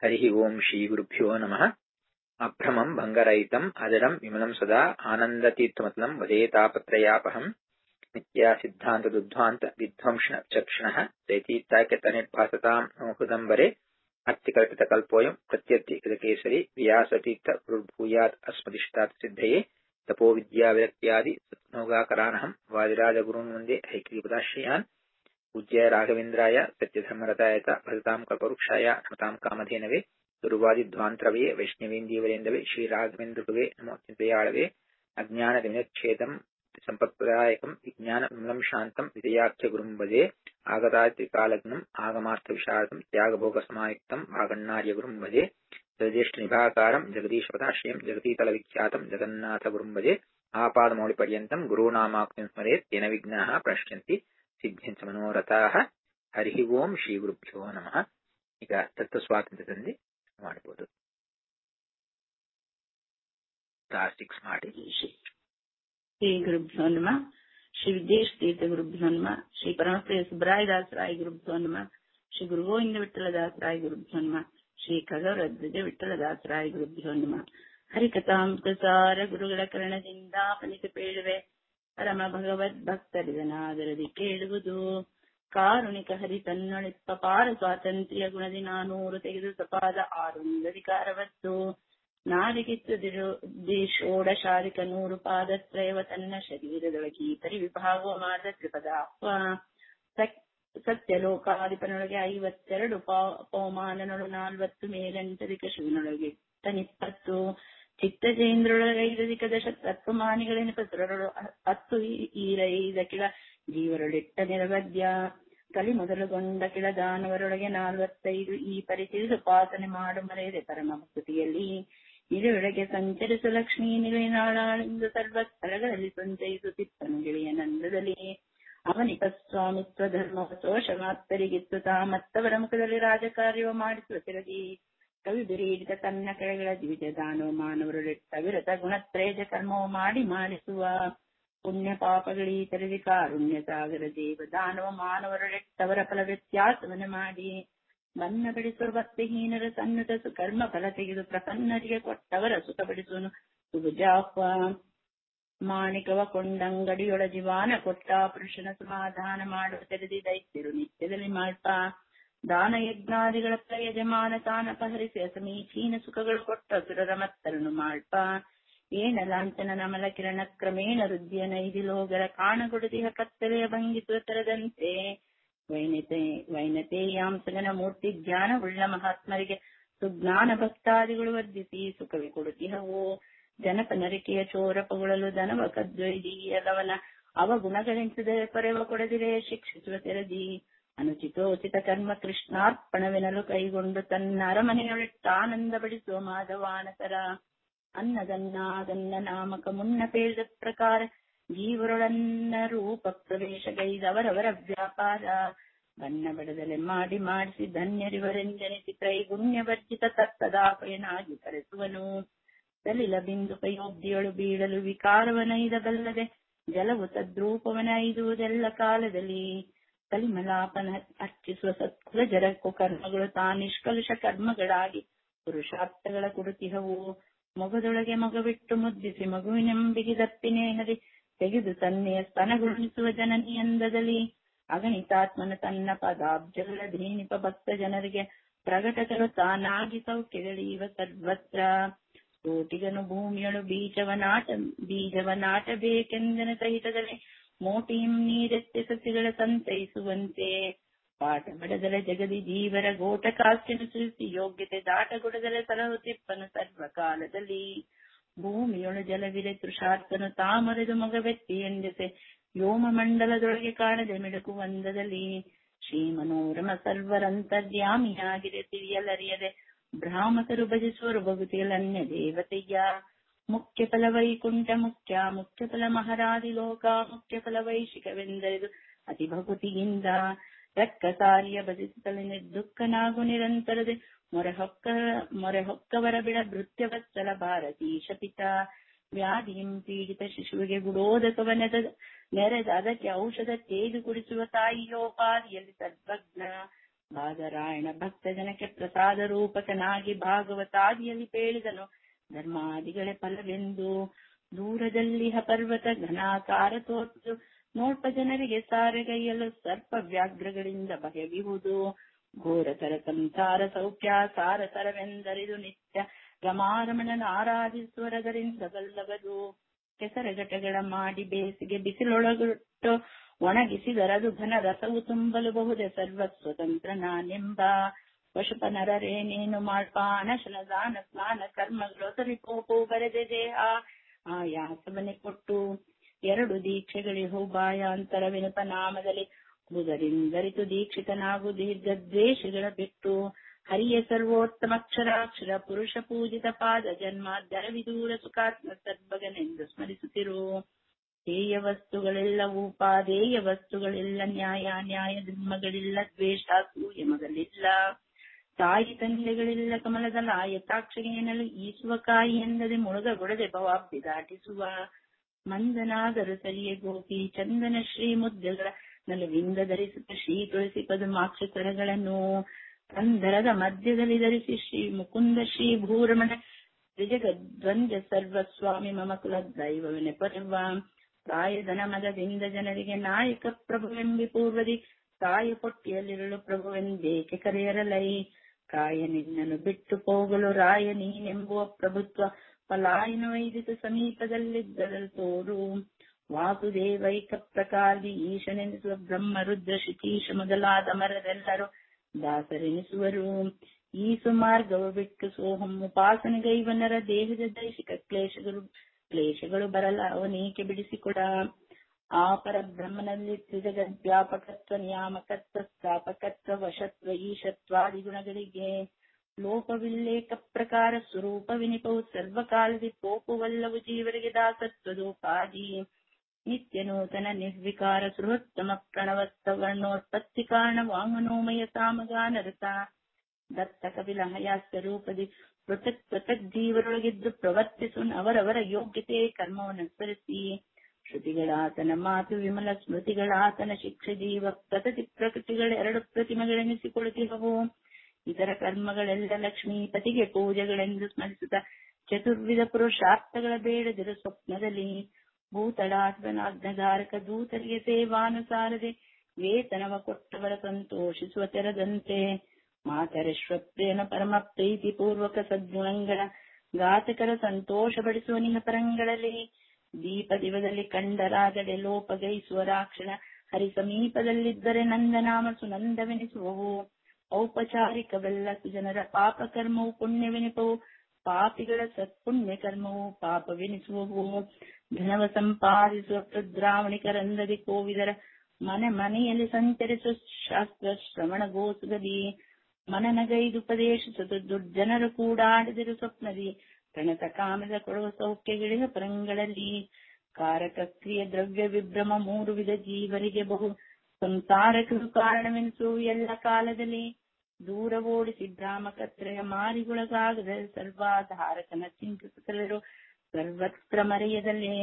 हरिः ओम् श्रीगुरुभ्यो नमः। अभ्रमम् भङ्गरहितम् अजरम् विमलम् सदा आनन्दतीर्थमतलम् वदेतापत्रयापहम् नित्यासिद्धान्तदुद्ध्वान्त विध्वंसनचक्षणः दैतीत्याख्यतनिर्भासताम् नोहृदम्बरे अत्तिकल्पितकल्पोऽयम् प्रत्यर्थिकृतकेसरी व्यासतीर्थगुरुर्भूयात् अस्मदिष्टात् सिद्धये तपोविद्याविरक्त्यादि सत्नोगाकरानहम् वादिराजगुरून् वन्दे हैग्रीपदाश्रयान् पूज्य राघवेन्द्राय सत्यधर्मरताय भजताम् कल्पवृक्षाय नमताम् कामधेनवे गुरुवादिध्वान्तरवे वैष्णवेन्दीवरेन्दवे श्रीराघवेन्द्रभुवे नमो चिन्तयाळवे अज्ञानविनिच्छेदम् सम्पत्प्रदायकम् विज्ञानविमलम् शान्तम् विजयाख्यगुरुम् भजे आगतात्रिकालग्नम् आगमार्थविशारदम् त्यागभोगसमायुक्तम् भागण्णार्यगुरुम् भजे जलज्येष्ठनिभाकारम् जगदीशपदाश्रयम् जगतीतलविख्यातम् जगन्नाथगुरुम् भजे आपादमौलिपर्यन्तम् गुरूणामाकृतिम् स्मरेत् तेन विघ्नाः प्रणश्यन्ति ಸಿದ್ಧಿಂಚ ಮನೋರಥಾಃ. ಹರಿ ಓಂ ಶ್ರೀ ಗುರುಭ್ಯೋ ನಮಃ. ಈಗ ತತ್ವ ಸ್ವಾತಂತ್ರ್ಯದಲ್ಲಿ ಮಾಡಬಹುದು. ಸ್ಟಾರ್ 6 ಮಾಡಿ. ಶ್ರೀ ಗುರುಭ್ಯೋ ನಮಃ. ಶ್ರೀ ವಿದ್ಯೇಶ ತೀರ್ಥ ಗುರುಭ್ಯೋ ನಮಃ. ಶ್ರೀ ಪರಮಪ್ರಿಯ ಸುಬ್ರಾಯದಾಸರಾಯ ಗುರುಭ್ಯೋ ನಮಃ. ಶ್ರೀ ಗುರುಗೋವಿಂದ ವಿಠಲದಾಸರಾಯ ಗುರುಭ್ಯೋ ನಮಃ. ಶ್ರೀ ಖಗವರಧ್ವಜ ವಿಠಲದಾಸರಾಯ ಗುರುಭ್ಯೋ ನಮಃ. ಹರಿಕಥಾಮೃತಸಾರ ಗುರುಗಳ ಕರ್ಣದಿಂದ ಪನಿತು ಪೇಳುವೆ ಪರಮ ಭಗವದ್ ಭಕ್ತರಿದನಾದರದಿ ಕೇಳುವುದು. ಕಾರುಣಿಕ ಹರಿ ತನ್ನೊಳಿಪ್ಪ ಪಾರ ಸ್ವಾತಂತ್ರ್ಯ ಗುಣದಿ ನಾನೂರು ತೆಗೆದು ಸಪಾದ ಆರುಂದಧಿಕಾರವತ್ತು ನಾರಿಗಿತ್ತು ಷೋಡಶಾಧಿಕ 100 ಪಾದತ್ರಯವ ತನ್ನ ಶರೀರದೊಳಗಿ ಪರಿವಿಭಾಗವ ಮಾಡಿದ ತ್ರಿಪದಾಪ್ಪ ಸತ್ಯಲೋಕಾಧಿಪನೊಳಗೆ 52 ಪೌಮಾನನೊಳು 40 ಮೇಲಂಟದಿಕ ಶಿವನೊಳಗೆ 20 ಚಿತ್ತಜೇಂದ್ರೊಳಗೈದಧಿಕ ದಶ ತತ್ವಮಾನಿಗಳೆನಿಪಸುರರೊಳು 10 ಈರೈದ ಕಿಳ ಜೀವರೊಳಿಟ್ಟ ನಿರವಧ್ಯ ಕಲಿ ಮೊದಲುಗೊಂಡ ಕಿಳ ದಾನವರೊಳಗೆ 45 ಈ ಪರಿಚರಿಸು ಉಪಾಸನೆ ಮಾಡು ಮರೆಯದೆ ಪರಮ ಭಕ್ತಿಯಲ್ಲಿ ಇದರೊಳಗೆ ಸಂಚರಿಸು ಲಕ್ಷ್ಮೀ ನಿಲಯನಾಳಿಂದ ಸರ್ವ ಸ್ಥಳಗಳಲ್ಲಿ ಸಂಚಯಿಸುತ್ತಿಪ್ಪನು ಗೆಳೆಯ ನಂದದಲ್ಲಿ ಅವನಿಕ ಸ್ವಾಮಿತ್ವ ಧರ್ಮ ಸೋಷಮಾತ್ತರಿಗಿತ್ತು ಮತ್ತವರ ಮುಖದಲ್ಲಿ ರಾಜಕಾರ್ಯವ ಮಾಡಿಸುವ ತಿರಗಿ ಕವಿ ಬಿರೀಡಿತ ತನ್ನ ಕೆಳಗಳ ದ್ವಿಜ ದಾನವ ಮಾನವರುಳಿಟ್ಟ ವಿರತ ಗುಣತ್ರೇಜ ಕರ್ಮವ ಮಾಡಿಸುವ ಪುಣ್ಯ ಪಾಪಗಳೀತರದಿ ಕಾರುಣ್ಯ ಸಾಗರ ದೇವ ದಾನವ ಮಾನವರುಳಿಟ್ಟವರ ಫಲ ವ್ಯತ್ಯಾಸವನ್ನ ಮಾಡಿ ಬನ್ನ ಬಡಿಸುವ ಭಕ್ತಿಹೀನರ ಸನ್ನತ ಸುಕರ್ಮ ಫಲ ತೆಗೆದು ಪ್ರಸನ್ನರಿಗೆ ಕೊಟ್ಟವರ ಸುಖ ಬಡಿಸುವನು ಸುಭುಜಾಪ ಮಾಣಿಕವ ಕೊಂಡಂಗಡಿಯೊಳ ಜೀವಾನ ಕೊಟ್ಟ ಪುರುಷನ ಸಮಾಧಾನ ಮಾಡುವ ತೆರೆದಿ ದೈತ್ಯರು ನಿತ್ಯದಲ್ಲಿ ಮಾಡ್ಪ ದಾನ ಯಜ್ಞಾದಿಗಳ ಯಜಮಾನ ತಾನಪಹರಿಸಿ ಸಮೀಚೀನ ಸುಖಗಳು ಕೊಟ್ಟ ಸುರರ ಮತ್ತರನು ಮಾಡ್ಪ ಏನ ಲಾಂಛನ ನಮಲ ಕಿರಣ ಕ್ರಮೇಣ ವೃದ್ಧಿಯ ನೈದಿಲೋಗರ ಕಾಣಗೊಡದಿಹ ಕತ್ತಲೆಯ ಭಂಗಿಸುವ ತರದಂತೆ ವೈನತೆಯಾಂಸಗನ ಮೂರ್ತಿ ಜ್ಞಾನ ಉಳ್ಳ ಮಹಾತ್ಮರಿಗೆ ಸುಜ್ಞಾನ ಭಕ್ತಾದಿಗಳು ವರ್ಧಿಸಿ ಸುಖವೇ ಕೊಡುತ್ತಿಹವು ಜನಪ ನರಿಕೆಯ ಚೋರಪಗೊಳ್ಳಲು ದನವ ಕದ್ವೈದೀಯದವನ ಅವಗುಣಗಳೆನಿಸಿದ ಪರೆವ ಕೊಡದಿರೆ ಶಿಕ್ಷಿಸುವ ತೆರದಿ ಅನುಚಿತೋಚಿತ ಕರ್ಮ ಕೃಷ್ಣಾರ್ಪಣವೆನಲು ಕೈಗೊಂಡು ತನ್ನ ಅರಮನೆಯೊಳಿಟ್ಟ ಆನಂದ ಬಡಿಸುವ ಮಾಧವಾನತರ ಅನ್ನದನ್ನ ನಾಮಕ ಮುನ್ನ ಪೇಳಿದ ಪ್ರಕಾರ ಜೀವರೊಳನ್ನ ರೂಪ ಪ್ರವೇಶಗೈದವರವರ ವ್ಯಾಪಾರ ಬಣ್ಣ ಬಡದಲೆ ಮಾಡಿಸಿ ಧನ್ಯರಿವರೆಂದೆನಿಸಿ ತ್ರೈಗುಣ್ಯ ವರ್ಜಿತ ತತ್ತದಾಪಯನಾಗಿ ಕರೆಸುವನು ಸಲಿಲ ಬಿಂದು ಪಯೋಬ್ದಿಯೊಳು ಬೀಳಲು ವಿಕಾರವನೈದ ಬಲ್ಲದೆ ಜಲವು ತದ್ರೂಪವನೈದುವುದೆಲ್ಲ ಕಾಲದಲ್ಲಿ ಕಲಿಮಲಾಪನ ಅರ್ಚಿಸುವ ಸತ್ಕುಲ ಜರಕ್ಕೂ ಕರ್ಮಗಳು ನಿಷ್ಕಲುಷ ಕರ್ಮಗಳಾಗಿ ಪುರುಷಾರ್ಥಗಳ ಕುರುತಿಹವು ಮೊಗದೊಳಗೆ ಮಗವಿಟ್ಟು ಮುದ್ದಿಸಿ ಮಗುವಿನೆಂಬಿಗೆ ದಪ್ಪಿನೇಹರಿ ತೆಗೆದು ತನ್ನೆಯ ಸ್ತನಗುಣಿಸುವ ಜನನಿಯಂದದಲ್ಲಿ ಅಗಣಿತಾತ್ಮನ ತನ್ನ ಪದಾಬ್ಜಗಳ ಧೀನಿಪ ಭಕ್ತ ಜನರಿಗೆ ಪ್ರಗಟಕರು ತಾನಾಗಿ ಸೌಖ್ಯಗಳೀವ ಸರ್ವತ್ರ ಕೋಟಿಗನು ಭೂಮಿಯಳು ಬೀಜವನಾಟಬೇಕೆಂದನ ಸಹಿತದಲ್ಲಿ ಮೋಟಿಯಂ ನೀರೆತ್ತೆ ಸಸಿಗಳ ಸಂತೈಸುವಂತೆ ಪಾಠ ಬಡದಲೆ ಜಗದಿ ಜೀವರ ಗೋಟಕಾಸ್ಯನು ಸೃಷ್ಟಿ ಯೋಗ್ಯತೆ ದಾಟಗೊಡದಲೆ ಸಲಹುತಿಪ್ಪನು ಸರ್ವಕಾಲದಲ್ಲಿ ಭೂಮಿಯೊಳು ಜಲವಿರೆ ತೃಷಾರ್ಥನು ತಾಮರೆದು ಮಗವೆತ್ತಿ ಎಂದೆಸೆ ವ್ಯೋಮ ಮಂಡಲದೊಳಗೆ ಕಾಣದೆ ಮಿಡುಕು ಒಂದದಲ್ಲಿ ಶ್ರೀಮನೋರಮ ಸರ್ವರಂತರ್ಯಾಮಿಯಾಗಿದೆ ತಿಳಿಯಲರಿಯದೆ ಭ್ರಾಮಕರು ಭಜಿಸುವರು ಭಗುತಿಗಳನ್ಯ ದೇವತೆಯ ಮುಖ್ಯ ಫಲ ವೈಕುಂಠ ಮುಖ್ಯ ಫಲ ಮಹರಾದಿ ಲೋಕ ಮುಖ್ಯ ಫಲ ವೈಶಿಕವೆಂದರಿದು ಅತಿ ಭಕುತಿಯಿಂದ ರಕ್ಕಸಾರಿಯ ಭಜಿಸುತ್ತಲೇ ನಿರ್ದುಃಖನಾಗು ನಿರಂತರದೆ ಮೊರೆ ಹೊಕ್ಕವರ ಬಿಡ ಭೃತ್ಯವತ್ಸಲ ಭಾರತೀಶ ಪಿತ ವ್ಯಾಧಿಯಂ ಪೀಡಿತ ಶಿಶುವಿಗೆ ಗುಡೋದಕವ ನೆರೆದ ಅದಕ್ಕೆ ಔಷಧ ತೇದು ಕುಡಿಸುವ ತಾಯಿಯೋಪಾದಿಯಲ್ಲಿ ಸರ್ವಜ್ಞ ಬಾದರಾಯಣ ಭಕ್ತ ಜನಕ್ಕೆ ಪ್ರಸಾದ ರೂಪಕನಾಗಿ ಭಾಗವತಾದಿಯಲ್ಲಿ ಪೇಳಿದನು. ಧರ್ಮಾದಿಗಳೇ ಫಲವೆಂದು ದೂರದಲ್ಲಿ ಪರ್ವತ ಘನಾಕಾರ ತೋರ್ತು, ನೋಡ್ಪ ಜನರಿಗೆ ಸಾರೆಗೈಯಲು ಸರ್ಪ ವ್ಯಾಘ್ರಗಳಿಂದ ಭಯವಿಹುದು. ಘೋರತರ ಸಂಸಾರ ಸೌಖ್ಯ ಸಾರತರವೆಂದರಿದು ನಿತ್ಯ ರಮಾರಮಣನ ಆರಾಧಿಸುವರದರಿಂದ ಬಲ್ಲವದು. ಕೆಸರಘಟಗಳ ಮಾಡಿ ಬೇಸಿಗೆ ಬಿಸಿಲೊಳಗುಟ್ಟು ಒಣಗಿಸಿದರದು ಘನ ರಸವು ತುಂಬಲು ಬಹುದೇ ಸರ್ವಸ್ವತಂತ್ರ ನಾನೆಂಬ. ಪಶುಪನರರೇನೇನು ಮಾಡ್ಪ ಅನಶನ ದಾನ ಸ್ನಾನ ಕರ್ಮಗಳು ಸರಿಪೋಪು ಬರೆದೆ ದೇಹ ಆಯಾಸವನೆ ಕೊಟ್ಟು. 2 ದೀಕ್ಷೆಗಳಿಹು ಬಾಯಾಂತರವೆನುಪ ನಾಮದಲ್ಲಿ ಬುಧರಿಂದರಿತು ದೀಕ್ಷಿತನಾಗು ದೀರ್ಘ ದ್ವೇಷಗಳ ಬಿಟ್ಟು. ಹರಿಯ ಸರ್ವೋತ್ತಮಕ್ಷರಾಕ್ಷರ ಪುರುಷ ಪೂಜಿತ ಪಾದ ಜನ್ಮಾದ್ಯರ ವಿದೂರ ಸುಖಾತ್ಮ ಸರ್ವಗನೆಂದು ಸ್ಮರಿಸುತ್ತಿರು. ಹೇಯ ವಸ್ತುಗಳೆಲ್ಲವೂ ಪಾದೇಯ ವಸ್ತುಗಳೆಲ್ಲ ನ್ಯಾಯ ನ್ಯಾಯ ಧರ್ಮಗಳಿಲ್ಲ ದ್ವೇಷ ಸೂರ್ಯ ಮಗಲಿಲ್ಲ. ತಾಯಿ ತಂದೆಗಳಿಲ್ಲ ಕಮಲದ ಲಾಯತಾಕ್ಷರಿಯನಲು ಈಸುವ ಕಾಯಿ ಎಂದದೆ ಮುಳುಗಗೊಡದೆ ಭವಾಬ್ದಿ ದಾಟಿಸುವ. ಮಂದನಾದರೂ ಸರಿಯೇ ಗೋಪಿ ಚಂದನ ಶ್ರೀ ಮುದ್ದೆಗಳ ನಲುವಿಂದ ಧರಿಸುತ್ತ ಶ್ರೀ ತುಳಸಿ ಪದುಮಾಕ್ಷರಗಳನ್ನು ಕಂದರದ ಮಧ್ಯದಲ್ಲಿ ಧರಿಸಿ ಶ್ರೀ ಮುಕುಂದ ಶ್ರೀ ಭೂರಮಣ ತ್ರಿಜಗದ್ವಂದ್ಯ ಸರ್ವಸ್ವಾಮಿ ಮಮ ಕುಲ ದೈವವೆನೆ ಪರ್ವ. ಪ್ರಾಯಧನ ಮದದಿಂದ ಜನರಿಗೆ ನಾಯಕ ಪ್ರಭುವೆಂಬಿ ಪೂರ್ವದಿ ತಾಯ ಪೊಟ್ಟಿಯಲ್ಲಿರಲು ಪ್ರಭುವೆಂದೇಕೆ ಕರೆಯರಲೈ. ಪ್ರಾಯ ನಿನ್ನನ್ನು ಬಿಟ್ಟು ಹೋಗಲು ರಾಯ ನೀನೆಂಬುವ ಪ್ರಭುತ್ವ ಪಲಾಯನ ವೈದಿಕ ಸಮೀಪದಲ್ಲಿದ್ದರಲು ತೋರು. ವಾಸುದೇವೈಕ ಪ್ರಕಾರದಿ ಈಶನೆನಿಸುವ ಬ್ರಹ್ಮ ರುದ್ರ ಶಿತೀಶ ಮೊದಲಾದ ಮರರೆಲ್ಲರೂ ದಾಸರೆನಿಸುವರು. ಈಸು ಮಾರ್ಗವು ಬಿಟ್ಟು ಸೋಹಂ ಉಪಾಸನೆಗೈವನರ ದೇಹದ ದೈಶಿಕ ಕ್ಲೇಶಗಳು ಬರಲ ಅವನೇಕೆ ಬಿಡಿಸಿಕೊಡ. ಆ ಪರಬ್ರಹ್ಮನಲ್ಲಿ ತ್ರಿಜಗದ್ವ್ಯಾಪಕತ್ವ ನಿಯಾಮಕತ್ವ ಸ್ಥಾಪಕತ್ವ ವಶತ್ವ ಈಶತ್ವಾದಿ ಗುಣಗಳಿಗೆ ಲೋಪವಿಲ್ಲೇಕ ಪ್ರಕಾರ ಸ್ವರೂಪ ವಿನಿಪವು ಸರ್ವಕಾಲದಿ ಪೋಪುವಲ್ಲವು ಜೀವರಿಗೆ ದಾಸತ್ವದೋಪಾದಿ. ನಿತ್ಯ ನೂತನ ನಿರ್ವಿಕಾರ ಸೃಹೋತ್ತಮ ಪ್ರಣವಸ್ತವರ್ಣೋತ್ಪತ್ತಿ ಕಾರಣ ವಾಂಗನೋಮಯ ಸಾಮಗಾನರತ ದತ್ತ ಕಪಿಲ ಹಯಾಸ್ಯ ರೂಪದಿ ಪೃಥಕ್ ಪೃಥಕ್ ಜೀವರೊಳಗಿದ್ದು ಪ್ರವರ್ತಿಸುನ್ ಅವರವರ ಯೋಗ್ಯತೆ ಕರ್ಮವನ್ನನುಸರಿಸಿ. ಶ್ರುತಿಗಳಾತನ ಮಾತು ವಿಮಲ ಸ್ಮೃತಿಗಳಾತನ ಶಿಕ್ಷೆ ಜೀವ ಪ್ರಕೃತಿ ಪ್ರಕೃತಿಗಳೆರಡು ಪ್ರತಿಮೆಗಳೆನಿಸಿಕೊಳ್ಳುತ್ತಿಹವು. ಇತರ ಕರ್ಮಗಳೆಲ್ಲ ಲಕ್ಷ್ಮೀಪತಿಗೆ ಪೂಜೆಗಳೆಂದು ಸ್ಮರಿಸುತ್ತ ಚತುರ್ವಿಧ ಪುರುಷಾರ್ಥಗಳ ಬೇಡದಿರು ಸ್ವಪ್ನದಲ್ಲಿ. ಭೂತಳಾತ್ಮನಾಜ್ಞಧಾರಕ ದೂತರಿಗೆ ಸೇವಾನುಸಾರದೆ ವೇತನವ ಕೊಟ್ಟವರ ಸಂತೋಷಿಸುವ ತೆರದಂತೆ. ಮಾತರಿಶ್ವಪ್ರಿಯನ ಪರಮ ಪ್ರೀತಿ ಪೂರ್ವಕ ಸದ್ಗುಣಗಳ ಘಾತಕರ ಸಂತೋಷ ಪಡಿಸುವ ನಿಹ ಪರಂಗಳಲ್ಲಿ. ದೀಪ ದಿವದಲ್ಲಿ ಕಂಡರಾಗಡೆ ಲೋಪಗೈಸುವ ರಾಕ್ಷಣ ಹರಿ ಸಮೀಪದಲ್ಲಿದ್ದರೆ ನಂದನಾಮ ಸುನಂದವೆನಿಸುವವು. ಔಪಚಾರಿಕವೆಲ್ಲ ಸುಜನರ ಪಾಪ ಕರ್ಮವು ಪುಣ್ಯವೆನಿಪವು, ಪಾಪಿಗಳ ಸತ್ಪುಣ್ಯ ಕರ್ಮವು ಪಾಪವೆನಿಸುವವು. ಧನವ ಸಂಪಾದಿಸುವ ಪ್ರದ್ರಾವಣಿಕರಂದದಿ ಕೋವಿದರ ಮನೆಯಲ್ಲಿ ಸಂಚರಿಸುವ ಶಾಸ್ತ್ರ ಶ್ರವಣ ಗೋಸುಗದಿ. ಮನನಗೈದುಪದೇಶಿಸುತ್ತ ದುರ್ಜನರು ಕೂಡಾಡದಿರು ಸ್ವಪ್ನದಿ. ಪ್ರಣತ ಕಾಮದ ಕೊಡುವ ಸೌಖ್ಯಗಳಿಗ ಪರಂಗಳಲ್ಲಿ. ಕಾರಕ ಕ್ರಿಯೆ ದ್ರವ್ಯ ವಿಭ್ರಮ 3 ವಿಧ ಜೀವರಿಗೆ ಬಹು ಸಂಸಾರಕ್ಕೂ ಕಾರಣವೆನಿಸುವ ಎಲ್ಲ ಕಾಲದಲ್ಲಿ. ದೂರ ಓಡಿಸಿ ಭ್ರಾಮಕತ್ರಯ ಮಾರಿಗೊಳಗಾಗದ ಸರ್ವಾಧಾರಕನ ಚಿಂತಿಸುತ್ತಲರು ಸರ್ವತ್ರ ಮರೆಯದಲ್ಲೇ.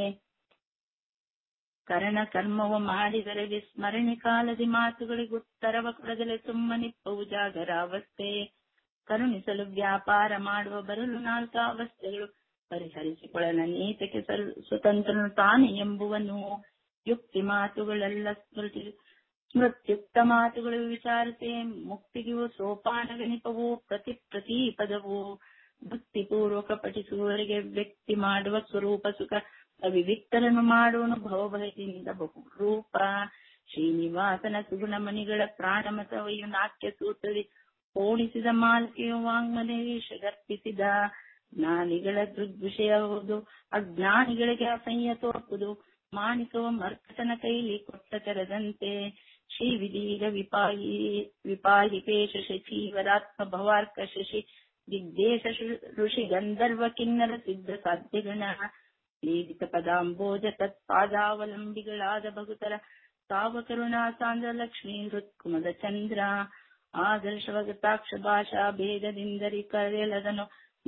ಕರಣ ಕರ್ಮವ ಮಾಡಿದರೆ ವಿಸ್ಮರಣೆ ಕಾಲದಿ ಮಾತುಗಳಿಗೆ ಉತ್ತರವ ಕೊಡದಲೆ ಸುಮ್ಮನಿಪ್ಪವು ಜಾಗರಾವಸ್ಥೆ. ಕರುಣಿಸಲು ವ್ಯಾಪಾರ ಮಾಡುವ ಬರಲು 4 ಅವಸ್ಥೆಗಳು ಪರಿಹರಿಸಿಕೊಳ್ಳನ ನೀತಕ್ಕೆ ಸ್ವತಂತ್ರನು ತಾನೇ ಎಂಬುವನು. ಯುಕ್ತಿ ಮಾತುಗಳೆಲ್ಲ ಸ್ಮೃತ್ಯುಕ್ತ ಮಾತುಗಳು ವಿಚಾರಿಸೆ ಮುಕ್ತಿಗಿವು ಸೋಪಾನವೆನಿಪವು ಪ್ರತಿ ಪದವು. ಭಕ್ತಿಪೂರ್ವಕ ಪಠಿಸುವವರಿಗೆ ವ್ಯಕ್ತಿ ಮಾಡುವ ಸ್ವರೂಪ ಸುಖ ಅವಿವಿಕ್ತರನ್ನು ಮಾಡುವನು ಭವಭಯದಿಂದ ಬಹು ರೂಪ. ಶ್ರೀನಿವಾಸನ ಸುಗುಣ ಮಣಿಗಳ ಪ್ರಾಣಮತವಯು ನಾಟ್ಯ ಸೂತ್ರದಿ ಓಡಿಸಿದ ಮಾಲಿಕೆಯು ವಾಂಗ್ಮನೇಶ ಗರ್ಪಿಸಿದ. ಜ್ಞಾನಿಗಳ ದೃಗ್ವಿಷಯವುದು ಅಜ್ಞಾನಿಗಳಿಗೆ ಅಸಹ್ಯ ತೋರ್ಪುದು. ಮಾಣಿಕವ ಮರ್ಕಟನ ಕೈಲಿ ಕೊಟ್ಟ ತೆರದಂತೆ. ಶ್ರೀ ವಿದೀಗ ವಿಪಾಹಿಪೇಶ ಶಶೀವರಾತ್ಮ ಭವಾರ್ಕ ಶಶಿ ದಿಗ್ದೇಶ ಋಷಿ ಗಂಧರ್ವ ಕಿನ್ನರ ಸಿದ್ಧ ಸಾಧ್ಯಗಣ. ಲೇದಿತ ಪದಾಂಬೋಜ ತತ್ಪಾದಾವಲಂಬಿಗಳಾದ ಭಗುತರ ತಾವ ಕರುಣಾ ಸಾಂದ್ರ ಲಕ್ಷ್ಮೀ ಹೃತ್ಕುಮದ ಚಂದ್ರ. ಆದರ್ಶವಗತಾಕ್ಷ ಭಾಷಾ ಭೇದದಿಂದರಿ ಕರೆಯಲದನು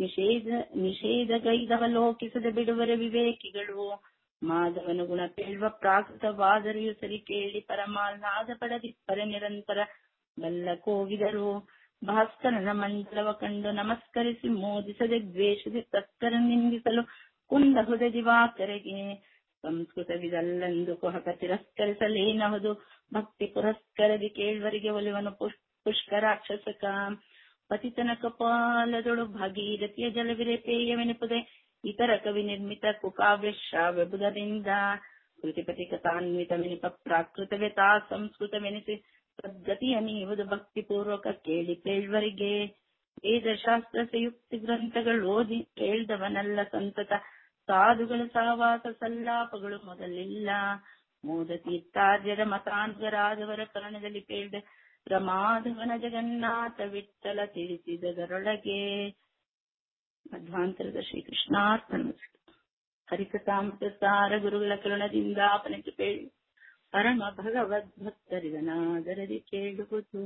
ನಿಷೇಧಗೈದವಲೋಕಿಸದೆ ಬಿಡುವರೆ ವಿವೇಕಿಗಳು. ಮಾಧವನು ಗುಣ ಕೇಳುವ ಪ್ರಾಕೃತವಾದರಿಯು ಸರಿ ಕೇಳಿ ಪರಮಾಹ್ಲಾದ ಪಡದಿಪ್ಪರೆ ನಿರಂತರ ಬಲ್ಲ ಕೋಗಿದರು. ಭಾಸ್ಕರನ ಮಂಡಲವ ಕಂಡು ನಮಸ್ಕರಿಸಿ ಮೋದಿಸದೆ ದ್ವೇಷದೆ ತಸ್ಕರ ನಿಂದಿಸಲು ಕುಂದ ಹುದ ದಿವಾಕರೆಗೆ. ಸಂಸ್ಕೃತವಿದಲ್ಲೆಂದು ಕುಹಕ ತಿರಸ್ಕರಿಸಲೇನಹುದು ಭಕ್ತಿ ಪುರಸ್ಕರದಿ ಕೇಳ್ವರಿಗೆ ಒಲಿವನು ಪುಷ್ಕರಾಕ್ಷಸಕ. ಪತಿತನ ಕಪಾಲದೊಳು ಭಾಗೀರಥಿಯ ಜಲವಿರೆ ಪೇಯವೆನಿಪುದೆ ಇತರ ಕವಿ ನಿರ್ಮಿತ ಕುಕಾವ್ಯ ಶ್ರಾವ್ಯಬುದರಿಂದ. ಕೃತಿಪತಿ ಕಥಾನ್ವಿತ ಮಿನಿಪ ಪ್ರಾಕೃತವ್ಯತಾ ಸಂಸ್ಕೃತವೆನಿಸಿ ಸದ್ಗತಿಯ ನೀವುದು ಭಕ್ತಿಪೂರ್ವಕ ಕೇಳಿ ಕೇಳ್ವರಿಗೆ. ವೇದಶಾಸ್ತ್ರ ಸಂಯುಕ್ತಿ ಗ್ರಂಥಗಳು ಓದಿ ಕೇಳ್ದವನಲ್ಲ ಸಂತತ ಸಾಧುಗಳ ಸಹವಾಸ ಸಲ್ಲಾಪಗಳು ಮೊದಲಿಲ್ಲ. ಮೋದ ತೀರ್ಥಾರ್ಯರ ಮತಾಂತರಾದವರ ಕರ್ಣದಲ್ಲಿ ಕೇಳ್ದ ರಮಾಧವನ ಜಗನ್ನಾಥ ವಿಠಲ ತಿಳಿಸಿದರೊಳಗೆ. ಮಧ್ವಾಂತರದ ಶ್ರೀಕೃಷ್ಣಾರ್ಪಣ. ಹರಿಕಥಾಮೃತಸಾರ ಗುರುಗಳ ಕರುಣದಿಂದ ಅಪನಿತು ಕೇಳಿ ಪರಮ ಭಗವದ್ಭಕ್ತರಿದನಾದರದಿ ಕೇಳುವುದು.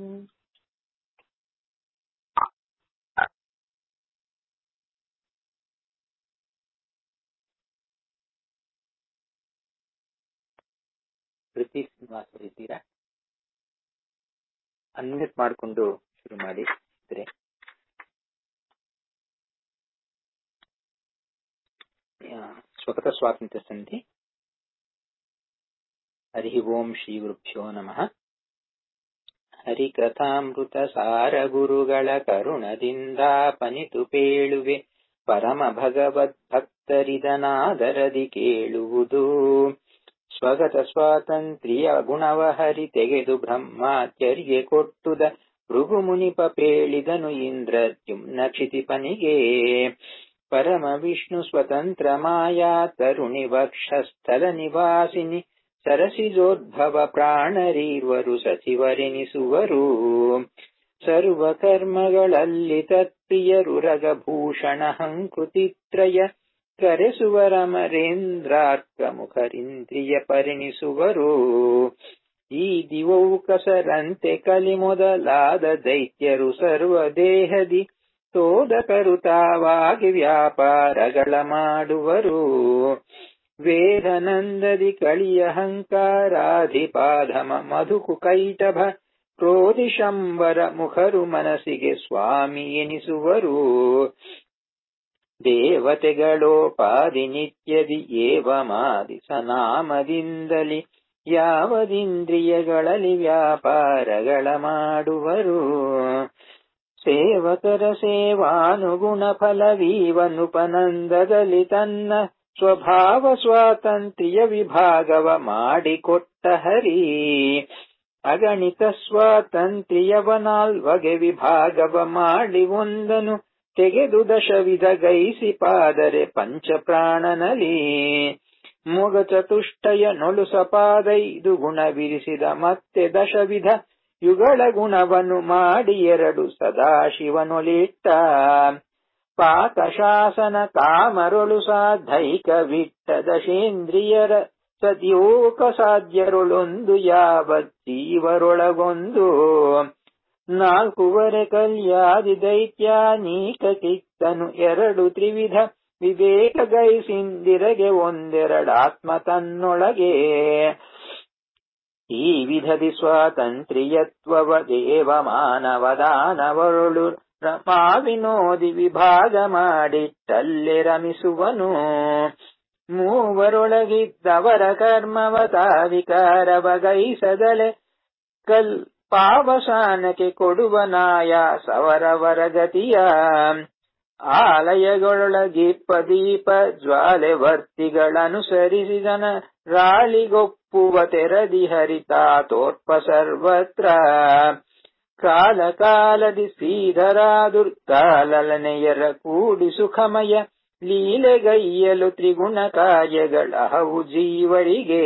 ಪ್ರೀತಿ ಶ್ರೀನಿವಾಸರಿದ್ದೀರಾ? ಅನ್ಮ್ಯೂಟ್ ಮಾಡಿಕೊಂಡು ಶುರು ಮಾಡಿ. ಸ್ವಗತ ಸ್ವಾತಂತ್ರ್ಯ ಸಂಧಿ. ಹರಿ ಓಂ ಶ್ರೀ ಗುರುಭ್ಯೋ ನಮಃ. ಹರಿಕಥಾಮೃತ ಸಾರ ಗುರುಗಳ ಕರುಣದಿಂದ ಪನಿತು ಪೇಳುವೆ ಪರಮ ಭಗವದ್ಭಕ್ತರಿದನಾದರದಿ ಕೇಳುವುದು. ಸ್ವಗತ ಸ್ವಾತಂತ್ರ್ಯ ಗುಣವ ಹರಿ ತೆಗೆದು ಬ್ರಹ್ಮಾಚರ್ಯ ಕೊಟ್ಟುದ ಭೃಗು ಮುನಿಪ ಪೇಳಿದನು ಇಂದ್ರದ್ಯುಮ್ನ ಕ್ಷಿತಿಪನಿಗೆ. ಪರಮ ವಿಷ್ಣು ಸ್ವತಂತ್ರ ಮಾಯಾ ತರುಣಿ ವಕ್ಷಸ್ಥಲ ನಿವಾಸಿನಿ ಸರಸಿಜೋದ್ಭವ ಪ್ರಾಣರೀರ್ವರು ಸಚಿವರೆನಿಸುವರು. ಸರ್ವ ಕರ್ಮಗಳಲ್ಲಿ ತತ್ಪ್ರಿಯರು ರಗಭೂಷಣ ಹಂಕೃತಿತ್ರಯ ಕರೆಸುವರಮರೇಂದ್ರಾರ್ಕ ಮುಖರಿಂದ್ರಿಯ ಪರಿಣಿಸುವರು. ಈ ದಿವೌಕಸರಂತೆ ಕಲಿ ಮೊದಲಾದ ದೈತ್ಯರು ಸರ್ವ ದೇಹದಿ ತೋದಕರು ತಾವಾಗಿ ವ್ಯಾಪಾರಗಳ ಮಾಡುವರು. ವೇದನಂದದಿ ಕಳಿಯ ಹಂಕಾರಾಧಿಪಾಧಮ ಮಧುಕು ಕೈಟಭ ಕ್ರೋಧಿಶಂಬರ ಮುಖರು ಮನಸ್ಸಿಗೆ ಸ್ವಾಮಿ ಎನಿಸುವರು. ದೇವತೆಗಳೋಪಾದಿ ನಿತ್ಯದಿ ಏವಮಾದಿ ಸನಾಮದಿಂದಲಿ ಯಾವದಿಂದ್ರಿಯಗಳಲ್ಲಿ ವ್ಯಾಪಾರಗಳ ಮಾಡುವರು. ಸೇವಕರ ಸೇವಾನುಗುಣ ಫಲವೀವನುಪನಂದದಲ್ಲಿ ತನ್ನ ಸ್ವಭಾವ ಸ್ವಾತಂತ್ರ್ಯ ವಿಭಾಗವ ಮಾಡಿಕೊಟ್ಟ ಹರಿ. ಅಗಣಿತ ಸ್ವಾತಂತ್ರ್ಯವನಾಲ್ವಗೆ ವಿಭಾಗವ ಮಾಡಿ ಒಂದನು ತೆಗೆದು ದಶವಿಧ ಗೈಸಿ ಪಾದರೆ ಪಂಚಪ್ರಾಣನಲಿ. ಮೊಗ ಚತುಷ್ಟಯ ನೊಳು ಸಪಾದೈದು ಗುಣವಿರಿಸಿದ ಮತ್ತೆ ದಶವಿಧ ಯುಗಳ ಗುಣವನ್ನು ಮಾಡಿ ಎರಡು ಸದಾಶಿವನೊಲಿಟ್ಟ. ಪಾಕಶಾಸನ ಕಾಮರೊಳು ಸಾಧೈಕ ವಿಟ್ಟ ದಶೇಂದ್ರಿಯರ ಸದ್ಯೋಕ ಸಾಧ್ಯರೊಳೊಂದು ಯಾವ ಜೀವರೊಳಗೊಂದು. ನಾಲ್ಕುವರೆ ಕಲ್ಯಾದಿ ದೈತ್ಯಾನೀಕ ಕಿತ್ತನು ಎರಡು ತ್ರಿವಿಧ ವಿವೇಕ ಗೈಸಿಂದಿರಗೆ ಒಂದೆರಡಾತ್ಮ ತನ್ನೊಳಗೆ. ಈ ವಿಧದಿ ಸ್ವಾತಂತ್ರ್ಯತ್ವವ ದೇವ ಮಾನವ ದಾನವರೊಳು ರಮಾವಿನೋದಿ ವಿಭಾಗ ಮಾಡಿಟ್ಟಲ್ಲೇ ರಮಿಸುವನು. ಮೂವರೊಳಗಿದ್ದವರ ಕರ್ಮವತ ವಿಕಾರವ ಗೈಸದಲೆ ಕಲ್ಪಾವಸಾನಕ್ಕೆ ಕೊಡುವನಾಯ ಸವರವರ ಗತಿಯ. ಆಲಯಗಳೊಳಗಿಪ್ಪ ದೀಪ ಜ್ವಾಲೆ ವರ್ತಿಗಳನುಸರಿಸಿದನ ರಾಳಿಗೊಪ್ಪುವ ತೆರದಿ ಹರಿತಾ ತೋರ್ಪ ಸರ್ವತ್ರ. ಕಾಲ ಕಾಲದಿ ಶ್ರೀಧರಾದುರ್ಗಾಲನೆಯರ ಕೂಡಿ ಸುಖಮಯ ಲೀಲೆಗೈಯಲು ತ್ರಿಗುಣ ಕಾರ್ಯಗಳಹವು ಜೀವರಿಗೆ.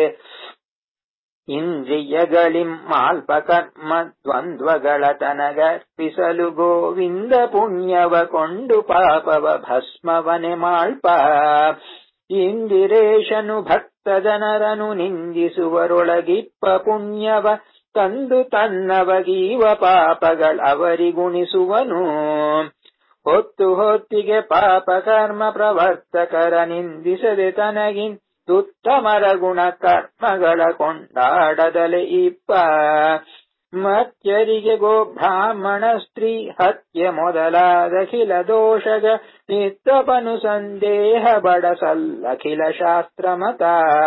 ಇಂದ್ರಿಯಗಳಿಮ್ಮಾಲ್ಪ ಕರ್ಮ ದ್ವಂದ್ವಗಳ ತನಗರ್ಪಿಸಲು ಗೋವಿಂದ ಪುಣ್ಯವ ಕೊಂಡು ಪಾಪವ ಭಸ್ಮವನೆ ಮಾಳ್ಪ. ಇಂದಿರೇಶನು ಭಕ್ತ ಜನರನು ನಿಂದಿಸುವರೊಳಗಿಪ್ಪ ಪುಣ್ಯವ ತಂದು ತನ್ನವಗೀವ ಪಾಪಗಳವರಿಗುಣಿಸುವನು. ಹೊತ್ತು ಹೊತ್ತಿಗೆ ಪಾಪ ಕರ್ಮ ಪ್ರವರ್ತಕರ ನಿಂದಿಸದೆ ತನಗಿಂದುತ್ತಮರ ಗುಣ ಕರ್ಮಗಳ ಕೊಂಡಾಡದಲೆ ಇಪ್ಪ. ಮರ್ತ್ಯರಿಗೆ ಗೋ ಬ್ರಾಹ್ಮಣ ಸ್ತ್ರೀ ಹತ್ಯೆ ಮೊದಲಾದಖಿಲ ದೋಷಗ ನಿತ್ತಪನು ಸಂದೇಹ ಬಡಸಲ್ಲಖಿಲ ಶಾಸ್ತ್ರಮತ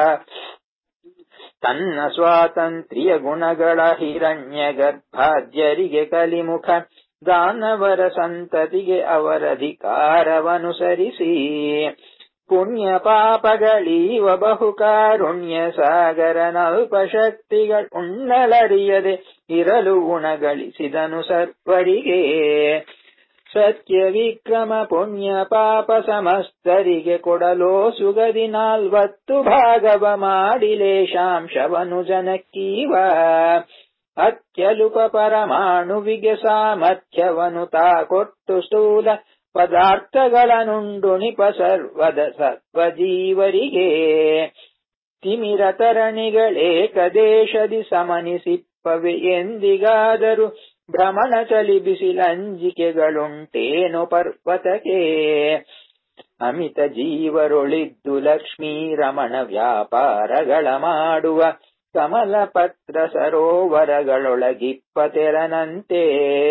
ತನ್ನ ಸ್ವಾತಂತ್ರ್ಯ ಗುಣಗಳ ಹಿರಣ್ಯ ಗರ್ಭಾದ್ಯರಿಗೆ ಕಲಿಮುಖ ದಾನವರ ಸಂತತಿಗೆ ಅವರಧಿಕಾರವನುಸರಿಸಿ ಪುಣ್ಯ ಪಾಪಗಳೀವ ಬಹುಕಾರುಣ್ಯ ಸಾಗರನಲ್ಪ ಶಕ್ತಿಗಳುಣ್ಣಲರಿಯದೆ ಇರಲು ಗುಣಗಳಿಸಿದನು ಸರ್ವರಿಗೆ ಸತ್ಯ ವಿಕ್ರಮ ಪುಣ್ಯ ಪಾಪ ಸಮಸ್ತರಿಗೆ ಕೊಡಲೋ ಸುಗದಿ 40 ಭಾಗವ ಮಾಡಿಲೇಶಾಂಶವನು ಜನಕ್ಕೀವ ಅತ್ಯಲುಪ ಪರಮಾಣುವಿಗೆ ಸಾಮರ್ಥ್ಯವನು ತಾ ಕೊಟ್ಟು ಸ್ಥೂಲ ಪದಾರ್ಥಗಳನ್ನುಂಡುಣಿಪ ಸರ್ವದ ಸರ್ವಜೀವರಿಗೆ ತಿಮಿರ ತರಣಿಗಳೇಕದೇಶದಿ ಸಮನಿಸಿಪ್ಪವೆ ಎಂದಿಗಾದರೂ ಭ್ರಮಣ ಚಲಿ ಬಿಸಿಲಂಜಿಕೆಗಳುಂಟೇನು ಪರ್ವತಕ್ಕೆ ಅಮಿತ ಜೀವರೊಳಿದ್ದು ಲಕ್ಷ್ಮೀ ರಮಣ ವ್ಯಾಪಾರಗಳ ಮಾಡುವ ಕಮಲ ಪತ್ರ ಸರೋವರಗಳೊಳಗಿಪ್ಪ ತೆರನಂತೆ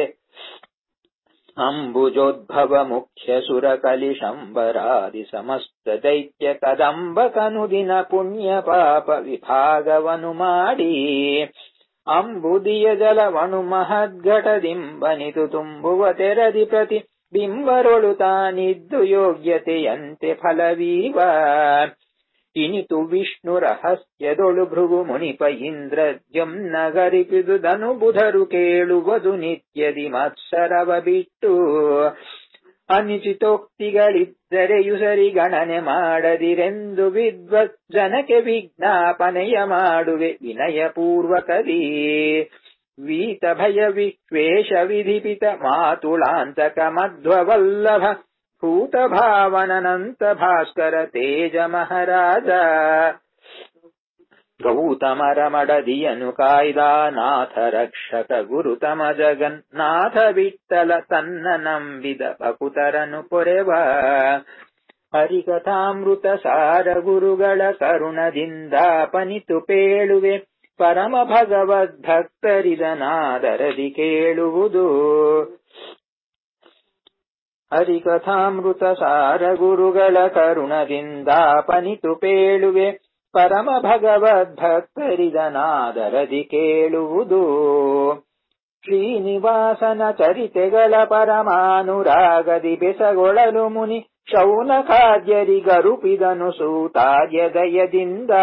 ಅಂಬುಜೋದ್ಭವ ಮುಖ್ಯ ಸುರಕಲಿ ಶಂಬರಾದಿ ಸಮಸ್ತ ದೈತ್ಯ ಕದಂಬ ಕನುದಿನ ಪುಣ್ಯ ಪಾಪ ವಿಭಾಗವನು ಮಾಡಿ ಅಂಬುದಿಯ ಜಲವನು ಮಹದ್ಘಟದಿಂಬನಿತು ತುಂಬುವ ತೆರದಿ ಪ್ರತಿ ಬಿಂಬರೊಳು ತಾನಿದ್ದು ಯೋಗ್ಯತೆಯಂತೆ ಫಲವೀವ ಇನಿತು ವಿಷ್ಣು ರಹಸ್ಯದೊಳು ಭೃಗು ಮುನಿಪ ಇಂದ್ರಜಂ ನಗರಿಪಿದುದನು ಬುಧರು ಕೇಳುವುದು ನಿತ್ಯದಿ ಮತ್ಸರವ ಬಿಟ್ಟು ಅನಿಚಿತೋಕ್ತಿಗಳಿದ್ದರೆಯು ಸರಿ ಗಣನೆ ಮಾಡದಿರೆಂದು ವಿದ್ವತ್ ಜನಕ್ಕೆ ವಿಜ್ಞಾಪನೆಯ ಮಾಡುವೆ ವಿನಯ ಪೂರ್ವಕದಿ ವೀತ ಭಯ ವಿಶ್ವೇಶ ವಿಧಿಪಿತ ಮಾತುಳಾಂತಕ ಮಧ್ವವಲ್ಲಭ ಭೂತ ಭಾವನನಂತ ಭಾಸ್ಕರ ತೇಜ ಮಹಾರಾಜ ಗೌತಮರ ಮಡದಿಯನು ಕಾಯ್ದ ನಾಥ ರಕ್ಷಕ ಗುರುತಮ ಜಗನ್ನಾಥ ವಿಠ್ಠಲ ತನ್ನ ನಂಬಿದ ಭಕುತರನು ಪೊರೆವ ಹರಿಕಥಾಮೃತ ಸಾರ ಗುರುಗಳ ಕರುಣದಿಂದ ಪನಿತು ಪೇಳುವೆ ಪರಮ ಭಗವದ್ಭಕ್ತರಿದನಾದರದಿ ಕೇಳುವುದು ಹರಿಕಥಾಮೃತ ಸಾರ ಗುರುಗಳ ಕರುಣದಿಂದ ಪನಿತು ಪೇಳುವೆ ಪರಮ ಭಗವದ್ಭಕ್ತರಿದನಾದರದಿ ಕೇಳುವುದು ಶ್ರೀನಿವಾಸನ ಚರಿತೆಗಳ ಪರಮಾನುರಾಗದಿ ಬೆಸಗೊಳಲು ಮುನಿ ಶೌನಕಾದ್ಯರಿಗರುಪಿದನು ಸೂತಾರ್ಯ ದಯದಿಂದ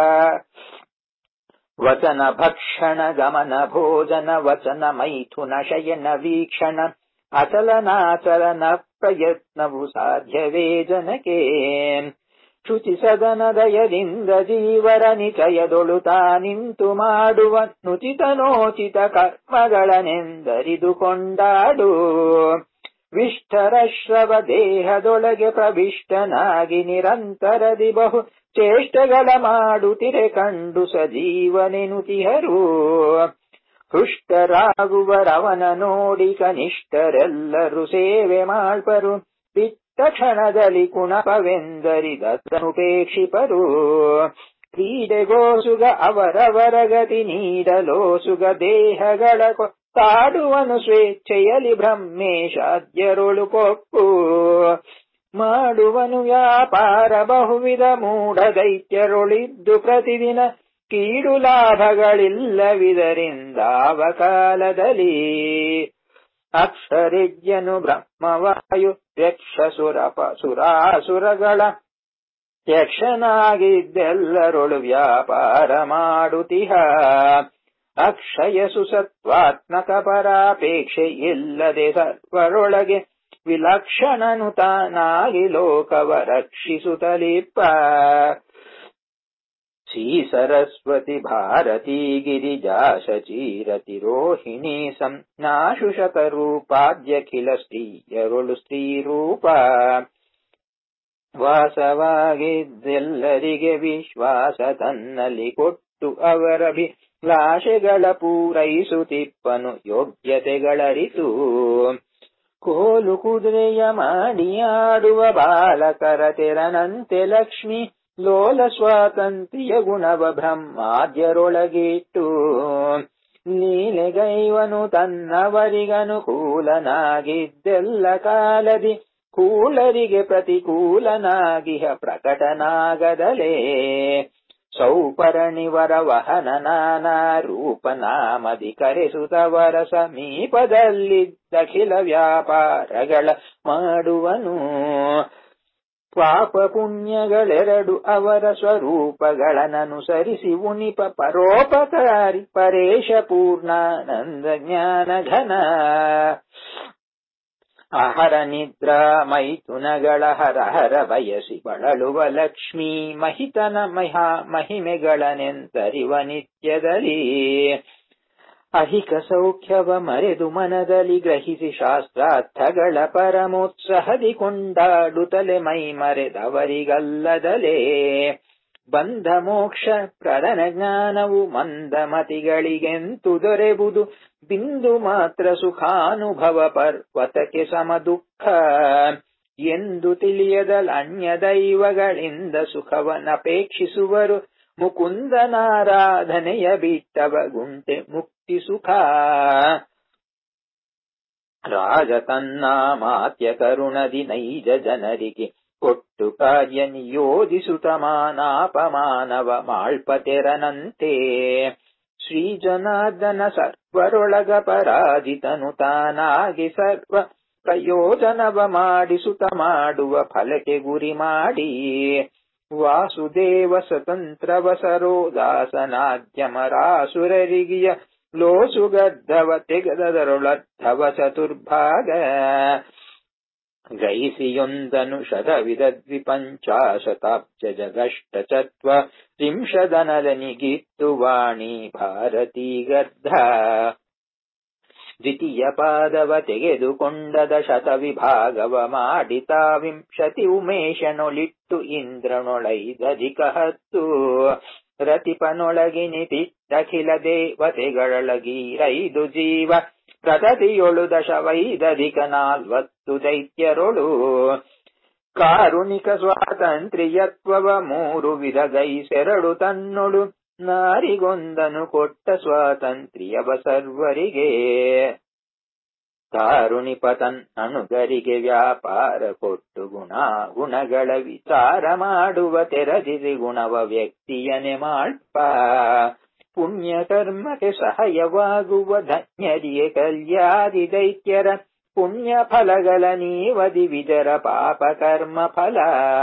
ವಚನ ಭಕ್ಷಣ ಗಮನ ಭೋಜನ ವಚನ ಮೈಥುನ ಶಯನ ವೀಕ್ಷಣ ಅಚಲನಾಚಲನ ಪ್ರಯತ್ನವು ಸಾಧ್ಯವೇ ಜನಕ್ಕೆ ಶುಚಿ ಸದನ ದಯದಿಂದ ಜೀವರ ನಿಚಯದೊಳು ತಾನಿಂತು ಮಾಡುವ ನುಚಿತನೋಚಿತ ಕರ್ಮಗಳನೆಂದರಿದು ಕೊಂಡಾಡು ವಿಷ್ಠರಶ್ರವ ದೇಹದೊಳಗೆ ಪ್ರವಿಷ್ಟನಾಗಿ ನಿರಂತರದಿ ಬಹು ಚೇಷ್ಟೆಗಳ ಮಾಡುತ್ತಿರೆ ಕಂಡು ಸಜೀವನೆನುತಿಹರು ಹೃಷ್ಟರಾಗುವರವನ ನೋಡಿ ಕನಿಷ್ಠರೆಲ್ಲರೂ ಸೇವೆ ಮಾಡ್ಪರು ತಕ್ಷಣದಲ್ಲಿ ಕುಣಪವೆಂದರಿದನುಪೇಕ್ಷಿಪರು ಕ್ರೀಡೆಗೋಸುಗ ಅವರವರ ಗತಿ ನೀಡಲೋಸುಗ ದೇಹಗಳ ತಾಡುವನು ಸ್ವೇಚ್ಛೆಯಲಿ ಬ್ರಹ್ಮೇಶಾದ್ಯರೊಳು ಕೊಪ್ಪು ಮಾಡುವನು ವ್ಯಾಪಾರ ಬಹುವಿಧ ಮೂಢ ದೈತ್ಯರೊಳಿದ್ದು ಪ್ರತಿದಿನ ಕೀಡು ಲಾಭಗಳಿಲ್ಲವಿದರಿಂದಾವ ಕಾಲದಲ್ಲಿ ಅಕ್ಷರಿಜ್ಯನು ಬ್ರಹ್ಮವಾಯು ಯಕ್ಷ ಸುರಾಸುರಗಳ ಯಕ್ಷನಾಗಿದ್ದೆಲ್ಲರೊಳು ವ್ಯಾಪಾರ ಮಾಡುತಿಹ ಅಕ್ಷಯ ಸುಸತ್ವಾತ್ಮಕ ಪರಾಪೇಕ್ಷೆ ಇಲ್ಲದೆ ಸರ್ವರೊಳಗೆ ವಿಲಕ್ಷಣನು ತಾನಾಗಿ ಲೋಕವ ರಕ್ಷಿಸುತ್ತಲಿಪ್ಪ ಶ್ರೀ ಸರಸ್ವತಿ ಭಾರತೀ ಗಿರಿಜಾ ಶಚೀರತಿ ರೋಹಿಣಿ ಸಂನಾಶುಷತ ರೂಪಾದ್ಯಖಿಲ ಸ್ತ್ರೀಯರೊಳು ಸ್ತ್ರೀರೂಪ ವಾಸವಾಗಿದ್ದೆಲ್ಲರಿಗೆ ವಿಶ್ವಾಸ ತನ್ನಲ್ಲಿ ಕೊಟ್ಟು ಅವರಭಿಲಾಷೆಗಳ ಪೂರೈಸುತ್ತಿಪ್ಪನು ಯೋಗ್ಯತೆಗಳರಿತು ಕೋಲು ಕುದುರೆಯ ಮಾಡಿಯಾಡುವ ಬಾಲಕರ ತೆರನಂತೆ ಲಕ್ಷ್ಮಿ ಲೋಲ ಸ್ವಾತಂತ್ರ್ಯ ಗುಣವ ಬ್ರಹ್ಮಾದ್ಯರೊಳಗಿಟ್ಟು ಲೀಲೆಗೈವನು ತನ್ನವರಿಗನುಕೂಲನಾಗಿದ್ದೆಲ್ಲ ಕಾಲದಿ ಕೂಳರಿಗೆ ಪ್ರತಿಕೂಲನಾಗಿಹ ಪ್ರಕಟನಾಗದಲೇ ಸೌಪರ್ಣಿವರ ವಹನ ನಾನಾ ರೂಪನಾಮದಿ ಕರೆಸುತ್ತವರ ಸಮೀಪದಲ್ಲಿದ್ದಖಿಲ ವ್ಯಾಪಾರಗಳ ಮಾಡುವನು. ಪಾಪ ಪುಣ್ಯಗಳೆರಡು ಅವರ ಸ್ವರೂಪಗಳನ್ನನುಸರಿಸಿ ಉಣಿಪ ಪರೋಪಕಾರಿ ಪರೇಶ ಪೂರ್ಣಾನಂದ ಜ್ಞಾನ ಘನ. ಅಹರ ನಿದ್ರಾ ಮೈಥುನಗಳ ಹರ ಬಯಸಿ ಬಳಲುವ ಲಕ್ಷ್ಮೀ ಮಹಿತನ ಮಹಿಮೆಗಳನೆಂತರಿವ ನಿತ್ಯದಲ್ಲಿ ಅಹಿಕ ಸೌಖ್ಯವ ಮರೆದು ಮನದಲ್ಲಿ ಗ್ರಹಿಸಿ ಶಾಸ್ತ್ರಾರ್ಥಗಳ ಪರಮೋತ್ಸಾಹದಿ ಕೊಂಡಾಡುತ್ತಲೆ ಮೈ ಮರೆದವರಿಗಲ್ಲದಲೇ ಬಂಧ ಮೋಕ್ಷ ಪ್ರದನ ಜ್ಞಾನವು ಮಂದಮತಿಗಳಿಗೆಂತು ದೊರೆಬುದು ಬಿಂದು ಮಾತ್ರ ಸುಖಾನುಭವ ಪರ್ವತಕ್ಕೆ ಸಮ ದುಃಖ ಎಂದು ತಿಳಿಯದಲ್ ಅನ್ಯ ದೈವಗಳಿಂದ ಸುಖವನ್ನಪೇಕ್ಷಿಸುವರು ಮುಕುಂದನಾರಾಧನೆಯ ಬಿಟ್ಟವ ಗುಂಟೆ ಮುಕ್ತಿ ಸುಖ. ರಾಜ ತನ್ನಾಮಾತ್ಯ ಕರುಣದಿ ನೈಜ ಜನರಿಗೆ ಕೊಟ್ಟು ಕಾರ್ಯ ನಿಯೋಜಿಸುತ್ತ ಮಾನಾಪಮಾನವ ಮಾಳ್ಪತೆರನಂತೆ ಶ್ರೀಜನಾರ್ದನ ಸರ್ವರೊಳಗ ಪರಾಜಿತನು ತಾನಾಗಿ ಸರ್ವ ಪ್ರಯೋಜನವ ಮಾಡಿಸುತ್ತ ಮಾಡುವ ಫಲಕ್ಕೆ ಗುರಿ ಮಾಡಿ ವಾಸುದೇವ ಸ್ವತಂತ್ರವ ಸರೋದಾಸನಾದ್ಯಮರಾಸುರರಿಗಿಯ ಲೋಸುಗರ್ಧವ ತೆಗೆದರೊಳರ್ಧವ ಚತುರ್ಭಾಗ ಗೈಸಿಯೊಂದನು ಶತವಿಧ ದ್ವಿಪಂಚಾಶತಾಬ್ಜ ಜಗಷ್ಟ ಚತ್ವ ತ್ರಿಂಶದನದನಿಗಿತ್ತು ವಾಣಿ ಭಾರತೀ ಗರ್ಧ ದ್ವಿತೀಯ ಪಾದವ ತೆಗೆದುಕೊಂಡದ ಶತವಿಭಾಗವ ಮಾಡಿತಾ ವಿಂಶತಿ ಉಮೇಶನೊಳಿಟ್ಟು ಇಂದ್ರನೊಳೈದಧಿಕ 10 ರತಿಪನೊಳಗಿನಿತಿಟ್ಟಖಿಲ ದೇವತೆಗಳೊಳಗೀರೈದು ಜೀವ ಪ್ರತತಿಯೊಳು ದಶವೈದಧಿಕ 40 ದೈತ್ಯರೊಳು ಕಾರುಣಿಕ ಸ್ವಾತಂತ್ರ್ಯತ್ವವ 3 ವಿಧ ಗೈಸೆರಡು ತನ್ನೊಳು ನಾರಿಗೊಂದನು ಕೊಟ್ಟ ಸ್ವಾತಂತ್ರ್ಯವ ಸರ್ವರಿಗೆ ಕಾರುಣಿಪತನ್ ಅಣುಗರಿಗೆ ವ್ಯಾಪಾರ ಕೊಟ್ಟು ಗುಣಗಳ ವಿಚಾರ ಮಾಡುವ ತೆರದಿರಿ ಗುಣವ ವ್ಯಕ್ತಿಯನೆ ಮಾಳ್ಪ ಪುಣ್ಯ ಕರ್ಮಕ್ಕೆ ಸಹಾಯವಾಗುವ ಧನ್ಯರಿಗೆ ಕಲ್ಯಾದಿ ದೈತ್ಯರ ಪುಣ್ಯ ಫಲಗಳ ನೀವದಿ ವಿಜರ ಪಾಪ ಕರ್ಮ ಫಲ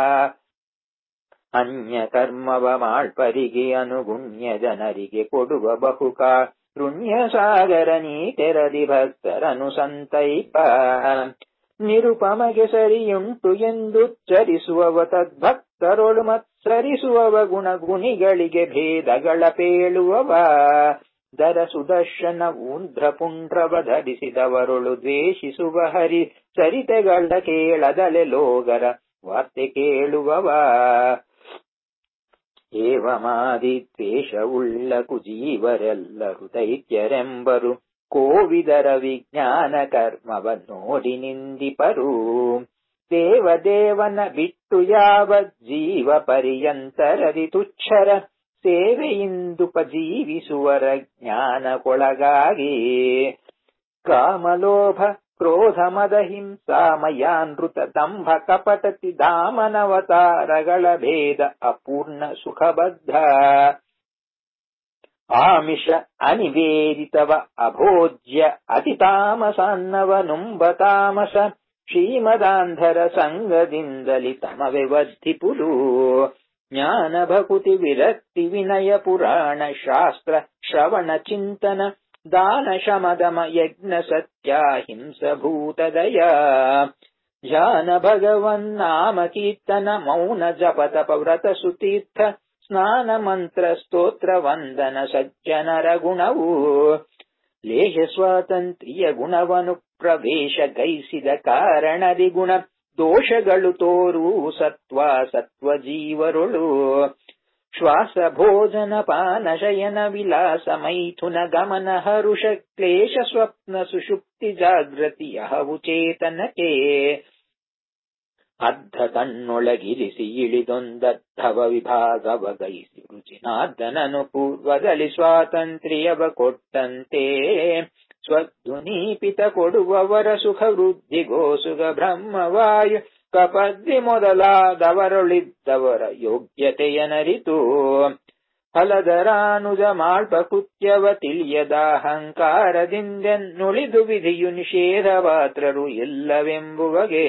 ಅನ್ಯ ಕರ್ಮವ ಮಾಳ್ಪರಿಗೆ ಅನುಗುಣ್ಯ ಜನರಿಗೆ ಕೊಡುವ ಬಹುಕ ಋಣ್ಯ ಸಾಗರ ನೀ ತೆರದಿ ಭಕ್ತರನು ಸಂತೈಪ ನಿರುಪಮಗೆ ಸರಿಯುಂಟು ಎಂದುಚ್ಚರಿಸುವವ ತದ್ಭಕ್ತರೊಳು ಮತ್ಸರಿಸುವವ ಗುಣಿಗಳಿಗೆ ಭೇದಗಳ ಪೇಳುವವ ದರ ಸುದರ್ಶನ ಊಂಧ್ರ ಪುಂಡ್ರವ ಧರಿಸಿದವರೊಳು ದ್ವೇಷಿಸುವ ಹರಿ ಚರಿತೆಗಳ ಕೇಳದಲೆ ಲೋಗರ ವಾರ್ತೆ ಕೇಳುವವ ಏವಮಾದಿ ದ್ವೇಷವುಳ್ಳ ಕುಜೀವರೆಲ್ಲರು ದೈತ್ಯರೆಂಬರು ಕೋವಿದರ ವಿಜ್ಞಾನ ಕರ್ಮವ ನೋಡಿ ನಿಂದಿಪರು ದೇವದೇವನ ಬಿಟ್ಟು ಯಾವ ಜೀವ ಪರ್ಯಂತರದಿ ತುಚ್ಛರ ಸೇವೆಯಿಂದುಪಜೀವಿಸುವರ ಜ್ಞಾನಕ್ಕೊಳಗಾಗಿ ಕಾಮಲೋಭ ಕ್ರೋಧ ಮದ ಹಿಂಸಾ ಮಯಾನೃತ ದಂಭ ಕಪಟತಿ ದಾಮನವತಾರಗಳ ಭೇದ ಅಪೂರ್ಣ ಸುಖಬದ್ಧ ಆಮಿಷ ಅನಿವೇದಿತವ ಅಭೋಜ್ಯ ಅತಿ ತಾಮಸಾನ್ನವ ನುಂಬ ತಾಮಸ ಶ್ರೀಮದಾಂಧರ ಸಂಗದಿಂದಲಿ ತಮವೆ ವರ್ಧಿಪುರು ಜ್ಞಾನ ಭಕುತಿ ವಿರಕ್ತಿ ವಿನಯ ಪುರಾಣ ಶಾಸ್ತ್ರ ಶ್ರವಣ ಚಿಂತನ ದಾನ ಶಮದಮ ಯಜ್ಞ ಸತ್ಯಾಹಿಂಸ ಭೂತದಯ ಧ್ಯಾನ ಭಗವನ್ನಾಮ ಕೀರ್ತನ ಮೌನ ಜಪತಪ ವ್ರತ ಸುತೀರ್ಥ ಸ್ನಾನ ಮಂತ್ರ ಸ್ತೋತ್ರ ವಂದನ ಸಜ್ಜನರ ಗುಣವು ಲೇಹ ಸ್ವಾತಂತ್ರ್ಯ ಗುಣವನು ಪ್ರವೇಶ ಗೈಸಿದ ಕಾರಣದಿ ಗುಣ ದೋಷಗಳು ತೋರು ಸತ್ವ ಜೀವರೊಳು ಶ್ವಾಸ ಭೋಜನ ಪಾನ ಶಯನ ವಿಲಾಸ ಮೈಥುನ ಗಮನ ಹರುಷ ಕ್ಲೇಶ ಸ್ವಪ್ನ ಸುಷುಪ್ತಿ ಜಾಗೃತಿ ಅಹವು ಚೇತನಕ್ಕೆ ಅರ್ಧ ತನ್ನೊಳಗಿರಿಸಿ ಇಳಿದೊಂದರ್ಧವ ವಿಭಾಗವಗೈಸಿ ರುಚಿನಾರ್ದನನು ಪೂರ್ವದಲ್ಲಿ ಸ್ವಾತಂತ್ರ್ಯವ ಕೊಟ್ಟಂತೆ ಸ್ವಧ್ವನೀಪಿತ ಕೊಡುವವರ ಸುಖ ವೃದ್ಧಿಗೋಸುಗ ಬ್ರಹ್ಮವಾಯು ಕಪದ್ರಿ ಮೊದಲಾದವರೊಳಿದ್ದವರ ಯೋಗ್ಯತೆಯನರಿತು ಫಲದರಾನುಜ ಮಾಳ್ಪ ಕೃತ್ಯವ ತಿಳಿಯದಾಹಂಕಾರದಿಂದೆನ್ನುಳಿದು ವಿಧಿಯು ನಿಷೇಧವಾತ್ರರು ಎಲ್ಲವೆಂಬುವಗೆ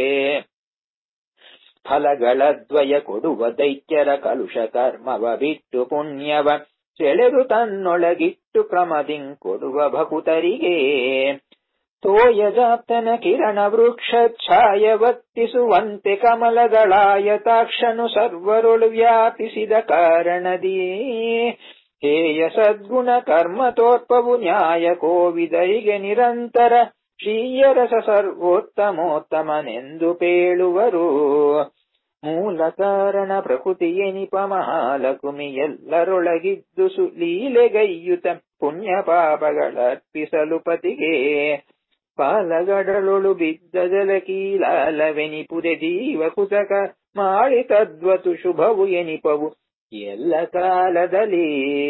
ಫಲಗಳದ್ವಯ ಕೊಡುವ ದೈತ್ಯರ ಕಲುಷ ಕರ್ಮವ ಬಿಟ್ಟು ಪುಣ್ಯವ ಸೆಳೆದು ತನ್ನೊಳಗಿಟ್ಟು ಕ್ರಮದಿಂ ಕೊಡುವ ಭಕುತರಿಗೆ ತೋಯಜಾಪ್ತನ ಕಿರಣ ವೃಕ್ಷ ಛಾಯವತ್ತಿಸುವಂತೆ ಕಮಲದಳಾಯತಾಕ್ಷನು ಸರ್ವರೊಳು ವ್ಯಾಪಿಸಿದ ಕಾರಣದಿ ಹೇಯ ಸದ್ಗುಣ ಕರ್ಮ ತೋರ್ಪವು ನ್ಯಾಯ ಕೋವಿದರಿಗೆ ನಿರಂತರ ಶ್ರೀಯರಸ ಸರ್ವೋತ್ತಮೋತ್ತಮನೆಂದು ಪೇಳುವರು ಮೂಲ ಕಾರಣ ಪ್ರಕೃತಿಯೆನಿಪ ಮಹಾಲಕುಮಿ ಎಲ್ಲರೊಳಗಿದ್ದು ಸುಲೀಲೆಗೈಯುತ ಪುಣ್ಯ ಪಾಪಗಳರ್ಪಿಸಲು ಪತಿಗೆ ಪಾಲಗಡಲೊಳು ಬಿದ್ದ ಜಲಕೀಲಾಲವೆನಿಪುದೆ ಜೀವ ಕುತಕ ಮಾಡಿ ತದ್ವತು ಶುಭವು ಎನಿಪವು ಎಲ್ಲ ಕಾಲದಲ್ಲಿ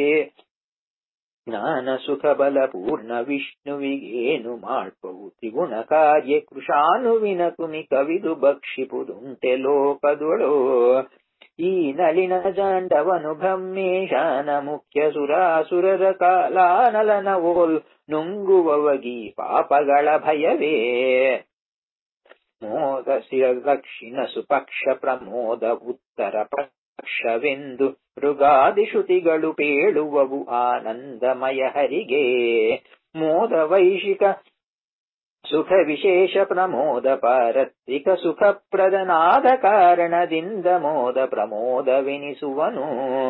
ಜ್ಞಾನ ಸುಖ ಬಲ ಪೂರ್ಣ ವಿಷ್ಣುವಿಗೇನು ಮಾಡ್ಪವು ತ್ರಿಗುಣ ಕಾರ್ಯ ಕೃಷಾನುವಿನ ಕುನಿ ಕವಿದು ಭಕ್ಷಿಪುದುಂಟೆ ಲೋಕದೊಳು ಈ ನಳಿನ ಜಾಂಡವನು ಬ್ರಹ್ಮೇಶಾನ ಮುಖ್ಯ ಸುರಾಸುರರ ಕಾಲಾನಲನ ಓಲ್ ನುಂಗುವವಗಿ ಪಾಪಗಳ ಭಯವೇ ಮೋದ ಶಿರ ದಕ್ಷಿಣ ಸುಪಕ್ಷ ಪ್ರಮೋದ ಉತ್ತರ ಪಕ್ಷವೆಂದು ಮೃಗಾದಿ ಶ್ರುತಿಗಳು ಪೇಳುವವು ಆನಂದಮಯ ಹರಿಗೆ ಮೋದ ವೈಶಿಕ ಸುಖ ವಿಶೇಷ ಪ್ರಮೋದ ಪಾರತ್ರಿಕ ಸುಖಪ್ರದನಾದ ಕಾರಣದಿಂದ ಮೋದ ಪ್ರಮೋದವೆನಿಸುವನು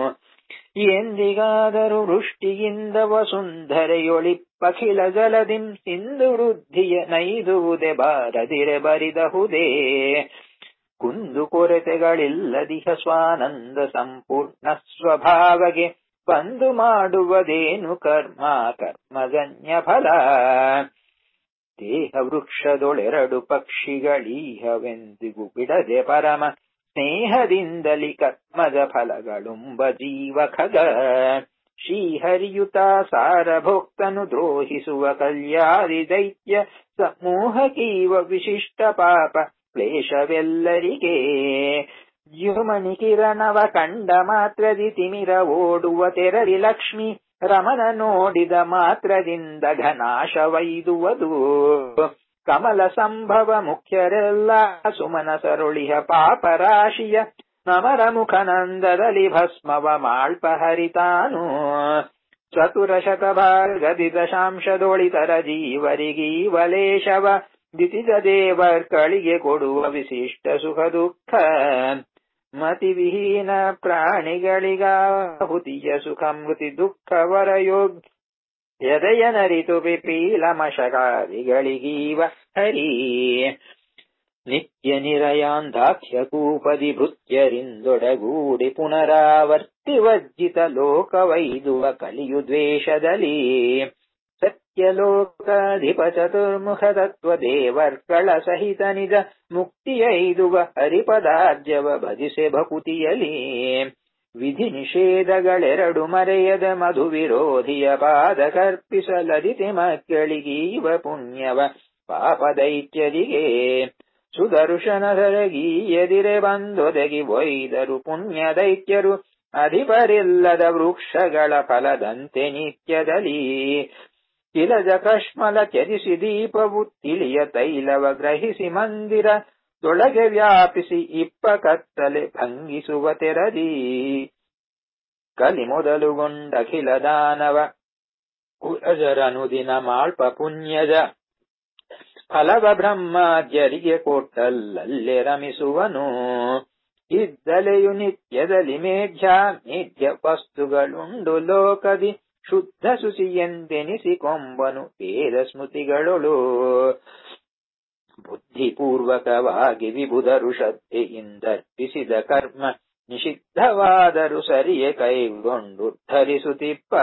ಎಂದಿಗಾದರೂ ವೃಷ್ಟಿಯಿಂದ ವಸುಂಧರೆಯೊಳಿಪ್ಪಖಿಲ ಜಲದಿಂ ಸಿಂಧು ವೃದ್ಧಿಯ ನೈದುವುದೆ ಬಾರದಿರೆ ಬರಿದಹುದೇ ಕುಂದು ಕೊರತೆಗಳಿಲ್ಲದಿಹ ಸ್ವಾನಂದ ಸಂಪೂರ್ಣ ಸ್ವಭಾವಗೆ ಬಂದು ಮಾಡುವುದೇನು ಕರ್ಮಜನ್ಯ ಫಲ ದೇಹ ವೃಕ್ಷದೊಳೆರಡು ಪಕ್ಷಿಗಳೀಹವೆಂದಿಗೂ ಬಿಡದೆ ಪರಮ ಸ್ನೇಹದಿಂದಲಿ ಕರ್ಮಜ ಫಲಗಳುಂಬ ಜೀವ ಖಗ ಶ್ರೀಹರಿಯುತ ಸಾರಭೋಕ್ತನು ದ್ರೋಹಿಸುವ ಕಲ್ಯಾದಿ ದೈತ್ಯ ಸಮೂಹಕೀವ ವಿಶಿಷ್ಟ ಪಾಪ ಕ್ಲೇಶವೆಲ್ಲರಿಗೆ ದ್ಯುಮಣಿ ಕಿರಣವ ಕಂಡ ಮಾತ್ರದಿ ತಿಮಿರ ಓಡುವ ತೆರರಿ ಲಕ್ಷ್ಮಿ ರಮನ ನೋಡಿದ ಮಾತ್ರದಿಂದ ಘನಾಶವೈದುವುದು ಕಮಲ ಸಂಭವ ಮುಖ್ಯರೆಲ್ಲ ಸುಮನ ಸರುಳಿಹ ಪಾಪರಾಶಿಯ ನಮರ ಮುಖನಂದದಲ್ಲಿ ಭಸ್ಮವ ಮಾಳ್ಪ ಹರಿತಾನು ಚತುರ ಶತಭಾಗದಿ ದಶಾಂಶದೊಳಿತರ ಜೀವರಿಗೀವಲೇಶವ ದಿತಿಜ ದೇವರ್ಗಳಿಗೆ ಕೊಡುವ ವಿಶಿಷ್ಟ ಸುಖ ದುಃಖ ಮತಿವಿಹೀನ ಪ್ರಾಣಿಗಳಿಗಾಹುತಿಯ ಸುಖ ಮೃತಿ ದುಃಖವರ ಯೋಗ್ಯದೆಯನರಿತು ಪಿಪೀಲಮಶಕಾರಿಗಳಿಗೀವ ಹರಿ ನಿತ್ಯ ನಿರಯಾಂಧಾಖ್ಯ ಕೂಪದಿ ಭೃತ್ಯರಿಂದೊಡಗೂಡಿ ಪುನರಾವರ್ತಿ ವರ್ಜಿತ ಲೋಕವೈದುವ ಕಲಿಯು ದ್ವೇಷದಲ್ಲಿ ಸತ್ಯಲೋಕಾಧಿಪ ಚತುರ್ಮುಖ ತತ್ವ ದೇವರ್ಗಳ ಸಹಿತ ನಿಜ ಮುಕ್ತಿಯೈದುವ ಹರಿಪದಾರ್ಜವ ಭಜಿಸೆ ಭಕುತಿಯಲಿ ವಿಧಿ ನಿಷೇಧಗಳೆರಡು ಮರೆಯದ ಮಧು ವಿರೋಧಿಯ ಪಾದ ಕರ್ಪಿಸಲದಿತಿ ಮಕ್ಕಳಿಗೀವ ಪುಣ್ಯವ ಪಾಪ ದೈತ್ಯರಿಗೆ ಸುದರ್ಶನಧರಗೀಯದಿರೆ ಬಂದೊದಗಿ ಒಯ್ದರು ಪುಣ್ಯ ದೈತ್ಯರು ಅಧಿಪರಿಲ್ಲದ ವೃಕ್ಷಗಳ ಫಲದಂತೆ ನಿತ್ಯದಲ್ಲಿ ತಿಲಜ ಕಶ್ಮಲ ತ್ಯಜಿಸಿ ದೀಪವು ತಿಳಿಯ ತೈಲವ ಗ್ರಹಿಸಿ ಮಂದಿರ ತೊಳಗೆ ವ್ಯಾಪಿಸಿ ಇಪ್ಪ ಕತ್ತಲೆ ಭಂಗಿಸುವ ತೆರದಿ ಕಲಿ ಮೊದಲುಗೊಂಡಖಿಲ ದಾನವ ಕುಲಜರನುದಿನ ಮಾಳ್ಪ ಪುಣ್ಯಜ ಫಲವ ಬ್ರಹ್ಮಾದ್ಯರಿಗೆ ಕೊಟ್ಟಲ್ಲೇ ರಮಿಸುವನು ಇದ್ದಲೆಯು ನಿತ್ಯದಲ್ಲಿ ಮೇಧ್ಯ ವಸ್ತುಗಳುಂಡು ಲೋಕದಿ ಶುದ್ಧ ಸುಸಿಯೆಂದೆನಿಸಿಕೊಂಬನು ವೇದ ಸ್ಮೃತಿಗಳೊಳು ಬುದ್ಧಿಪೂರ್ವಕವಾಗಿ ವಿಬುಧರು ಶ್ರದ್ಧೆಯಿಂದರ್ಪಿಸಿದ ಕರ್ಮ ನಿಷಿದ್ಧವಾದರೂ ಸರಿಯೇ ಕೈಗೊಂಡು ಧರಿಸುತ್ತಿಪ್ಪ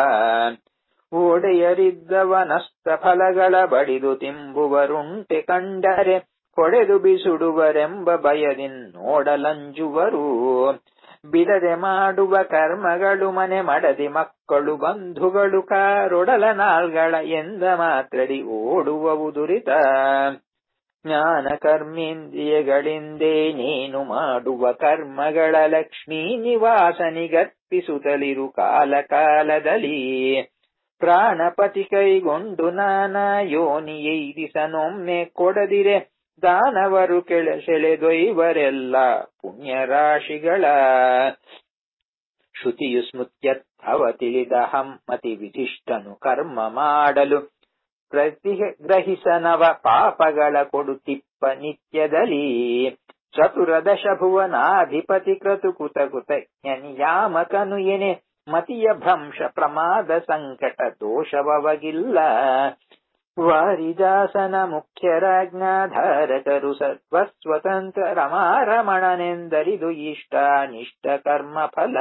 ಒಡೆಯರಿದ್ದವನಸ್ತ ಫಲಗಳ ಬಡಿದು ತಿಂಬುವರುಂಟೆ ಕಂಡರೆ ಹೊಡೆದು ಬಿಸುಡುವರೆಂಬ ಭಯದಿನ್ ನೋಡಲಂಜುವರು. ಬಿಡದೆ ಮಾಡುವ ಕರ್ಮಗಳು ಮನೆ ಮಡದಿ ಮಕ್ಕಳು ಬಂಧುಗಳು ಕಾರೊಡಲ ನಾಲ್ಗಳ ಎಂದ ಮಾತ್ರಡಿ ಓಡುವವು ದುರಿತ. ಜ್ಞಾನ ಕರ್ಮೇಂದ್ರಿಯಗಳಿಂದೇ ನೀನು ಮಾಡುವ ಕರ್ಮಗಳ ಲಕ್ಷ್ಮೀ ನಿವಾಸನಿಗರ್ಪಿಸುತ್ತಲಿರು ಕಾಲ ಕಾಲದಲ್ಲಿ. ಪ್ರಾಣಪತಿ ಕೈಗೊಂಡು ನಾನಾ ಯೋನಿಯೈದಿಸನೊಮ್ಮೆ ಕೊಡದಿರೆ ದಾನವರು ಸೆಳೆದೊಯ್ವರೆಲ್ಲ ಪುಣ್ಯರಾಶಿಗಳ. ಶ್ರುತಿಯು ಸ್ಮೃತ್ಯರ್ಥವ ತಿಳಿದ ಹಮ್ಮತಿ ವಿಧಿಷ್ಠನು ಕರ್ಮ ಮಾಡಲು ಪ್ರತಿಗ್ರಹಿಸನವ ಪಾಪಗಳ ಕೊಡುತಿಪ್ಪ ನಿತ್ಯದಲ್ಲಿ. ಚತುರದಶ ಭುವನಾಧಿಪತಿ ಕ್ರತುಕೃತ ನಿಯಾಮಕನು ಎನೆ ಮತಿಯ ಭ್ರಂಶ ಪ್ರಮಾದ ಸಂಕಟ ದೋಷವಗಿಲ್ಲ. ವಾರಿದಾಸನ ಮುಖ್ಯರಾಜ್ಞಾಧಾರಕರು ಸರ್ವಸ್ವತಂತ್ರ ರಮಾರಮಣನೆಂದರಿದು ಇಷ್ಟಾನಿಷ್ಟ ಕರ್ಮ ಫಲ.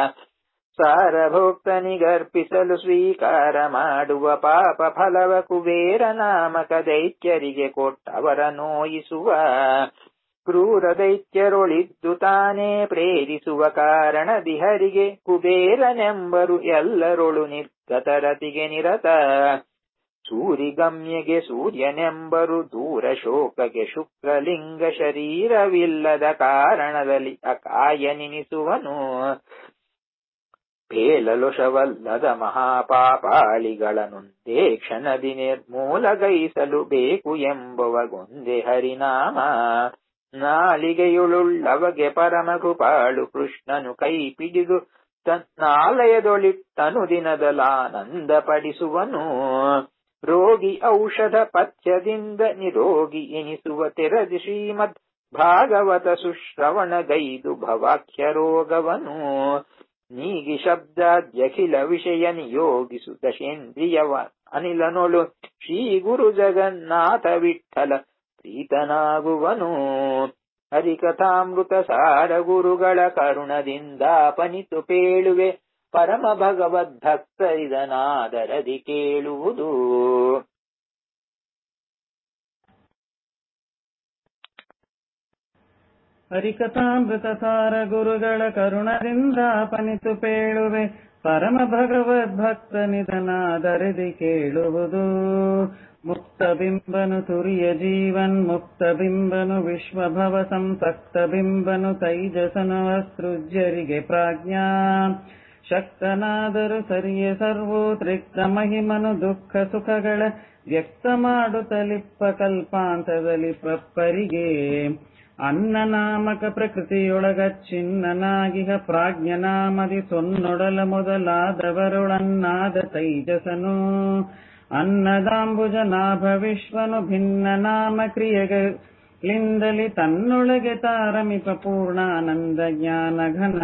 ಸಾರಭೋಕ್ತನಿಗರ್ಪಿಸಲು ಸ್ವೀಕಾರ ಮಾಡುವ ಪಾಪ ಫಲವ ಕುಬೇರ ನಾಮಕ ದೈತ್ಯರಿಗೆ ಕೊಟ್ಟವರ ನೋಯಿಸುವ. ಕ್ರೂರ ದೈತ್ಯರೊಳಿದ್ದು ತಾನೇ ಪ್ರೇರಿಸುವ ಕಾರಣದಿಹರಿಗೆ ಕುಬೇರನೆಂಬರು ಎಲ್ಲರೊಳು ನಿರ್ಗತರತಿಗೆ ನಿರತ. ಸೂರಿಗಮ್ಯಗೆ ಸೂರ್ಯನೆಂಬರು ದೂರ ಶೋಕಗೆ ಶುಕ್ರಲಿಂಗ ಶರೀರವಿಲ್ಲದ ಕಾರಣದಲ್ಲಿ ಅಕಾಯನೆನಿಸುವನು. ಪೇಲಲೊಷವಲ್ಲದ ಮಹಾಪಾಪಾಳಿಗಳನ್ನೊಂದೇ ಕ್ಷಣದಿ ನಿರ್ಮೂಲಗೈಸಲು ಬೇಕು ಎಂಬುವಗೊಂದೇ ಹರಿನಾಮ. ನಾಲಿಗೆಯುಳುಳ್ಳವಗೆ ಪರಮ ಕೃಪಾಳು ಕೃಷ್ಣನು ಕೈ ಪಿಡಿದು ತನ್ನಾಲಯದೊಳಿಟ್ಟನು ದಿನದಲಾನಂದ ಪಡಿಸುವನು. ರೋಗಿ ಔಷಧ ಪಥ್ಯದಿಂದ ನಿರೋಗಿ ಎನಿಸುವ ತೆರದಿ ಶ್ರೀಮದ್ ಭಾಗವತ ಸುಶ್ರವಣಗೈದು ಭವಾಖ್ಯ ರೋಗವನು. ನೀಗಿ ಶಬ್ದಾದ್ಯಖಿಲ ವಿಷಯ ನಿಯೋಗಿಸು ದಶೇಂದ್ರಿಯವ ಅನಿಲನೊಳು ಶ್ರೀ ಗುರು ಜಗನ್ನಾಥ ವಿಠಲ ಪ್ರೀತನಾಗುವನು. ಹರಿಕಥಾಮೃತ ಸಾರ ಗುರುಗಳ ಕರುಣದಿಂದ ಪನಿತು ಪೇಳುವೆ ಪರಮ ಭಗವದ್ಭಕ್ತರಿದನಾದರದಿ ಕೇಳುವುದು. ಹರಿಕಥಾಮೃತ ಸಾರ ಗುರುಗಳ ಕರುಣದಿಂದ ಪನಿತು ಪೇಳುವೆ ಪರಮ ಭಗವದ್ಭಕ್ತನಿದನಾದರದಿ ಕೇಳುವುದು. ಮುಕ್ತ ಬಿಂಬನು ತುರಿಯ ಜೀವನ್ ಮುಕ್ತ ಬಿಂಬನು ವಿಶ್ವಭವ ಸಂಸಕ್ತ ಬಿಂಬನು ತೈಜಸನು ಅಸೃಜ್ಯರಿಗೆ ಪ್ರಾಜ್ಞಾ. ಶಕ್ತನಾದರೂ ಸರಿಯೇ ಸರ್ವೋದ್ರಿಕ್ತ ಮಹಿಮನು ದುಃಖ ಸುಖಗಳ ವ್ಯಕ್ತ ಮಾಡುತ್ತಲಿಪ್ಪ ಕಲ್ಪಾಂತದಲ್ಲಿ ಪಪ್ಪರಿಗೆ. ಅನ್ನ ನಾಮಕ ಪ್ರಕೃತಿಯೊಳಗಚ್ಚಿನ್ನನಾಗಿಹ ಪ್ರಾಜ್ಞನಾಮದಿ ಸೊನ್ನೊಡಲ ಮೊದಲಾದವರೊಳನ್ನಾದ ತೈಜಸನು. ಅನ್ನದಾಂಬುಜ ನಾಭ ವಿಶ್ವನು ಭಿನ್ನ ನಾಮ ಕ್ರಿಯೆಗಳಿಂದಲಿ ತನ್ನೊಳಗೆ ತಾರಮಿಪ ಪೂರ್ಣಾನಂದ ಜ್ಞಾನ ಘನ.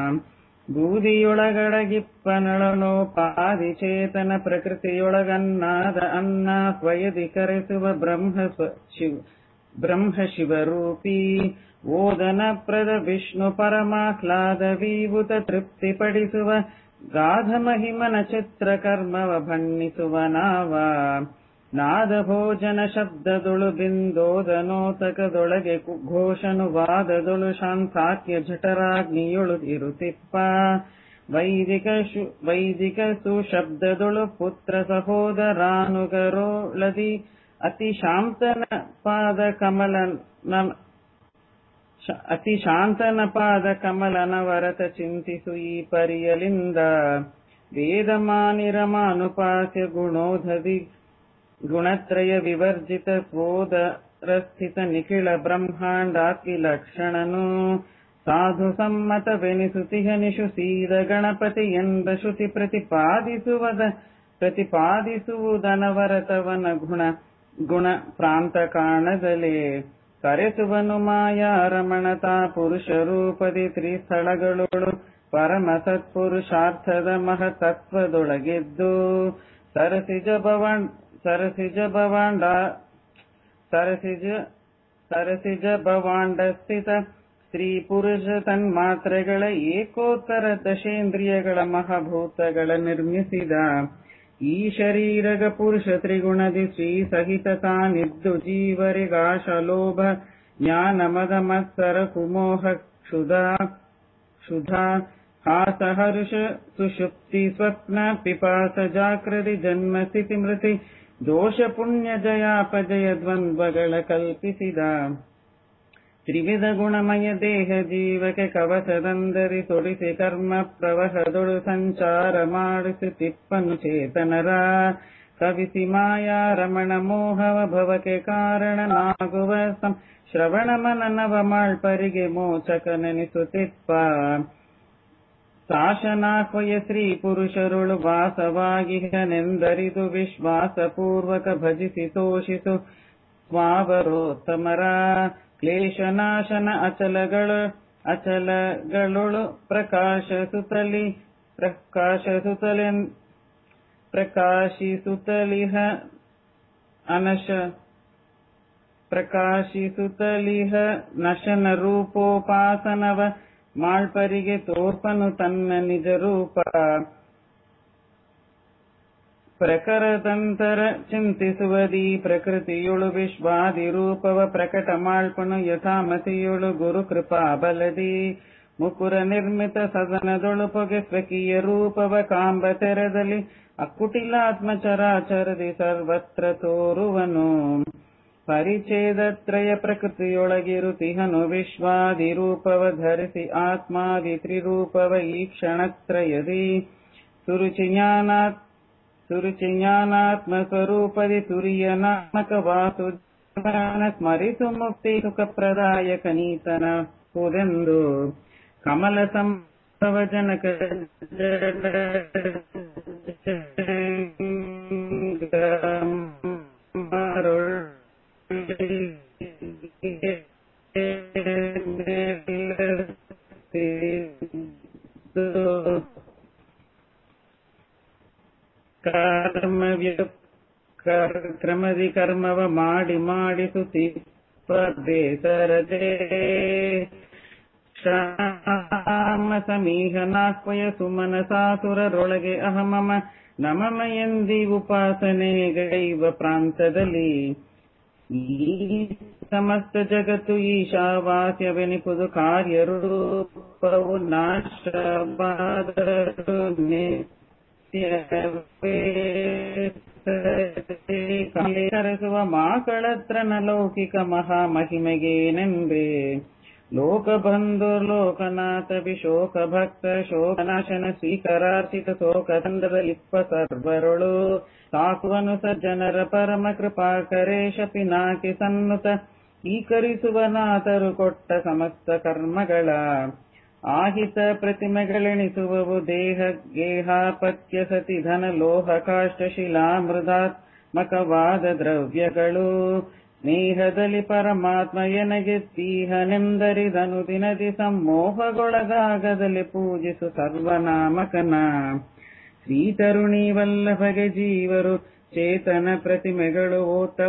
ಬೂದಿಯೊಳಗಡಗಿಪ್ಪನಳನೋಪಾದಿ ಚೇತನ ಪ್ರಕೃತಿಯೊಳಗನ್ನಾದ ಅನ್ನ ಸ್ವಯದಿ ಕರೆಸುವ ಬ್ರಹ್ಮ ಶಿವರೂಪಿ. ಓದನ ಪ್ರದ ವಿಷ್ಣು ಪರಮಾಹ್ಲಾದ ವಿಭೂತ ತೃಪ್ತಿಪಡಿಸುವ ಗಾಧ ಮಹಿಮನ ಚಿತ್ರ ಕರ್ಮವ ಬಣ್ಣಿಸುವ ನಾವ. ನಾದ ಭೋಜನ ಶಬ್ದದೊಳು ಬಿಂದೋದನೋತಕದೊಳಗೆ ಘೋಷನು ವಾದದೊಳು ಶಾಂತಾಕ್ಯ ಜಠರಾಗ್ನಿಯೊಳು ಇರುತಿಪ್ಪ. ವೈದಿಕ ಸುಶಬ್ದದೊಳು ಪುತ್ರ ಸಹೋದರಾನುಗರೋಳದಿ ಅತಿ ಶಾಂತನ ಪಾದ ಕಮಲನ ವರತ ಚಿಂತಿಸು ಈ ಪರಿಯಲಿಂದ. ವೇದಮಾನಿರಮಾನುಪಾಸ್ಯ ಗುಣೋಧದಿ ಗುಣತ್ರಯ ವಿವರ್ಜಿತ ಸ್ವೋದರಸ್ಥಿತ ನಿಖಿಳ ಬ್ರಹ್ಮಾಂಡಾತ್ಮಿ ಲಕ್ಷಣನು. ಸಾಧು ಸಮ್ಮತವೆನಿಸುತಿಹ ನಿಶು ಸೀದ ಗಣಪತಿ ಎಂಬ ಶ್ರುತಿ ಪ್ರತಿಪಾದಿಸುವುದನವರತವನ ಗುಣ ಪ್ರಾಂತ ಕಾಣದಲೇ. ಕರೆಸುವನು ಮಾಯಾ ರಮಣತಾ ಪುರುಷ ರೂಪದಿ ತ್ರಿಸ್ಥಳಗಳೊಳು ಪರಮ ಸತ್ಪುರುಷಾರ್ಥದ ಮಹತತ್ವದೊಳಗೆದ್ದು. ಸರಸಿಜ ಭವಾಂಡ ಸ್ಥಿತ ಸ್ತ್ರೀ ಪುರುಷ ತನ್ಮಾತ್ರೆಗಳ ಏಕೋತ್ತರ ದಶೇಂದ್ರಿಯಗಳ ಮಹಾಭೂತಗಳ ನಿರ್ಮಿಸಿದ. ಈ ಶರೀರಗ ಪುರುಷ ತ್ರಿಗುಣದಿ ಶ್ರೀ ಸಹಿತ ತಾನಿದ್ದು ಜೀವರಿಗಾಶ ಲೋಭ ಜ್ಞಾನ ಮದ ಮತ್ಸರ ಕುಮೋಹ ಕ್ಷುಧಾ ಹಾಸ ಹರುಷ ಸುಷುಪ್ತಿ ಸ್ವಪ್ನ ಪಿಪಾಸ ಜಾಗೃತಿ ಜನ್ಮ ಸ್ಥಿತಿ ಮೃತಿ ದೋಷ ಪುಣ್ಯ ಜಯಾಪಜಯ ದ್ವಂದ್ವಗಳ ಕಲ್ಪಿಸಿದ ತ್ರಿವಿಧ ಗುಣಮಯ ದೇಹ ಜೀವಕ್ಕೆ ಕವಚದಂದರಿ ತೊಡಿಸಿ ಕರ್ಮ ಪ್ರವಹದೊಳು ಸಂಚಾರ ಮಾಡಿಸುತ್ತಿಪ್ಪನು ಚೇತನರ ಕವಿಸಿ ಮಾಯಾ ರಮಣ ಮೋಹವ ಭವಕ್ಕೆ ಕಾರಣನಾಗುವ ಶ್ರವಣ ಮನನವ ಮಾಳ್ಪರಿಗೆ ಮೋಚಕನೆನಿಸುತ್ತಿಪ್ಪ ಶಾಸನಾಕ್ವಯ ಸ್ತ್ರೀ ಪುರುಷರುಳು ವಾಸವಾಗಿಹನೆಂದರಿದು ವಿಶ್ವಾಸ ಪೂರ್ವಕ ಭಜಿಸಿ ತೋಷಿಸು ಸ್ವಾವರೋತ್ತಮರ ಕ್ಲೇಶನಾಶನ ಅಚಲಗಳೊಳು ಪ್ರಕಾಶಿಸುತ್ತಲಿಹ ನಶನ ರೂಪೋಪಾಸನವ ಮಾಳ್ಪರಿಗೆ ತೋರ್ಪನು ತನ್ನ ನಿಜ ರೂಪ ಪ್ರಕರದಂತರ ಚಿಂತಿಸುವದಿ ಪ್ರಕೃತಿಯೊಳು ವಿಶ್ವಾದಿ ರೂಪವ ಪ್ರಕಟ ಮಾಳ್ಪನು ಯಥಾಮತಿಯೊಳು ಗುರು ಕೃಪಾ ಬಲದಿ ಮುಕುರ ನಿರ್ಮಿತ ಸದನದೊಳು ಪೊಗೆ ಸ್ವಕೀಯ ರೂಪವ ಕಾಂಬ ತೆರದಲ್ಲಿ ಅಕ್ಕುಟಿಲಾತ್ಮ ಚರಾಚರದಿ ಸರ್ವತ್ರ ತೋರುವನು ಪರಿಚ್ಛೇದತ್ರಯ ಪ್ರಕೃತಿಯೊಳಗಿರುತಿಹನು ವಿಶ್ವಾದಿ ರೂಪವ ಧರಿಸಿ ಆತ್ಮಾದಿ ತ್ರಿರೂಪವ ಈ ಕ್ಷಣತ್ರಯದಿ ಸುರುಚಿ ಜ್ಞಾನಾತ್ಮ ಸ್ವರೂಪದಿ ತುರಿಯ ನಾಮಕ ವಾಸು ಸ್ಮರಿಸು ಮುಕ್ತಿ ಸುಖಪ್ರದಾಯಕ ನೀತನ ಹೋದೆಂದು ಕಮಲ ಸಂಭವ ಜನಕ ಕ್ರಮದಿ ಕರ್ಮವ ಮಾಡಿಸುತ್ತಿ ಬೇಸರದೆ ಕ್ಷಾಮ ಸಮೀಹನಾಕ್ವಯ ಸುಮನ ಸಾಸುರರೊಳಗೆ ಅಹಮಮ ನಮಮ ಎಂದಿ ಉಪಾಸನೆಗೈವ ಪ್ರಾಂತದಲ್ಲಿ ಈ ಸಮಸ್ತ ಜಗತ್ತು ಈಶಾವಾಸ್ಯವೆನಿಪುದು ಕಾರ್ಯರೂಪವು ನಾಶವಾದರೂ ಸರಸುವ ಮಾಕಳತ್ರನ ಲೌಕಿಕ ಮಹಾಮಹಿಮೆಗೇನೆಂಬೆ ಲೋಕಬಂಧು ಲೋಕನಾಥ ವಿಶೋಕ ಭಕ್ತ ಶೋಕನಾಶನ ಸ್ವೀಕರಾರ್ಚಿತ ಶೋಕದಂದದಲಿಪ್ಪ ಸರ್ವರೊಳು ಸಾಕುವನು ಸಜ್ಜನರ ಪರಮ ಕೃಪಾಕರೇಶ ಪಿನಾಕಿ ಸನ್ನುತ ಈಕರಿಸುವನಾಥರು ಕೊಟ್ಟ ಸಮಸ್ತ ಕರ್ಮಗಳ ಆಹಿತ ಪ್ರತಿಮೆಗಳೆಣಿಸುವವು ದೇಹ ಗೇಹಾಪತ್ಯ ಸತಿ ಧನ ಲೋಹ ಕಾಷ್ಟ ಶಿಲಾ ಮೃದಾತ್ಮಕವಾದ ದ್ರವ್ಯಗಳು ಸ್ನೇಹದಲ್ಲಿ ಪರಮಾತ್ಮ ಎನಗೆತ್ತೀಹನೆಂದರಿದನು ದಿನದಿ ಸಮ್ಮೋಹಗೊಳಗಾಗದಲ್ಲಿ ಪೂಜಿಸು ಸರ್ವನಾಮಕನ ಶ್ರೀತರುಣಿ ವಲ್ಲಭಗೆ ಜೀವರು ಚೇತನ ಪ್ರತಿಮೆಗಳು ಓತ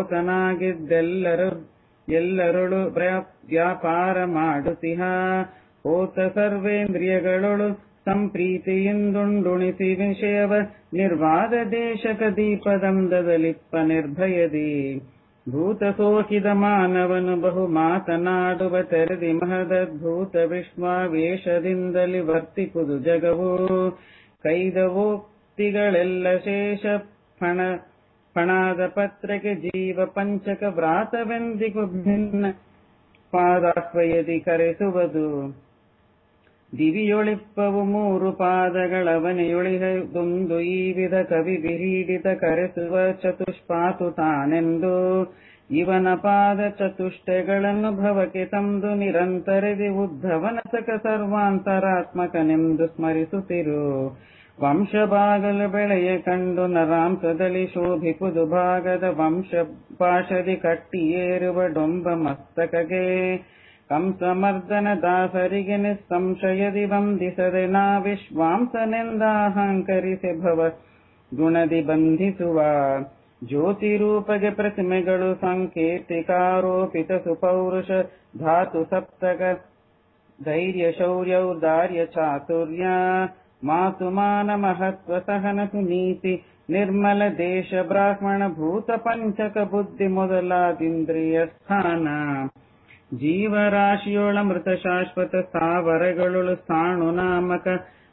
ಪ್ರೋತನಾಗಿದ್ದೆಲ್ಲರೊಳು ವ್ಯಾಪಾರ ಮಾಡುತ್ತಿಹ ಹೋತ ಸರ್ವೇಂದ್ರಿಯಗಳೊಳು ಸಂಪ್ರೀತಿಯಿಂದುಂಡುಣಿಸಿ ವಿಷಯವ ನಿರ್ವಾದ ದೇಶಕ ದೀಪದಂದದಲಿಪ್ಪ ನಿರ್ಭಯದಿ ಭೂತ ಸೋಕಿದ ಮಾನವನು ಬಹು ಮಾತನಾಡುವ ತೆರೆದಿ ಮಹದದ್ಭೂತ ವಿಶ್ವಾವೇಶದಿಂದಲಿ ವರ್ತಿಪುದು ಜಗವು ಕೈದವೋಕ್ತಿಗಳೆಲ್ಲ ಶೇಷ ಫಣಾದ ಪತ್ರಕ್ಕೆ ಜೀವ ಪಂಚಕ ವ್ರಾತವೆಂದಿಗೂ ಭಿನ್ನ ಪಾದಾಕ್ವಯದಿ ಕರೆಸುವುದು ದಿವಿಯೊಳಿಪ್ಪವು ಮೂರು ಪಾದಗಳವನೆಯೊಳಿಹದೊಂದು ಈ ವಿಧ ಕವಿ ಬಿರೀಡಿತ ಕರೆಸುವ ಚತುಷ್ಪಾತು ತಾನೆಂದು ಇವನ ಪಾದ ಚತುಷ್ಟಯಗಳನ್ನು ಭವಕ್ಕೆ ತಂದು ನಿರಂತರದಿ ಉದ್ಧವನಸಕ ಸರ್ವಾಂತರಾತ್ಮಕನೆಂದು ಸ್ಮರಿಸುತ್ತಿರು ವಂಶಭಾಗಲು ಬೆಳೆಯ ಕಂಡು ನರಾಂಸದಲ್ಲಿ ಶೋಭಿಪುದು ಭಾಗದ ವಂಶ ಪಾಶದಿ ಕಟ್ಟಿ ಏರುವ ಡೊಂಬ ಮಸ್ತಕಗೆ ಕಂಸಮರ್ದನ ದಾಸರಿಗೆ ನಿಸ್ಸಂಶಯದಿ ವಂದಿಸದೆ ನಾ ವಿಶ್ವಾಂಸನೆಂದಾಹಂಕರಿಸಿ ಭವ ಗುಣದಿ ಬಂಧಿಸುವ ಜ್ಯೋತಿ ರೂಪಗೆ ಪ್ರತಿಮೆಗಳು ಸಂಕೇತಿಕಾರೋಪಿತ ಸುಪೌರುಷ ಧಾತು ಸಪ್ತಕ ಧೈರ್ಯ ಶೌರ್ಯೌದಾರ್ಯ ಚಾತುರ್ಯ ಮಾಸುಮಾನ ಮಹತ್ವ ಸಹನ ಸುನೀತಿ ನಿರ್ಮಲ ದೇಶ ಬ್ರಾಹ್ಮಣ ಭೂತ ಪಂಚಕ ಬುದ್ಧಿ ಮೊದಲಾದಿಂದ್ರಿಯ ಸ್ಥಾನ ಜೀವರಾಶಿಯೊಳ ಮೃತ ಶಾಶ್ವತ ಸ್ಥಾವರಗಳು ಸ್ಥಾಣು ನಾಮಕ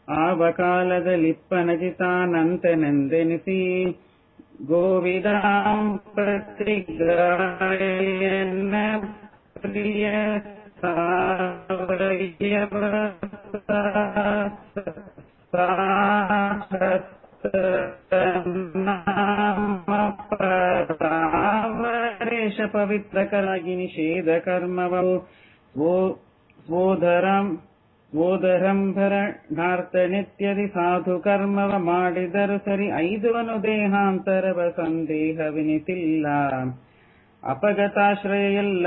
ಆವಕಾಲದಲ್ಲಿಪ್ಪನಜಿತಾನಂತೆನೆಂದೆನಿಸಿ ಗೋವಿದಾಂ ಪ್ರತಿಗಾಯನ ಪ್ರಿಯ ಪರಾವರೇಶ ಪವಿತ್ರ ಕಲಾಗಿ ನಿಷೇಧ ಕರ್ಮವು ಸ್ವೋಧರಂಭರಣಾರ್ಥ ನಿತ್ಯದಿ ಸಾಧು ಕರ್ಮವ ಮಾಡಿದರು ಸರಿ ಐದುವನು ದೇಹಾಂತರವ ಸಂದೇಹವಿನಿತಿಲ್ಲ ಅಪಗತಾಶ್ರಯ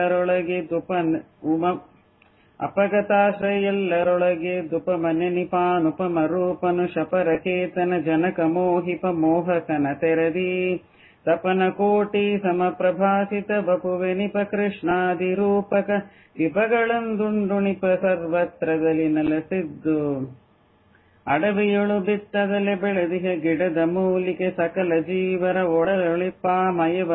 ಎಲ್ಲರೊಳಗೆ ದುಪಮನೆ ನಿಪಾನುಪಮ ರೂಪನು ಶಪರಕೇತನ ಜನಕ ಮೋಹಿಪ ಮೋಹಕನ ತೆರದಿ ತಪನ ಕೋಟಿ ಸಮಪ್ರಭಾಸಿತ ವಪುವೆನಿಪ ಕೃಷ್ಣಾದಿ ರೂಪಕ ವಿಪಗಳಂದುಂಡುಣಿಪ ಸರ್ವತ್ರದಲ್ಲಿ ನೆಲೆಸಿದ್ದು ಅಡವಿಯೊಳು ಬಿತ್ತದಲೆ ಬೆಳೆದಿಹ ಗಿಡದ ಮೂಲಿಕೆ ಸಕಲ ಜೀವರ ಒಡಲೊಳಿಪಾಮಯವ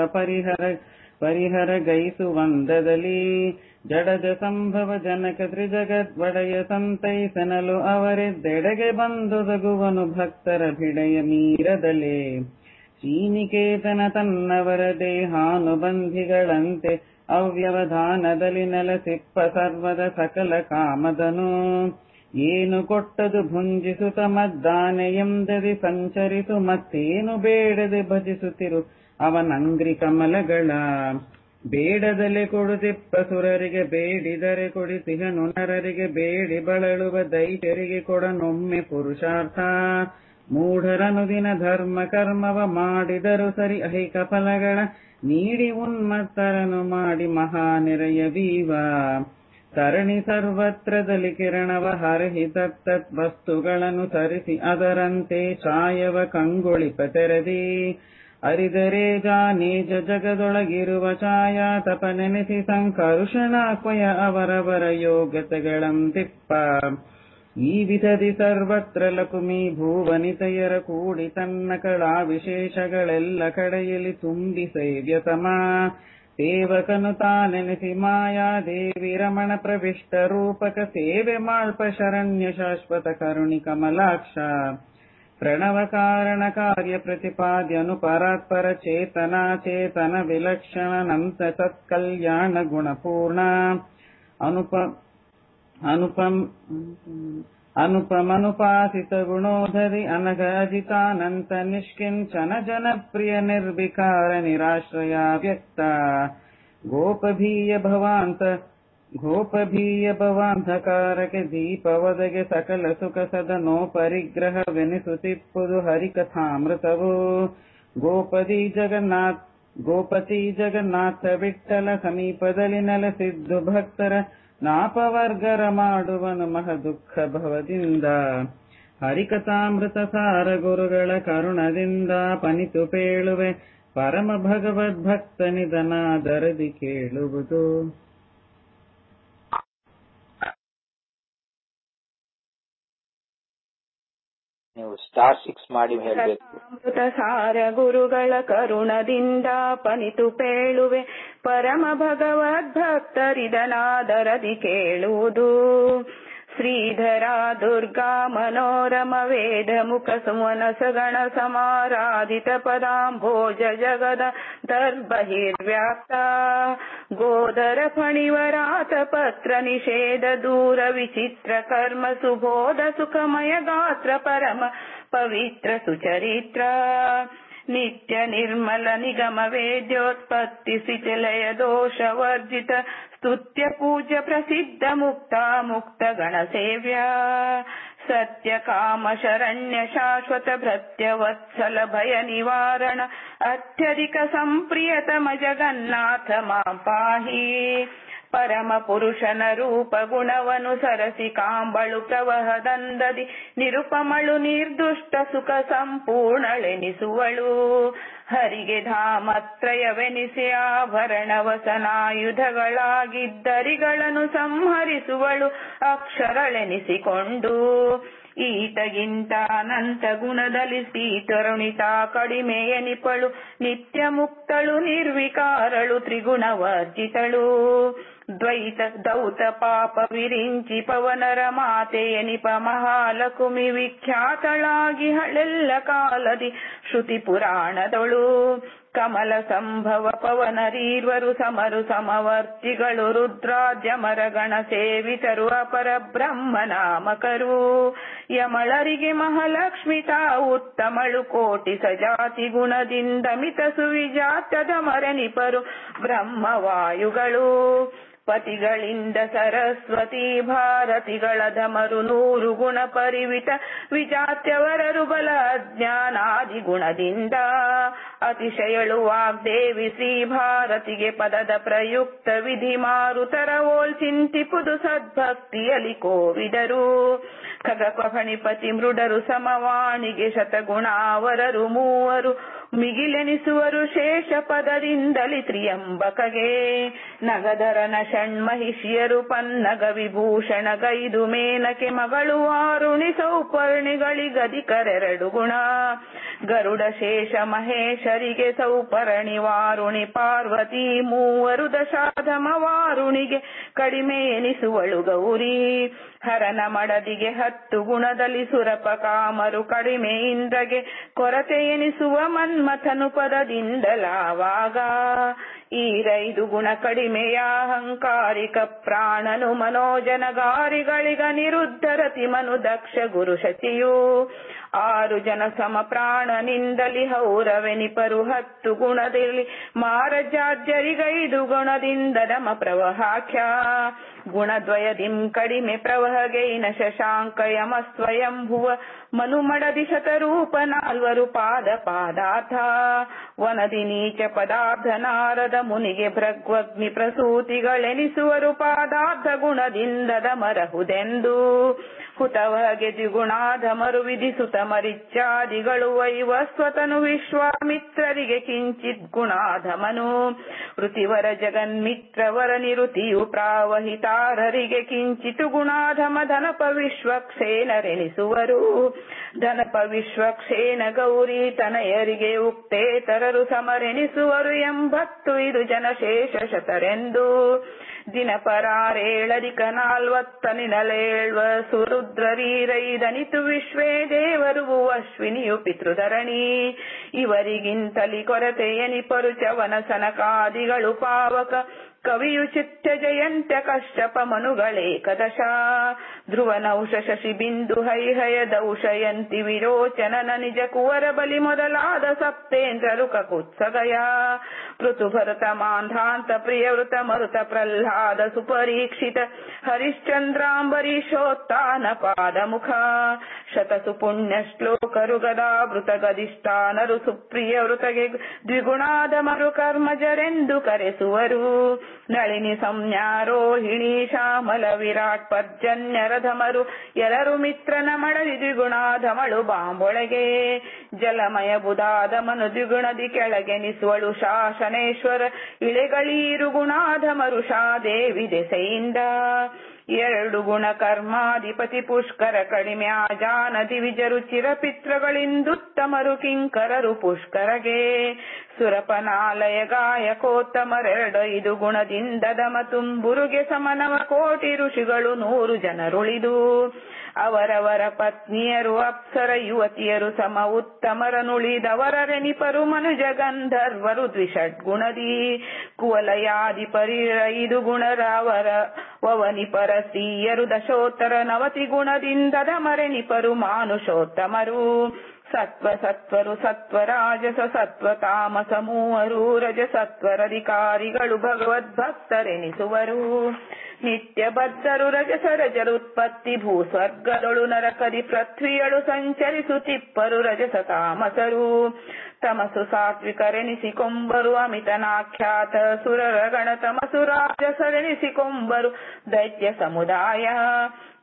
ಪರಿಹರ ಗೈಸುವಂದದಲ್ಲಿ ಜಡಜ ಸಂಭವ ಜನಕ ತ್ರಿಜಗದ್ವಡಯ ಸಂತೈಸನಲು ಅವರೆದ್ದೆಡೆಗೆ ಬಂದೊದಗುವನು ಭಕ್ತರ ಭಿಡೆಯ ಮೀರದಲೇ ಶ್ರೀನಿಕೇತನ ತನ್ನವರ ದೇಹಾನುಬಂಧಿಗಳಂತೆ ಅವ್ಯವಧಾನದಲ್ಲಿ ನೆಲಸಿಪ್ಪ ಸರ್ವದ ಸಕಲ ಕಾಮದನು ಏನು ಕೊಟ್ಟದು ಭುಂಜಿಸುತ್ತ ಮದ್ದಾನೆಯೆಂದದಿ ಸಂಚರಿಸು ಮತ್ತೇನು ಬೇಡದೆ ಭಜಿಸುತ್ತಿರು ಅವನಂಗ್ರಿ ಕಮಲಗಳ ಬೇಡದಲೆ ಕೊಡುತ್ತಿಪ್ಪ ಸುರರಿಗೆ ಬೇಡಿದರೆ ಕೊಡಿಸಿಹನು ನರರಿಗೆ ಬೇಡಿ ಬಳಲುವ ದೈತ್ಯರಿಗೆ ಕೊಡನೊಮ್ಮೆ ಪುರುಷಾರ್ಥ ಮೂಢರನು ದಿನ ಧರ್ಮ ಕರ್ಮವ ಮಾಡಿದರು ಸರಿ ಐಕ ಫಲಗಳ ನೀಡಿ ಉನ್ಮತ್ತರನು ಮಾಡಿ ಮಹಾನಿರಯವೀವ ತರಣಿ ಸರ್ವತ್ರದಲ್ಲಿ ಕಿರಣವ ಹರಹಿ ತತ್ತತ್ ವಸ್ತುಗಳನ್ನು ತರಿಸಿ ಅದರಂತೆ ಛಾಯವ ಕಂಗೊಳಿಪ ತೆರದಿ ಅರಿದರೆ ಜಾನೇಜ ಜಗದೊಳಗಿರುವ ಛಾಯಾ ತಪನೆನೆಸಿ ಸಂಕರುಷಣಾಕ್ವಯ ಅವರವರ ಯೋಗ್ಯತೆಗಳಂತಿಪ್ಪ ಈ ವಿಧದಿ ಸರ್ವತ್ರ ಲಕುಮಿ ಭೂವನಿತೆಯರ ಕೂಡಿ ತನ್ನ ಕಳಾ ವಿಶೇಷಗಳೆಲ್ಲ ಕಡೆಯಲ್ಲಿ ತುಂಬಿ ಸೇವ್ಯತಮ ಸೇವಕನು ತಾನೆನಿಸಿ ಮಾಯಾ ದೇವಿ ರಮಣ ಪ್ರವಿಷ್ಟ ರೂಪಕ ಸೇವೆ ಮಾಳ್ಪ ಶರಣ್ಯ ಶಾಶ್ವತ ಕರುಣಿ ಕಮಲಾಕ್ಷ ಪ್ರಣವ ಕಾರಣ ಕಾರ್ಯ ಪ್ರತಿಪಾದ್ಯನು ಪರಾತ್ಪರ ಚೇತನ ವಿಲಕ್ಷಣನಂತ ಸತ್ಕಲ್ಯಾಣ ಗುಣಪೂರ್ಣ ಅನುಪಮನುಪಾಸಿತ ಗುಣೋಧರಿ ಅನಘ ಅಜಿತಾನಂತ ನಿಷ್ಕಿಂಚನ ಜನಪ್ರಿಯ ನಿರ್ವಿಕಾರ ನಿರಾಶ್ರಯ ವ್ಯಕ್ತ ಗೋಪಭೀಯ ಭವಾಂಧಕಾರಕ್ಕೆ ದೀಪವದಗೆ ಸಕಲ ಸುಖ ಸದನೋ ಪರಿಗ್ರಹವೆನಿಸುತ್ತಿಪ್ಪುದು ಹರಿಕಥಾಮೃತವು ಗೋಪತಿ ಜಗನ್ನಾಥ ವಿಠ್ಠಲ ಸಮೀಪದಲ್ಲಿ ನೆಲೆಸಿದ್ದು ಭಕ್ತರ ನಾಪವರ್ಗರ ಮಾಡುವನು ಮಹದುಃಖ ಭವದಿಂದ ಹರಿಕಥಾಮೃತ ಸಾರ ಗುರುಗಳ ಕರುಣದಿಂದ ಪನಿತು ಪೇಳುವೆ ಪರಮ ಭಗವದ್ಭಕ್ತನಿದನಾದರದಿ ಕೇಳುವುದು. ನೀವು *6 ಮಾಡಿ ಹೇಳಬೇಕು. ಅಮೃತ ಸಾರ ಗುರುಗಳ ಕರುಣದಿಂದ ಪನಿತು ಪೇಳುವೆ ಪರಮ ಭಗವದ್ಭಕ್ತರಿದನಾದರದಿ ಕೇಳುವುದು. ಶ್ರೀಧರ ದುರ್ಗಾ ಮನೋರಮ ವೇದ ಮುಖ ಸುಮನ ಸಗಣ ಸಮಾರಾಧಿತ ಪದಾಂಭೋಜ ಜಗದ ದರ್ಬಹಿರ್ವ್ಯಾಪ್ತ ಗೋದರ ಫಣಿವರಾತ ಪತ್ರ ನಿಷೇಧ ದೂರ ವಿಚಿತ್ರ ಕರ್ಮ ಸುಬೋಧ ಸುಖಮಯ ಗಾತ್ರ ಪರಮ ಪವಿತ್ರ ಸುಚರಿತ್ರ ನಿತ್ಯ ನಿರ್ಮಲ ನಿಗಮ ವೇದ್ಯೋತ್ಪತ್ತಿ ಸ್ಥಿತಿಲಯ ದೋಷ ವರ್ಜಿತ ಸ್ತುತ್ಯ ಪೂಜ್ಯ ಪ್ರಸಿದ್ಧ ಮುಕ್ತ ಗಣ ಸೇವ್ಯ ಸತ್ಯ ಕಾಮ ಶರಣ್ಯ ಶಾಶ್ವತ ಭೃತ್ಯ ವತ್ಸಲ ಭಯ ನಿವಾರಣ ಅತ್ಯಧಿಕ ಸಂಪ್ರಿಯತಮ ಜಗನ್ನಾಥ ಮಾಂ ಪಾಹಿ. ಪರಮ ಪುರುಷನ ರೂಪ ಗುಣವನು ಸರಸಿ ಕಾಂಬಳು ಪ್ರವಹದಂದದಿ ನಿರುಪಮಳು ನಿರ್ದುಷ್ಟ ಸುಖ ಸಂಪೂರ್ಣಳೆನಿಸುವಳು. ಹರಿಗೆ ಧಾಮತ್ರಯವೆನಿಸಿ ಆಭರಣ ವಸನಾಯುಧಗಳಾಗಿದ್ದರಿಗಳನ್ನು ಸಂಹರಿಸುವಳು ಅಕ್ಷರಳೆನಿಸಿಕೊಂಡು. ಈತಗಿಂತ ಅನಂತ ಗುಣದಲ್ಲಿ ಶ್ರೀತರುಣಿತ ಕಡಿಮೆ ಎನಿಪಳು, ನಿತ್ಯ ಮುಕ್ತಳು ನಿರ್ವಿಕಾರಳು ತ್ರಿಗುಣವರ್ಜಿತಳು. ದ್ವೈತ ದೌತ ಪಾಪ ವಿರಿಂಚಿ ಪವನರ ಮಾತೆ ಎನಿಪ ಮಹಾಲಕುಮಿ ವಿಖ್ಯಾತಳಾಗಿ ಹಳೆಲ್ಲ ಕಾಲದಿ ಶ್ರುತಿ ಪುರಾಣದೊಳು. ಕಮಲ ಸಂಭವ ಪವನರೀರ್ವರು ಸಮರು ಸಮವರ್ತಿಗಳು, ರುದ್ರಾದ್ಯಮರ ಗಣ ಸೇವಿತರು ಅಪರ ಬ್ರಹ್ಮನಾಮಕರು. ಯಮಳರಿಗೆ ಮಹಾಲಕ್ಷ್ಮಿ ತಾ ಉತ್ತಮಳು, ಕೋಟಿ ಸಜಾತಿ ಗುಣದಿಂದ ಮಿತ ಸುವಿಜಾತ್ಯದ ಮರನಿಪರು ಬ್ರಹ್ಮವಾಯುಗಳು. ಪತಿಗಳಿಂದ ಸರಸ್ವತಿ ಭಾರತಿಗಳ ಧಮರು 100 ಗುಣ ಪರಿವಿತ ವಿಜಾತ್ಯವರರು ಬಲ ಅಜ್ಞಾನಾದಿ ಗುಣದಿಂದ. ಅತಿಶಯಳು ವಾಗ್ದೇವಿ ಶ್ರೀ ಭಾರತಿಗೆ ಪದದ ಪ್ರಯುಕ್ತ ವಿಧಿ ಮಾರುತರ ಓಲ್ ಚಿಂತಿಪುದು ಸದ್ಭಕ್ತಿಯಲಿ ಕೋವಿದರು. ಖಗ ಫಣಿಪತಿ ಮೃಡರು ಸಮವಾಣಿಗೆ ಶತಗುಣಾವರರು 3 ಮಿಗಿಲೆನಿಸುವರು ಶೇಷ ಪದದಿಂದಲಿ ತ್ರಿಯಂಬಕಗೆ. ನಗಧರನ ಷಣ್ಮಹಿಷಿಯರು ಪನ್ನಗ ವಿಭೂಷಣ ಗೈದು ಮೇನಕೆ ಮಗಳು ವಾರುಣಿ ಸೌಪರ್ಣಿಗಳಿಗಧಿಕರೆರಡು ಗುಣ. ಗರುಡ ಶೇಷ ಮಹೇಶರಿಗೆ ಸೌಪರ್ಣಿ ವಾರುಣಿ ಪಾರ್ವತಿ 3 ದಶಾಧಮ ವಾರುಣಿಗೆ ಕಡಿಮೆ ಎನಿಸುವಳು ಗೌರಿ. ಹರನ ಮಡದಿಗೆ 10 ಗುಣದಲ್ಲಿ ಸುರಪ ಕಾಮರು ಕಡಿಮೆ ಇಂದ್ರಗೆ ಕೊರತೆ ಎನಿಸುವ ಮನ್ಮಥನು ಪದದಿಂದಲಾವಾಗ. ಈ 5 ಗುಣ ಕಡಿಮೆಯ ಅಹಂಕಾರಿಕ ಪ್ರಾಣನು ಮನೋಜನಗಾರಿಗಳಿಗ ನಿರುದ್ಧರತಿ ಮನು ದಕ್ಷ ಗುರು ಶಚಿಯು. 6 ಜನ ಸಮ ಪ್ರಾಣನಿಂದಲಿ ಹೌರವೆನಿಪರು 10 ಗುಣದಲ್ಲಿ ಮಾರಜಾದ್ಯರಿಗೈದು ಗುಣದಿಂದ ದಮ ಪ್ರವಹಾಖ್ಯ. ಗುಣದ್ವಯದಿಂ ಕಡಿಮೆ ಪ್ರವಹಗೈನ ಶಶಾಂಕ ಯಮ ಸ್ವಯಂಭುವ ಮನುಮಡದಿ ಶತರೂಪ 4 ಪಾದ ಪಾದಾರ್ಥ. ವನದಿ ನೀಚ ಪದಾರ್ಥ ನಾರದ ಮುನಿಗೆ ಭೃಗ್ವಗ್ನಿ ಪ್ರಸೂತಿಗಳೆನಿಸುವರು ಪಾದಾರ್ಥ ಗುಣದಿಂದ ದಮರಹುದೆಂದು. ಹುತವಗೆ ದ್ವಿಗುಣಾಧಮರು ವಿಧಿಸುತ್ತ ಮರಿಚ್ಚಾದಿಗಳು ವೈವಸ್ವತನು ವಿಶ್ವಾಮಿತ್ರರಿಗೆ ಕಿಂಚಿತ್ ಗುಣಾಧಮನು. ಋತಿವರ ಜಗನ್ಮಿತ್ರವರ ನಿರುತಿಯು ಪ್ರಾವಹಿತಾರರಿಗೆ ಕಿಂಚಿತು ಗುಣಾಧಮ ಧನಪ ವಿಶ್ವಕ್ಷೇನರೆನಿಸುವರು. ಧನಪ ವಿಶ್ವಕ್ಷೇನ ಗೌರಿ ತನಯರಿಗೆ ಉಕ್ತೇತರರು ಸಮರೆನಿಸುವರು 80 ಜನ ಶೇಷ ಶತರೆಂದು. ದಿನಪರಾರೇಳರಿಕ 40 ಸುರುದ್ರರೀರೈದನಿತು ವಿಶ್ವೇ ದೇವರು ಅಶ್ವಿನಿಯು ಪಿತೃಧರಣಿ. ಇವರಿಗಿಂತಲಿ ಕೊರತೆ ಎನಿಪರು ಚವನ ಸನಕಾದಿಗಳು ಪಾವಕ ಕವಿಯು ಚಿತ್ತ ಜಯಂತ್ಯ ಕಶ್ಯಪ ಮನುಗಳೇಕದಶ. ಧ್ರುವನೌಷ ಶಶಿ ಬಿಂದು ಹೈಹಯ ದೌಶಯಂತಿ ವಿರೋಚನನ ನಿಜ ಕುವರ ಬಲಿ ಮೊದಲಾದ ಸಪ್ತೇಂದ್ರರು ಕಕುತ್ಸಗಯ. ಪೃಥುಭರತ ಮಾಂಧಾಂತ ಪ್ರಿಯವೃತ ಮರುತ ಪ್ರಹ್ಲಾದ ಸುಪರೀಕ್ಷಿತ ಹರಿಶ್ಚಂದ್ರಾಂಬರೀಶೋತ್ತಾನ ಪಾದ ಮುಖ. ಶತಸು ಪುಣ್ಯ ಶ್ಲೋಕರು ಗದಾವೃತ ಗದಿಷ್ಠಾನರು ಸುಪ್ರಿಯ ವೃತಗೆ ದ್ವಿಗುಣಾಧಮರು ಕರ್ಮಜರೆಂದು ಕರೆಸುವರು. ನಳಿನಿ ಸಂಜ್ಞಾರೋಹಿಣಿ ಶ್ಯಾಮಲ ವಿರಾಟ್ ಪರ್ಜನ್ಯರಧಮರು ಎಲ್ಲರು ಮಿತ್ರನ ಮಡದಿ ದ್ವಿಗುಣಾಧಮಳು ಬಾಂಬೊಳಗೆ. ಜಲಮಯ ಬುಧಾಧಮನು ದ್ವಿಗುಣದಿ ಕೆಳಗೆನಿಸುವಳು ಶಾಸನೇಶ್ವರ ಇಳೆಗಳೀರು ಗುಣಾಧಮರು ಶಾದೇವಿ ದೆಸೆಯಿಂದ. 2 ಗುಣ ಕರ್ಮಾಧಿಪತಿ ಪುಷ್ಕರ ಕಡಿಮೆ ಆಜಾನದಿ ವಿಜರು ಚಿರಪಿತ್ರಗಳಿಂದುತ್ತಮರು ಕಿಂಕರರು ಪುಷ್ಕರಗೆ. ಸುರಪನಾಲಯ ಗಾಯಕೋತ್ತಮರೆರಡು ಗುಣದಿಂದ ದಮ ತುಂಬುರುಗೆ ಸಮನವ ಕೋಟಿ ಋಷಿಗಳು 100 ಜನರುಳಿದು. ಅವರವರ ಪತ್ನಿಯರು ಅಪ್ಸರ ಯುವತಿಯರು ಸಮ ಉತ್ತಮರನುಳಿದವರೆನಿಪರು ಮನುಜ ಗಂಧರ್ವರು ದ್ವಿಷಡ್ಗುಣದಿ. ಕುವಲಯಾಧಿಪರಿರ 5 ಗುಣರವರ ವವನಿಪರ ಸ್ತ್ರೀಯರು ದಶೋತ್ತರ 90 ಗುಣದಿಂದ ದಮರೆನಿಪರು ಮಾನುಷೋತ್ತಮರು. ಸತ್ವ ಸತ್ವರು ಸತ್ವರಾಜಸ ಸತ್ವ ತಾಮಸ 3 ರಜಸತ್ವರಧಿಕಾರಿಗಳು ಭಗವದ್ಭಕ್ತರೆನಿಸುವರು. ನಿತ್ಯ ಬದ್ಧರು ರಜಸರಜರುತ್ಪತ್ತಿ ಭೂಸ್ವರ್ಗದೊಳು ನರಕದಿ ಪೃಥ್ವಿಯಳು ಸಂಚರಿಸುತ್ತಿಪ್ಪರು ರಜಸ ತಾಮಸರು. ತಮಸು ಸಾತ್ವಿಕರೆನಿಸಿಕೊಂಬರು ಅಮಿತನಾಖ್ಯಾತ ಸುರರ ಗಣ ತಮಸು ರಾಜಸರೆನಿಸಿಕೊಂಬರು ದೈತ್ಯ ಸಮುದಾಯ.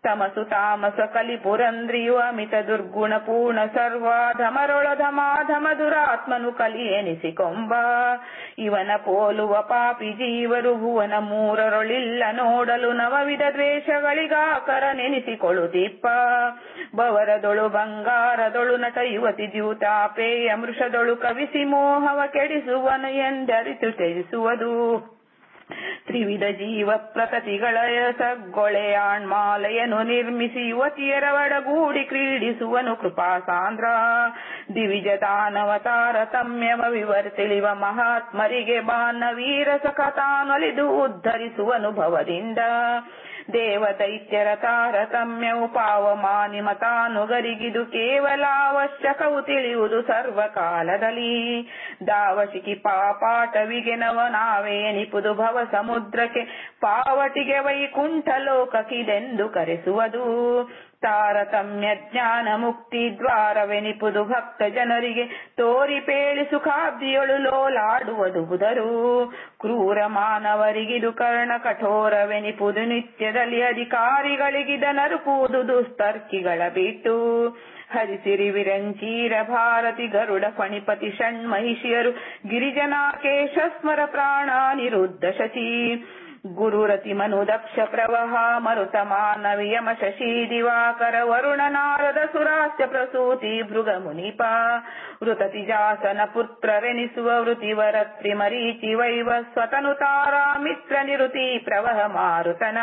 ತಮಸು ತಾಮಸ ಕಲಿಪುರಂದ್ರಿಯು ಅಮಿತ ದುರ್ಗುಣ ಪೂರ್ಣ ಸರ್ವಾಧಮರೊಳಧಮಾಧಮ ದುರಾತ್ಮನು ಕಲಿ ಎನಿಸಿಕೊಂಬ. ಇವನ ಪೋಲುವ ಪಾಪಿ ಜೀವರು ಭುವನ ಮೂರರೊಳಿಲ್ಲ ನೋಡಲು ನವವಿಧ ದ್ವೇಷಗಳಿಗಾಕರ ನೆನೆಸಿಕೊಳ್ಳುತ್ತಿಪ್ಪ. ಬವರದೊಳು ಬಂಗಾರದೊಳು ನಟ ಯುವತಿ ದ್ಯೂತಾಪೇಯ ಮೃಷದೊಳು ಕವಿಸಿ ಮೋಹವ ಕೆಡಿಸುವನು ಎಂದರಿತು ತ್ಯಜಿಸುವುದು. ತ್ರಿವಿಧ ಜೀವ ಪ್ರಕೃತಿಗಳ ಸಗ್ಗೊಳೆಯಾಣ್ಮಾಲೆಯನ್ನು ನಿರ್ಮಿಸಿ ಯುವತಿಯರ ಒಡಗೂಡಿ ಕ್ರೀಡಿಸುವನು ಕೃಪಾಸಾಂದ್ರ. ದಿವಿಜ ದಾನವ ತಾರತಮ್ಯವ ವಿವರ್ತಿಳಿವ ಮಹಾತ್ಮರಿಗೆ ಬಾನವೀರ ಸಖತಾನೊಲಿದು ಉದ್ಧರಿಸುವನು ಭವದಿಂದ. ದೇವದೈತ್ಯರ ತಾರತಮ್ಯವು ಪಾವಮಾನಿ ಮತಾನುಗರಿಗಿದು ಕೇವಲ ಅವಶ್ಯಕವು ತಿಳಿಯುವುದು ಸರ್ವಕಾಲದಲ್ಲಿ. ದಾವಶಿಕಿ ಪಾಪಾಟವಿಗೆ ನವನಾವೇ ಎನಿಪುದು ಭವ ಸಮುದ್ರಕ್ಕೆ ಪಾವಟಿಗೆ ವೈಕುಂಠ ಲೋಕಕ್ಕಿದೆಂದು ಕರೆಸುವುದು. ತಾರತಮ್ಯ ಜ್ಞಾನ ಮುಕ್ತಿ ದ್ವಾರವೆನಿಪುದು ಭಕ್ತ ಜನರಿಗೆ ತೋರಿ ಪೇಳಿ ಸುಖಾಬ್ದಿಯೊಳು ಲೋಲಾಡುವುದು ಬುಧರು. ಕ್ರೂರ ಮಾನವರಿಗಿದು ಕರ್ಣ ಕಠೋರವೆನಿಪುದು ನಿತ್ಯದಲ್ಲಿ ಅಧಿಕಾರಿಗಳಿಗಿದ ನರುಕುವುದು ದುಸ್ತರ್ಕಿಗಳ ಬಿಟ್ಟು. ಹರಿಸಿರಿ ವಿರಂಚೀರ ಭಾರತಿ ಗರುಡ ಫಣಿಪತಿ ಷಣ್ಮಹಿಷಿಯರು ಗಿರಿಜನಾಕೇಶ ಸ್ಮರ ಪ್ರಾಣ ನಿರುದ್ಧ ಶಶಿ. ಗುರುರತಿ ಮನು ದಕ್ಷ ಪ್ರವಹ ಮರುತ ಮಾನವಿ ಯಮ ಶಶಿ ದಿವಾಕರ ವರುಣ ನಾರದ ಸುರಾಸ್ಯ ಪ್ರಸೂತಿ ಭೃಗ ಮುನಿಪ. ವೃತತಿ ಜಾಸನ ಪುತ್ರರೆನಿಸುವ ವೃತಿವರತ್ರಿ ಮರೀಚಿ ವೈವಸ್ವತನು ತಾರಾ ಮಿತ್ರ ನಿರುತಿ ಪ್ರವಹ ಮಾರುತನ.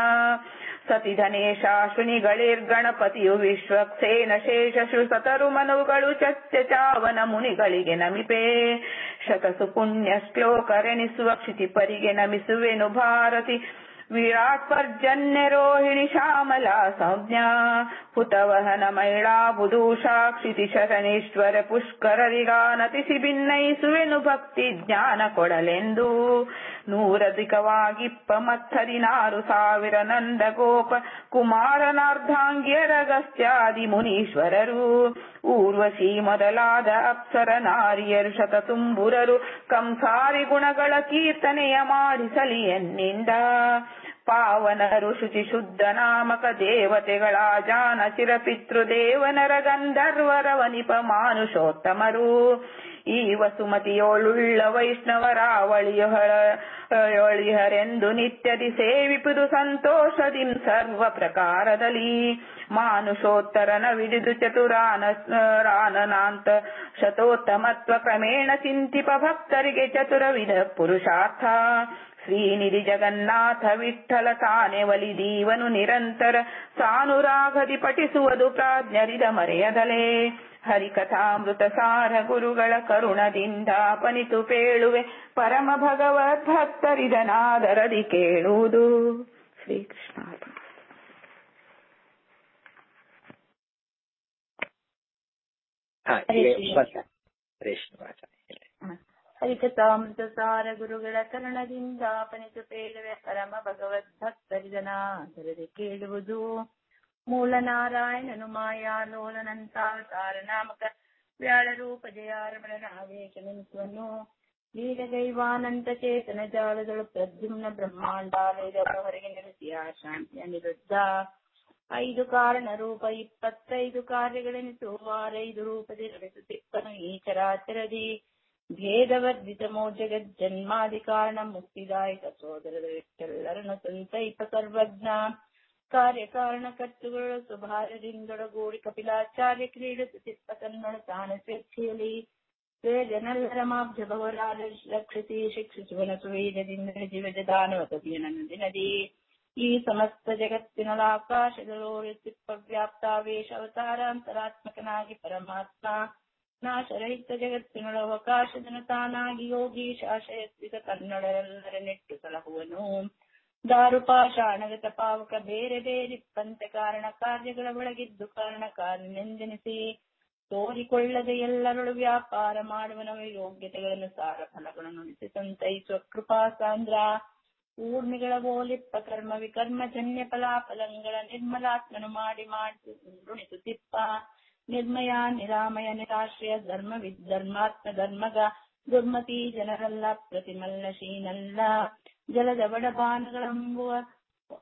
ಸತಿಧನೇಶಾಶ್ವಿನಿಗಳಿರ್ಗಣಪತಿಯು ವಿಶ್ವಕ್ಸೇನ ಶೇಷಶು ಸತರು ಮನುಗಳು ಚತ್ಯ ಚಾವನ ಮುನಿಗಳಿಗೆ ನಮಿಪೆ. ಶತಸು ಪುಣ್ಯ ಶ್ಲೋಕರೆನಿಸುವ ಕ್ಷಿತಿಪರಿಗೆ ನಮಿಸುವೆನು ಭಾರತಿ ವಿರಾಟ್ ಪರ್ಜನ್ಯ ರೋಹಿಣಿ ಶ್ಯಾಮಲಾ ಸಂಜ್ಞಾ. ಹುತವಹನ ಮೈಳಾ ಬುಧೂಷಾ ಕ್ಷಿತಿ ಶರಣೀಶ್ವರ ಪುಷ್ಕರರಿಗಾನತಿಸಿ ಭಿನ್ನಯಿಸುವೆನು ಭಕ್ತಿ ಜ್ಞಾನ ಕೊಡಲೆಂದು. ನೂರಧಿಕವಾಗಿಪ್ಪ ಮತ್ಥದಿನಾರು ಸಾವಿರ ನಂದ ಗೋಪ ಕುಮಾರನಾರ್ಧಾಂಗ್ಯರಗಸ್ತ್ಯಾದಿ ಮುನೀಶ್ವರರು. ಊರ್ವಶಿ ಮೊದಲಾದ ಅಪ್ಸರ ನಾರಿಯರು ಶತತುಂಬುರರು ಕಂಸಾರಿ ಗುಣಗಳ ಕೀರ್ತನೆಯ ಮಾಡಿಸಲಿ ಎನ್ನಿಂದ. ಪಾವನರು ಶುಚಿ ಶುದ್ಧ ನಾಮಕ ದೇವತೆಗಳ ಜಾನ ಚಿರಪಿತೃದೇವನರ ಗಂಧರ್ವರ ವನಿಪ ಮಾನುಷೋತ್ತಮರು. ಈ ವಸುಮತಿಯೋಳುಳ್ಳ ವೈಷ್ಣವರಾವಳಿಯೊಳಿಹರೆಂದು ನಿತ್ಯದಿ ಸೇವಿಪುದು ಸಂತೋಷದಿಂ ಸರ್ವ ಪ್ರಕಾರದಲ್ಲಿ. ಮಾನುಷೋತ್ತರನ ವಿಡಿದು ಚತುರಾನನಾಂತ ಶತೋತ್ತಮತ್ವ ಕ್ರಮೇಣ ಚಿಂತಿಪ ಭಕ್ತರಿಗೆ ಚತುರವಿಧ ಪುರುಷಾರ್ಥ. ಶ್ರೀನಿಧಿ ಜಗನ್ನಾಥ ವಿಠ್ಠಲ ತಾನೆ ಒಲಿದೀವನು ನಿರಂತರ ಸಾನುರಾಗದಿ ಪಠಿಸುವುದು ಪ್ರಾಜ್ಞರಿದ ಮರೆಯದಲೇ. ಹರಿಕಥಾಮೃತ ಸಾರ ಗುರುಗಳ ಕರುಣದಿಂದ ಪನಿತು ಪೇಳುವೆ ಪರಮ ಭಗವದ್ ಭಕ್ತರಿದನಾದರದಿ ಕೇಳುವುದು. ಶ್ರೀಕೃಷ್ಣ. ಹರಿಕಥಾಮೃತ ಸಾರ ಗುರುಗಳ ಕರುಣದಿಂದ ಪನಿತು ಪೇಳುವೆ ಪರಮ ಭಗವದ್ ಭಕ್ತರಿದನಾದರದಿ ಕೇಳುವುದು. ಮೂಲ ನಾರಾಯಣನು ಮಾಯಾಲೋಲನಂತಾವತಾರ ನಾಮಕ ವ್ಯಾಳರೂಪ ಜಯಾರಮಣನಾವೇಶನೆನಿಸುವನು. ವೀರದೈವಾನಂತ ಚೇತನ ಜಾಲದಳು ಪ್ರದ್ಯುಮ್ನ ಬ್ರಹ್ಮಾಂಡಾಲಯದ ಹೊರಗೆ ನೆಲೆಸಿಯ ಶಾಂತಿ ಅನಿರುದ್ಧ. 5 ಕಾರಣ ರೂಪ 25 ಕಾರ್ಯಗಳೆನಿಸುವ 5 ರೂಪದಿ ರಮಿಸುತ್ತಿಪ್ಪನು ಈ ಚರಾಚರದಿ. ಭೇದವರ್ಧಿತ ಮೋ ಜಗಜ್ಜನ್ಮಾದಿ ಕಾರಣ ಮುಕ್ತಿದಾಯಕ ಸೋದರದ ವಿಠ್ಠಲರನ್ನು ಸಂತೈಪ ಸರ್ವಜ್ಞ. ಕಾರ್ಯಕಾರಣ ಕರ್ತುಗಳು ಸುಭಾರದಿಂದೊಡಗೂಡಿ ಕಪಿಲಾಚಾರ್ಯ ಕ್ರೀಡಿಸುತ್ತಿಪ್ಪ ತನ್ನೊಳು ತಾನು ಸ್ವೇಚ್ಛೆಯಲ್ಲಿ. ವೇದನೆಲ್ಲರ ಮಾಬ್ಜ ಬಹುರಾದ ರಕ್ಷಿಸಿ ಶಿಕ್ಷಿಸುವನ ಸುವೇದದಿಂದ ಜೀವಜ ದಾನವ ಕವಿಯ ನನ್ನ ದಿನದಿ. ಈ ಸಮಸ್ತ ಜಗತ್ತಿನೊಳ ಆಕಾಶದೊಳಿತ್ತಿಪ್ಪ ವ್ಯಾಪ್ತಾವೇಶ ಅವತಾರಾಂತರಾತ್ಮಕನಾಗಿ ಪರಮಾತ್ಮ. ನಾಶರಹಿತ ಜಗತ್ತಿನೊಳ ಅವಕಾಶದನು ತಾನಾಗಿ ಯೋಗಿ ಶಾಶಯಸ್ವಿತ ತನ್ನೊಳೆಲ್ಲರ ನೆಟ್ಟು ಸಲಹುವನು. ದಾರುಪಾಷಾಣಗತ ಪಾವಕ ಬೇರೆ ಬೇರಿಪ್ಪಂತೆ ಕಾರಣ ಕಾರ್ಯಗಳ ಒಳಗಿದ್ದು ಕಾರಣ ಕಾರ್ಯನೆಂದೆನಿಸಿ. ತೋರಿಕೊಳ್ಳದೆ ಎಲ್ಲರೊಳು ವ್ಯಾಪಾರ ಮಾಡುವನ ಯೋಗ್ಯತೆಗಳನ್ನು ಸಾರ ಫಲಗಳನ್ನು ನುಡಿಸಿ ಸಂತೈಸುವ ಕೃಪಾ ಸಾಂದ್ರ. ಊರ್ಮಿಗಳ ಓಲಿಪ್ಪ ಕರ್ಮ ವಿಕರ್ಮಜನ್ಯ ಫಲಾಫಲಗಳ ನಿರ್ಮಲಾತ್ಮನು ಮಾಡಿ ಋಣಿಸುತ್ತಿಪ್ಪ. ನಿರ್ಮಯ ನಿರಾಮಯ ನಿರಾಶ್ರಯ ಧರ್ಮ ವಿಧರ್ಮಾತ್ಮ ಧರ್ಮಗ ದುರ್ಮತಿ ಜನರಲ್ಲ ಪ್ರತಿಮಲ್ಲ ಶೀನಲ್ಲ. ಜಲದ ಬಡಬಾನಗಳೆಂಬುವ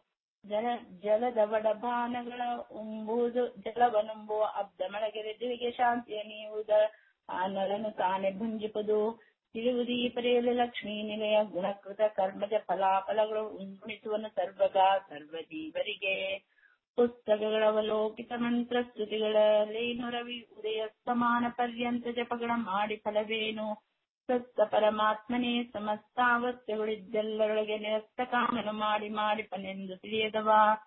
ಜಲದ ಬಡಬಾನಗಳ ಉಂಬುವುದು ಜಲವನುಂಬುವ ಅಬ್ದ ಮಳಗೆರೆ ದಿವಿಗೆ ಶಾಂತಿಯ ನೀವುದ ಆ ನರನು ತಾನೆ ಭುಂಜಿಪದು ತಿಳಿಯುವುದು ಈ ಪರೆಯಲ್ಲಿ ಲಕ್ಷ್ಮೀ ನಿಲಯ ಗುಣಕೃತ ಕರ್ಮಜ ಫಲಾಫಲಗಳು ಉಂಗುಣಿಸುವನು ಸರ್ವಗಾ ಸರ್ವಜೀವರಿಗೆ ಪುಸ್ತಕಗಳ ಅವಲೋಕಿತ ಮಂತ್ರ ಸ್ತುತಿಗಳಲ್ಲಿ ರವಿ ಉದಯ ಸಮಾನ ಪರ್ಯಂತ ಜಪಗಳ ಮಾಡಿ ಫಲವೇನು ಸತ್ತ ಪರಮಾತ್ಮನೇ ಸಮಸ್ತಾವಸ್ಥೆಗಳಿದ್ದೆಲ್ಲರೊಳಗೆ ನಿರಸ್ತ ಕಾಮನು ಮಾಡಿ ಮಾಡಿಪನೆಂದು ತಿಳಿಯದವ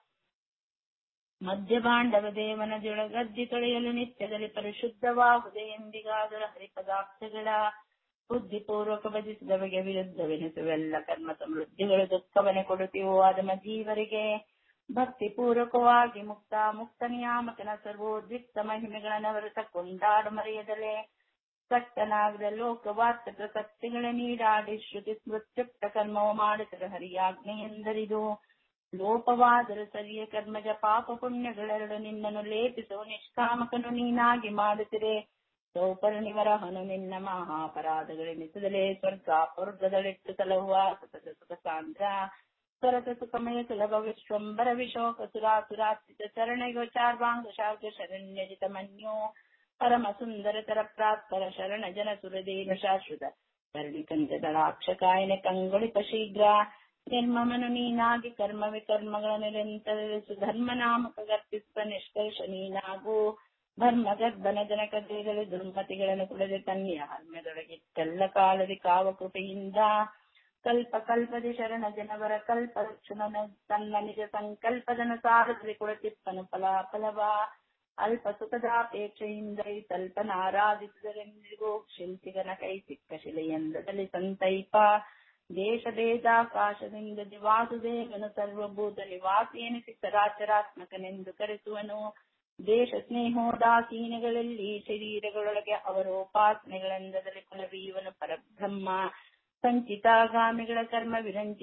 ಮಧ್ಯಭಾಂಡವ ದೇವನ ಜೊಳಗದ್ದಿ ತೊಳೆಯಲು ನಿತ್ಯದಲ್ಲಿ ಪರಿಶುದ್ಧವಾಗುವುದೇ ಎಂದಿಗಾದರ ಹರಿಪದಾರ್ಥಗಳ ಬುದ್ಧಿಪೂರ್ವಕ ಭಜಿಸಿದ ಬಗೆ ವಿರುದ್ಧವೆನಿಸುವೆಲ್ಲ ಕರ್ಮ ಸಮೃದ್ಧಿಗಳು ದುಃಖವನ್ನೇ ಕೊಡುತ್ತೀವೋ ಅದಮ ಜೀವರಿಗೆ ಭಕ್ತಿ ಪೂರ್ವಕವಾಗಿ ಮುಕ್ತ ನಿಯಾಮಕನ ಸರ್ವೋದ್ವಿಕ್ತ ಮಹಿಮೆಗಳನ್ನವರತ ಕೊಂಡಾಡು ಮರೆಯದಲೆ ಕಟ್ಟನಾಗದ ಲೋಕವಾರ್ಥ ಪ್ರಸಕ್ತಿಗಳ ನೀಡಾಡಿ ಶ್ರುತಿ ಸ್ಮೃತ್ಯುಕ್ತ ಕರ್ಮವು ಮಾಡುತ್ತದೆ ಹರಿಯಾಜ್ಞೆ ಎಂದರಿದು ಲೋಪವಾದರೂ ಸರಿಯ ಕರ್ಮಜ ಪಾಪ ಪುಣ್ಯಗಳೆರಡು ನಿನ್ನನ್ನು ಲೇಪಿಸುವ ನಿಷ್ಕಾಮಕನು ನೀನಾಗಿ ಮಾಡುತ್ತಿರೆ ಸೌಪರ್ಣಿವರಹನು ನಿನ್ನ ಮಹಾಪರಾಧಗಳೆನಿಸದಲೇ ಸ್ವರ್ಗಾಪವರ್ಗದಲ್ಲಿಟ್ಟು ತಲಹುವ ಸತತ ಸುಖ ಸಾಂದ್ರ ಸ್ವರತ ಸುಖಮಯ ಸುಲಭ ವಿಶ್ವಂಬರ ವಿಶೋಕ ಸುರಾಸುರಾತ್ರಿತ ಚರಣೆಗೋ ಚಾರ್ವಾಂಗ ಶಾರ್ಗ ಶರಣ್ಯಜಿತ ಮನ್ಯೋ ಪರಮ ಸುಂದರತರ ಪ್ರಾತ್ಪರ ಶರಣ ಜನ ಸುರದೇವ ಶಾಶ್ವತ ಕರ್ಣಿಕಂಠದಳಾಕ್ಷಕಾಯನ ಕಂಗೊಳಿಪ ಶೀಘ್ರ ನಿರ್ಮಮನು ನೀನಾಗಿ ಕರ್ಮ ವಿಕರ್ಮಗಳ ನಿರಂತರಿಸು ಧರ್ಮ ನಾಮಕ ಗರ್ಪಿಸುವ ನಿಷ್ಕರ್ಷ ನೀನಾಗು ಧರ್ಮ ಗರ್ಭನ ಜನಕ ದೇಗಲು ದುರ್ಮತಿಗಳನ್ನು ಕುಡದೆ ತನ್ನಿಯ ಹರ್ಮ್ಯದೊಳಗಿಟ್ಟೆಲ್ಲ ಕಾಲದಿ ಕಾವ ಕೃಪೆಯಿಂದ ಕಲ್ಪ ಕಲ್ಪದಿ ಶರಣ ಜನವರ ಕಲ್ಪ ರಕ್ಷಣನ ತನ್ನ ನಿಜ ಸಂಕಲ್ಪದನು ಸಾರದಲ್ಲಿ ಕೊಡತಿಪ್ಪನು ಫಲಾಫಲವ ಅಲ್ಪ ಸುಖದಾಪೇಕ್ಷೆಯಿಂದ ಈ ತಲ್ಪನ ಆರಾಧಿಸಿದರೆಂದಿಗೂ ಶಿಲ್ಪಿಗನ ಕೈ ಸಿಕ್ಕ ಶಿಲೆಯಂದದಲ್ಲಿ ಸಂತೈಪ ದೇಶ ಭೇದಾಕಾಶದಿಂದ ದಿವಾಸುದೇವನು ಸರ್ವಭೂತ ನಿವಾಸಿ ಎನಿಸಿ ಚರಾಚರಾತ್ಮಕನೆಂದು ಕರೆಸುವನು ದೇಶ ಸ್ನೇಹೋದಾಸೀನಗಳಲ್ಲಿ ಶರೀರಗಳೊಳಗೆ ಅವರೋಪಾಸನೆಗಳೆಂದದಲ್ಲಿ ಕುಲವೀವನು ಪರಬ್ರಹ್ಮ ಸಂಚಿತಾಗಾಮಿಗಳ ಕರ್ಮ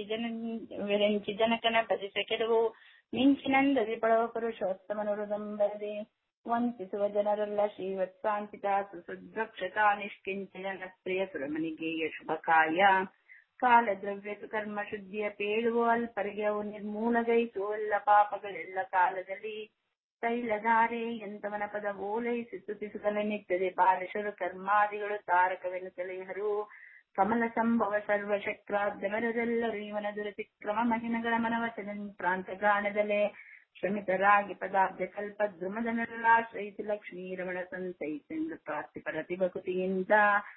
ವಿರಂಚಿ ಜನಕನ ಭಜಿಸ ಕೆಡವು ಮಿಂಚಿನಂದದಿ ಪಡವ ಪುರುಷೋತ್ತಮನು ಹೃದಂಬರದೆ ವಂತಿಸುವ ಜನರೆಲ್ಲ ಶ್ರೀವತ್ಸಾಂತಿತ ಸುಸದ್ರಕ್ಷತಾ ನಿಷ್ಕಿಂಚ ಜನಪ್ರಿಯ ಸುರಮನಿಗೆ ಶುಭಕಾಯ ಕಾಲ ದ್ರವ್ಯ ಕರ್ಮ ಶುದ್ಧಿಯ ಪೇಳುವ ಅಲ್ಪರಿಗೆ ಅವು ನಿರ್ಮೂಲಗೈಸುವಲ್ಲ ಪಾಪಗಳೆಲ್ಲ ಕಾಲದಲ್ಲಿ ತೈಲಧಾರೆ ಎಂತವನ ಪದ ಓಲೈಸಿ ಸ್ತುತಿಸುತ್ತಲೇ ನಿತ್ಯದೆ ಬಾಲಶರು ಕರ್ಮಾದಿಗಳು ತಾರಕವೆನ್ನುತ್ತಲೆಯರು ಕಮಲ ಸಂಭವ ಸರ್ವಶಕ್ರಾದ್ಯಮರದೆಲ್ಲರೂ ಇವನ ದುರತಿಕ್ರಮ ಮಹಿಮೆಗಳ ಮನವಚನ ಪ್ರಾಂತಗಾನದಲ್ಲೇ ಶ್ರಮಿತರಾಗಿ ಪದಾರ್ಥ ಕಲ್ಪ ಧ್ರುಮದನರಾಶ್ರಯಿಸಿ ಲಕ್ಷ್ಮೀ ರಮಣ ಸಂತೈಸೆಂದು ಪ್ರಾರ್ಥಿಪರತಿ ಭಕುತಿಯಿಂದ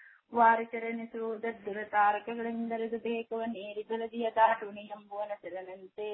ವಾರಚರಣಿಸುವುದರ ತಾರಕಗಳೆಂದರೆದು ಬೇಕವ ನೇರಿ ಗಲದಿಯ ದಾಟುಣಿ ಎಂಬುವನ ಸೆರನಂತೆ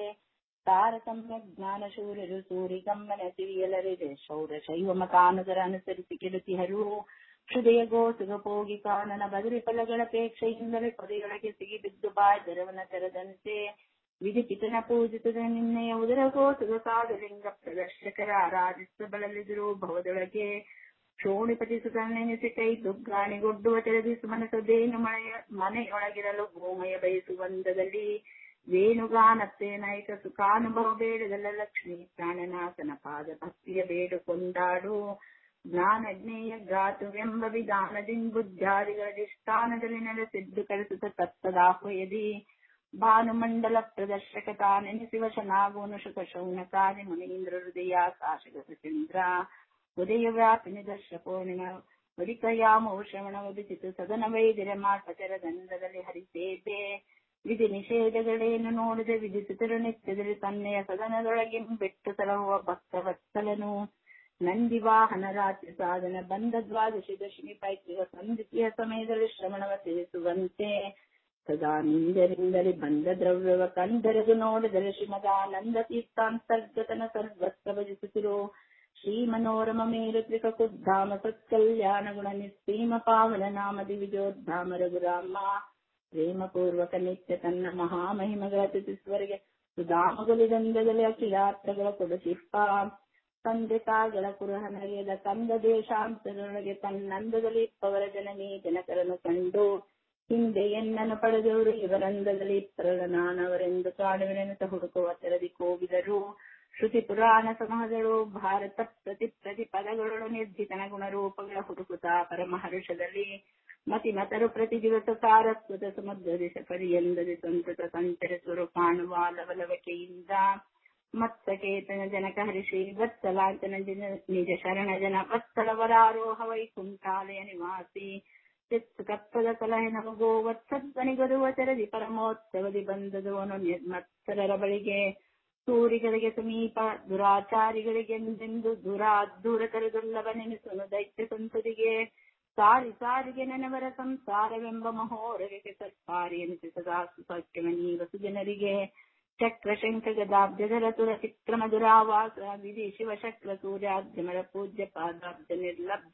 ತಾರತಮ್ಯ ಜ್ಞಾನ ಶೂರರು ಸೂರಿಗಮ್ಮನ ಸಿರಿಯಲರಿದೆ ಶೌರ ಶೈವ ಮತಾನುಗರ ಅನುಸರಿಸಿ ಕೆಡುತಿಹರು ಹೃದಯ ಗೋಸುಗ ಪೋಗಿ ಕಾನನ ಬದರಿ ಫಲಗಳಪೇಕ್ಷೆಯಿಂದಲೇ ಪೊದೆಯೊಳಗೆ ಸಿಗಿ ಬಿದ್ದು ಬಾಯ್ದರವನ ತೆರದಂತೆ ವಿಧಿಪಿತನ ಪೂಜಿತದ ನಿನ್ನೆಯ ಉದರ ಗೋಸುಗ ಸಾಧಲಿಂಗ ಪ್ರದರ್ಶಕರ ಆರಾಧಿಸುವ ಬಳಲಿದರು ಭವದೊಳಗೆ ಶೋಣಿಪತಿ ಸುತನೆನಿಸಿ ಕೈ ದುಗ್ಗಾಣಿಗೊಡ್ಡುವ ತೆರೆದಿಸು ಮನಸದೇನು ಮನೆಯೊಳಗಿರಲು ಗೋಮಯ ಬಯಸುವಂದದಲ್ಲಿ ವೇಣುಗಾನತ್ತೆ ನೈಕ ಸುಖಾನುಭವ ಬೇಡದಲ್ಲ ಲಕ್ಷ್ಮೀ ಪ್ರಾಣನಾಥನ ಪಾದ ಭಕ್ತಿಯ ಬೇಡು ಕೊಂಡಾಡು ಜ್ಞಾನ ಜ್ಞೇಯ ಗಾತುವೆಂಬ ವಿಧಾನದಿಂದ ಬುದ್ಧಾದಿಗಳ ದಿಷ್ಟಾನದಲ್ಲಿ ನೆಲೆಸಿದ್ದು ಕಲಿಸುತ್ತ ತತ್ತದಾಹ್ವಯದಿ ಭಾನುಮಂಡಲ ಪ್ರದರ್ಶಕ ತಾನೆನಿಸುವ ಶನಾಗುವನು ಶುಕ ಶೌನಕಾದಿ ಮುನೀಂದ್ರ ಹೃದಯಾಕಾಶಗ ಸುಚಂದ್ರ ಉದಯ ವ್ಯಾಪಿನಿ ದರ್ಶಪೂರ್ಣಿಮ ವಡಿಕಯಾಮೋ ಶ್ರವಣವ ಬಿಸಿತು ಸದನ ವೈದಿರ ಮಾಟಚರ ದಂಡದಲ್ಲಿ ಹರಿಸೇಬೆ ವಿಧಿ ನಿಷೇಧಗಳೇನು ನೋಡಿದೆ ವಿಧಿಸಿದರು ನಿತ್ಯದಲ್ಲಿ ತನ್ನೆಯ ಸದನದೊಳಗೆ ಬಿಟ್ಟು ತಲಹುವ ಭಕ್ತವತ್ಸಲನು ನಂದಿ ವಾಹನ ರಾತ್ರಿ ಸಾಧನ ಬಂದ ದ್ವಾದಶಿ ದಶಮಿ ಪೈತ್ರಿಗ ಸಂಧಿಸಿಯ ಸಮಯದಲ್ಲಿ ಶ್ರವಣವ ತಿಳಿಸುವಂತೆ ಸದಾ ನಿಂದರಿಂದಲೇ ಬಂದ ದ್ರವ್ಯವ ಕಂದರೆದು ನೋಡಿದರೆ ಶ್ರೀಮದಾನಂದ ತೀರ್ಥಾಂತರ್ಗತನ ಸರ್ವಸ್ವ ಭಜಿಸುತ್ತಿರು ಶ್ರೀ ಮನೋರಮ ಮೇರುತ್ರಿಕ ಕುದ್ಧಾಮ ಸತ್ಕಲ್ಯಾಣ ಗುಣ ನಿಸ್ಸೀಮ ಪಾವನ ನಾಮ ದಿವಿಜೋದ್ಧಾಮ ರಘುರಾಮ ಪ್ರೇಮ ಪೂರ್ವಕ ನಿತ್ಯ ತನ್ನ ಮಹಾಮಹಿಮಗಳ ತಿಥಿಸುವರೆಗೆ ಸುಧಾಮಗುಲಿದಂದದಲ್ಲಿ ಅಖಿಲಾರ್ಥಗಳ ಕೊಡಚಿಪ್ಪ ತಂದೆ ತಾಯಿಗಳ ಕುರುಹನಗೆದ ಕಂದ ದೇಶಾಂತರೊಳಗೆ ತನ್ನಂದದಲ್ಲಿ ಇಪ್ಪವರ ಜನನಿ ಜನಕರನ್ನು ಕಂಡು ಹಿಂದೆ ಎನ್ನನ್ನು ಪಡೆದವರು ಇವರಂದದಲ್ಲಿ ಇಪ್ಪರಲ್ಲ ನಾನವರೆಂದು ಕಾಡುವಿನೆನುತ ಹುಡುಕುವ ತೆರದಿ ಕೋವಿದರು ಶ್ರುತಿ ಪುರಾಣ ಸಮೂಹಗಳು ಭಾರತ ಪ್ರತಿ ಪದಗಳು ನಿರ್ಜಿತನ ಗುಣರೂಪಗಳ ಹುಡುಕುತ್ತಾ ಪರಮಹರ್ಷದಲ್ಲಿ ಮತಿಮತರು ಪ್ರತಿ ದಿವಸ ಸಾರಸ್ವತ ಸಮುದ್ರ ದಿಶ ಪರಿಯಂದದಿ ಸಂತತ ಸಂಚರಿಸುವರು ಕಾಣುವ ಲವಲವಿಕೆಯಿಂದ ಮತ್ಸಕೇತನ ಜನಕ ಹರಿಷಿ ವತ್ಸಲಾಂತನ ನಿಜ ಶರಣ ಜನ ವತ್ಸಲವರಾರೋಹ ವೈಕುಂಠಾಲಯ ನಿವಾಸಿ ಚಿತ್ಸುಕತ್ವದ ಸಲಹೆ ನಮಗೋ ವತ್ಸಧ್ವನಿಗದುವ ತೆರದಿ ಪರಮೋತ್ಸವದಿ ಬಂದದೋನು ನಿರ್ಮತ್ಸರರ ಬಳಿಗೆ ಸೂರಿಗಳಿಗೆ ಸಮೀಪ ದುರಾಚಾರಿಗಳಿಗೆಂದೆಂದು ದೂರತರ ದುರ್ಲಭನೆನಿಸುನು ದೈತ್ಯ ಸಂಸದಿಗೆ ಸಾರಿಗೆ ನನವರ ಸಂಸಾರವೆಂಬ ಮಹೋರಗೆ ಸರ್ಕಾರಿ ಎನಿಸಿ ಸದಾ ಸುಸೌಖ್ಯಮನೀವ ಸುಜನರಿಗೆ ಚಕ್ರ ಶಂಖ ಗದಾಬ್ಜಧರ ತುರ ಚಿಕ್ರಮ ದುರಾವಾಸ ವಿಧಿ ಶಿವ ಶಕ್ರ ಸೂರ್ಯಾದ್ಯಮರ ಪೂಜ್ಯ ಪಾದಾಬ್ಜ ನಿರ್ಲಬ್ಜ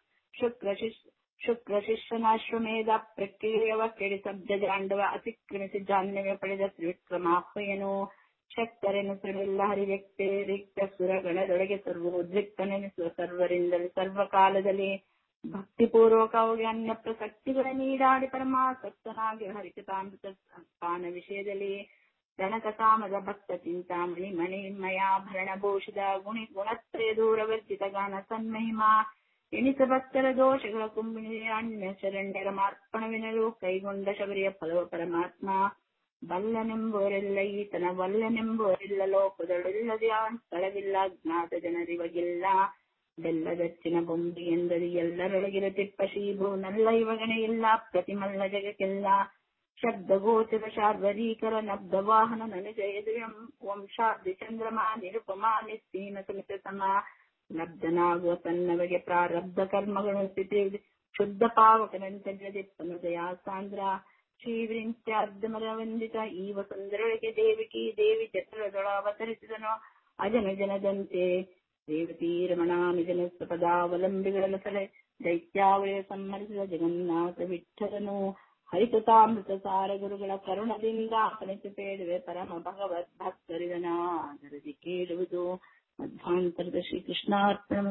ಶುಕ್ರ ಶಿಷ್ಯನಾಶ್ವಮೇಧ ಪ್ರಕ್ರಿಯೆಯವ ಕೆಡಿ ಸಬ್ಜ ಜಾಂಡವ ಅತಿಕ್ರಮಿಸಿ ಜಾನ್ಯವೇ ಪಡೆದ ತ್ರಿವಿಕ್ರಮಾಹ್ವಯನು ಶಕ್ತರೆನು ತ್ರಿವಿಲ್ಲ ಹರಿವ್ಯಕ್ತಿ ರಿಕ್ತ ಸುರಗಣದೊಳಗೆ ಸರ್ವೋದ್ರಿಕ್ತನೆನಿಸುವ ಸರ್ವರಿಂದಲೇ ಸರ್ವಕಾಲದಲ್ಲಿ ಭಕ್ತಿಪೂರ್ವಕವಾಗಿ ಅನ್ಯ ಪ್ರಸಕ್ತಿಗಳ ನೀಡಾಡಿ ಪರಮಾಸಕ್ತನಾಗಿ ಹರಿಕತಾಮೃತ ಪಾನ ವಿಷಯದಲ್ಲಿ ಗಣಕ ಕಾಮದ ಭಕ್ತ ಚಿಂತಾಮಣಿ ಮಣಿಮಯಾಭರಣ ಭೂಷಿತ ಗುಣತ್ರಯ ದೂರವರ್ಜಿತ ಗಾನ ಸನ್ಮಹಿಮಾ ಎಣಿಸ ಭಕ್ತರ ದೋಷಗಳ ಕುಂಬಿಣಿ ಅನ್ಯ ಶರಣ್ಯರ ಮಾರ್ಪಣವಿನರು ಕೈಗೊಂಡ ಶಬರಿಯ ಫಲವ ಪರಮಾತ್ಮ ಬಲ್ಲನೆಂಬೋರೆಲ್ಲ ಈತನ ವಲ್ಲನೆಂಬೋರೆಲ್ಲ ಲೋಕದೊಳಿಲ್ಲದ ಸ್ಥಳವಿಲ್ಲ ಜ್ಞಾತ ಜನರಿವಗಿಲ್ಲ ಬೆಲ್ಲದಚ್ಚಿನ ಬೊಂಬಿ ಎಂದರಿ ಎಲ್ಲರೊಳಗಿರ ತಿಪ್ಪ ಶೀಭು ನಲ್ಲ ಇವಗಣೆ ಇಲ್ಲ ಪ್ರತಿಮಲ್ಲ ಜಗಕ್ಕೆಲ್ಲ ಶಬ್ದ ಗೋಚರ ಶಾರ್ವರೀಕರ ನಬ್ದ ವಾಹನ ನನಜಯದು ವಂಶಾಬ್ದಿ ಚಂದ್ರಮಾ ನಿರುಪಮಾ ನಿಸ್ತೀನ ಸಮಿತ ಸಮ ಲಬ್ಧನಾಗುವ ತನ್ನವಗೆ ಪ್ರಾರಬ್ಧ ಕರ್ಮಗಳು ಸ್ಥಿತಿ ಶುದ್ಧ ಪಾವಕನಂತಲ್ಲದಿಪ್ಪನು ದಯಾ ಸಾಂದ್ರ ಶ್ರೀವಿರಿಂತ್ಯಾರ್ಧಮರ ವಂದಿತ ಈ ವಸುಂದರೊಳಗೆ ದೇವಿ ಚತುರದೊಳ ಅವತರಿಸಿದನು ಅಜನ ಜನದಂತೆ ರೇವತಿ ರಮಣಾಮಿ ಜನ ಪದಾವಲಂಬಿಗಳ ಸಲೆ ದೈತ್ಯಾವಯ ಸಮ್ಮರಿಸಿದ ಜಗನ್ನಾಥ ವಿಠಲನು ಹರಿಕತಾಮೃತ ಸಾರ ಗುರುಗಳ ಕರುಣದಿಂದ ಅಪನಿಸಿ ಬೇಡುವೆ ಪರಮ ಭಗವದ್ ಭಕ್ತರಿದನಾದರದಿ ಕೇಳುವುದು ಮಧ್ವಾಂತರದ ಶ್ರೀಕೃಷ್ಣಾರ್ಪಣ.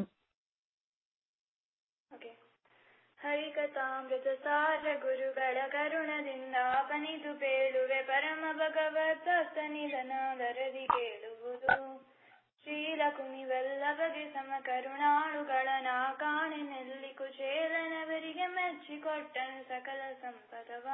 ಹರಿಕಥಾಮೃತ ಸಾರ ಗುರುಗಳ ಕರುಣದಿಂದ ಅಪನಿತು ಬೇಡುವೆ ಪರಮ ಭಗವದ್ ಭಕ್ತನಿದನಾದರದಿ ಕೇಳುವುದು. ಶ್ರೀಲಕುಮಿವೆಲ್ಲ ಬಗೆ ಸಮ ಕರುಣಾಳುಗಳನ ಕಾಣೆನೆಲ್ಲಿ ಕುಚೇಲನವರಿಗೆ ಮೆಚ್ಚಿಕೊಟ್ಟನು ಸಕಲ ಸಂಪದವ.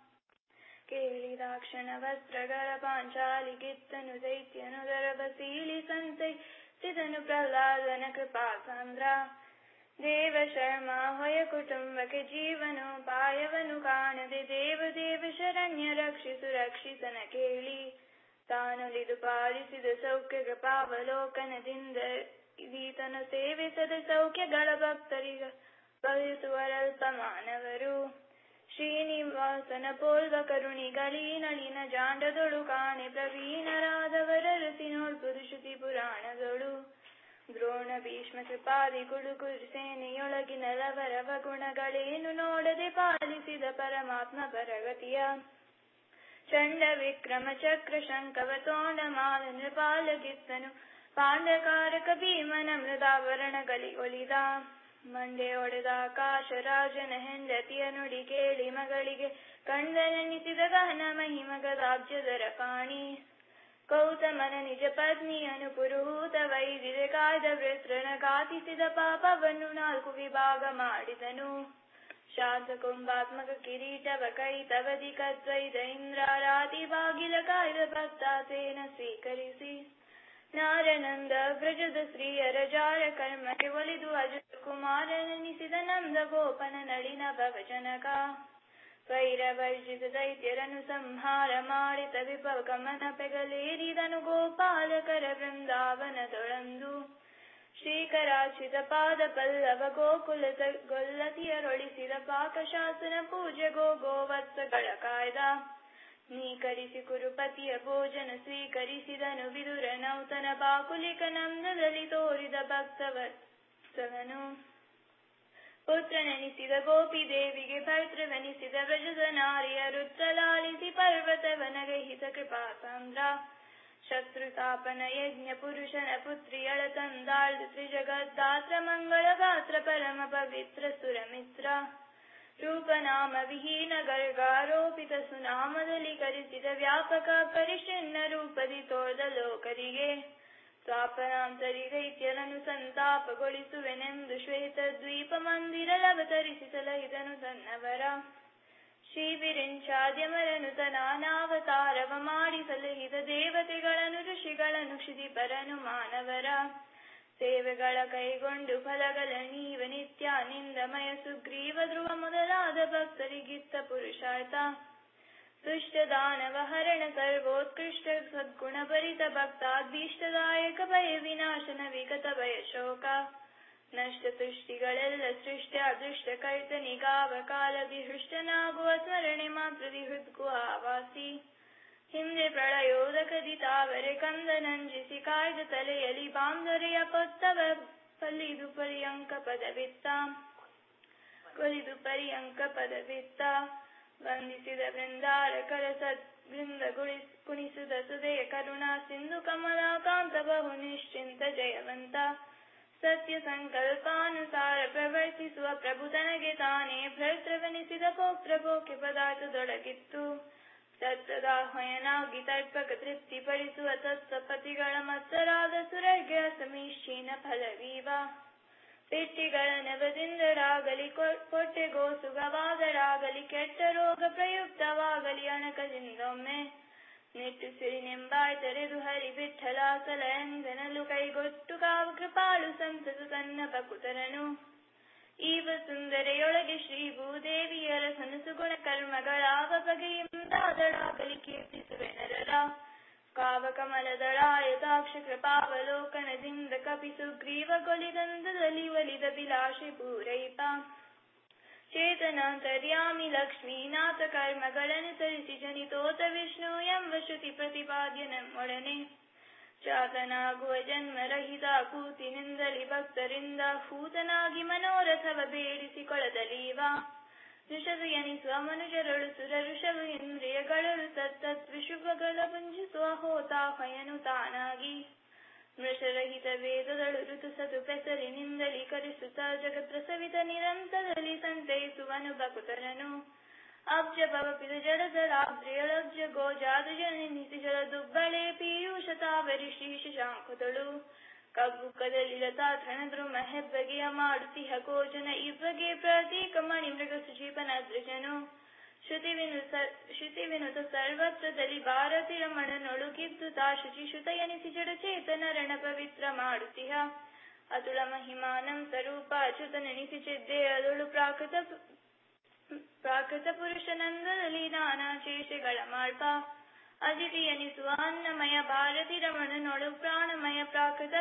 ಕೇಳಿದಾಕ್ಷಣ ವಸ್ತ್ರಗಳ ಪಾಂಚಾಲಿ ಕಿತ್ತನು ದೈತ್ಯನು ದರಬ ಸೀಳಿ ಸಂತೈಸಿದನು ಪ್ರಹ್ಲಾದನ ಕೃಪಾ ಸಾಂದ್ರ. ದೇವ ಶರ್ಮ ಹೊಯ ಕುಟುಂಬಕ್ಕೆ ಜೀವನೋಪಾಯವನು ಕಾಣದೆ ದೇವ ಶರಣ್ಯ ರಕ್ಷಿಸು ರಕ್ಷಿಸನ ಕೇಳಿ ತಾನೊಲಿದು ಪಾಲಿಸಿದ ಸೌಖ್ಯ ಕೃಪಾವಲೋಕನದಿಂದ ಈತನು ಸೇವಿಸದ ಸೌಖ್ಯಗಳ ಭಕ್ತರಿಗ ಬಯಸುವರಲ್ಪ ಮಾನವರು. ಶ್ರೀನಿವಾಸನ ಪೋಲ್ವ ಕರುಣಿಗಳೀ ನಳಿನ ಜಾಂಡದೊಳು ಕಾಣೆ ಪ್ರವೀಣರಾದವರರು ಪುರುಷುತಿ ಪುರಾಣದೊಳು. ದ್ರೋಣ ಭೀಷ್ಮ ಕೃಪಾದಿ ಕುಳುಕುರು ಸೇನೆಯೊಳಗಿನ ಲವರವ ಗುಣಗಳೇನು ನೋಡದೆ ಪಾಲಿಸಿದ ಪರಮಾತ್ಮ ಪರಗತಿಯ. ಚಂಡ ವಿಕ್ರಮ ಚಕ್ರ ಶಂಕವ ತೋಂಡ ಮಾಲ ನೃಪಾಲಗಿತ್ತನು ಪಾಂಡಕಾರಕ ಭೀಮನ ಮೃದಾವರಣಗಳಿ ಒಲಿದ. ಮಂಡೆ ಒಡೆದ ಆಕಾಶ ರಾಜನ ಹೆಂಡತಿಯ ನುಡಿ ಕೇಳಿ ಮಗಳಿಗೆ ಕಂಡನೆನಿಸಿದ ಗಹನ ಮಹಿಮಗದಾಬ್ಜದರ ಪಾಣಿ. ಕೌತಮನ ನಿಜ ಪತ್ನಿಯನು ಪುರುಹೂತ ವೈದಿದೆ ಕಾಯ್ದ ವೃತ್ರನ ಘಾತಿಸಿದ ಪಾಪವನ್ನು 4 ವಿಭಾಗ ಮಾಡಿದನು. ಶಾಂತ ಕುಂಭಾತ್ಮಕ ಕಿರೀಟವ ಕೈತವದಿ ಕದ್ವೈದ ಇಂದ್ರಾರಾತಿ ಬಾಗಿಲ ಕಾಯ್ದ ಭಕ್ತಾಸೇನ ಸ್ವೀಕರಿಸಿ. ನಾರನಂದ ವ್ರಜದ ಸ್ತ್ರೀಯರ ಜಾರ ಕರ್ಮಕ್ಕೆ ಒಲಿದು ಅಜರ ಕುಮಾರನೆನಿಸಿದ ನಂದ ಗೋಪನ ನಳಿನ ಭವಜನಕ. ವೈರವರ್ಜಿತ ದೈತ್ಯರನು ಸಂಹಾರ ಮಾಡಿದ ವಿಪಗಮನ ಪೆಗಲೇರಿದನು ಗೋಪಾಲಕರ ವೃಂದಾವನದೊಳಂದು. ಶ್ರೀಕರಾಚಿತ ಪಾದ ಪಲ್ಲವ ಗೋಕುಲ ಗೊಲ್ಲತಿಯರೊಳಿಸಿದ ಪಾಕಶಾಸನ ಪೂಜೆ ಗೋವತ್ಸಗಳ ಕಾಯ್ದ. ನೀಕರಿಸಿ ಕುರುಪತಿಯ ಭೋಜನ ಸ್ವೀಕರಿಸಿದನು ವಿದುರ ನೌತನ ಬಾಕುಲಿಕ ನಂದದಲ್ಲಿ ತೋರಿದ ಭಕ್ತವತ್ಸವನು. ಪುತ್ರನೆನಿಸಿದ ಗೋಪಿ ದೇವಿಗೆ ಭರ್ತೃವೆನಿಸಿದ ವ್ರಜದ ನಾರಿಯ ರುತ್ತಲಾಲಿಸಿ ಪರ್ವತವನಗಹಿತ ಕೃಪಾ ಸಾಂದ್ರ. ಶತ್ರುತಾಪನ ಯಜ್ಞ ಪುರುಷನ ಪುತ್ರಿಯಳ ತಂದಾಳ್ದು ತ್ರಿಜಗದ್ದಾತ್ರ ಮಂಗಳ ಗಾತ್ರ ಪರಮ ಪವಿತ್ರ ಸುರಮಿತ್ರ. ರೂಪನಾಮ ವಿಹೀನ ಗರ್ಗಾರೋಪಿತ ಸುನಾಮದಲ್ಲಿ ಕರೆಸಿದ ವ್ಯಾಪಕ ಪರಿಶಿನ್ನ ರೂಪದಿ ತೋರ್ದ ಲೋಕರಿಗೆ. ಸ್ವಾಪನಾಂತರಿಗೈತ್ಯರನು ಸಂತಾಪಗೊಳಿಸುವೆನೆಂದು ಶ್ವೇತ ದ್ವೀಪ ಮಂದಿರಲವತರಿಸಿ ಸಲಹಿದನು ತನ್ನವರ. ಶ್ರೀ ವಿರಿಂಚಾದ್ಯಮರನುತ ನಾನಾವತಾರವ ಮಾಡಿ ಸಲಹಿದ ದೇವತೆಗಳನ್ನು ಋಷಿಗಳನ್ನು ಕ್ಷಿತಿಪರನು ಮಾನವರ ಸೇವೆಗಳ ಕೈಗೊಂಡು ಫಲಗಳ ನೀವ ನಿತ್ಯ ನಿಂದಮಯ ಸುಗ್ರೀವ ಧ್ರುವ ಮೊದಲಾದ ಭಕ್ತರಿಗಿತ್ತ ಪುರುಷಾರ್ಥ ದುಷ್ಟ ದಾನವ ಹರಣ ಸರ್ವೋತ್ಕೃಷ್ಟ ಸದ್ಗುಣ ಭರಿತ ಭಕ್ತಾಭೀಷ್ಟದಾಯಕ ಭಯ ವಿನಾಶನ ವಿಗತ ಭಯ ಶೋಕ ನಷ್ಟ ಸೃಷ್ಟಿಗಳೆಲ್ಲ ಸೃಷ್ಟಿ ಅದೃಷ್ಟ ಕರ್ತನಿಗಾವ ಕಾಲದಿ ಹೃಷ್ಟನಾಗುವ ಸ್ಮರಣೆ ಮಾತ್ರದಿ ಹೃದ್ಗುಹಾವಾಸಿ ಹಿಂದೆ ಪ್ರಳಯೋದಕದಿ ತಾವರೆ ಕಂದ ನಂಜಿಸಿ ಕಾಯ್ದ ತಲೆಯಲ್ಲಿ ಬಾಂಧರೆಯ ಪೊತ್ತವ ಕೊಲಿದು ಪರ್ಯಂಕ ಪದವಿತ್ತ ವಂದಿಸಿದ ವೃಂದಾರಕರ ಸದ್ವೃಂದ ಕುಣಿಸಿದ ಸುದಯ ಕರುಣಾ ಸಿಂಧು ಕಮಲಾಕಾಂತ ಬಹು ನಿಶ್ಚಿಂತ ಜಯವಂತ ಸತ್ಯ ಸಂಕಲ್ಪಾನುಸಾರ ಪ್ರವರ್ತಿಸುವ ಪ್ರಭು ತನಗೆ ತಾನೇ ಭರ್ತೃವೆನಿಸಿದ ಪೋಕ್ರಭೋಕ್ಯ ಪದಾರ್ಥದೊಳಗಿತ್ತು ತತ್ತದಾಹ್ವಯನಾಗಿ ತರ್ಪಕ ತೃಪ್ತಿಪಡಿಸುವ ತತ್ವಪತಿಗಳ ಮತ್ತರಾದ ಸುರರ್ಗ ಸಮೀಶೀನ ಫಲವೀವ ಪೆಟ್ಟಿಗಳ ನವದಿಂದರಾಗಲಿ ಹೊಟ್ಟೆಗೋಸುಗವಾದರಾಗಲಿ ಕೆಟ್ಟ ರೋಗ ಪ್ರಯುಕ್ತವಾಗಲಿ ಅಣಕದಿಂದೊಮ್ಮೆ ನಿಟ್ಟುಸಿರಿನೆಂಬಾಯ್ತರೆದು ಹರಿ ಬಿಠಲಾಸಲ ಎಂದನಲು ಕೈಗೊಟ್ಟು ಕಾವು ಕೃಪಾಳು ಸಂತಸ ತನ್ನ ಬಕುತರನು ಈವ ಸುಂದರೆಯೊಳಗೆ ಶ್ರೀ ಭೂದೇವಿಯರ ಸನಸು ಗುಣ ಕರ್ಮಗಳಾವ ಬಗೆಯಿಂದಾದಳಾಗಲಿ ಕೀರ್ತಿಸುವೆ ನರರ ಕಾವ ಕಮಲದಳಾಯತಾಕ್ಷ ಕೃಪಾವಲೋಕನದಿಂದ ಕಪಿಸು ಗ್ರೀವಗೊಲಿದಂದದಲ್ಲಿ ಒಲಿದ ವಿಲಾಶಿ ಪೂರೈಪ ಚೇತನಾಂತರ್ಯಾಮಿ ಲಕ್ಷ್ಮೀನಾಥ ಕರ್ಮಗಳನುಸರಿಸಿ ಜನಿತೋತ ವಿಷ್ಣು ಎಂಬ ಶ್ರುತಿ ಪ್ರತಿಪಾದ್ಯ ನಮ್ಮೊಡನೆ ಜಾತನಾಗುವ ಜನ್ಮರಹಿತ ಕೂತಿನಿಂದಲಿ ಭಕ್ತರಿಂದ ಹೂತನಾಗಿ ಮನೋರಥವ ಬೇಡಿಸಿಕೊಳ್ಳದಲೀವ ಋಷಭು ಎನಿಸುವ ಮನುಜರಳು ಸುರ ಋಷಭು ಇಂದ್ರಿಯಗಳಳು ತತ್ತತ್ ವಿಶುಭಗಳ ಪುಂಜಿಸುವ ಹೋತಾಹಯನು ತಾನಾಗಿ ಮೃಷರಹಿತ ವೇದದಳು ಋತುಸತು ಪೆಸಲಿನಿಂದಲಿ ಕರಿಸುತ್ತ ಜಗತ್ಪ್ರಸವಿತ ನಿರಂತರದಲ್ಲಿ ಸಂತೈಸುವನು ಬಕುತರನು ಅಬ್ಜ ಭವಪಿದು ಜಡದಲಾಬ್ದ್ರಿಯಳಬ್ಜ ಗೋಜಾದು ಜನಿಸಿ ಜಲ ದುಬ್ಬಳೆ ಪೀಯೂಷ ತಾವರಿ ಶ್ರೀ ಶಶಾಂಕುತಳು ಕಬ್ಬುಕ್ಕದಲ್ಲಿ ಲತಾಥಣ ದ್ರುಮ ಹೆಬ್ಬಗೆಯ ಮಾಡುತ್ತಿಹ ಗೋಜನ ಇಬ್ಬಗೆ ಪ್ರತೀಕ ಮಣಿ ಮೃಗ ಸುಜೀಪನದೃಜನು ಶ್ರುತಿ ವಿನುತ ಸರ್ವತ್ರದಲ್ಲಿ ಭಾರತಿ ರಮಣನೊಳುಗಿದ್ದು ತಾ ಶುಚಿಶುತ ಎನಿಸಿ ಜಡ ಚೇತನರಣ ಪವಿತ್ರ ಮಾಡುತ್ತಿಹ ಅತುಳ ಮಹಿಮಾನಂ ಸ್ವರೂಪ ಅಚ್ಯುತನೆನಿಸಿ ಚಿದ್ದೆ ಅದೊಳು ಪ್ರಾಕೃತ ಪುರುಷನಂದದಲ್ಲಿ ನಾನಾ ಶೇಷಗಳ ಮಾಳ್ಪ ಅದಿತಿ ಎನಿಸುವ ಅನ್ನಮಯ ಭಾರತಿ ರಮಣನೊಳು ಪ್ರಾಣಮಯ ಪ್ರಾಕೃತ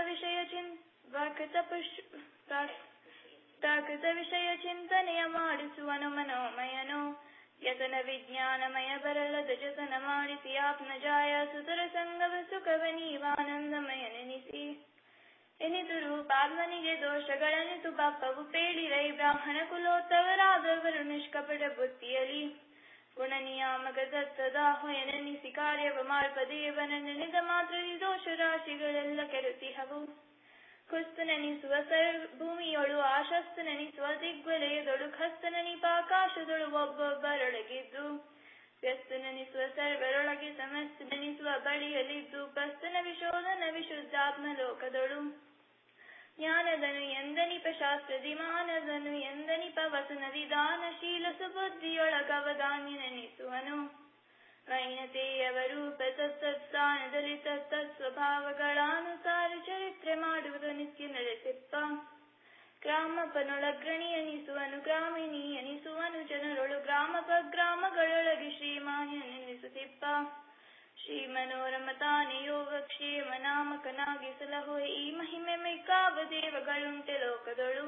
ವಿಷಯ ಚಿಂತನೆಯ ಮಾಡಿಸುವನು ಮನೋಮಯನು ಯತನ ವಿಜ್ಞಾನಮಯ ಬರಲದ ಜತನ ಮಾಡಿಸಿ ಆತ್ಮಜಾಯ ಸುತರ ಸಂಗವ ಸುಖವ ನೀವಾನಂದಮಯ ನೆನಿಸಿ ಎನಿತು ರೂಪಾತ್ಮನಿಗೆ ದೋಷಗಳನಿತು ಬಪ್ಪವು ಪೇಳಿರೈ ಬ್ರಾಹ್ಮಣ ಕುಲೋತ್ತವರಾದವರು ನಿಷ್ಕಪಟ ಬುದ್ಧಿಯಲಿ ಗುಣ ನಿಯಾಮಕ ದತ್ತದಾಹ್ವಯ ನೆನಿಸಿ ಕಾರ್ಯವ ಮಾಲ್ಪ ದೇವನ ನೆನೆದ ಮಾತ್ರದಿ ದೋಷ ರಾಶಿಗಳೆಲ್ಲ ಕೆರುತಿಹವು ಕುಸ್ತು ನೆನಿಸುವ ಭೂಮಿಯೊಳು ಆಶಸ್ತು ನೆನಿಸುವ ದಿಗ್ವಲಯದೊಳು ಖಸ್ತು ನೆನಿಪಾಕಾಶದೊಳು ಒಬ್ಬೊಬ್ಬರೊಳಗಿದ್ದು ವ್ಯಸ್ತು ನೆನಿಸುವ ಸರ್ವರೊಳಗೆ ಸಮಸ್ತು ನೆನಿಸುವ ಬಳಿಯಲಿದ್ದು ಪ್ರಸ್ತುನ ವಿಶೋಧನ ವಿಶುದ್ಧಾತ್ಮ ಲೋಕದೊಳು ಜ್ಞಾನದನು ಎಂದನಿಪ ಶಾಸ್ತ್ರದಿ ಮಾನದನು ಎಂದನಿಪ ವಸನದಿ ದಾನಶೀಲ ಸುಬುದ್ಧಿಯೊಳಗವಧಾನ್ಯ ನೆನಿಸುವನು ವೈನತೆಯವ ರೂಪ ತತ್ಸ್ಥಾನದಲ್ಲಿ ತತ್ಸ್ವಭಾವಗಳಾನುಸಾರ ಚರಿತ್ರೆ ಮಾಡುವುದು ನಿತ್ಯ ನಡೆಸಿಪ್ಪ ಗ್ರಾಮಪನೊಳಗ್ರಣಿ ಎನಿಸುವನು ಗ್ರಾಮಿಣಿ ಎನಿಸುವನು ಜನರೊಳು ಗ್ರಾಮಗಳೊಳಗೆ ಶ್ರೀಮಾನ್ಯ ನೆನೆಸುತ್ತಿಪ್ಪ ಶ್ರೀ ಮನೋರಮ ತಾನೇ ಯೋಗ ಕ್ಷೇಮ ನಾಮಕನಾಗಿ ಸಲಹೋ ಈ ಮಹಿಮೆ ಮೆಕ್ಕಾವ ದೇವಗಳುಂಟೆ ಲೋಕದೊಳು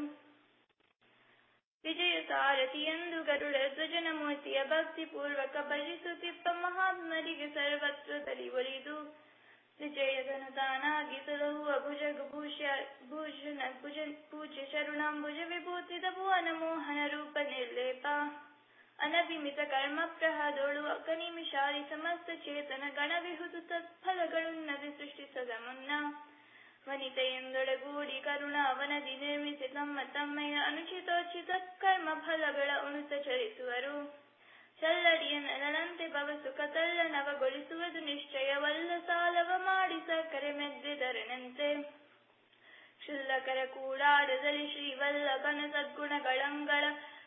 ವಿಜಯ ಸಾರಥಿ ಎಂದು ಗರುಡ ಧ್ವಜನ ಮೂರ್ತಿಯ ಭಕ್ತಿ ಪೂರ್ವಕ ಭಜಿಸುತ್ತಿಪ್ಪ ಮಹಾತ್ಮರಿಗೆ ಸರ್ವತ್ರದಲ್ಲಿ ಒಲಿದು ವಿಜಯದನು ತಾನಾಗಿ ಸಲಹುವ ಭೂಷಣ ಪೂಜ್ಯ ಶರುಣಾಂಬುಜ ವಿಭೂತಿದ ಭುವನ ಮೋಹನ ರೂಪ ನಿರ್ಲೇಪ ಅನಭಿಮಿತ ಕರ್ಮ ಪ್ರಹದೋಳು ಅಕನಿಮಿಷಾದಿ ಸಮಸ್ತ ಚೇತನ ಗಣವಿಹುದು ತತ್ಫಲಗಳುನ್ನದಿ ಸೃಷ್ಟಿಸದ ಮುನ್ನ ವನಿತೆಯೊಂದೊಳಗೂಡಿ ಕರುಣ ಅವನದಿ ನಿರ್ಮಿಸಿ ತಮ್ಮಯ್ಯ ಅನುಚಿತೋಚಿತ ಕರ್ಮ ಫಲಗಳ ಉಣುತ ಚರಿಸುವರು ಚಲ್ಲಡಿಯ ನಲನಂತೆ ಭವಸುಖ ತಲ್ಲನವಗೊಳಿಸುವುದು ನಿಶ್ಚಯವಲ್ಲ ಸಾಲವ ಮಾಡಿ ಸಕ್ಕರೆ ಮೆದ್ದೆದರನಂತೆ ಕ್ಷುಲ್ಲಕರ ಕೂಡಾಡದಲ್ಲಿ ಶ್ರೀವಲ್ಲಭನ ಸದ್ಗುಣಗಳಂಗಳ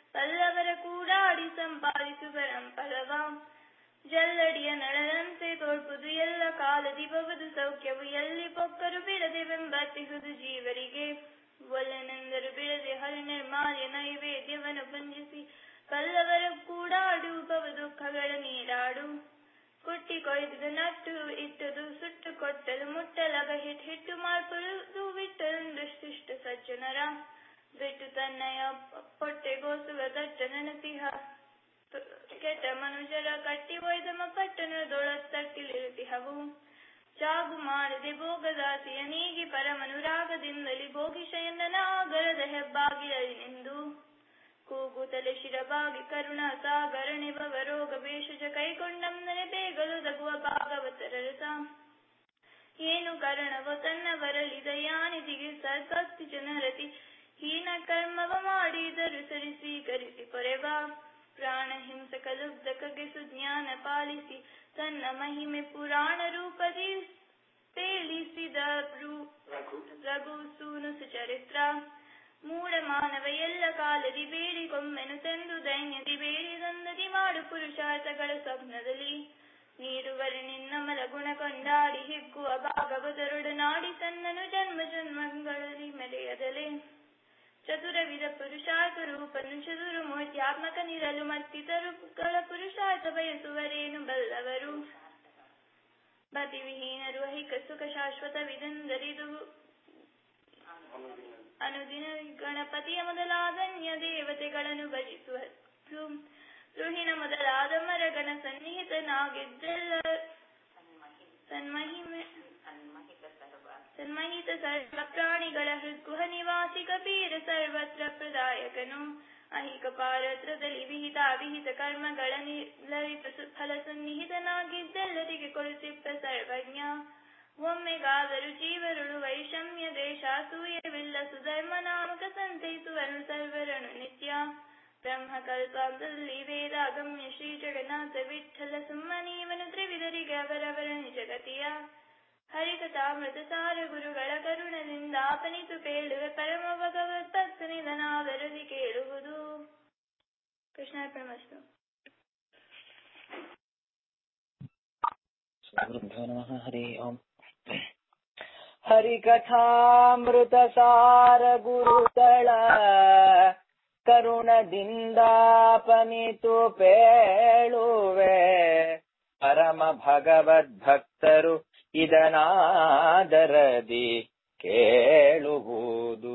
ಪಲ್ಲವರ ಕೂಡಾಡಿ ಸಂಪಾದಿಸು ಪರಂಪರವ ಜಲ್ಲಡಿಯ ನಳದಂತೆ ತೋರ್ಪುದು ಎಲ್ಲ ಕಾಲದಿ ಬವುದು ಸೌಖ್ಯವು ಎಲ್ಲಿ ಪೊಕ್ಕರು ಬಿಡದೆ ಬೆಂಬತ್ತಿಸುವುದು ಜೀವರಿಗೆ ಒಲ್ಲೆನೆಂದರು ಬಿಡದೆ ಹರಿ ನಿರ್ಮಾಲ್ಯ ನೈವೇದ್ಯವನ್ನು ಭಂಜಿಸಿ ಪಲ್ಲವರ ಕೂಡಾಡು ಭವ ದುಃಖಗಳ ನೀರಾಡು ಕುಟ್ಟಿ ಕೊಯ್ದು ನಟ್ಟು ಇಟ್ಟದು ಸುಟ್ಟು ಕೊಟ್ಟಲು ಮುಟ್ಟಲಗ ಹಿಟ್ಟು ಮಾರ್ಪಡುವುದು ಬಿಟ್ಟರೆಂದಷ್ಟಿಷ್ಟ ಸಜ್ಜನರ ಬಿಟ್ಟು ತನ್ನಯ ಹೊಟ್ಟೆಗೋಸುವ ದಟ್ಟ ನೆನಸಿಹ ಕೆಟ್ಟ ಮನುಜರ ಕಟ್ಟಿ ಒಯ್ದಮ ಪಟ್ಟಣದೊಳತ್ತಟ್ಟಿಲಿರುತ್ತಿಹವು ಜಾಗು ಮಾಡದೆ ಭೋಗದಾಸಿಯ ನೀಗಿ ಪರಮನುರಾಗದಿಂದಲಿ ಭೋಗಿಶಯಂದನ ಆಗರದ ಹೆಬ್ಬಾಗಿಲನಿಂದು ಕೂಗುತ್ತಲೆ ಶಿರಬಾಗಿ ಕರುಣ ಸಾಗರಣೆ ಭವರೋಗ ಭೇಷಜ ಕೈಗೊಂಡಂದನೆ ಬೇಗಲು ದಗುವ ಭಾಗವತರ ರಸ ಏನು ಕರುಣವೋ ತನ್ನ ಬರಲಿ ದಯಾನಿಧಿಗೆ ಸರ್ಕಸ್ತಿ ಜನರತಿ ಹೀನ ಕರ್ಮವ ಮಾಡಿದರು ಸರಿ ಸ್ವೀಕರಿಸಿ ಪೊರೆವ ಪ್ರಾಣ ಹಿಂಸಕ ಲುಬ್ಧಕಗೆ ಸುಜ್ಞಾನ ಪಾಲಿಸಿ ತನ್ನ ಮಹಿಮೆ ಪುರಾಣ ರೂಪದಿ ತೇಲಿಸಿದ ರಘು ಸೂನು ಸುಚರಿತ್ರ ಮೂಢ ಮಾನವ ಎಲ್ಲ ಕಾಲದಿ ಬೇಡಿಕೊಮ್ಮೆನು ತೆಂದು ದೈನ್ಯದಿ ಬೇಡಿದಂದದಿ ಮಾಡು ಪುರುಷಾರ್ಥಗಳ ಸ್ವಪ್ನದಲ್ಲಿ ನೀಡುವರೆ ನಿನ್ನಮಲ ಗುಣ ಕೊಂಡಾಡಿ ಹಿಗ್ಗುವ ಭಾಗವತರೊಡನಾಡಿ ತನ್ನನು ಜನ್ಮ ಜನ್ಮಗಳಲ್ಲಿ ಮೆರೆಯದಲೆ ಚತುರವಿಧ ಪುರುಷಾರ್ಥ ರೂಪನು ಚದುರು ಮೂರ್ತ್ಯಾತ್ಮಕ ನಿರಲು ಮತ್ತಿತರುಗಳ ಪುರುಷಾರ್ಥ ಬಯಸುವರೇನು ಬಲ್ಲವರು ಬತಿವಿಹೀನರು ಐಕ ಸುಖ ಶಾಶ್ವತವಿದೆಂದರಿದು ಅನುದಿನ ಗಣಪತಿಯ ಮೊದಲಾದನ್ಯ ದೇವತೆಗಳನ್ನು ಭಜಿಸುವ ರುಹಿಣ ಮೊದಲಾದ ಮರಗಣ ಸನ್ನಿಹಿತನಾಗಿದ್ದೆಲ್ಲ ಸನ್ಮಹಿತ ಸರ್ವ ಪ್ರಾಣಿಗಳ ಹೃದ್ಗುಹ ನಿವಾಸಿ ಕಬೀರ ಸರ್ವತ್ರ ಪ್ರದಾಯಕನು ಅಹಿಕ ಪಾರತ್ರದಲ್ಲಿ ವಿಹಿತ ಕರ್ಮಗಳ ಲಲಿತ ಫಲ ಸನ್ನಿಹಿತನಾಗಿದ್ದೆಲ್ಲರಿಗೆ ಕೊಡುತ್ತಿಪ್ಪ ಸರ್ವಜ್ಞ ಒಮ್ಮೆಗಾದರೂ ಜೀವರುಳು ವೈಷಮ್ಯ ದೇಶ ಅಸೂಯವಿಲ್ಲ ಸುಧರ್ಮ ನಾಮಕ ಸಂತೈಸುವನು ಸರ್ವರನು ನಿತ್ಯ ಬ್ರಹ್ಮಕಲ್ಪಾಂತದಲ್ಲಿ ವೇದಾಗಮ್ಯ ಶ್ರೀ ಜಗನ್ನಾಥ ವಿಠಲ ಸುಮ್ಮನೀವನು ತ್ರಿವಿಧರಿಗೆ ಅವರವರ ನಿಜಗತಿಯ ಹರಿಕಥಾಮೃತ ಸಾರ ಗುರುಗಳ ಕರುಣದಿಂದ ಆಪನಿತು ಕೇಳುವೆ ಪರಮ ಭಗವತ್ ಭಕ್ತನಿಧನಾವರದಿ ಕೇಳುವುದು. ಕೃಷ್ಣಾರ್ಪಣಮಸ್ತು. ಹರಿ ಓಂ. ಹರಿಕಥಾಮೃತ ಸಾರ ಗುರುಗಳ ಕರುಣದಿಂದಾಪನಿತು ಪೇಳುವೆ ಪರಮ ಭಗವದ್ಭಕ್ತರು ಇದನಾದರದಿ ಕೇಳುವುದು.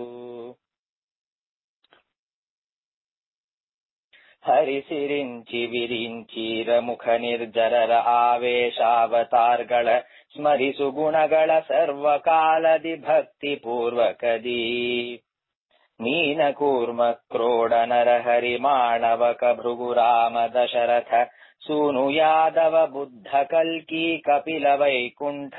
ಹರಿಸಿರಿಂಚಿ ವಿರಿಂಚೀರ ಮುಖ ನಿರ್ಜರರ ಆವೇಶಾವತಾರ್ಗಳ ಸ್ಮರಿಸು ಗುಣಗಳ ಸರ್ವಕಾಲದಿ ಭಕ್ತಿ ಪೂರ್ವಕದಿ ಮೀನ ಕೂರ್ಮ ಕ್ರೋಡ ನರಹರಿ ಮಾಣವಕ ಭೃಗುರಾಮ ದಶರಥ ಸೂನು ಯಾದವ ಬುದ್ಧ ಕಲ್ಕಿ ಕಪಿಲ ವೈಕುಂಠ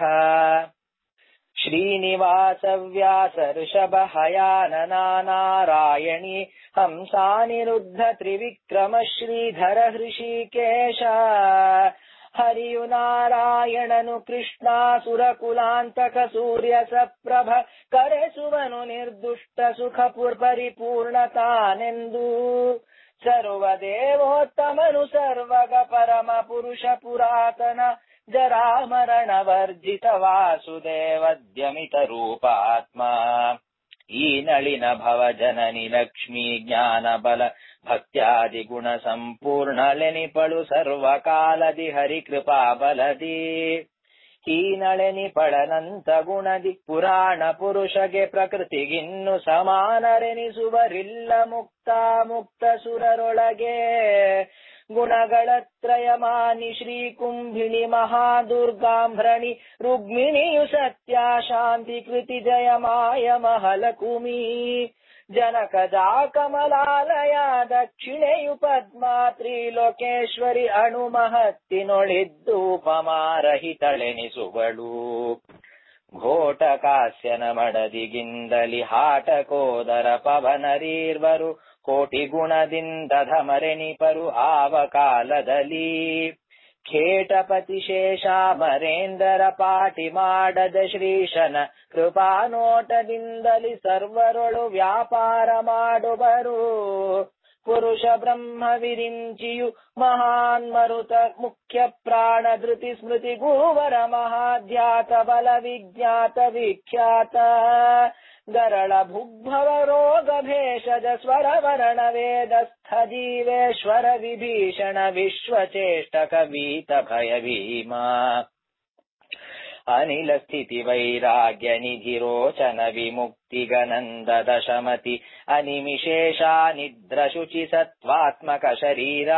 ಶ್ರೀನಿವಾಸ ವ್ಯಾಸ ಋಷಭ ಹಯಾನನ ನಾರಾಯಣಿ ಹಂಸಾನಿರುದ್ಧ ತ್ರಿವಿಕ್ರಮ ಶ್ರೀಧರ ಹೃಷಿಕೇಶ ಹರಿಯು ನಾರಾಯಣನು ಕೃಷ್ಣಾಸುರ ಕುಲಾಂತಕ ಸೂರ್ಯ ಸಪ್ರಭ ಕರೆಸುವನು ನಿರ್ದುಷ್ಟ ಸುಖ ಪರಿಪೂರ್ಣತಾನೆಂದು ಸರ್ವದೇವೋತ್ತಮನು ಸರ್ವಗ ಪರಮ ಪುರುಷ ಪುರಾತನ ಜರಾಮರಣ ವರ್ಜಿತ ವಾಸುದೇವದ್ಯಮಿತ ರೂಪಾತ್ಮ ಈ ನಳಿನ ಭವ ಜನನಿ ಲಕ್ಷ್ಮೀ ಜ್ಞಾನ ಬಲ ಭಕ್ತ್ಯಾದಿ ಗುಣ ಸಂಪೂರ್ಣಲೆನಿಪಳು ಸರ್ವಕಾಲದಿ ಹರಿಕೃಪಾ ಬಲದಿ ಈ ನಳೆನಿಪಳನಂತ ಗುಣದಿ ಪುರಾಣ ಪುರುಷಗೆ ಪ್ರಕೃತಿಗಿನ್ನು ಸಮಾನರೆನಿಸುವರಿಲ್ಲ ಮುಕ್ತ ಸುರರೊಳಗೆ ಗುಣಗಳತ್ರಯಮಾನಿ ಶ್ರೀ ಕುಂಭಿಣಿ ಮಹಾದುರ್ಗಾಂಭ್ರಣಿ ರುಗ್ಮಿಣಿಯು ಸತ್ಯ ಶಾಂತಿ ಕೃತಿ ಜಯ ಮಾಯ ಮಹಲಕುಮಿ ಜನಕಜಾ ಕಮಲಾಲಯ ದಕ್ಷಿಣೆಯು ಪದ್ಮಾ ತ್ರಿಲೋಕೇಶ್ವರಿ ಅಣು ಮಹತ್ತಿನೊಳಿದ್ದು ಉಪಮಾರಹಿತಳೆನಿಸುವಳು ಘೋಟಕಾಸ್ಯನ ಮಡದಿಗಿಂದಲಿ ಹಾಟಕೋದರ ಪವನರೀರ್ವರು ಕೋಟಿ ಗುಣದಿಂದ ಧಮರೆನಿಪರು ಆವ ಕಾಲದಲ್ಲಿ ಖೇಟಪತಿ ಶೇಷಾಮರೇಂದರ ಪಾಟಿ ಮಾಡದ ಶ್ರೀಶನ ಕೃಪಾನೋಟದಿಂದಲಿ ಸರ್ವರೊಳು ವ್ಯಾಪಾರ ಮಾಡುವರು ಪುರುಷ ಬ್ರಹ್ಮ ವಿರಿಂಚಿಯು ಮಹಾನ್ ಮರುತ ಮುಖ್ಯ ಪ್ರಾಣ ಧೃತಿ ಸ್ಮೃತಿ ಗುರುವರ ಮಹಾಧ್ಯಾತ ಬಲ ವಿಜ್ಞಾತ ವಿಖ್ಯಾತ ಗರಳ ಭುಗ್ಭವ ರೋಗ ಭೇಷಜ ಸ್ವರ ವರ್ಣ ವೇದಸ್ಥ ಜೀವೇಶ್ವರ ವಿಭೀಷಣ ವಿಶ್ವಚೇಷ್ಟ ಕವೀತ ಭಯ ಭೀಮ ಅನಿಲ ಸ್ಥಿತಿ ವೈರಾಗ್ಯ ನಿಧಿ ರೋಚನ ವಿಮುಕ್ತಿ ಗನಂದ ದಶಮತಿ ಅನಿಮಿಶೇಷ ನಿದ್ರ ಶುಚಿ ಸತ್ವಾತ್ಮಕ ಶರೀರ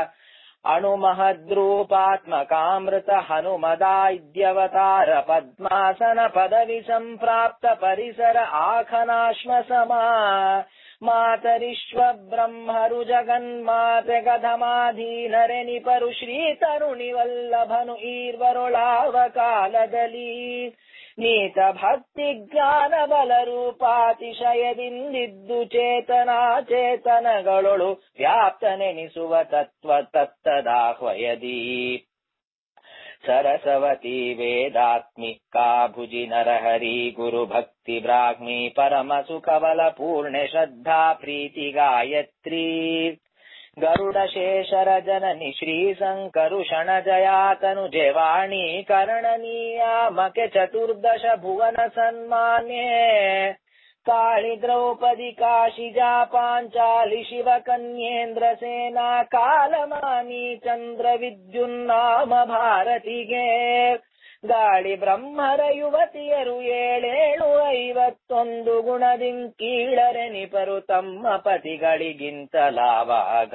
ಅಣುಮಹದ್ರೂಪಾತ್ಮಕಾಮೃತ ಹನುಮದಾದ್ಯವತಾರ ಪದ್ಮಾಸನ ಪದವಿ ಸಂಪ್ರಾಪ್ತ ಪರಿಸರ ಆಖನಾಶ್ಮ ಸಮಾ ಮಾತರಿಶ್ವ ಬ್ರಹ್ಮರು ಜಗನ್ಮಾತೆ ಗಧಮಾಧೀನರೆ ನಿಪರು ಶ್ರೀ ತರುಣಿ ವಲ್ಲಭನು ಈರ್ವರೊಳಾವ ಕಾಲದಲ್ಲಿ ನೀತ ಭಕ್ತಿ ಜ್ಞಾನ ಬಲ ರೂಪಾತಿಶಯದಿಂದಿದ್ದು ಚೇತನಾಚೇತನಗಳೊಳು ವ್ಯಾಪ್ತನೆನಿಸುವ ತತ್ವ ತತ್ತದಾಹ್ವಯದಿ ಸರಸವತಿ ವೇದಾತ್ಮಿಕಾ ಭುಜಿ ನರಹರಿ ಗುರು ಭಕ್ತಿ ಬ್ರಾಹ್ಮಿ ಪರಮ ಸುಖಬಲ ಪೂರ್ಣೆ ಶ್ರದ್ಧಾ ಪ್ರೀತಿ ಗಾಯತ್ರಿ ಗರುಡ ಶೇಷರ ಜನನಿ ಶ್ರೀ ಸಂಕರುಷಣ ಜಯಾತನು ಜವಾಣಿ ಕರಣನೀಯಾಮಕೆ ಚತುರ್ದಶ ಭುವನ ಸನ್ಮಾನ್ಯೆ ಕಾಳಿ ದ್ರೌಪದಿ ಕಾಶಿಜಾ ಪಾಂಚಾಲಿ ಶಿವ ಕನ್ಯೇಂದ್ರ ಸೇನಾ ಕಾಲಮಾನಿ ಚಂದ್ರ ವಿದ್ಯುನ್ನಾಮ ಭಾರತಿಗೆ ಗಾಳಿ ಬ್ರಹ್ಮರ ಯುವತಿಯರು 751 ಗುಣದಿಂಕೀಳರೆ ನಿಪರು ತಮ್ಮ ಪತಿಗಳಿಗಿಂತಲಾವಾಗ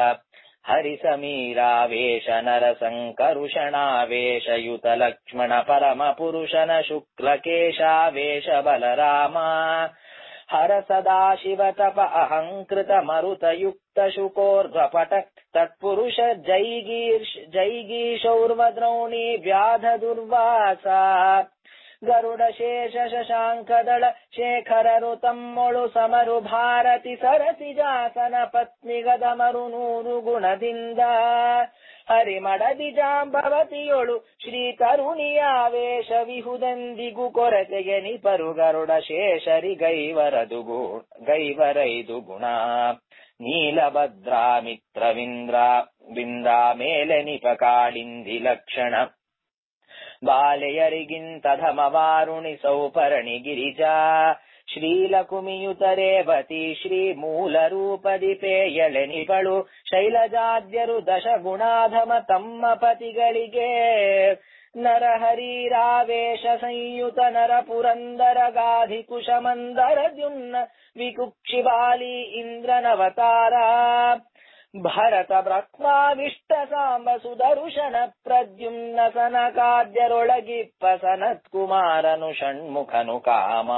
ಹರಿಸಮೀರಾವೇಶ ನರ ಸಂಕರುಷಣಾವೇಶಯುತ ಲಕ್ಷ್ಮಣ ಪರಮ ಪುರುಷನ ಶುಕ್ಲಕೇಶಾವೇಶ ಬಲರಾಮ ಹರ ಸದಾಶಿವ ತಪ ಅಹಂಕೃತ ಮರುತಯುಕ್ತ ಶುಕೋರ್ಧ್ವಪಟ ತತ್ಪುರುಷ ಜೈಗೀಶೌರ್ವದ್ರೌಣಿ ವ್ಯಾಧ ದುರ್ವಾಸ ಗರುಡ ಶೇಷ ಶಶಾಂಕದಳ ಶೇಖರರು ತಮ್ಮೊಳು ಸಮರು ಭಾರತಿ ಸರಸಿಜಾಸನ ಪತ್ನಿಗದಮರು 100 ಗುಣದಿಂದ ಹರಿಮಡದಿ ಜಾಂಬವತಿಯೊಳು ಶ್ರೀ ತರುಣಿಯಾವೇಶ ವಿಹುದೆಂದಿಗೂ ಕೊರತೆಗೆ ನಿಪರು ಗರುಡ ಶೇಷರಿ ಗೈವರೈದು ಗುಣ ನೀಲಭದ್ರಾ ಮಿತ್ರವಿಂದ್ರ ಬಿಂದಾ ಮೇಲೆ ನಿಪ ಕಾಳಿಂದಿ ಲಕ್ಷಣ ಬಾಲೆಯರಿಗಿಂತಧಮವಾರುಣಿ ಸೌಪರ್ಣಿ ಗಿರಿಜಾ ಶ್ರೀಲಕುಮಿಯುತ ರೇವತಿ ಶ್ರೀ ಮೂಲ ರೂಪದಿ ಪೇಯಳೆ ನಿಪಳು ಶೈಲಜಾದ್ಯರು ದಶಗುಣಾಧಮ ತಮ್ಮ ಪತಿಗಳಿಗೆ ನರಹರಿರಾವೇಶ ಸಂಯುತ ನರ ಪುರಂದರ ಗಾಧಿ ಕುಶಮಂದರ ದ್ಯುಮ್ನ ವಿಕುಕ್ಷಿಬಾಲಿ ಇಂದ್ರನವತಾರ ಭರತ ಬ್ರಹ್ಮಾವಿಷ್ಟ ಸಾಂಬ ಸುದರುಶನ ಪ್ರದ್ಯುಮ್ನ ಸನಕಾದ್ಯರೊಳಗಿಪ್ಪ ಸನತ್ಕುಮಾರನು ಷಣ್ಮುಖನು ಕಾಮ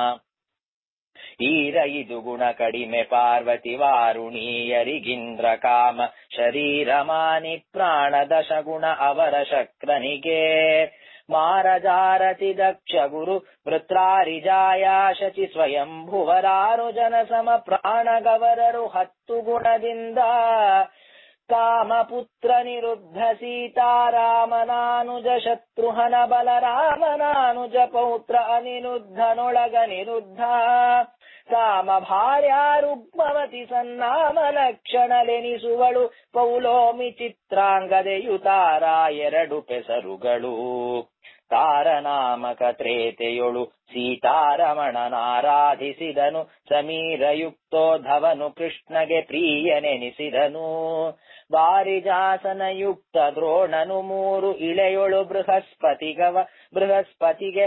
ಈರ 5 ಗುಣ ಕಡಿಮೆ ಪಾರ್ವತಿ ವಾರುಣೀಯರಿಗಿಂದ್ರ ಕಾಮ ಶರೀರ ಮಾನಿ ಪ್ರಾಣ ದಶಗುಣ ಅವರ ಶಕ್ರನಿಗೆ ಮಾರಜಾರತಿ ದಕ್ಷ ಗುರು ವೃತ್ರಾರಿಜಾಯ ಶಚಿ ಸ್ವಯಂಭುವರಾರು ಜನ ಸಮ ಪ್ರಾಣಗವರರು 10 ಗುಣದಿಂದ ಕಾಮಪುತ್ರ ನಿರುದ್ಧ ಸೀತಾರಾಮನಾನುಜ ಶತ್ರುಹನ ಬಲರಾಮನಾನುಜ ಪೌತ್ರ ಅನಿರುದ್ಧನೊಳಗ ನಿರುದ್ಧ ಕಾಮ ಭಾರ್ಯ ರುಗ್ಮವತಿ ಸನ್ನಾಮ ಲಕ್ಷಣಲೆನಿಸುವಳು ಪೌಲೋಮಿ ಚಿತ್ರಾಂಗದೆಯುತಾರ 2 ಪೆಸರುಗಳು ತಾರನಾಮಕ ತ್ರೇತೆಯೊಳು ಸೀತಾರಮಣನಾರಾಧಿಸಿದನು ಸಮೀರಯುಕ್ತೋಧವನು ಕೃಷ್ಣಗೆ ಪ್ರಿಯನೆನಿಸಿದನು ವಾರಿಜಾಸನಯುಕ್ತ ದ್ರೋಣನು 3 ಇಳೆಯೊಳು ಬೃಹಸ್ಪತಿಗೆ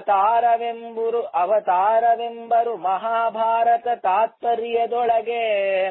ಅವತಾರವೆಂಬರು ಮಹಾಭಾರತ ತಾತ್ಪರ್ಯದೊಳಗೆ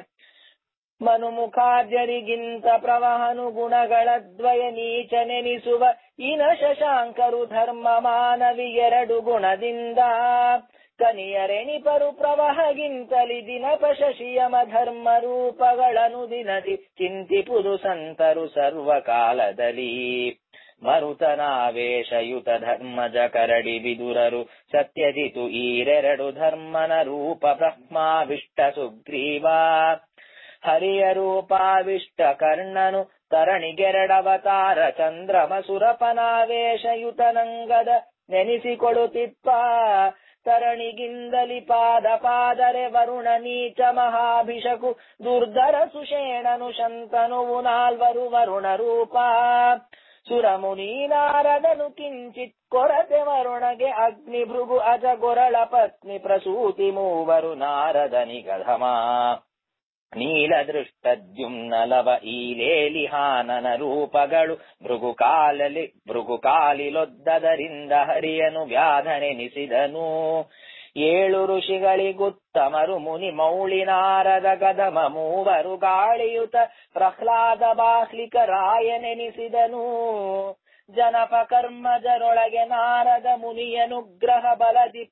ಮನುಮುಖಾದ್ಯರಿಗಿಂತ ಪ್ರವಹನು ಗುಣಗಳದ್ವಯ ನೀಚನೆನಿಸುವ ಇನ ಶಶಾಂಕರು ಧರ್ಮ ಮಾನವಿ 2 ಗುಣದಿಂದ ಕನಿಯರೆನಿಪರು ಪ್ರವಹಗಿಂತಲಿ ದಿನಪ ಶಶಿಯಮ ಧರ್ಮ ರೂಪಗಳನ್ನು ದಿನದಿ ಚಿಂತಿಪುದು ಸಂತರು ಸರ್ವಕಾಲದಲ್ಲಿ ಮರುತನಾವೇಶಯುತ ಧರ್ಮಜ ಕರಡಿ ಬಿದುರರು ಸತ್ಯಜಿತು ಈರೆರಡು ಧರ್ಮನ ರೂಪ ಬ್ರಹ್ಮಾವಿಷ್ಟ ಸುಗ್ರೀವ ಹರಿಯ ರೂಪಾವಿಷ್ಟ ಕರ್ಣನು ತರಣಿಗೆರಡವತಾರ ಚಂದ್ರಮ ಸುರಪನಾವೇಶಯುತ ನಂಗದ ನೆನೆಸಿಕೊಡುತ್ತಿಪ್ಪ ತರಣಿಗಿಂದಲಿ ಪಾದರೆ ವರುಣ ನೀಚ ಮಹಾಭಿಷಕು ದುರ್ಧರ ಸುಷೇಣನು ಶಂತನುವು ನಾಲ್ವರು ವರುಣ ರೂಪ ಸುರಮುನಿ ನಾರದನು ಕಿಂಚಿತ್ ಕೊರತೆ ವರುಣಗೆ ಅಗ್ನಿ ಭೃಗು ಅಜ ಗೊರಳ ಪತ್ನಿ ಪ್ರಸೂತಿ ಮೂವರು ನಾರದನಿಗಧಮ ನೀಲದೃಷ್ಟದ್ಯುಮ್ನಲವ ಈಲೇಲಿಹಾನನ ರೂಪಗಳು ಭೃಗುಕಾಲಿಲೊದ್ದದರಿಂದ ಹರಿಯನು ವ್ಯಾಧನೆನಿಸಿದನು 7 ಋಷಿಗಳಿಗುತ್ತಮರು ಮುನಿ ಮೌಳಿ ನಾರದ ಗದಮ ಮೂವರು ಗಾಳಿಯುತ ಪ್ರಹ್ಲಾದ ಬಾಹ್ಲಿಕ ರಾಯನೆನಿಸಿದನು ಜನಪ ಕರ್ಮಜರೊಳಗೆ ನಾರದ ಮುನಿಯನುಗ್ರಹ ಬಲದಿ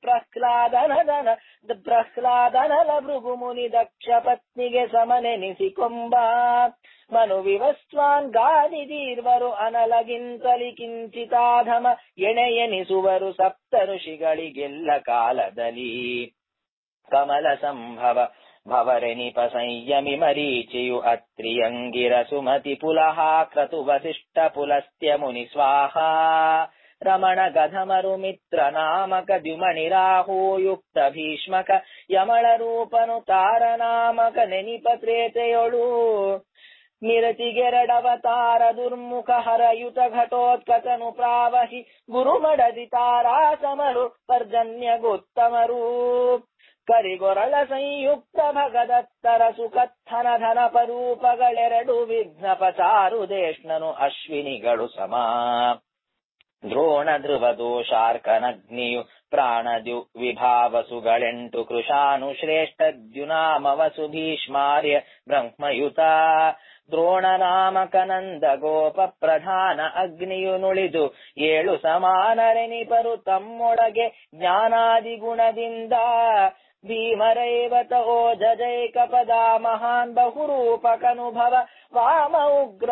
ಪ್ರಹ್ಲಾದನಲ ಭೃಗು ಮುನಿ ದಕ್ಷ ಪತ್ನಿಗೆ ಸಮನೆನಿಸಿಕೊಂಬ ಮನು ವಿವಸ್ವಾನ್ ಗಾದಿದೀರ್ವರು ಅನಲಗಿಂತಲಿ ಕಿಂಚಿತಾಧಮ ಎಣೆಯೆನಿಸುವರು ಸಪ್ತ ಋಷಿಗಳಿಗೆಲ್ಲ ಕಾಲದಲ್ಲಿ ಕಮಲ ಸಂಭವ ಭವರೆನಿಪ ಸಂಯಮಿ ಮರೀಚಿಯು ಅತ್ರಿಯಂಗಿರ ಸುಮತಿ ಪುಲಹ ಕ್ರತು ವಸಿಷ್ಠ ಪುಲಸ್ತ್ಯ ಮುನಿ ಸ್ವಾಹ ರಮಣ ಗಧಮರು ಮಿತ್ರ ನಾಮಕ ದ್ಯುಮಣಿ ರಾಹುಯುಕ್ತ ಭೀಷ್ಮಕ ಯಮಳ ರೂಪನು ತಾರನಾಮಕ ನೆನಿಪ ತ್ರೇತೆಯೊಳು ನಿರತಿಗೆರಡವತಾರ ದುರ್ಮುಖ ಹರಯುತ ಘಟೋತ್ಕಟನು ಪ್ರಾವಹಿ ಗುರುಮಡದಿ ತಾರಾಸಮರು ಪರ್ಜನ್ಯ ಗೋತ್ತಮರು ಕರಿಗೊರಳ ಸಂಯುಕ್ತ ಭಗದತ್ತರ ಸುಕಥನ ಧನ ಪರೂಪಗಳೆರಡು ವಿಘ್ನಪ ಚಾರುದೇಷ್ಣನು ಅಶ್ವಿನಿಗಳು ಸಮ ದ್ರೋಣ ಧ್ರುವ ದೋಷಾರ್ಕನಗ್ನಿಯು ಪ್ರಾಣದ್ಯು ವಿಭಾವಸುಗಳೆಂಟು ಕೃಶಾನು ಶ್ರೇಷ್ಠ ದ್ಯುನಾಮವಸು ಭೀಷ್ಮಾರ್ಯ ಬ್ರಹ್ಮಯುತ ದ್ರೋಣನಾಮಕನಂದ ಗೋಪ ಪ್ರಧಾನ ಅಗ್ನಿಯು ನುಳಿದು 7 ಸಮಾನರೆನಿಪರು ತಮ್ಮೊಳಗೆ ಜ್ಞಾನಾದಿ ಗುಣದಿಂದ ಭೀಮರೈವತ ಓಜೈಕ ಪದ ಮಹಾನ್ ಬಹುರೂಪಕನುಭವ ವಾಮ ಉಗ್ರ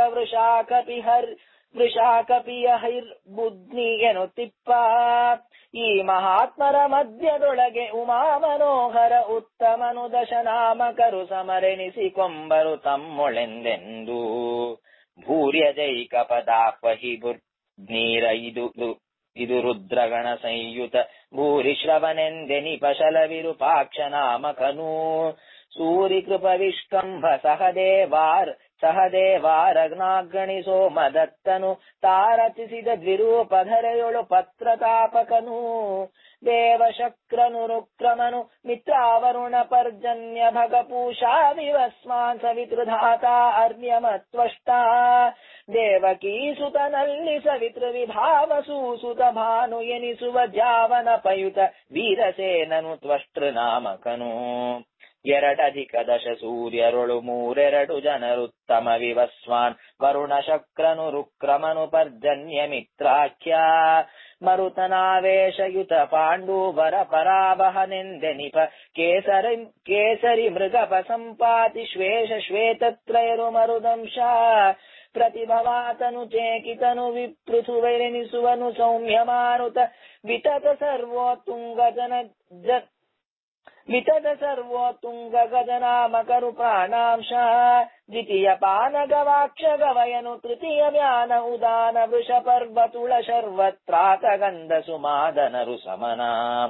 ವೃಷಾಕಪಿಯ ಹೈರ್ಬುದ್ನಿ ಎನ್ನುತ್ತಿಪ್ಪ ಈ ಮಹಾತ್ಮರ ಮಧ್ಯದೊಳಗೆ ಉಮಾ ಮನೋಹರ ಉತ್ತಮನು ದಶನಾಮಕರು ಸಮರೆನಿಸಿಕೊಂಬರು ತಮ್ಮೊಳೆಂದೆಂದು ಭೂರ್ಯಜೈಕ ಪದಾಹ್ವಹಿ ಬುರ್ನೀರ ಇದು ರುದ್ರಗಣ ಸಂಯುತ ಭೂರಿ ಶ್ರವನೆಂದೆನಿಪ ಶಲವಿರುಪಾಕ್ಷ ನಾಮಕನು ಸೂರಿ ಕೃಪ ವಿಷ್ಕಂಭ ಸಹದೇವಾರಗ್ನಾಗ್ರಣಿ ಸೋಮದತ್ತನು ತಾರಚಿಸಿದ ದ್ವಿರೂಪಧರೆಯೊಳು ಪತ್ರತಾಪಕನು ದೇವಶಕ್ರನು ರುಕ್ರಮನು ಮಿತ್ರಾವರುಣ ಪರ್ಜನ್ಯ ಭಗಪೂಷಾ ವಿವಸ್ಮಾನ್ ಸವಿತೃಧಾತ ಅರ್ಯಮತ್ವಷ್ಟ ದೇವಕೀಸುತನಲ್ಲಿ ಸವಿತೃ ವಿಭಾವ ಸೂಸುತ ಭಾನು ಎನಿಸುವ ಜಾವನ ಪಯುತ ವೀರಸೇನನು ತ್ವಷ್ಟೃನಾಮಕನು 2+ ಸೂರ್ಯರೊಳು 3 ಜನರುತ್ತಮ ವಿವಸ್ವಾನ್ ವರುಣ ಶಕ್ರನು ರುಕ್ರಮನು ಪರ್ಜನ್ಯ ಮಿತ್ರಾಖ್ಯ ಮರುತನಾವೇಶಯುತ ಪಾಂಡೂವರ ಪರಾವಹನೆಂದೆನಿಪ ಕೇಸರಿ ಮೃಗಪ ಸಂಪಾತಿ ಶ್ವೇತತ್ರಯರು ಮರುದಂಶ ಪ್ರತಿಭವಾತನು ಚೇಕಿತನು ವಿಪೃಥುವೆನಿಸುವನು ಸೌಮ್ಯ ಮಾರುತ ವಿತತ ಸರ್ವೋತ್ತುಂಗ ಗಜನಾಮಕರು ಪ್ರಾಣಾಂಶ ದ್ವಿತೀಯ ಪಾನ ಗವಾಕ್ಷ ಗವಯನು ತೃತೀಯ ವ್ಯಾನ ಉದಾನ ವೃಷ ಪರ್ವ ತುಳ ಶರ್ವತ್ರಾತ ಗಂಧ ಸುಮಾದನರು ಸಮನ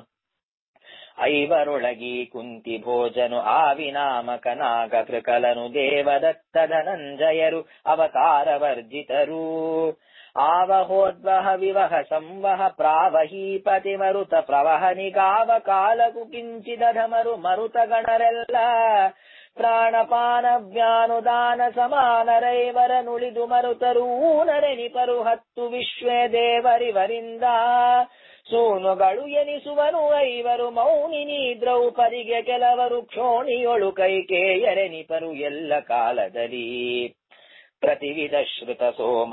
ಐವರೊಳಗಿ ಕುಂತಿ ಭೋಜನು ಆವಿನಾಮಕ ನಾಗ ಕೃಕಲನು ದೇವದತ್ತ ಧನಂಜಯರು ಅವತಾರ ವರ್ಜಿತರು ಆವಹೋದ್ವಹ ವಿವಹ ಸಂವಹ ಪ್ರಾವಹೀಪತಿ ಮರುತ ಪ್ರವಹ ನಿಗಾವ ಕಾಲಕು ಕಿಂಚಿದಧಮರು ಮರುತ ಗಣರೆಲ್ಲ ಪ್ರಾಣಪಾನ ವ್ಯಾನುದಾನ ಸಮಾನರೈವರ ನುಳಿದು ಮರುತರೂ ನರೆನಿಪರು 10 ವಿಶ್ವೇ ದೇವರಿವರಿಂದ ಸೂನುಗಳು ಎನಿಸುವರು 5 ಮೌನಿನಿ ದ್ರೌಪದಿಗೆ ಕೆಲವರು ಕ್ಷೋಣಿಯೊಳು ಕೈಕೇಯರೆನಿಪರು ಎಲ್ಲ ಕಾಲದಲ್ಲಿ ಪ್ರತಿವಿಧ ಶ್ರುತ ಸೋಮ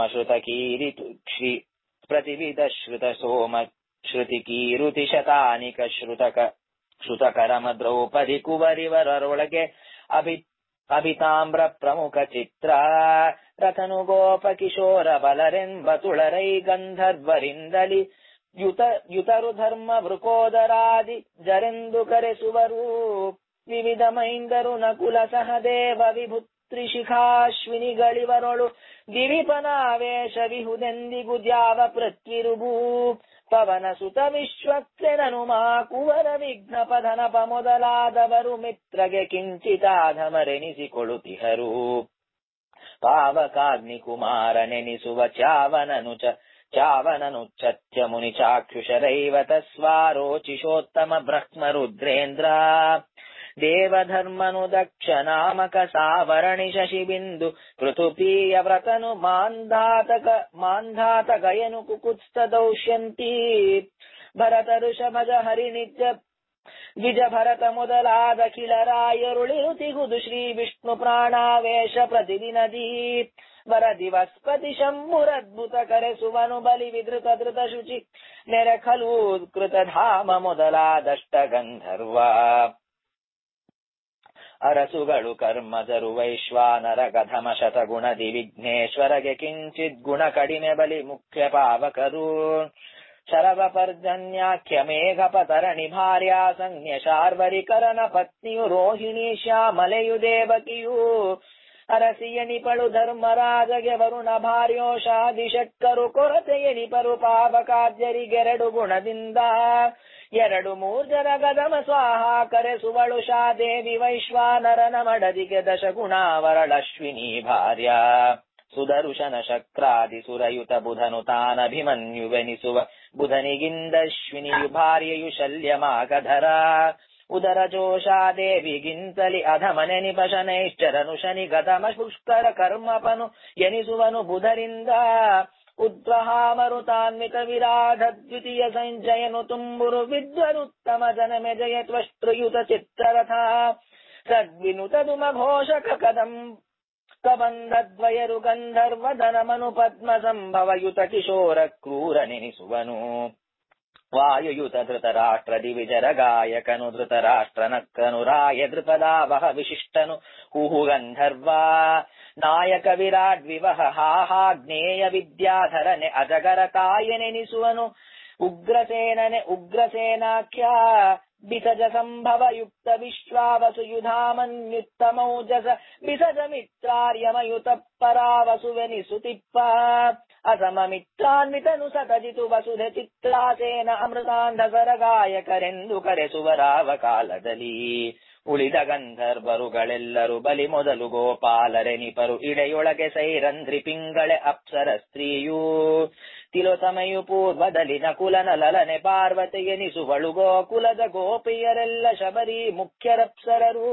ಶ್ರುತಿ ಕೀರುತಿ ಶತಾನಿಕ ಶ್ರುತಕರಮ ದ್ರೌಪದಿ ಕುವರಿವರೊಳಗೆ ಅಭಿತಾಮ್ರ ಪ್ರಮುಖ ಚಿತ್ರ ರಥನು ಗೋಪ ಕಿಶೋರ ಬಲರೆಂಬ ತುಳರೈ ಗಂಧರ್ವರಿಂದಲಿ ಯುತರು ಧರ್ಮ ವೃಕೋದರಾದಿ ಜರೆಂದು ಕರೆಸುವರು ವಿವಿಧ ಮೈಂದರು ನಕುಲ ಸಹದೇವ ವಿಭುತ್ರಿಶಿಖಾಶ್ವಿನಿಗಳಿವರೊಳು ದಿವಿಪನಾವೇಶವಿಹುದೆಂದಿಗು ದ್ಯಾವ ಪೃಥ್ವಿರುಭೂ ಪವನ ಸುತ ವಿಶ್ವಕ್ಸೆನನುಮಾ ಕುವರ ವಿಘ್ನಪಧನಪ ಮೊದಲಾದವರು ಮಿತ್ರಗೆ ಕಿಂಚಿತಾಧಮರೆನಿಸಿಕೊಳ್ಳುತ್ತಿಹರು. ಪಾವಕಾಗ್ನಿ ಕುಮಾರನೆನಿಸುವ ಚಾವನನು ಚತ್ಯ ಮುನಿ ಚಾಕ್ಷುಷರೈವ ತಸ್ವಾರೋಚಿಷೋತ್ತಮ ಬ್ರಹ್ಮ ರುದ್ರೇಂದ್ರ ದೇವಧರ್ಮನು ದಕ್ಷ ನಾಮಕ ಸಾವರಣಿ ಶಶಿಬಿಂದು ಪೃಥುಪೀಯ ವ್ರತನು ಮಾಂಧಾತಕಯನು ಕುಕುತ್ಸ್ತ ದೌಷ್ಯಂತಿ ಭರತ ಋಷಭಜ ಹರಿನಿತ್ಯ ದ್ವಿಜ ಭರತ ಮೊದಲಾದ ಕಿಳರಾಯರುಳಿರುತಿಗುದು ಶ್ರೀ ವಿಷ್ಣು ಪ್ರಾಣಾವೇಶ ಪ್ರತಿದಿನದಿ ವರ ದಿವಸ್ಪತಿ ಶಂಭುರದ್ಭುತ ಕರೆಸುವನು ಬಲಿ ವಿಧೃತ ಧೃತ ಶುಚಿ ನೆರಖಲೂತ್ಕೃತ ಧಾಮ ಮೊದಲಾದಷ್ಟ ಗಂಧರ್ವ ಅರಸುಗಳು ಕರ್ಮಜರು ವೈಶ್ವಾನರ ಗಧಮ ಶತಗುಣದಿ ವಿಘ್ನೇಶ್ವರಗೆ ಕಿಂಚಿತ್ ಗುಣ ಕಡಿಮೆ ಬಲಿ ಮುಖ್ಯ ಪಾವಕರು ಶರವ ಪರ್ಜನ್ಯಾಖ್ಯ ಮೇಘಪತರಣಿ ಭಾರ್ಯಾ ಸಂಜ್ಞ ಶಾರ್ವರಿಕರನ ಪತ್ನಿಯು ರೋಹಿಣಿ ಶ್ಯಾಮಲೆಯು ದೇವಕಿಯು ಅರಸಿಯನಿಪಳು ಧರ್ಮರಾಜಗೆ ವರುಣ ಭಾರ್ಯೋಷಾದಿ ಷಟ್ಕರು ಕೊರತೆಯನಿಪರು ಪಾವಕಾದ್ಯರಿಗೆರಡು ಗುಣದಿಂದ ಎರಡು ಮೂರ್ಜರ ಗದಮ ಸ್ವಾಹ ಕರೆಸುವಳು ಶಾದೇವಿ ವೈಶ್ವಾನರನ ಮಡದಿಗೆ ದಶಗುಣಾವರಳಶ್ವಿನಿ ಭಾರ್ಯ ಸುದರುಶನ ಶಕ್ರಾದಿ ಸುರಯುತ ಬುಧನು ತಾನಭಿಮನ್ಯುವೆನಿಸುವ ಬುಧನಿಗಿಂದಶ್ವಿನಿಯು ಭಾರ್ಯೆಯು ಶಲ್ಯಮಾಗಧರ ಉದರ ಜೋಷಾದೇವಿಗಿಂತಲಿ ಅಧಮನೆನಿಪ ಶನೈಶ್ಚರನು ಶನಿ ಗದಮ ಪುಷ್ಕರ ಕರ್ಮಪನು ಎನಿಸುವನು ಬುಧರಿಂದ ಉದ್ವಹಾಮರುತಾನ್ವಿತ ವಿರಾಧ ದ್ವಿತೀಯ ಸಂಜಯನು ತುಂಬುರು ವಿದ್ವರುತ್ತಮ ಜನಮೆ ಜಯತ್ವಷ್ಟ್ರಯುತ ಚಿತ್ರರಥ ಸದ್ವಿನುತ ದುಮ ಘೋಷಕ ಕದಂ ಕಬಂಧದ್ವಯರು ಗಂಧರ್ವ ಧನಮನು ಪದ್ಮ ಸಂಭವಯುತ ಕಿಶೋರ ಕ್ರೂರ ನೆನಿಸುವನು ವಾಯುಯುತ ಧೃತರಾಷ್ಟ್ರ ದಿವಿಜರ ಗಾಯಕನು ಧೃತರಾಷ್ಟ್ರನಕ್ಕನು ರಾಯ ದೃಪದಾವಹ ವಿಶಿಷ್ಟನು ಹುಹು ಗಂಧರ್ವ ನಾಯಕ ವಿರಾಡ್ ವಿವಹ ಹಾಹಾಗ್ನೇಯ ವಿದ್ಯಾಧರನೆ ಅಜಗರ ಕಾಯನೆನಿಸುವನು ಉಗ್ರಸೇನಾಖ್ಯ ಬಿಸಜ ಸಂಭವ ಯುಕ್ತ ವಿಶ್ವಾವಸು ಯುಧಾಮನ್ಯುತ್ತಮೌಜಸ ಬಿಸಜ ಮಿತ್ರಾರ್ಯಮಯುತ ಪರಾವಸುವೆನಿಸುತಿಪ್ಪ ಅಸಮ ಮಿತ್ರಾನ್ವಿತನು ಸತಜಿತು ವಸುಧೆ ಚಿತ್ರಾಸೇನ ಅಮೃತಾಂಧಸರ ಗಾಯಕರೆಂದು ಕರೆಸುವರಾವ ಕಾಲದಲ್ಲಿ ಉಳಿದ ಗಂಧರ್ವರುಗಳೆಲ್ಲರೂ ಬಲಿ ಮೊದಲು ಗೋಪಾಲರೆನಿಪರು ಇಡೆಯೊಳಗೆ ಸೈರಂಧ್ರಿ ಪಿಂಗಳೆ ಅಪ್ಸರ ಸ್ತ್ರೀಯೂ ತಿಲೋತಮೆಯು ಪೂರ್ವದಲ್ಲಿ ನಕುಲನ ಲಲನೆ ಪಾರ್ವತಿ ಎನಿಸುವಳು ಗೋಕುಲದ ಗೋಪಿಯರೆಲ್ಲ ಶಬರಿ ಮುಖ್ಯರಪ್ಸರರು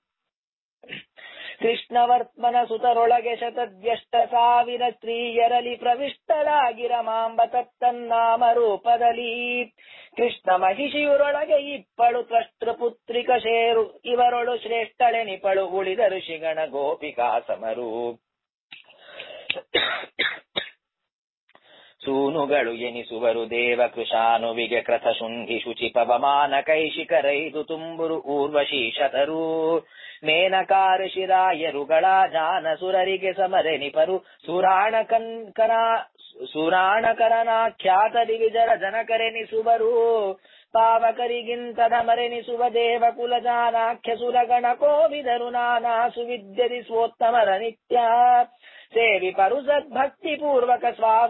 ಕೃಷ್ಣವರ್ತ್ಮನ ಸುತರೊಳಗೆ ಶತದ್ಯಷ್ಟ ಸಾವಿರ ಸ್ತ್ರೀಯರಲಿ ಪ್ರವಿಷ್ಟಳಾಗಿರ ಮಾಂಬ ತತ್ತನ್ನಾಮ ರೂಪದಲ್ಲಿ ಕೃಷ್ಣ ಮಹಿಷಿಯುರೊಳಗೆ ಇಪ್ಪಳು ತ್ವಷ್ಟೃಪುತ್ರಿಕ ಶೇರು ಇವರೊಳು ಶ್ರೇಷ್ಠಳೆನಿಪಳು ಉಳಿದ ಋಷಿಗಣ ಗೋಪಿಕಾ ಸಮರು ಸೂನುಗಳು ಎನಿಸುವರು ದೇವ ಕೃಶಾನುವಿಗೆ ಕ್ರಥ ಶುಂಠಿ ಶುಚಿ ಪವಮಾನ ಕೈಶಿಕರೈದು ತುಂಬುರು ಊರ್ವಶೀಶತರು ಮೇನಕಾಋಷಿರಾಯರುಗಳ ಜಾನಸುರರಿಗೆ ಸಮರೆನಿಪರು ಸುರಾಣಕರನಾಖ್ಯಾತ ದಿವಿಜರ ಜನಕರೆನಿಸುವರು ಪಾವಕರಿಗಿಂತಧಮರೆನಿಸುವ ದೇವಕುಲ ಜಾನಾಖ್ಯ ಸುರಗಣ ಕೋವಿದರು ನಾನಾ ಸುವಿದ್ಯದಿ ಸ್ವೋತ್ತಮರ ನಿತ್ಯ ಸೇವಿಪರು ಸದ್ಭಕ್ತಿ ಪೂರ್ವಕ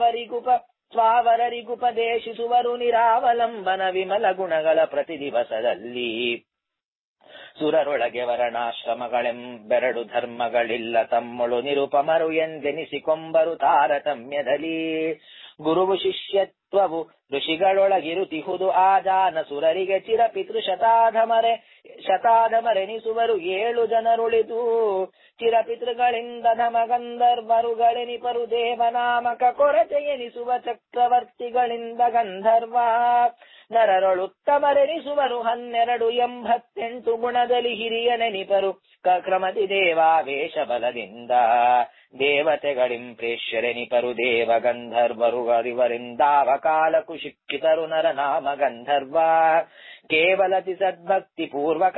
ಸ್ವಾವರರಿಗುಪದೇಶಿಸುವರು ನಿರಾವಲಂಬನ ವಿಮಲ ಗುಣಗಳ ಪ್ರತಿ ದಿವಸದಲ್ಲಿ ಸುರರೊಳಗೆ ವರ್ಣಾಶ್ರಮಗಳೆಂಬೆರಡು ಧರ್ಮಗಳಿಲ್ಲ ತಮ್ಮಳು ನಿರುಪಮರು ಎಂದೆನಿಸಿಕೊಂಬರು ತಾರತಮ್ಯದಲ್ಲಿ ಗುರುವು ಶಿಷ್ಯತ್ವವು ಋಷಿಗಳೊಳಗಿರುತಿಹುದು ಆಜಾನ ಸುರರಿಗೆ ಚಿರಪಿತೃ ಶತಾಧಮರೆನಿಸುವರು 7 ಜನರುಳಿದು ಚಿರಪಿತೃಗಳಿಂದ ಧಮಗಂಧರ್ವರುಗಳೆನಿಪರು ದೇವನಾಮಕ ಕೊರತೆ ಎನಿಸುವ ಚಕ್ರವರ್ತಿಗಳಿಂದ ಗಂಧರ್ವ ನರರೊಳುತ್ತಮರೆನಿಸುವರು 1288 ಗುಣದಲ್ಲಿ ಹಿರಿಯ ನೆನಿಪರು ಕ್ರಮದಿ ದೇವಾವೇಶ ಬಲದಿಂದ ದೇವತೆಗಳಿಂ ಪ್ರೇಷ್ಯರೆನಿಪರು ದೇವ ಗಂಧರ್ವರುಗಳಿವರಿಂದಾವ ಕಾಲಕ್ಕೂ ಶಿಕ್ಷಿತರು ನರನಾಮ ಗಂಧರ್ವ ಕೇವಲತಿ ಸದ್ಭಕ್ತಿ ಪೂರ್ವಕ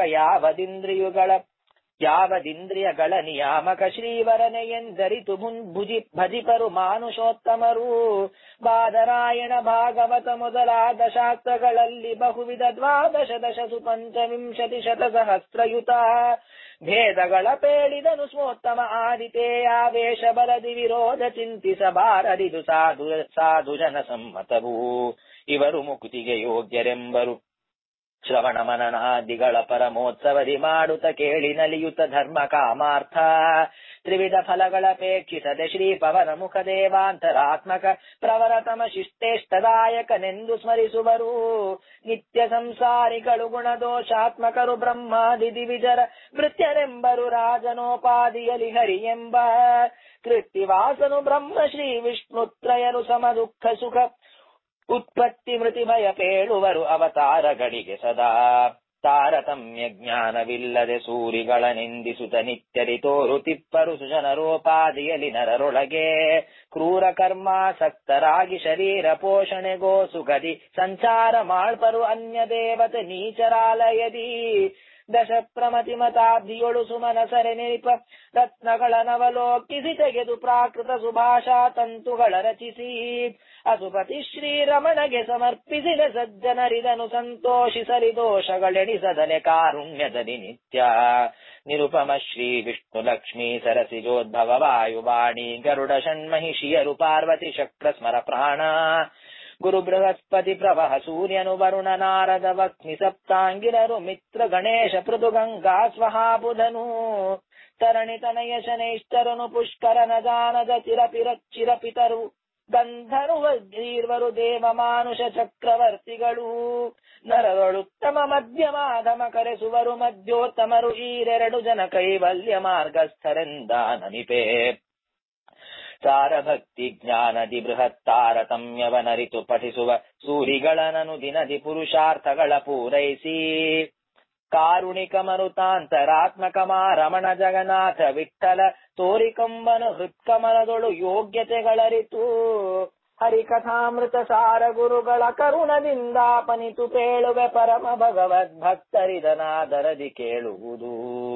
ಯಾವದಿಂದ್ರಿಯಗಳ ನಿಯಾಮಕ ಶ್ರೀವರನೆ ಎಂದರಿತು ಭಜಿಪರು ಮಾನುಷೋತ್ತಮರು ಬಾದರಾಯಣ ಭಾಗವತ ಮೊದಲಾದ ಶಾಸ್ತ್ರಗಳಲ್ಲಿ ಬಹುವಿಧ 12 ದಶಸು 15 ಶತಸಹಸ್ರಯುತ ಭೇದಗಳ ಪೇಳಿದನು ಸ್ವೋತ್ತಮ ಆದಿತೇಯಾವೇಶ ಬರದಿ ವಿರೋಧ ಚಿಂತಿಸಬಾರದಿದು ಸಾಧು ಜನ ಸಮ್ಮತವು. ಇವರು ಮುಕುತಿಗೆ ಯೋಗ್ಯರೆಂಬರು ಶ್ರವಣ ಮನನಾದಿಗಳ ಪರಮೋತ್ಸವದಿ ಮಾಡುತ್ತ ಕೇಳಿ ನಲಿಯುತ್ತ ಧರ್ಮ ಕಾಮಾರ್ಥ ತ್ರಿವಿಧ ಫಲಗಳಪೇಕ್ಷಿಸದೆ ಶ್ರೀಪವನ ಮುಖ ದೇವಾಂತರಾತ್ಮಕ ಪ್ರವರತಮ ಶಿಷ್ಟೇಷ್ಟದಾಯಕನೆಂದು ಸ್ಮರಿಸುವರು. ನಿತ್ಯ ಸಂಸಾರಿಗಳು ಗುಣದೋಷಾತ್ಮಕರು ಬ್ರಹ್ಮಾದಿ ದಿವಿಜರ ಭೃತ್ಯರೆಂಬರು ರಾಜನೋಪಾದಿಯಲಿ ಹರಿ ಎಂಬ ಕೃತ್ತಿವಾಸನು ಬ್ರಹ್ಮ ಶ್ರೀ ವಿಷ್ಣುತ್ರಯರು ಸಮ ದುಃಖ ಸುಖ ಉತ್ಪತ್ತಿ ಮೃತಿ ಭಯ ಪೇಳುವರು ಅವತಾರಗಳಿಗೆ ಸದಾ. ತಾರತಮ್ಯ ಜ್ಞಾನವಿಲ್ಲದೆ ಸೂರಿಗಳ ನಿಂದಿಸುತ್ತ ನಿತ್ಯದಿ ತೋರುತಿಪ್ಪರು ಸುಜನರೋಪಾದಿಯಲಿ ನರರೊಳಗೆ ಕ್ರೂರ ಕರ್ಮಾಸಕ್ತರಾಗಿ ಶರೀರ ಪೋಷಣೆಗೋ ಸುಖದಿ ಸಂಚಾರ ಮಾಡ್ಪರು ಅನ್ಯ ದೇವತೆ ನೀಚರಾಲಯದಿ. ದಶ ಪ್ರಮತಿ ಮತಾಬ್ದಿಯೊಳು ಸುಮನಸರೆ ನಿರಿಪ ರತ್ನಗಳ ನವಲೋಕಿಸಿ ತೆಗೆದು ಪ್ರಾಕೃತ ಸುಭಾಷಾ ತಂತುಗಳ ರಚಿಸಿ ಅಸುಪತಿ ಶ್ರೀರಮಣಗೆ ಸಮರ್ಪಿಸಿದ ಸಜ್ಜನರಿದನು ಸಂತೋಷಿಸಲಿ ದೋಷಗಳೆಣಿಸದನೆ ಕಾರುಣ್ಯದಲ್ಲಿ ನಿತ್ಯ. ನಿರುಪಮ ಶ್ರೀ ವಿಷ್ಣು ಲಕ್ಷ್ಮೀ ಸರಸಿಜೋದ್ಭವ ವಾಯುವಾಣಿ ಗರುಡ ಷಣ್ಮಹಿಷಿಯರು ಪಾರ್ವತಿ ಶಕ್ರ ಸ್ಮರ ಪ್ರಾಣ ಗುರು ಬೃಹಸ್ಪತಿ ಪ್ರವಹ ಸೂರ್ಯನು ವರುಣ ನಾರದ ವಕ್ನಿ ಸಪ್ತಾಂಗಿರರು ಮಿತ್ರ ಗಣೇಶ ಪೃಥು ಗಂಗಾ ಸ್ವಹಾ ಬುಧನು ತರಣಿ ತನಯ ಶನೈಶ್ಚರನು ಪುಷ್ಕರನ ಜಾನದ ಚಿರಪಿತರು ಗಂಧರ್ವ ಗೀರ್ವರು ದೇವ ಮಾನುಷ ಚಕ್ರವರ್ತಿಗಳು ನರರೊಳುತ್ತಮ ಮಧ್ಯಮಾಧಮ ಕರೆಸುವರು ಮಧ್ಯೋತ್ತಮರು ಈರೆರಡು ಜನ ಕೈವಲ್ಯ ಮಾರ್ಗಸ್ಥರೆಂದ ನನಿಪೆ. ಸಾರಭಕ್ತಿ ಜ್ಞಾನದಿ ಬೃಹತ್ ತಾರತಮ್ಯವನರಿತು ಪಠಿಸುವ ಸೂರಿಗಳನನು ದಿನದಿ ಪುರುಷಾರ್ಥಗಳ ಪೂರೈಸಿ ಕಾರುಣಿಕ ಮರುತಾಂತರಾತ್ಮಕ ರಮಣ ಜಗನ್ನಾಥ ವಿಠಲ ತೋರಿಕೊಂಬನು ಹೃತ್ಕಮಲದೊಳು ಯೋಗ್ಯತೆಗಳರಿತು ಹರಿಕಥಾಮೃತ ಸಾರ ಗುರುಗಳ ಕರುಣದಿಂದಾಪನಿತು ಪೇಳುವೆ ಪರಮ ಭಗವದ್ಭಕ್ತರಿದನಾದರದಿ ಕೇಳುವುದು.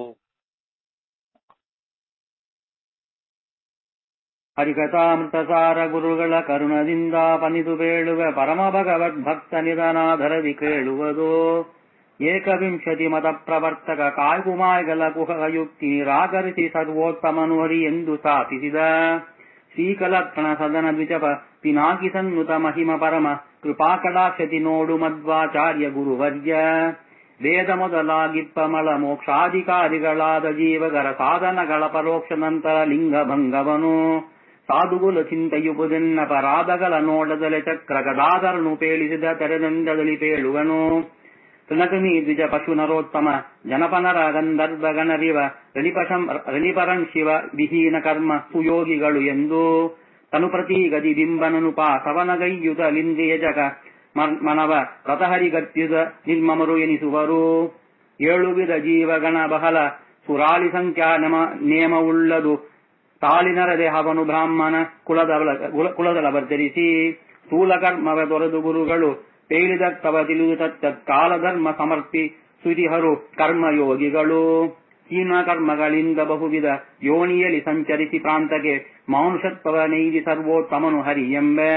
ಹರಿಕಥಾಮೃತಸಾರ ಗುರುಗಳ ಕರುಣದಿಂದ ಪನಿದು ಬೇಳುವೆ ಪರಮ ಭಗವದ್ಭಕ್ತ ನಿಧನಾಧರದಿ ಕೇಳುವುದು. ಏಕವಿಂಶತಿ ಮತ ಪ್ರವರ್ತಕ ಕಾಯ್ಕುಮಾಯ್ಗಲ ಕುಹಯುಕ್ತಿ ನಿರಾಕರಿಸಿ ಸರ್ವೋತ್ತಮನು ಹರಿ ಎಂದು ಸ್ಥಾಪಿಸಿದ ಶ್ರೀಕಲಕ್ಷಣ ಸದನ ದ್ವಿಜಪ ಪಿನಾಕಿ ಸನ್ನುತ ಮಹಿಮ ಪರಮ ಕೃಪಾಕಟಾಕ್ಷತಿ ನೋಡು ಮಧ್ವಾಚಾರ್ಯ ಗುರುವರ್ಯ. ವೇದ ಮೊದಲಾಗಿಪ್ಪ ಮಳ ಮೋಕ್ಷಾಧಿಕಾರಿಗಳಾದ ಜೀವಗರ ಸಾಧನಗಳ ಪರೋಕ್ಷ ನಂತರ ಲಿಂಗಭಂಗವನು ಸಾಧುಗುಲ ಚಿಂತೆಯುವುದೆನ್ನ ಪರಾಧಗಳ ನೋಡದಲೆ ಚಕ್ರ ಗದಾಧರನು ಪೇಳಿಸಿದ ತೆರೆದಂಡದಲ್ಲಿ ಪೇಳುವನು. ತೃಣಕುನಿ ದ್ವಿಜ ಪಶು ನರೋತ್ತಮ ಜನಪನರ ಗಂಧರ್ವ ಗಣರಿವ ರಣಿಪರಂ ಶಿವ ವಿಹೀನ ಕರ್ಮ ಸುಯೋಗಿಗಳು ಎಂದು ತನು ಪ್ರತೀಗದಿ ಬಿಂಬನನುಪಾ ಸವನಗೈಯುತ ಲಿಂದ್ರಿಯ ಜಗ ಮನವ ರಥಹರಿಗತ್ಯುತ ನಿರ್ಮಮರು ಎನಿಸುವರು. 7 ವಿಧ ಜೀವಗಣ ಬಹಳ ಸುರಾಳಿ ಸಂಖ್ಯಾ ನೇಮವುಳ್ಳದು ತಾಳಿನರದೆ ಅವನು ಬ್ರಾಹ್ಮಣ ಕುಲದಳ ಬರ್ಧರಿಸಿ ಸ್ಥೂಲಕರ್ಮವ ತೊರೆದು ಗುರುಗಳು ಪೇಳಿದತ್ತವ ತಿಳಿದು ತತ್ಕಾಲಧರ್ಮ ಸಮರ್ಪಿ ಸುತಿಹರು ಕರ್ಮಯೋಗಿಗಳು. ಹೀನ ಕರ್ಮಗಳಿಂದ ಬಹುವಿಧ ಯೋನಿಯಲ್ಲಿ ಸಂಚರಿಸಿ ಪ್ರಾಂತಕ್ಕೆ ಮಾನುಷತ್ವವ ನೈದಿ ಸರ್ವೋತ್ತಮನು ಹರಿ ಎಂಬೆ.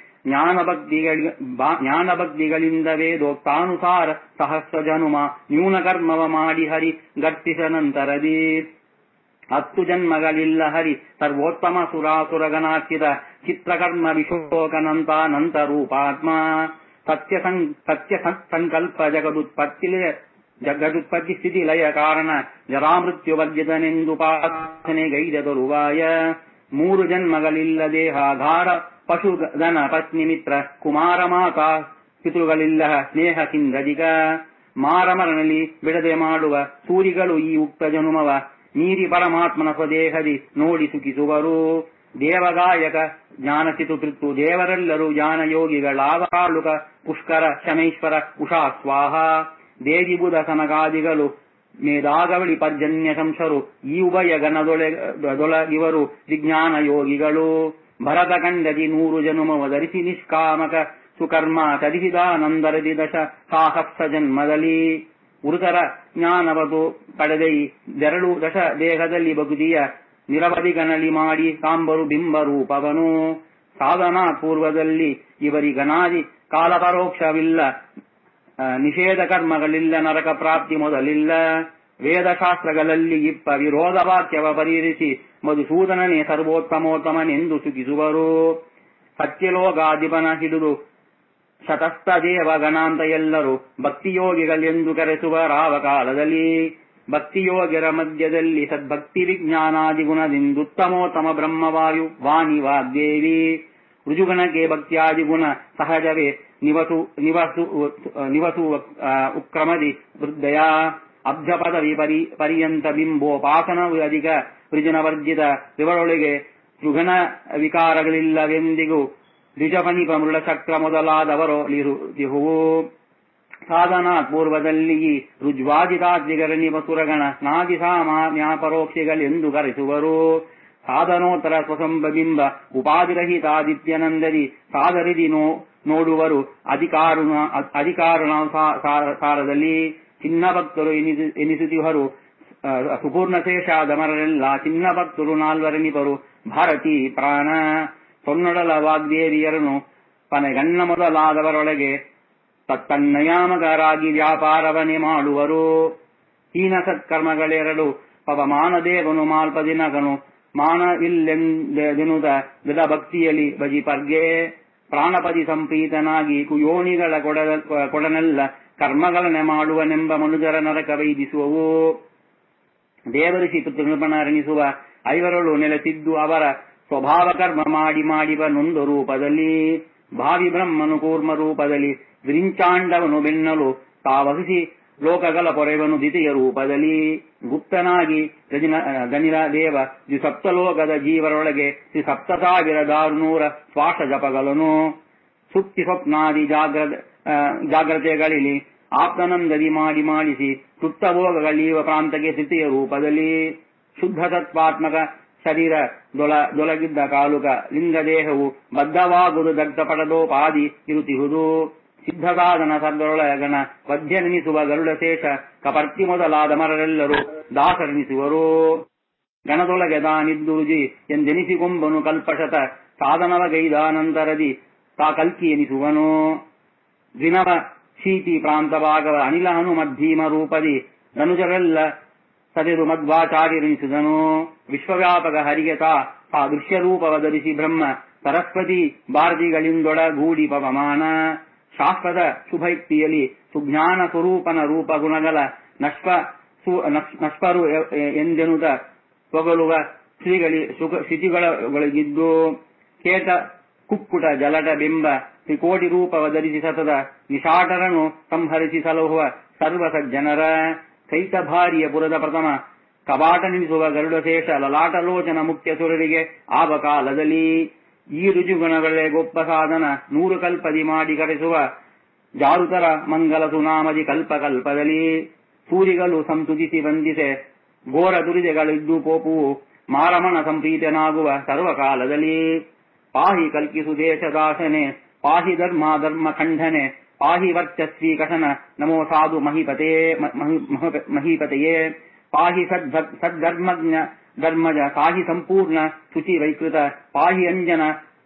ಜ್ಞಾನಭಕ್ತಿಗಳಿಂದ ವೇದೋಕ್ತಾನುಸಾರ ಸಹಸ್ರ ಜನುಮ ನ್ಯೂನ ಕರ್ಮವ ಮಾಡಿ ಹರಿ ಗರ್ತಿಸ ನಂತರದಿ 10 ಜನ್ಮಗಳಿಲ್ಲ ಹರಿ ಸರ್ವೋತ್ತಮ ಸುರಾಸುರಗಣಾರ್ಚಿತ ಚಿತ್ರಕರ್ಮ ವಿಶೋಕನಂತ ನಂತರೂಪಾತ್ಮ ಸತ್ಯ ಸಂಕಲ್ಪ ಜಗದುತ್ಪತ್ತಿ ಸ್ಥಿತಿ ಲಯ ಕಾರಣ ಜರಾಮೃತ್ಯು ವರ್ಜಿತನೆಂದುಪಾಸನೆಗೈದ ತರುವಾಯ 3 ಜನ್ಮಗಳಿಲ್ಲ ದೇಹಾಧಾರ ಪಶು ಧನ ಪತ್ನಿ ಮಿತ್ರ ಕುಮಾರ ಮಾತಾ ಪಿತೃಗಳಿಲ್ಲ ಸ್ನೇಹ ಸಿಂಧದಿಗ ಮಾರಮರನಲ್ಲಿ ಬಿಡದೆ ಮಾಡುವ ಸೂರಿಗಳು ಈ ಉಕ್ತ ಜನುಮವ ನೀರಿ ಪರಮಾತ್ಮನ ಸ್ವದೇಹದಿ ನೋಡಿ ಸುಖಿಸುವರು. ದೇವಗಾಯಕ ಜ್ಞಾನಚಿತು ಕೃತ್ತು ದೇವರೆಲ್ಲರೂ ಜ್ಞಾನಯೋಗಿಗಳಾವಾಳುಕ ಪುಷ್ಕರ ಶಮೈಶ್ವರ ಉಷಾ ಸ್ವಾಹ ದೇವಿ ಬುಧ ಸನಗಾದಿಗಳು ಮೇಧಾಗವಳಿ ಪರ್ಜನ್ಯ ಶಂಸರು ಈ ಉಭಯ ಗಣದೊಳಗಿವರು ವಿಜ್ಞಾನ ಯೋಗಿಗಳು. ಭರತ ಕಂಡದಿ 100 ಜನುಮವ ಧರಿಸಿ ನಿಷ್ಕಾಮಕ ಸುಕರ್ಮ ತರಿಸಿದಾನಂದರದಿ ದಶ ಸಾಹಸ್ರ ಜನ್ಮದಲ್ಲಿ ಉರುತರ ಜ್ಞಾನವದು ಪಡೆದೈ ದೆರಳು ದಶ ದೇಹದಲ್ಲಿ ಬಗುದಿಯ ನಿರವಧಿ ಗಣಲಿ ಮಾಡಿ ಕಾಂಬರು ಬಿಂಬರೂಪವನು. ಸಾಧನಾ ಪೂರ್ವದಲ್ಲಿ ಇವರಿಗನಾದಿ ಕಾಲಪರೋಕ್ಷವಿಲ್ಲ ನಿಷೇಧ ಕರ್ಮಗಳಿಲ್ಲ ನರಕ ಪ್ರಾಪ್ತಿ ಮೊದಲಿಲ್ಲ ವೇದಶಾಸ್ತ್ರಗಳಲ್ಲಿ ಇಪ್ಪ ವಿರೋಧ ವಾಕ್ಯವ ಪರಿಹರಿಸಿ ಮಧುಸೂದನನೇ ಸರ್ವೋತ್ತಮೋತ್ತಮನೆಂದು ಸುಖಿಸುವರು. ಸತ್ಯಲೋಕಾಧಿಪನ ಹಿಡಿದು ಶತಸ್ಥ ದೇವಗಣಾಂತ ಎಲ್ಲರೂ ಭಕ್ತಿಯೋಗಿಗಳೆಂದು ಕರೆಸುವ ರಾವ ಕಾಲದಲ್ಲಿ ಭಕ್ತಿಯೋಗ್ಯರ ಮಧ್ಯದಲ್ಲಿ ಸದ್ಭಕ್ತಿ ವಿಜ್ಞಾನಾದಿ ಗುಣದಿಂದುತ್ತಮೋತ್ತಮ ಬ್ರಹ್ಮವಾಯು ವಾಣಿ ವಾಗ್ದೇವಿ ಋಜುಗಣಕ್ಕೆ ಭಕ್ತ್ಯಾದಿ ಗುಣ ಸಹಜವೇ ನಿವಸು ಉಕ್ರಮದಿ ವೃದ್ಧಯ ಅಬ್ಜಪದ ಪರ್ಯಂತ ಬಿಂಬೋಪಾಸನವು ಅಧಿಕ ವೃಜನವರ್ಜಿತ ಇವರೊಳಗೆ ತ್ರಿಗುಣ ವಿಕಾರಗಳಿಲ್ಲವೆಂದಿಗೂ ದ್ವಿಜಪನಿಪ ಮೃಳಚಕ್ರ ಮೊದಲಾದವರೊಲಿರುವು. ಸಾಧನಾ ಪೂರ್ವದಲ್ಲಿ ಈ ರುಜ್ವಾದಿತಾದ್ವಿಗರಣಿಪ ಸುರಗಣ ನಾದಿ ಸಾಮಾನ್ಯಾಪರೋಕ್ಷಿಗಳೆಂದು ಕರೆಸುವರು. ಸಾಧನೋತ್ತರ ಸ್ವಸಂಬಿಂಬ ಉಪಾಧಿರಹಿತಾದಿತ್ಯನಂದರಿ ಸಾದರಿದಿ ನೋಡುವರು. ಅಧಿಕಾರುಣಾಸಾರದಲ್ಲಿ ಚಿನ್ನ ಭಕ್ತರು ಎನಿಸುತ್ತಿಹರು. ಸುಪೂರ್ಣ ಶೇಷಾದಮರರೆಲ್ಲ ಚಿನ್ನ ಭಕ್ತರು ನಾಲ್ವರೆನಿಪರು. ಭಾರತಿ ಪ್ರಾಣ ಸೊನ್ನೊಡಲ ವಾಗ್ದೇವಿಯರನು ಪನೆಗಣ್ಣ ಮೊದಲಾದವರೊಳಗೆ ತತ್ತನ್ನಯಾಮಕರಾಗಿ ವ್ಯಾಪಾರವನ್ನೇ ಮಾಡುವರು. ಹೀನ ಸತ್ಕರ್ಮಗಳೆರಡು ಪವಮಾನದೇವನು ಮಾಲ್ಪದಿನಗನು ಮಾನವಿಲ್ಲೆಂದೆನುದ ದೃಢ ಭಕ್ತಿಯಲ್ಲಿ ಬಜಿಪರ್ಗೆ ಪ್ರಾಣಪದಿ ಸಂಪ್ರೀತನಾಗಿ ಕುಯೋನಿಗಳ ಕೊಡನೆಲ್ಲ ಕರ್ಮಗಳನ್ನೇ ಮಾಡುವನೆಂಬ ಮನುಜರ ನರಕ ವೈದಿಸುವವು. ದೇವಋಷಿ ಪಿತೃನೃಪಣರೆನಿಸುವ ಐವರಳು ನೆಲೆಸಿದ್ದು ಅವರ ಸ್ವಭಾವ ಕರ್ಮ ಮಾಡಿಬ ನೊಂದು ರೂಪದಲ್ಲಿ ಭಾವಿ ಬ್ರಹ್ಮನು ಕೂರ್ಮ ರೂಪದಲ್ಲಿ ವಿರಿಂಚಾಂಡವನು ಬೆನ್ನಲು ತಾವಹಿಸಿ ಲೋಕಗಳ ಪೊರೆವನು ದ್ವಿತೀಯ ರೂಪದಲ್ಲಿ ಗುಪ್ತನಾಗಿ ದನಿಲ ದೇವ ದ್ವಿಸಪ್ತಲೋಕದ ಜೀವರೊಳಗೆ 7,600 ಶ್ವಾಸ ಜಪಗಳನ್ನು ಸುಪ್ತಿ ಸ್ವಪ್ನಾದಿ ಜಾಗ್ರತೆಗಳಲ್ಲಿ ಆಪ್ತನಂದದಿ ಮಾಡಿಸಿ ಸುಪ್ತಭೋಗಗಳೀವ ಪ್ರಾಂತಕ್ಕೆ ತೃತೀಯ ರೂಪದಲ್ಲಿ ಶುದ್ಧ ತತ್ವಾತ್ಮಕ ಶರೀರ ದೊಲಗಿದ್ದ ಕಾಲುಕ ಲಿಂಗದೇಹವು ಬದ್ಧವಾಗುವುದು ದಗ್ಧಪಡದೋಪಾದಿ ಇರುತ್ತಿಹುದು. ಸಿದ್ಧ ಸಾಧನ ಸರ್ದೊಳಗಣ ವಧ್ಯನೆನಿಸುವ ಗರುಡ ಶೇಷ ಕಪರ್ತಿ ಮೊದಲಾದ ಮರರೆಲ್ಲರೂ ದಾಸರೆನಿಸುವರು. ಗಣದೊಳಗೆ ತಾನಿದ್ದುರುಜಿ ಎಂದೆನಿಸಿಕೊಂಬನು ಕಲ್ಪಶತ ಸಾಧನವಗೈದಾನಂತರದಿ ತಾ ಕಲ್ಕಿ ಎನಿಸುವನು. ದ್ವಿನವ ಶೀತಿ ಪ್ರಾಂತ ಭಾಗವ ಅನಿಲಹನು ಮಧ್ಯಮ ರೂಪದಿ ಧನುಜರೆಲ್ಲ ಸದೆದು ಮಧ್ವಾಚಾರ್ಯರೆನಿಸಿದನು. ವಿಶ್ವವ್ಯಾಪಕ ಹರಿಗೆ ತಾ ದೃಶ್ಯರೂಪವ ಧರಿಸಿ ಬ್ರಹ್ಮ ಸರಸ್ವತಿ ಭಾರತಿಗಳಿಂದೊಡಗೂಡಿ ಪವಮಾನ ಶಾಸ್ತ್ರದ ಶುಭಯುಕ್ತಿಯಲ್ಲಿ ಸುಜ್ಞಾನ ಸ್ವರೂಪನ ರೂಪ ಗುಣಗಳ ನಶ್ಪರು ಎಂದೆನುದ ತೊಗಲುವ ಸ್ಥಿತಿಗಳಿದ್ದು ಕೇಟ ಕುಕ್ಕುಟ ಜಲಟ ಬಿಂಬ ತ್ರಿಕೋಟಿ ರೂಪವ ಧರಿಸಿ ಸತತ ನಿಷಾಟರನು ಸಂಹರಿಸಿ ಸಲಹುವ ಸರ್ವ ಸಜ್ಜನರ ಚೈತಭಾರಿಯ ಪುರದ ಪ್ರಥಮ ಕವಾಟ ನಿಲ್ಲಿಸುವ ಗರುಡಶೇಷ ಲಲಾಟಲೋಚನ ಮುಖ್ಯ ಸುರರಿಗೆ ಆವ ಕಾಲದಲ್ಲಿ ಈ ರುಜುಗುಣಗಳೇ ಗೊಪ್ಪ ಸಾಧನ 100 ಕಲ್ಪದಿ ಮಾಡಿ ಕರೆಸುವ ಜಾರುತರ ಮಂಗಲ ಸುನಾಮದಿ ಕಲ್ಪದಲ್ಲಿ ಸೂರಿಗಳು ಸಂತುದಿಸಿ ಬಂದಿಸೆ ಘೋರ ದುರಿದೆಗಳಿದ್ದು ಪೋಪುವು ಮಾರಮಣ ಸಂಪ್ರೀತನಾಗುವ ಸರ್ವಕಾಲದಲ್ಲಿ ಪಾಹಿ ಕಲ್ಕಿಸು ದೇಶದಾಸನೆ ಪಾಹಿ ಧರ್ಮ ಖಂಡನೆ ಪಾಹಿ ವರ್ಚಸ್ವಿ ಕಥನ ನಮೋ ಸಾಧು ಮಹೀಪತೆಯೇ ಪಾಹಿ ಸದ್ಧರ್ಮಜ್ಞ ಧರ್ಮಜ ಪಾಹಿ ಸಂಪೂರ್ಣ ಶುಚಿ ವೈಕೃತ ಪಾಹಿ ಅಂಜನ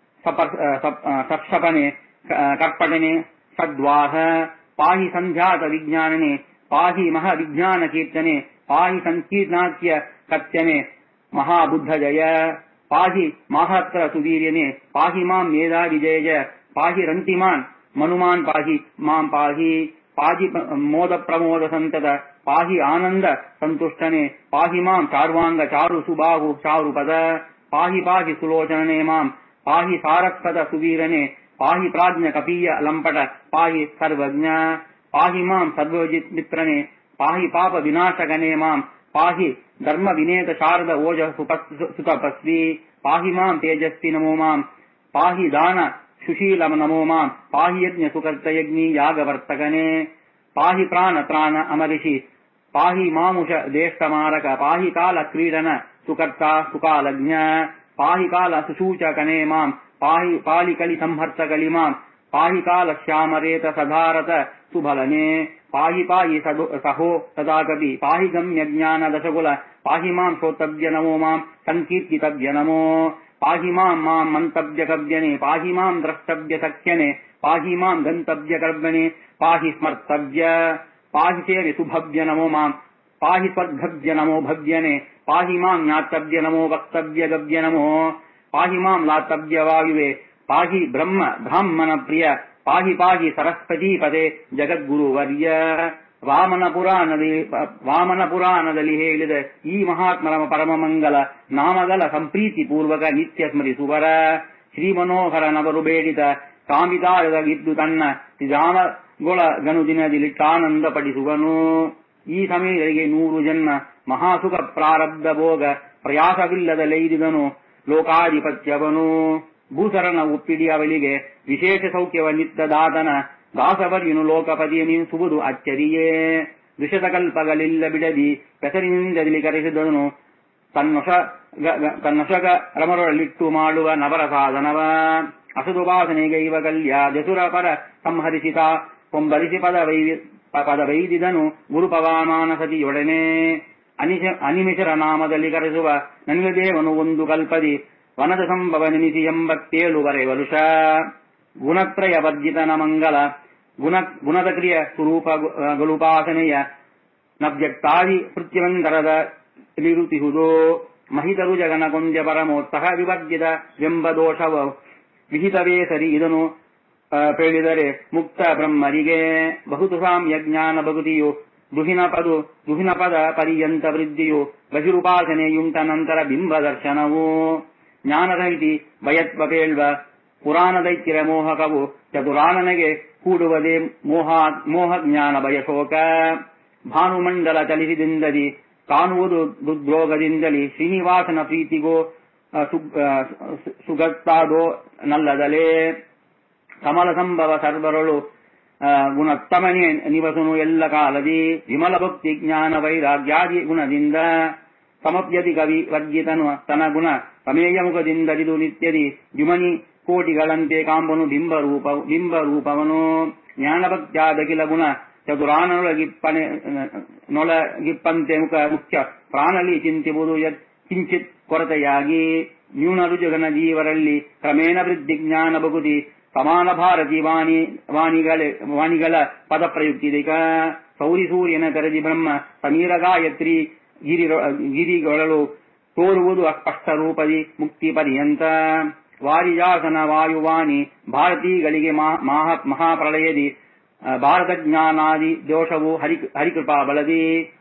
ಸಪ್ಸಪನೆ ಕರ್ಪಟನೆ ಸದ್ವಾಹ ಪಾಹಿ ಸಂಧ್ಯಾತ ವಿಜ್ಞಾನನೆ ಪಾಹಿ ಮಹಾವಿಜ್ಞಾನ ಕೀರ್ತನೆ ಪಾಹಿ ಸಂಕೀರ್ಣಾಖ್ಯ ಕತ್ಯನೆ ಮಹಾಬುದ್ಧ ಜಯ ಪಾಹಿ ಮಾಹತ್ರ ಸುವೀರ್ಯನೆ ಪಾಹಿ ಮಾಂ ಮೇಧಾವಿ ಜಯ ಜಯ ಪಾಹಿ ರಂತಿಮಾನ್ ಮನುಮಾನ್ ಪಾಹಿ ಮಾಂ ಪಾಹಿ ಪಾಹಿ ಮೋದ ಪ್ರಮೋದ ಸಂತತ ಪಾಹಿ ಆನಂದ ಸಂತುಷ್ಟನೆ ಪಾಹಿ ಮಾಂ ಚಾರ್ವಾಂಗ ಚಾರು ಸುಬಾಹು ಚಾರುಪದ ಪಾಹಿ ಸುಲೋಚನನೆ ಮಾಂ ಪಾಹಿ ಸಾರಸ್ವತ ಸುವೀರನೆ ಪಾಹಿ ಪ್ರಾಜ್ಞ ಕಪೀಯ ಲಂಪಟ ಪಾಹಿ ಸರ್ವಜ್ಞ ಪಾಹಿ ಮಾಂ ಸರ್ವಜಿತ್ ಮಿತ್ರನೆ ಪಾಹಿ ಪಾಪ ವಿನಾಶಕನೆ ಮಾಂ ಪಾಹಿ ಧರ್ಮ ವಿನೇತ ಶಾರದ ಓಜ ಸುತಪಸ್ವಿ ಪಾಹಿ ಮಾಂ ತೇಜಸ್ವಿ ನಮೋ ಮಾಂ ಪಾಹಿ ದಾನ ಸುಶೀಲ ನಮೋ ಮಾಂ ಪಾಹಿ ಯಜ್ಞ ಸುಕರ್ತ ಯಜ್ಞಿ ಯಾಗವರ್ತಕನೆ ಪಾಹಿ ಪ್ರಾಣ ತ್ರಾಣ ಅಮರಿಷಿ ಪಾಹಿ ಮಾಮುಷ ದೇಷ್ಟಮಾರಕ ಪಾಹಿ ಕಾಲ ಕ್ರೀಡನ ಸುಕರ್ತ ಸುಕಾಲಜ್ಞ ಪಾಹಿ ಕಾಲ ಸುಸೂಚಕನೆ ಮಾಂ ಪಾಲಿ ಕಲಿ ಸಂಹರ್ತಕಲಿ ಮಾಂ ಪಾಹಿ ಕಾಲ ಶ್ಯಾಮರೇತ ಸಧಾರತ ಸುಬಲನೆ ಪಾಹಿ ಸಹೋ ಸದಾಕಪಿ ಪಾಹಿ ಗಮ್ಯ ಜ್ಞಾನ ದಶಗುಲ ಪಾಹಿ ಮಾಂ ಶ್ರೋತವ್ಯ ನಮೋ ಮಾಂ ಸಂಕೀರ್ತಿತವ್ಯ ನಮೋ ಪಾಹಿ ಮಾಂ ಮಂತವ್ಯ ಕವ್ಯನೆ ಪಾಹಿ ಮಾಂ ದ್ರಷ್ಟವ್ಯ ಸಖ್ಯನೆ ಪಾಹಿ ಮಾಂ ಗಂತವ್ಯ ಕರ್ಮಣೆ ಪಾಹಿ ಸ್ಮರ್ತವ್ಯ ಪಾಹಿ ಸೇವೆ ಸುಭವ್ಯ ನಮೋ ಮಾಂ ಪಾಹಿ ಸ್ವರ್ಗಭ್ಯ ನಮೋ ಭವ್ಯನೆ ಪಾಹಿ ಮಾಂ ಜ್ಞಾತವ್ಯ ನಮೋ ವಕ್ತವ್ಯ ಗವ್ಯ ನಮೋ ಪಾಹಿ ಮಾಂ ಲಾತವ್ಯ ವಾಯುವೆ ಪಾಹಿ ಬ್ರಾಹ್ಮಣ ಪ್ರಿಯ ಪಾಹಿ ಪಾಹಿ ಸರಸ್ವತೀ ಪದೇ ಜಗದ್ಗುರುವರ್ಯ. ವಾಮನ ಪುರಾಣದಲ್ಲಿ ಹೇಳಿದ ಈ ಮಹಾತ್ಮರ ಪರಮಮಂಗಲ ನಾಮಗಳ ಸಂಪ್ರೀತಿ ಪೂರ್ವಕ ನಿತ್ಯ ಸ್ಮರಿಸುವರ. ಶ್ರೀ ಮನೋಹರ ನವರು ಬೇಡಿದ ಕಾಮಿತಾರದಗಿದ್ದು ತನ್ನ ಜಾಮಗೊಳ ಗನುದಿನದಿಲಿಟ್ಟಾನಂದ ಪಡಿಸುವನು. ಈ ಸಮಯಗಳಿಗೆ 100 ಜನ್ಮ ಮಹಾಸುಖ ಪ್ರಾರಬ್ಧ ಭೋಗ ಪ್ರಯಾಸವಿಲ್ಲದ ಲೈರಿದನು ಲೋಕಾಧಿಪತ್ಯವನು. ಭೂಸರನ ಒಪ್ಪಿಡಿ ಅವಳಿಗೆ ವಿಶೇಷ ಸೌಖ್ಯವನ್ನಿತ್ತದಾತನ ದಾಸವರ್ಯನು ಲೋಕಪತಿಯನಿಸುವುದು ಅಚ್ಚರಿಯೇ. ದುಷತಕಲ್ಪಗಳಿಲ್ಲ ಬಿಡದಿ ಪೆಸರಿನಿಂದಲಿ ಕರೆಸಿದನು ತನ್ನೊಷಗ ರಮರೊಳಲಿಟ್ಟು ಮಾಡುವ ನವರ ಸಾಧನವ. ಅಸದುಪಾಸನೆಗೈವ ಕಲ್ಯ ಜಸುರ ಪರ ಸಂಹರಿಸಿತ ಪೊಂಬರಿಸಿ ಪದವೈದಿದನು ಗುರುಪವಾಮಾನ ಸತಿಯೊಡನೆ. ಅನಿಮಿಷರ ನಾಮದಲ್ಲಿ ಕರೆಸುವ ನನಿಲದೇವನು ಒಂದು ಕಲ್ಪದಿ ವನದ ಸಂಭವ ನೆನಿಸಿ 87 ವರುಷ. ಗುಣತ್ರಯ ವರ್ಜಿತನ ಮಂಗಲ ಗುಣದ ಕ್ರಿಯ ಸ್ವರೂಪಗಳುಪಾಸನೆಯ ನವ್ಯಕ್ತಾದಿ ಕೃತ್ಯವಂತರದ ನಿರುತಿಹುದು. ಮಹಿತರು ಜಗನ ಕೊಂದ್ಯ ಪರಮೋತ್ಸಹ ವಿವರ್ಜಿತ ಎಂಬ ದೋಷವ ವಿಹಿತವೇ ಸರಿ ಇದನ್ನು ಪೇಳಿದರೆ ಮುಕ್ತ ಬ್ರಹ್ಮರಿಗೆ. ಬಹುತು ಸಾಮ್ಯ ಜ್ಞಾನ ಭಗುತಿಯು ದುಹಿನ ಪದ ಪರ್ಯಂತ ವೃದ್ಧಿಯು ಬಹಿರುಪಾಸನೆಯುಂಟ ನಂತರ ಬಿಂಬ ದರ್ಶನವು. ಜ್ಞಾನರಹಿತಿ ಭಯತ್ವ ಪೇಳ್ವ ಪುರಾಣ ದೈತ್ಯರ ಮೋಹಕವು ಚತುರಾನನೆಗೆ ಕೂಡುವುದೇ ಮೋಹ ಜ್ಞಾನ ಭಯಶೋಕ. ಭಾನುಮಂಡಲ ಚಲಿಸಿದಿಂದಲಿ ಕಾಣುವುದು ದುದ್ರೋಗದಿಂದಲಿ ಶ್ರೀನಿವಾಸನ ಪ್ರೀತಿಗೋ ಸುಗತ್ತಾದೋ ನಲ್ಲದಲೇ. ಕಮಲ ಸಂಭವ ಸರ್ವರಳು ಗುಣೋತ್ತಮನೇ ನಿವಸನು ಎಲ್ಲ ಕಾಲದಿ. ವಿಮಲ ಭಕ್ತಿ ಜ್ಞಾನ ವೈರಾಗ್ಯಾದಿ ಗುಣದಿಂದ ಸಮಪ್ಯತಿ ಕವಿ ವರ್ಜಿತನು ತನ ಗುಣ ಪ್ರಮೇಯ ಮುಖದಿಂದಲಿದು ನಿತ್ಯದಿ ದ್ಯುಮನಿ ಕೋಟಿಗಳಂತೆ ಕಾಂಬನು ಬಿಂಬರೂಪವನು. ಜ್ಞಾನಭಕ್ತ್ಯಾದಖಿಲ ಗುಣ ಚತುರಾನೊಳಗಿಪ್ಪಂತೆ ಮುಖ್ಯ ಪ್ರಾಣಲಿ ಚಿಂತಿಸುವುದು ಕಿಂಚಿತ್ ಕೊರತೆಯಾಗಿ. ನ್ಯೂನ ರುಜುಗನ ಜೀವರಲ್ಲಿ ಕ್ರಮೇಣ ವೃದ್ಧಿ ಜ್ಞಾನ ಭಗುತಿ ಸಮಾನ ಭಾರತಿ ವಾಣಿಗಳ ಪದ ಪ್ರಯುಕ್ತಿದಿಕ. ಸೌರಿ ಸೂರ್ಯನ ತೆರದಿ ಬ್ರಹ್ಮ ಸಮೀರ ಗಾಯತ್ರಿ ಗಿರಿಗಳು ತೋರುವುದು ಅಸ್ಪಷ್ಟ ರೂಪದಿ ಮುಕ್ತಿ ಪರ್ಯಂತ. ವಾರಿಜಾಸನ ವಾಯುವಾಣಿ ಭಾರತೀಗಳಿಗೆ ಮಹಾಪ್ರಳಯದಿ ಭಾರತ ಜ್ಞಾನಾದಿ ದೋಷವು ಹರಿಕೃಪಾ ಬಲದಿ.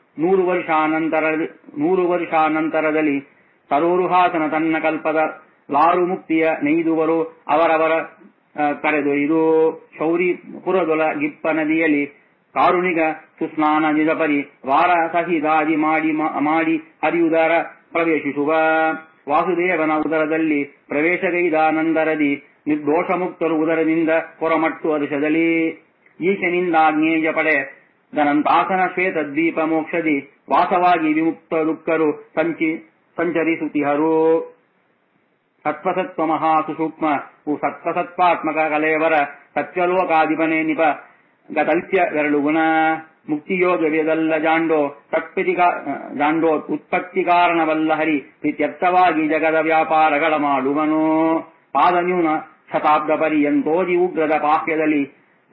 100 ವರ್ಷಾನಂತರದಲ್ಲಿ ಸರೋರುಹಾಸನ ತನ್ನ ಕಲ್ಪದ ಲಾರು ಮುಕ್ತಿಯ ನೈದುವರು ಅವರವರ ಕರೆದೊಯ್ದು. ಶೌರಿ ಪುರದೊಲ ಗಿಪ್ಪ ನದಿಯಲ್ಲಿ ಕಾರುಣಿಗ ಸುಸ್ನಾನ ನಿಜಪರಿ ವಾರ ಸಹಿದಾದಿ ಮಾಡಿ ಹರಿಯುದರ ಪ್ರವೇಶಿಸುವ. ವಾಸುದೇವನ ಉದರದಲ್ಲಿ ಪ್ರವೇಶಗೈದಾನಂದರದಿ ನಿರ್ದೋಷ ಮುಕ್ತರು ಉದರದಿಂದ ಹೊರಮಟ್ಟು ವರ್ಷದಲ್ಲಿ. ಈಶನಿಂದಾಜ್ಞೇಯ ಪಡೆ ದನಂತಾಸನ ಶ್ವೇತ ದ್ವೀಪ ಮೋಕ್ಷದಿ ವಾಸವಾಗಿ ವಿಮುಕ್ತ ದುಃಖರು ಸಂಚರಿಸುತ್ತಿಹರು. ಸತ್ವಸತ್ವ ಮಹಾಸುಸೂಕ್ಷ್ಮ ಸತ್ವಸತ್ವಾತ್ಮಕ ಕಲೆಯವರ ಸತ್ಯಲೋಕಾಧಿಪನೆ ನಿಪ ಗತಲ್ಪ್ಯ ಗರಳು ಗುಣ. ಮುಕ್ತಿಯೋಗವೇದಲ್ಲ ಜಾಂಡೋ ಉತ್ಪತ್ತಿ ಕಾರಣವಲ್ಲ ಹರಿ ಪ್ರೀತ್ಯರ್ಥವಾಗಿ ಜಗದ ವ್ಯಾಪಾರಗಳ ಮಾಡುವನು. ಪಾದನ್ಯೂನ ಶತಾಬ್ದ ಪರ್ಯಂತೋದಿ ಉಗ್ರದ ಪಾಹ್ಯದಲ್ಲಿ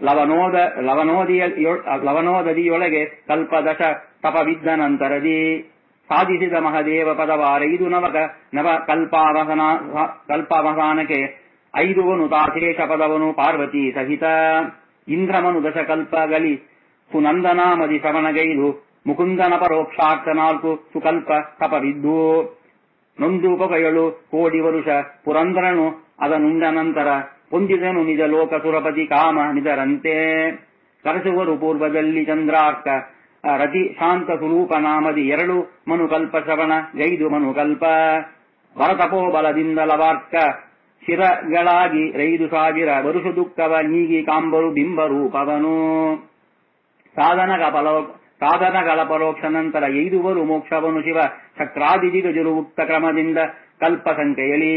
ಲವನೋದದಿಯೊಳಗೆ ಕಲ್ಪದಶ ತಪವಿದ್ದ ನಂತರದಿ ಸಾಧಿಸಿದ ಮಹದೇವ ಪದವಾರೈದು ನವ ಕಲ್ಪಾವಸಾನಕ್ಕೆ 5 ತಾಶೇಷ ಪದವನು ಪಾರ್ವತಿ ಸಹಿತ. ಇಂದ್ರಮನು ದಶಕಲ್ಪಗಲಿ ಸುನಂದನಾಮದಿ ಶ್ರವಣಗೈದು ಮುಕುಂದನ ಪರೋಕ್ಷಾರ್ಥ 4 ಸುಕಲ್ಪ ತಪವಿದ್ದು. ನೊಂದುಪಗಳು ಕೋಡಿ ವರುಷ ಪುರಂದರನು ಅದನುಂಡ ನಂತರ ಹೊಂದಿದನು ನಿಜ ಲೋಕ ಸುರಪತಿ ಕಾಮ ನಿಜರಂತೆ. ಕರೆಸುವರು ಪೂರ್ವದಲ್ಲಿ ಚಂದ್ರಾರ್ಕ ರತಿ ಶಾಂತ ಸ್ವರೂಪ ನಾಮದಿ 2 ಮನುಕಲ್ಪ ಶ್ರವಣ ಗೈದು ಮನುಕಲ್ಪ. ವರತಪೋಬಲದಿಂದ ಲವಾರ್ಕ ಶಿರಗಳಾಗಿ 5,000 ವರುಷ ದುಃಖವ ನೀಗಿ ಕಾಂಬರು ಬಿಂಬರೂಪವನು. ಸಾಧನಗಳ ಪರೋಕ್ಷ ನಂತರ 5 ಮೋಕ್ಷವನು ಶಿವ ಚಕ್ರಾದಿ ದಿಗಜರು ಉಕ್ತ ಕ್ರಮದಿಂದ ಕಲ್ಪ ಸಂಖ್ಯೆಯಲಿ.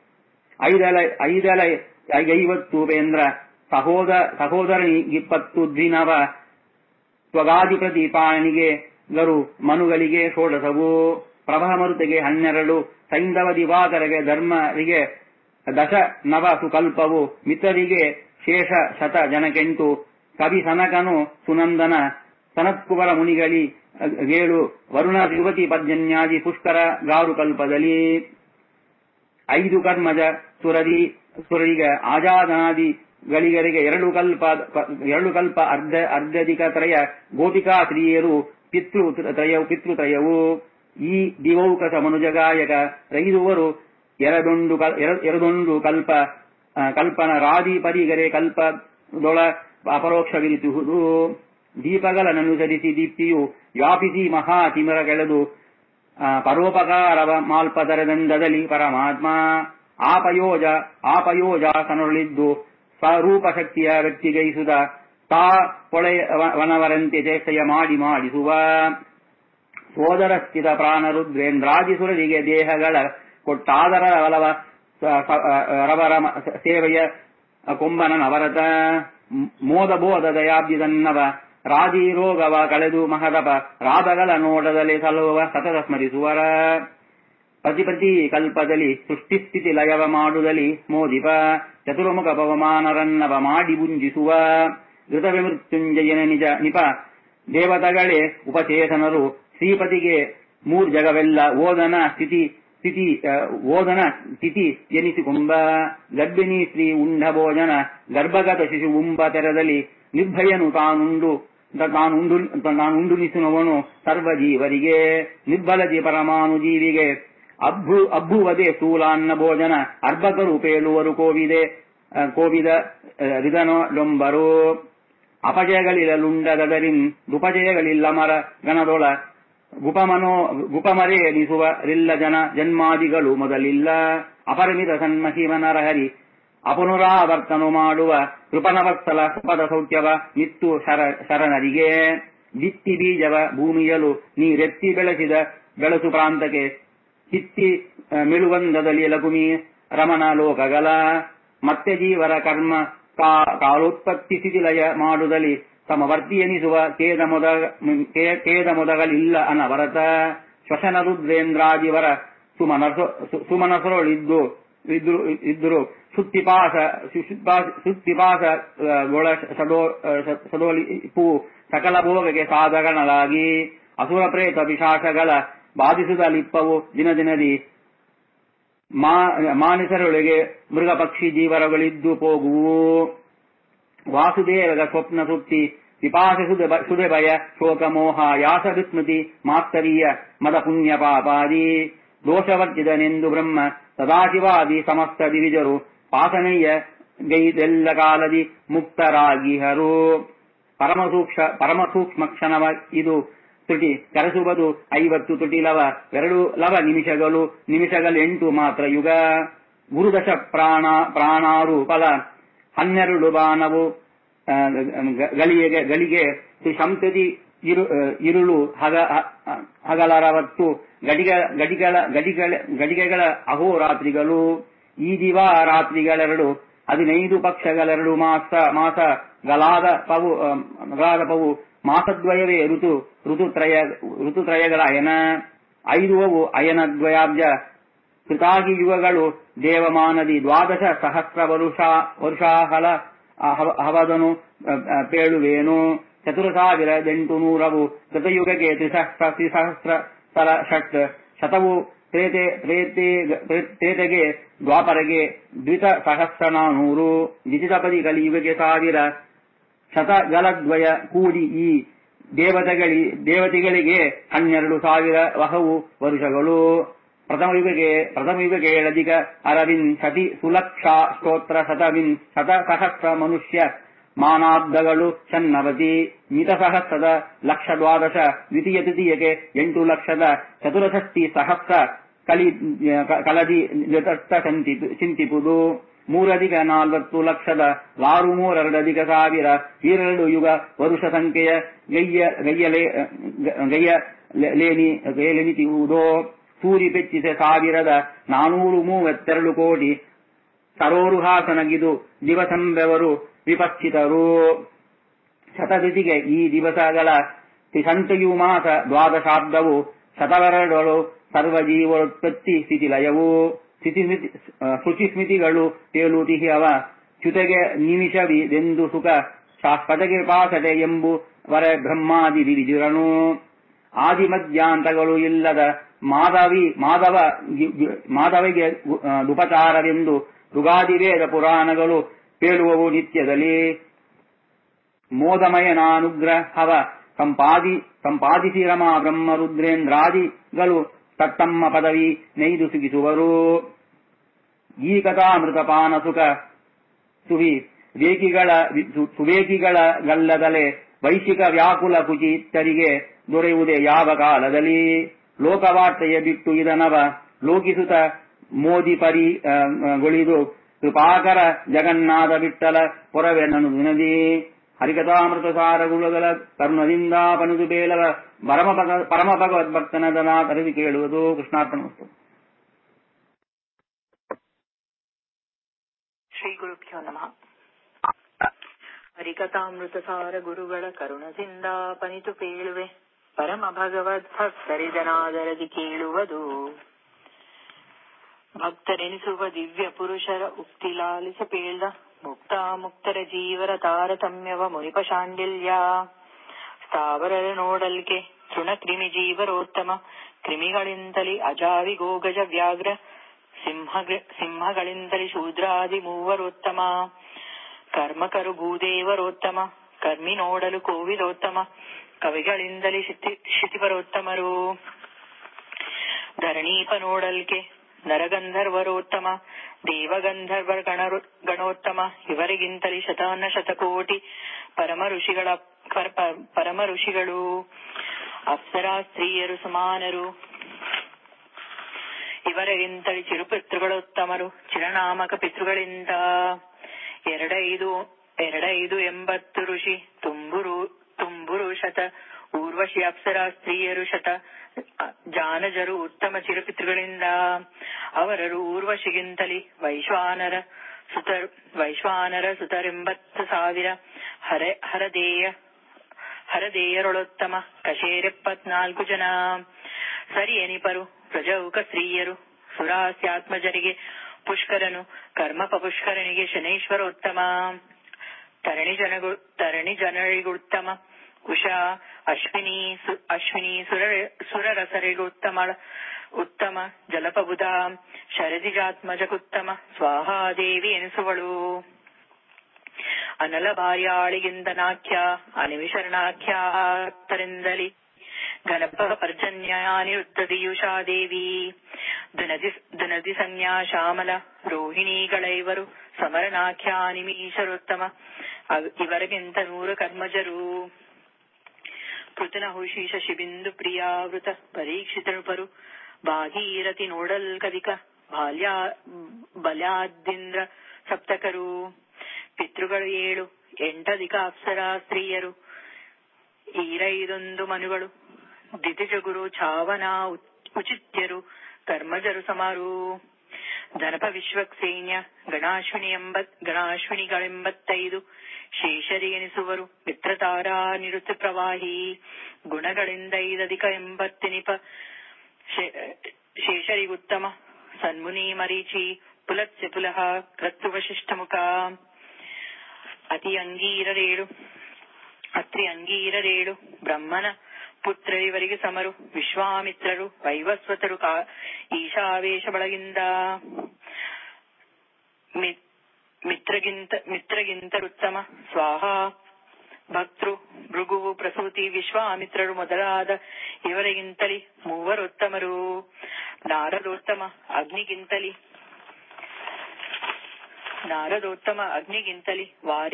50 ಉಪೇಂದ್ರ ಸಹೋದರನಿಗೆ 20 ದ್ವಿನವ ತ್ವಗಾದಿ ಪ್ರತಿಪಾಣಿಗೆ ಗರು ಮನುಗಳಿಗೆ 16. ಪ್ರಭಾ ಮರುತೆಗೆ 12 ಸೈಂಧವ ದಿವಾಕರಗೆ ಧರ್ಮರಿಗೆ 10 ನವ ಸುಕಲ್ಪವು ಮಿತ್ರರಿಗೆ ಶೇಷ ಶತ ಜನಕ್ಕೆ 8. ಕವಿ ಸನಕನು ಸುನಂದನ ಸನತ್ಕುವರ ಮುನಿಗಳಿ ಗೇಳು ವರುಣ ಯುವತಿ ಪರ್ಜನ್ಯಾದಿ ಪುಷ್ಕರ ಗಾರು ಕಲ್ಪದಲ್ಲಿ 5 ಕರ್ಮಜ ಸುರರಿಗೆ ಆಜಾದನಾದಿ ಗಳಿಗರಿಗೆ 2 ಕಲ್ಪ ಅರ್ಧಧಿಕ ತ್ರಯ ಗೋಪಿಕಾ ಸ್ತ್ರೀಯರು ಪಿತೃತ್ರಯವು ಈ ದಿವೌಕಸ ಮನುಜಗಾಯಕ ರೈದುವರು ಎರದೊಂದು ಕಲ್ಪನ ರಾದಿ ಪರಿಗರೆ ಕಲ್ಪದೊಳ ಅಪರೋಕ್ಷವಿರಿಸುವುದು ದೀಪಗಳನ್ನನುಸರಿಸಿ ದೀಪ್ತಿಯು ವ್ಯಾಪಿಸಿ ಮಹಾ ತಿಮಿರ ಕೆಳೆದು ಪರೋಪಕಾರವ ಮಾಲ್ಪದರದಂದದಲ್ಲಿ ಪರಮಾತ್ಮ ಆಪಯೋಜಾಸನೊಳಿದ್ದು ಸ್ವರೂಪ ಶಕ್ತಿಯ ವ್ಯಕ್ತಿಗೈಸುದ ತಾ ಪೊಳೆಯವನವರಂತೆ ಚೇಷ್ಟೆಯ ಮಾಡಿಸುವ ಸೋದರ ಸ್ಥಿತ ಪ್ರಾಣರುದ್ರೇಂದ್ರಾದಿಸುರರಿಗೆ ದೇಹಗಳ ಕೊಟ್ಟಾದರ ರವರ ಸೇವೆಯ ಕೊಂಬನ ನವರತ ಮೋದಬೋಧ ದಯಾಬ್ದಿದನ್ನವ ರಾಜಿ ರೋಗವ ಕಳೆದು ಮಹದಪ ರಾಧಗಳ ನೋಡದಲೆ ಸಲುವ ಸತತ ಸ್ಮರಿಸುವರ ಪ್ರತಿ ಕಲ್ಪದಲ್ಲಿ ಸೃಷ್ಟಿಸ್ಥಿತಿ ಲಯವ ಮಾಡುದಲಿ ಮೋದಿಪ ಚತುರ್ಮುಖ ಪವಮಾನರನ್ನವ ಮಾಡಿ ಬುಂಜಿಸುವ ಋತವಿಮೃತ್ಯುಂಜಯನ ನಿಜ ನಿಪ ದೇವತೆಗಳೇ ಉಪಚೇತನರು ಶ್ರೀಪತಿಗೆ ಮೂರ್ಜಗವೆಲ್ಲ ಓದನ ಸ್ಥಿತಿ ಎನಿಸಿಕೊಂಬ ಗರ್ಭಿಣಿ ಸ್ತ್ರೀ ಉಂಡ ಭೋಜನ ಗರ್ಭಗತ ಶಿಶು ಉಂಬ ತೆರದಲ್ಲಿ ನಿರ್ಭಯನು ತಾನುಂಡುನಿಸುವವನು ಸರ್ವಜೀವರಿಗೆ ನಿರ್ಬಲಜಿ ಪರಮಾನು ಜೀವಿಗೆ ಅಬ್ಬುವದೆ ಸ್ಥೂಲಾನ್ನ ಭೋಜನ ಅರ್ಭಕರು ಪೇಳುವರು ಕೋವಿದ ರಿದನೊಂಬರು ಅಪಜಯಗಳಿಲ್ಲುಂಡದರಿನ್ ದುಪಜಯಗಳಿಲ್ಲ ಮರ ಗಣದೊಳ ಗುಪಮರೆ ಎನಿಸುವರಿಲ್ಲ ಜನ್ಮಾದಿಗಳು ಮೊದಲಿಲ್ಲ ಅಪರಿಮಿತ ಸನ್ಮಹಿಮನರಹರಿ ಅಪುನರಾವರ್ತನು ಮಾಡುವ ಕೃಪಣವತ್ಸಲ ಸುಪದ ಸೌಖ್ಯವ ನಿತ್ತು ಶರಣರಿಗೆ ಬಿತ್ತಿ ಬೀಜವ ಭೂಮಿಯಲು ನೀರೆತ್ತಿ ಬೆಳೆಸು ಪ್ರಾಂತಕ್ಕೆ ಹಿತ್ತಿ ಮಿಳುವಂದದಲ್ಲಿ ಲಘುಮಿ ರಮಣ ಲೋಕಗಳ ಮತ್ತೆ ಜೀವರ ಕರ್ಮ ಕಾಲೋತ್ಪತ್ತಿ ಸ್ಥಿತಿಲಯ ಮಾಡುದಲಿ ಸಮವರ್ತಿ ಎನಿಸುವ ಖೇದ ಮೊದಗಳಿಲ್ಲ ಅನವರತ ಶ್ವಶನ ರುದ್ರೇಂದ್ರಾದಿವರ ಸುಮನಸರೊಳಿದ್ರು ಸುತ್ತಿಪಾಸ ಸಡೋಲಿಪು ಸಕಲ ಭೋಗಕ್ಕೆ ಸಾಧಕಗಳಾಗಿ ಅಸುರ ಪ್ರೇತ ಪಿಶಾಚಗಳ ಬಾಧಿಸುತ್ತಲಿಪ್ಪವು ದಿನದಿ ಮಾನಿಸರೊಳಗೆ ಮೃಗ ಪಕ್ಷಿ ಜೀವರಗಳಿದ್ದು ಹೋಗುವು ವಾಸುದೇವಗ ಸ್ವಪ್ನ ಸುಪ್ತಿ ವಿಪಾಸ ಸುದೆ ಭಯ ಶೋಕ ಮೋಹ ಯಾಸ ವಿಸ್ಮೃತಿ ಮಾಸ್ತರೀಯ ಮದ ಪುಣ್ಯ ಪಾಪಾದಿ ದೋಷವರ್ಜಿತನೆಂದು ಬ್ರಹ್ಮ ಸದಾಶಿವಾದಿ ಸಮಸ್ತ ದಿವಿಜರು ಪಾಸನೆಯ ಗೈದೆಲ್ಲ ಕಾಲದಿ ಮುಕ್ತರಾಗಿಹರು ಪರಮಸೂಕ್ಷ್ಮ ಕ್ಷಣವ ಇದು ತುಟಿ ಕರೆಸುವುದು 50 ತುಟಿ ಲವ 2 ಲವ ನಿಮಿಷಗಳು 8 ಮಾತ್ರ ಯುಗ ಗುರುದಶ ಪ್ರಾಣಾರು ಫಲ 12 ಬಾಣವು ಗಳಿಗೆ ಶಂಸದಿ ಇರುಳು ಹಗಲರವತ್ತು ಗಡಿಗೆಗಳ ಅಹೋರಾತ್ರಿಗಳು ಈ ದಿವಾ ರಾತ್ರಿಗಳೆರಡು 15 ಪಕ್ಷಗಳೆರಡು ಮಾಸ ಗಲಾದ ಪವು ಮಾಸದ್ವಯವೇ ಋತುತ್ರಯಗಳ ಅಯನ 5 ಅಯನದ್ವಯಾಬ್ಜ ಕೃತಾಗಿ ಯುಗಗಳು ದೇವಮಾನದಿ 12 ಸಹಸ್ರ ವರುಷಾಹಲ ಹವದನು ಪೇಳುವೇನು 4800 ಕೃತಯುಗಕ್ಕೆ ತ್ರಿಸಹಸ್ರ ಸಲ ಷಟ್ ಶತವು ತ್ರೇತೆಗೆ ದ್ವಾಪರಗೆ 2400 ದ್ವಿತಿತಪದಿ ಕಲಿಯುಗಕ್ಕೆ 1000 ಶತಗಲದ್ವಯ ಕೂಡಿ ಈ ದೇವತೆಗಳಿಗೆ 12,000 ವಹವು ವರುಷಗಳು ಪ್ರಥಮ ಯುಗಕ್ಕೆ ಏಳಧಿಕ ಅರವಿನ್ ಶತಿ ಸುಲಕ್ಷ ಸ್ತೋತ್ರ ಶತಸಹಸ್ರ ಮನುಷ್ಯ ಮಾನಾಬ್ದಗಳು ಷಣ್ಣವತಿ ಮಿತ ಸಹಸ್ರದ 1,12,000 ದ್ವಿತೀಯ ತೃತೀಯಕ್ಕೆ 8,64,000 ಸಹಸ್ರ ಕಲದಿ ಚಿಂತಿಪುದು 3,40,00,000 2 ಯುಗ ವರುಷ ಸಂಖ್ಯೆಯ ಗೈಯಲೆನಿತಿಯುವುದೋ ಸೂರಿ ಪೆಚ್ಚಿಸ 1,432 ಕೋಟಿ ಸರೋರುಹಾಸನಗಿದು ದಿವಸಂಬೆವರು ವಿಪಕ್ಷಿತರು ಶತದಿತಿಗೆ ಈ ದಿವಸಗಳ ತ್ರಿಸಂತೆಯು ಮಾಸ 12 ಶತವರಗಳು ಸರ್ವಜೀವೋತ್ಪತ್ತಿ ಸ್ಥಿತಿಲಯವು ಶುಚಿಸ್ಮಿತಿಗಳು ತೇಲುತಿಹವ ಚ್ಯುತೆಗೆ ನಿಮಿಷವಿದೆಂದು ಸುಖ ಶಾಶ್ವತಗೆ ಪಾಸಟೆ ಎಂಬುವರ ಬ್ರಹ್ಮಾದಿ ವಿಧಿರನು ಆದಿಮಧ್ಯಾಂತಗಳು ಇಲ್ಲದ ಮಾಧವಿಗೆ ಉಪಚಾರವೆಂದು ಋಗಾದಿವೇದ ಪುರಾಣಗಳು ಹೇಳುವವು ನಿತ್ಯದಲ್ಲಿ. ಮೋದಮಯನಾನುಗ್ರಹವ ಸಂಪಾದಿಸಿ ರಮಾ ಬ್ರಹ್ಮರುದ್ರೇಂದ್ರಾದಿಗಳು ತತ್ತಮ್ಮ ಪದವಿ ನೈದು ಸುಗಿಸುವರು. ಈ ಕಥಾಮೃತಪಾನ ಸುವೇಕಿಗಳಲ್ಲದಲೆ ವೈಶಿಕ ವ್ಯಾಕುಲ ಕುಚಿತರಿಗೆ ದೊರೆಯುವುದೇ ಯಾವ ಕಾಲದಲ್ಲಿ. ಲೋಕವಾರ್ತೆಯ ಬಿಟ್ಟು ಇದನವ ಲೋಕಿಸುತ್ತ ಮೋದಿ ಪರಿಗೊಳಿದು ಕೃಪಾಕರ ಜಗನ್ನಾಥ ಬಿಟ್ಟಲ ಪೊರವೆನನು ದಿನದಿ. ಹರಿಕಥಾಮೃತ ಸಾರಗುಳಗಳ ಕರುಣದಿಂದ ಪನುದು ಬೇಲವ ಪರಮ ಭಗವದ್ಭಕ್ತನದನ ತರದಿ ಕೇಳುವುದು. ಕೃಷ್ಣಾರ್ಪಣಮಸ್ತು. ಶ್ರೀ ಗುರುಭ್ಯೋ ನಮಃ. ಹರಿಕಥಾಮೃತ ಸಾರ ಗುರುಗಳ ಕರುಣದಿಂದ ಪನಿತು ಪೇಳುವೆ ಪರಮ ಭಗವದ್ ಭಕ್ತರಿದನಾದರದಿ ಕೇಳುವುದು. ಭಕ್ತರೆನಿಸುವ ದಿವ್ಯ ಪುರುಷರ ಉಕ್ತಿ ಲಾಲಿಸ ಪೇಳ್ದ ಮುಕ್ತರ ಜೀವರ ತಾರತಮ್ಯವ ಮುನಿಪ ಶಾಂಡಿಲ್ಯ. ಸ್ಥಾವರರ ನೋಡಲ್ಕೆ ತೃಣಕ್ರಿಮಿ ಜೀವರೋತ್ತಮ ಕ್ರಿಮಿಗಳಿಂದಲಿ ಅಜಾವಿ ಗೋಗಜ ವ್ಯಾಘ್ರ ಸಿಂಹಗಳಿಂದಲಿ ಶೂದ್ರಾದಿ ಮೂವರೋತ್ತಮ. ಕರ್ಮಕರು ಭೂದೇವರೋತ್ತಮ ಕರ್ಮಿ ನೋಡಲು ಕೋವಿದೋತ್ತಮ ಕವಿಗಳಿಂದಲಿ ಶಿತಿಪರೋತ್ತಮರು. ಧರಣೀಪ ನೋಡಲ್ಕೆ ನರಗಂಧರ್ವರೋತ್ತಮ ದೇವಗಂಧರ್ವರ ಗಣೋತ್ತಮ ಇವರಿಗಿಂತಲಿ ಶತಾನ ಶತಕೋಟಿ ಪರಮ ಋಷಿಗಳು. ಅಪ್ಸರಾ ಸ್ತ್ರೀಯರು ಸಮಾನರು ಇವರಿಗಿಂತಲಿ ಚಿರುಪಿತೃಗಳೋತ್ತಮರು ಚಿರನಾಮಕ ಪಿತೃಗಳಿಂದ. 2,580 ಋಷಿ ತುಂಬುರು ಶತ ಊರ್ವಶಿ ಅಪ್ಸರಾ ಸ್ತ್ರೀಯರು ಶತ ಜಾನಜರು ಉತ್ತಮ ಚಿರಪಿತೃಗಳಿಂದ. ಅವರರು ಊರ್ವಶಿಗಿಂತಲಿ ವೈಶ್ವಾನರ ಸುತರೆಂಬತ್ತು ಹರದೇಯರೊಳೋತ್ತಮ ಕಶೇರ 74 ಜನ. ಸರಿ ಎನಿಪರು ಪ್ರಜೌಕ ಸ್ತ್ರೀಯರು ಸುರಾಸ್ಯಾತ್ಮಜರಿಗೆ ಪುಷ್ಕರನು ಕರ್ಮಪ ಪುಷ್ಕರನಿಗೆ ಶನೈಶ್ವರೋತ್ತಮ. ತರಣಿ ಜನರಿಗುತ್ತಮ ಉಷಾ ಅಶ್ವಿನಿ ಸುರರಸರಿಗುತ್ತಮ ಜಲಪಬುಧ ಶರದಿಜಾತ್ಮಜಕುತ್ತಮ ಸ್ವಾಹಾದೇವಿ ಎನಿಸುವಳು. ಅನಲ ಭಾರ್ಯಾಳಿಗಿಂದನಾಖ್ಯ ಅನಿವಿಶರಣಾಖ್ಯಾತರಿಂದಲಿ ಗಣಪ ಪರ್ಜನ್ಯಾನಿರುತ್ತದಿಯುಷಾದೇವಿ. ದುನದಿ ಸಂಜ್ಞಾ ಶ್ಯಾಮಲ ರೋಹಿಣಿಗಳೈವರು ಸಮರನಾಖ್ಯಾನಿಮೀಶರೋತ್ತಮ ಇವರಿಗಿಂತ 100 ಕರ್ಮಜರು. ಪೃತನಹುಷಿ ಶಶಿಬಿಂದು ಪ್ರಿಯಾವೃತ ಪರೀಕ್ಷಿತರುಪರು ಭಾಗೀರಥಿ ನೋಡಲ್ಕದಿಕ ಬಲ್ಯಾದಿಂದ್ರ ಸಪ್ತಕರು. ಪಿತೃಗಳು 7 8 ಅಪ್ಸರಾ ಸ್ತ್ರೀಯರು 5 ಮನುಗಳು ದಿತಿಜಗುರು ಛಾವನ ಉಚಿತ್ಯರು ಕರ್ಮಜರು ಸಮಾರು. ಧನಪ ವಿಶ್ವಕ್ಸೇನ್ಯ ಗಣಾಶ್ವಿನಿಗಳೆಂಬತ್ತೈದು ಶೇಷರಿಗೆನಿಸುವರು ಮಿತ್ರತಾರಾ ನಿರುತ ಪ್ರವಾಹಿ. ಗುಣಗಳಿಂದ 5 ನಿಪ ಶೇಷರಿಗುತ್ತಮ ಸನ್ಮುನಿ ಮರೀಚಿ ಪುಲತ್ಸ್ಯ ಪುಲಹ ಕ್ರತು ವಶಿಷ್ಠ ಮುಖ. ಅತ್ರಿ ಅಂಗೀರರೇಳು ಬ್ರಹ್ಮನ ಪುತ್ರರಿವರಿಗೆ ಸಮರು ವಿಶ್ವಾಮಿತ್ರರು ವೈವಸ್ವತರು ಈಶಾವೇಶ ಬಳಗಿಂದ. ಮಿತ್ರಗಿಂತರುತ್ತಮ ಸ್ವಾಹ ಭಕ್ತೃ ಭೃಗುವು ಪ್ರಸೂತಿ ವಿಶ್ವಾಮಿತ್ರರು ಮೊದಲಾದ ಇವರಿಗಿಂತಲಿ 3 ಉತ್ತಮರು. ನಾರದೋತ್ತಮ ಅಗ್ನಿಗಿಂತಲಿ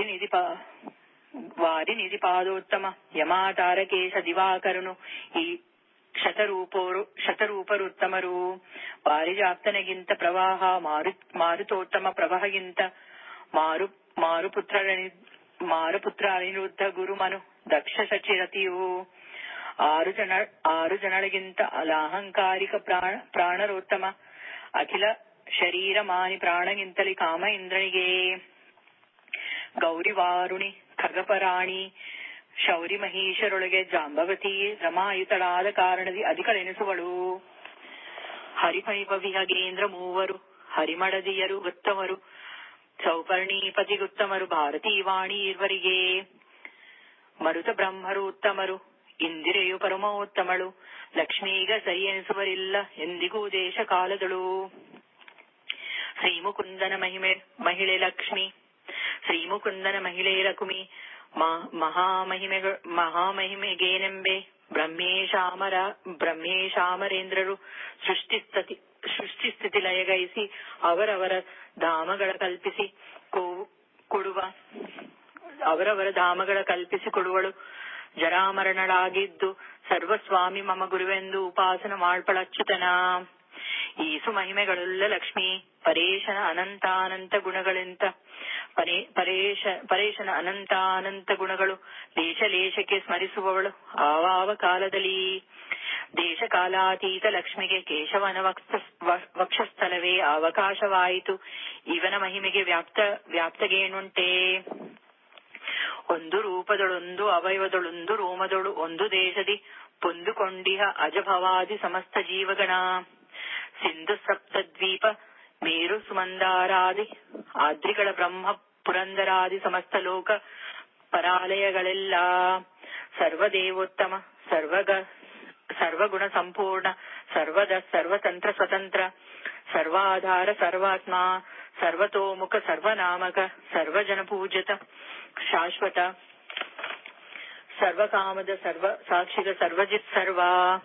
ವಾರಿನಿಧಿ ಪಾದೋತ್ತಮ ಯಮಾತಾರಕೇಶ ದಿವಾಕರನು ಈ ಶತರೂಪರುತ್ತಮರು. ಪಾರಿಜಾತನಿಗಿಂತ ಪ್ರವಾಹ ಮಾರುತೋತ್ತಮ ಪ್ರವಾಹಗಿಂತ ಮಾರುಪುತ್ರ ಅನಿರುದ್ಧ ಗುರುಮನು ದಕ್ಷ ಶಚಿರತಿಯು. 6 ಜನಳಿಗಿಂತ ಅಲಹಂಕಾರಿಕ ಪ್ರಾಣರೋತ್ತಮ ಅಖಿಲ ಶರೀರ ಮಾನಿ ಪ್ರಾಣಗಿಂತಲಿ ಕಾಮ ಇಂದ್ರನಿಗೆ. ಗೌರಿ ವಾರುಣಿ ಖಗಪರಾಣಿ ಶೌರಿ ಮಹೀಶರೊಳಗೆ ಜಾಂಬವತಿ ರಮಾಯುತಳಾದ ಕಾರಣದಿ ಅಧಿಕಳೆನಿಸುವಳು. ಹರಿಫಣಿಪವಿಹಗೇಂದ್ರ 3 ಹರಿಮಡದಿಯರು ಉತ್ತಮರು ಸೌಪರ್ಣೀಪತಿಗುತ್ತಮರು ಭಾರತೀ ವಾಣಿ ಇವರಿಗೆ. ಮರುತ ಬ್ರಹ್ಮರು ಉತ್ತಮರು ಇಂದಿರೆಯು ಪರಮೋತ್ತಮಳು. ಲಕ್ಷ್ಮೀಗ ಸರಿ ಎನಿಸುವರಿಲ್ಲ ಎಂದಿಗೂ ದೇಶ ಕಾಲದಳು. ಶ್ರೀಮುಕುಂದನ ಮಹಿಳೆ ಲಕ್ಷ್ಮಿ. ಶ್ರೀಮುಕುಂದನ ಮಹಿಳೆ ಲಕ್ಷ್ಮಿ ಮಹಾಮಹಿಮೆಗೇನೆಂಬೆ ಬ್ರಹ್ಮೇಶಾಮರೇಂದ್ರರು ಸೃಷ್ಟಿಸ್ಥಿತಿ ಲಯಗೈಸಿ ಅವರವರ ಧಾಮಗಳ ಕಲ್ಪಿಸಿ ಕೊಡುವಳು. ಜರಾಮರಣಳಾಗಿದ್ದು ಸರ್ವಸ್ವಾಮಿ ಮಮ ಗುರುವೆಂದು ಉಪಾಸನ ಮಾಡ್ಪಳಚ್ಯುತನ. ಈಸು ಮಹಿಮೆಗಳುಳ್ಳ ಲಕ್ಷ್ಮಿ ಪರೇಶನ ಅನಂತಾನಂತ ಗುಣಗಳು ಲೇಷ ಲೇಷಕ್ಕೆ ಸ್ಮರಿಸುವವಳು ಆವಾವ ಕಾಲದಲ್ಲಿ. ದೇಶ ಕಾಲಾತೀತ ಲಕ್ಷ್ಮಿಗೆ ಕೇಶವನ ವಕ್ಷಸ್ಥಲವೇ ಅವಕಾಶವಾಯಿತು. ಇವನ ಮಹಿಮೆಗೆ ವ್ಯಾಪ್ತಗೇನುಂಟೆ. ಒಂದು ರೂಪದೊಳೊಂದು ಅವಯವದೊಳೊಂದು ರೋಮದೊಳು ಒಂದು ದೇಶದಿ ಪೊಂದುಕೊಂಡಿಹ ಅಜಭವಾದಿ ಸಮಸ್ತ ಜೀವಗಣ. ಸಿಂಧು ಸಪ್ತದ್ವೀಪ ಮೇರು ಸುಮಂದಾರಾದಿ ಆದ್ರಿಗಳ ಬ್ರಹ್ಮ ಪುರಂದರಾದಿ ಸಮಸ್ತ ಲೋಕ ಪರಾಲಯಗಳೆಲ್ಲ ಸರ್ವದೇವೋತ್ತಮ ಸರ್ವಗುಣ ಸಂಪೂರ್ಣ ಸರ್ವದ ಸರ್ವತಂತ್ರ ಸ್ವತಂತ್ರ ಸರ್ವಾಧಾರ ಸರ್ವಾತ್ಮ ಸರ್ವತೋಮುಖ ಸರ್ವನಾಮಕ ಸರ್ವಜನ ಪೂಜಿತ ಶಾಶ್ವತ ಸರ್ವಕಾಮದ ಸರ್ವ ಸಾಕ್ಷಿಗ ಸರ್ವಜಿತ್ ಸರ್ವ.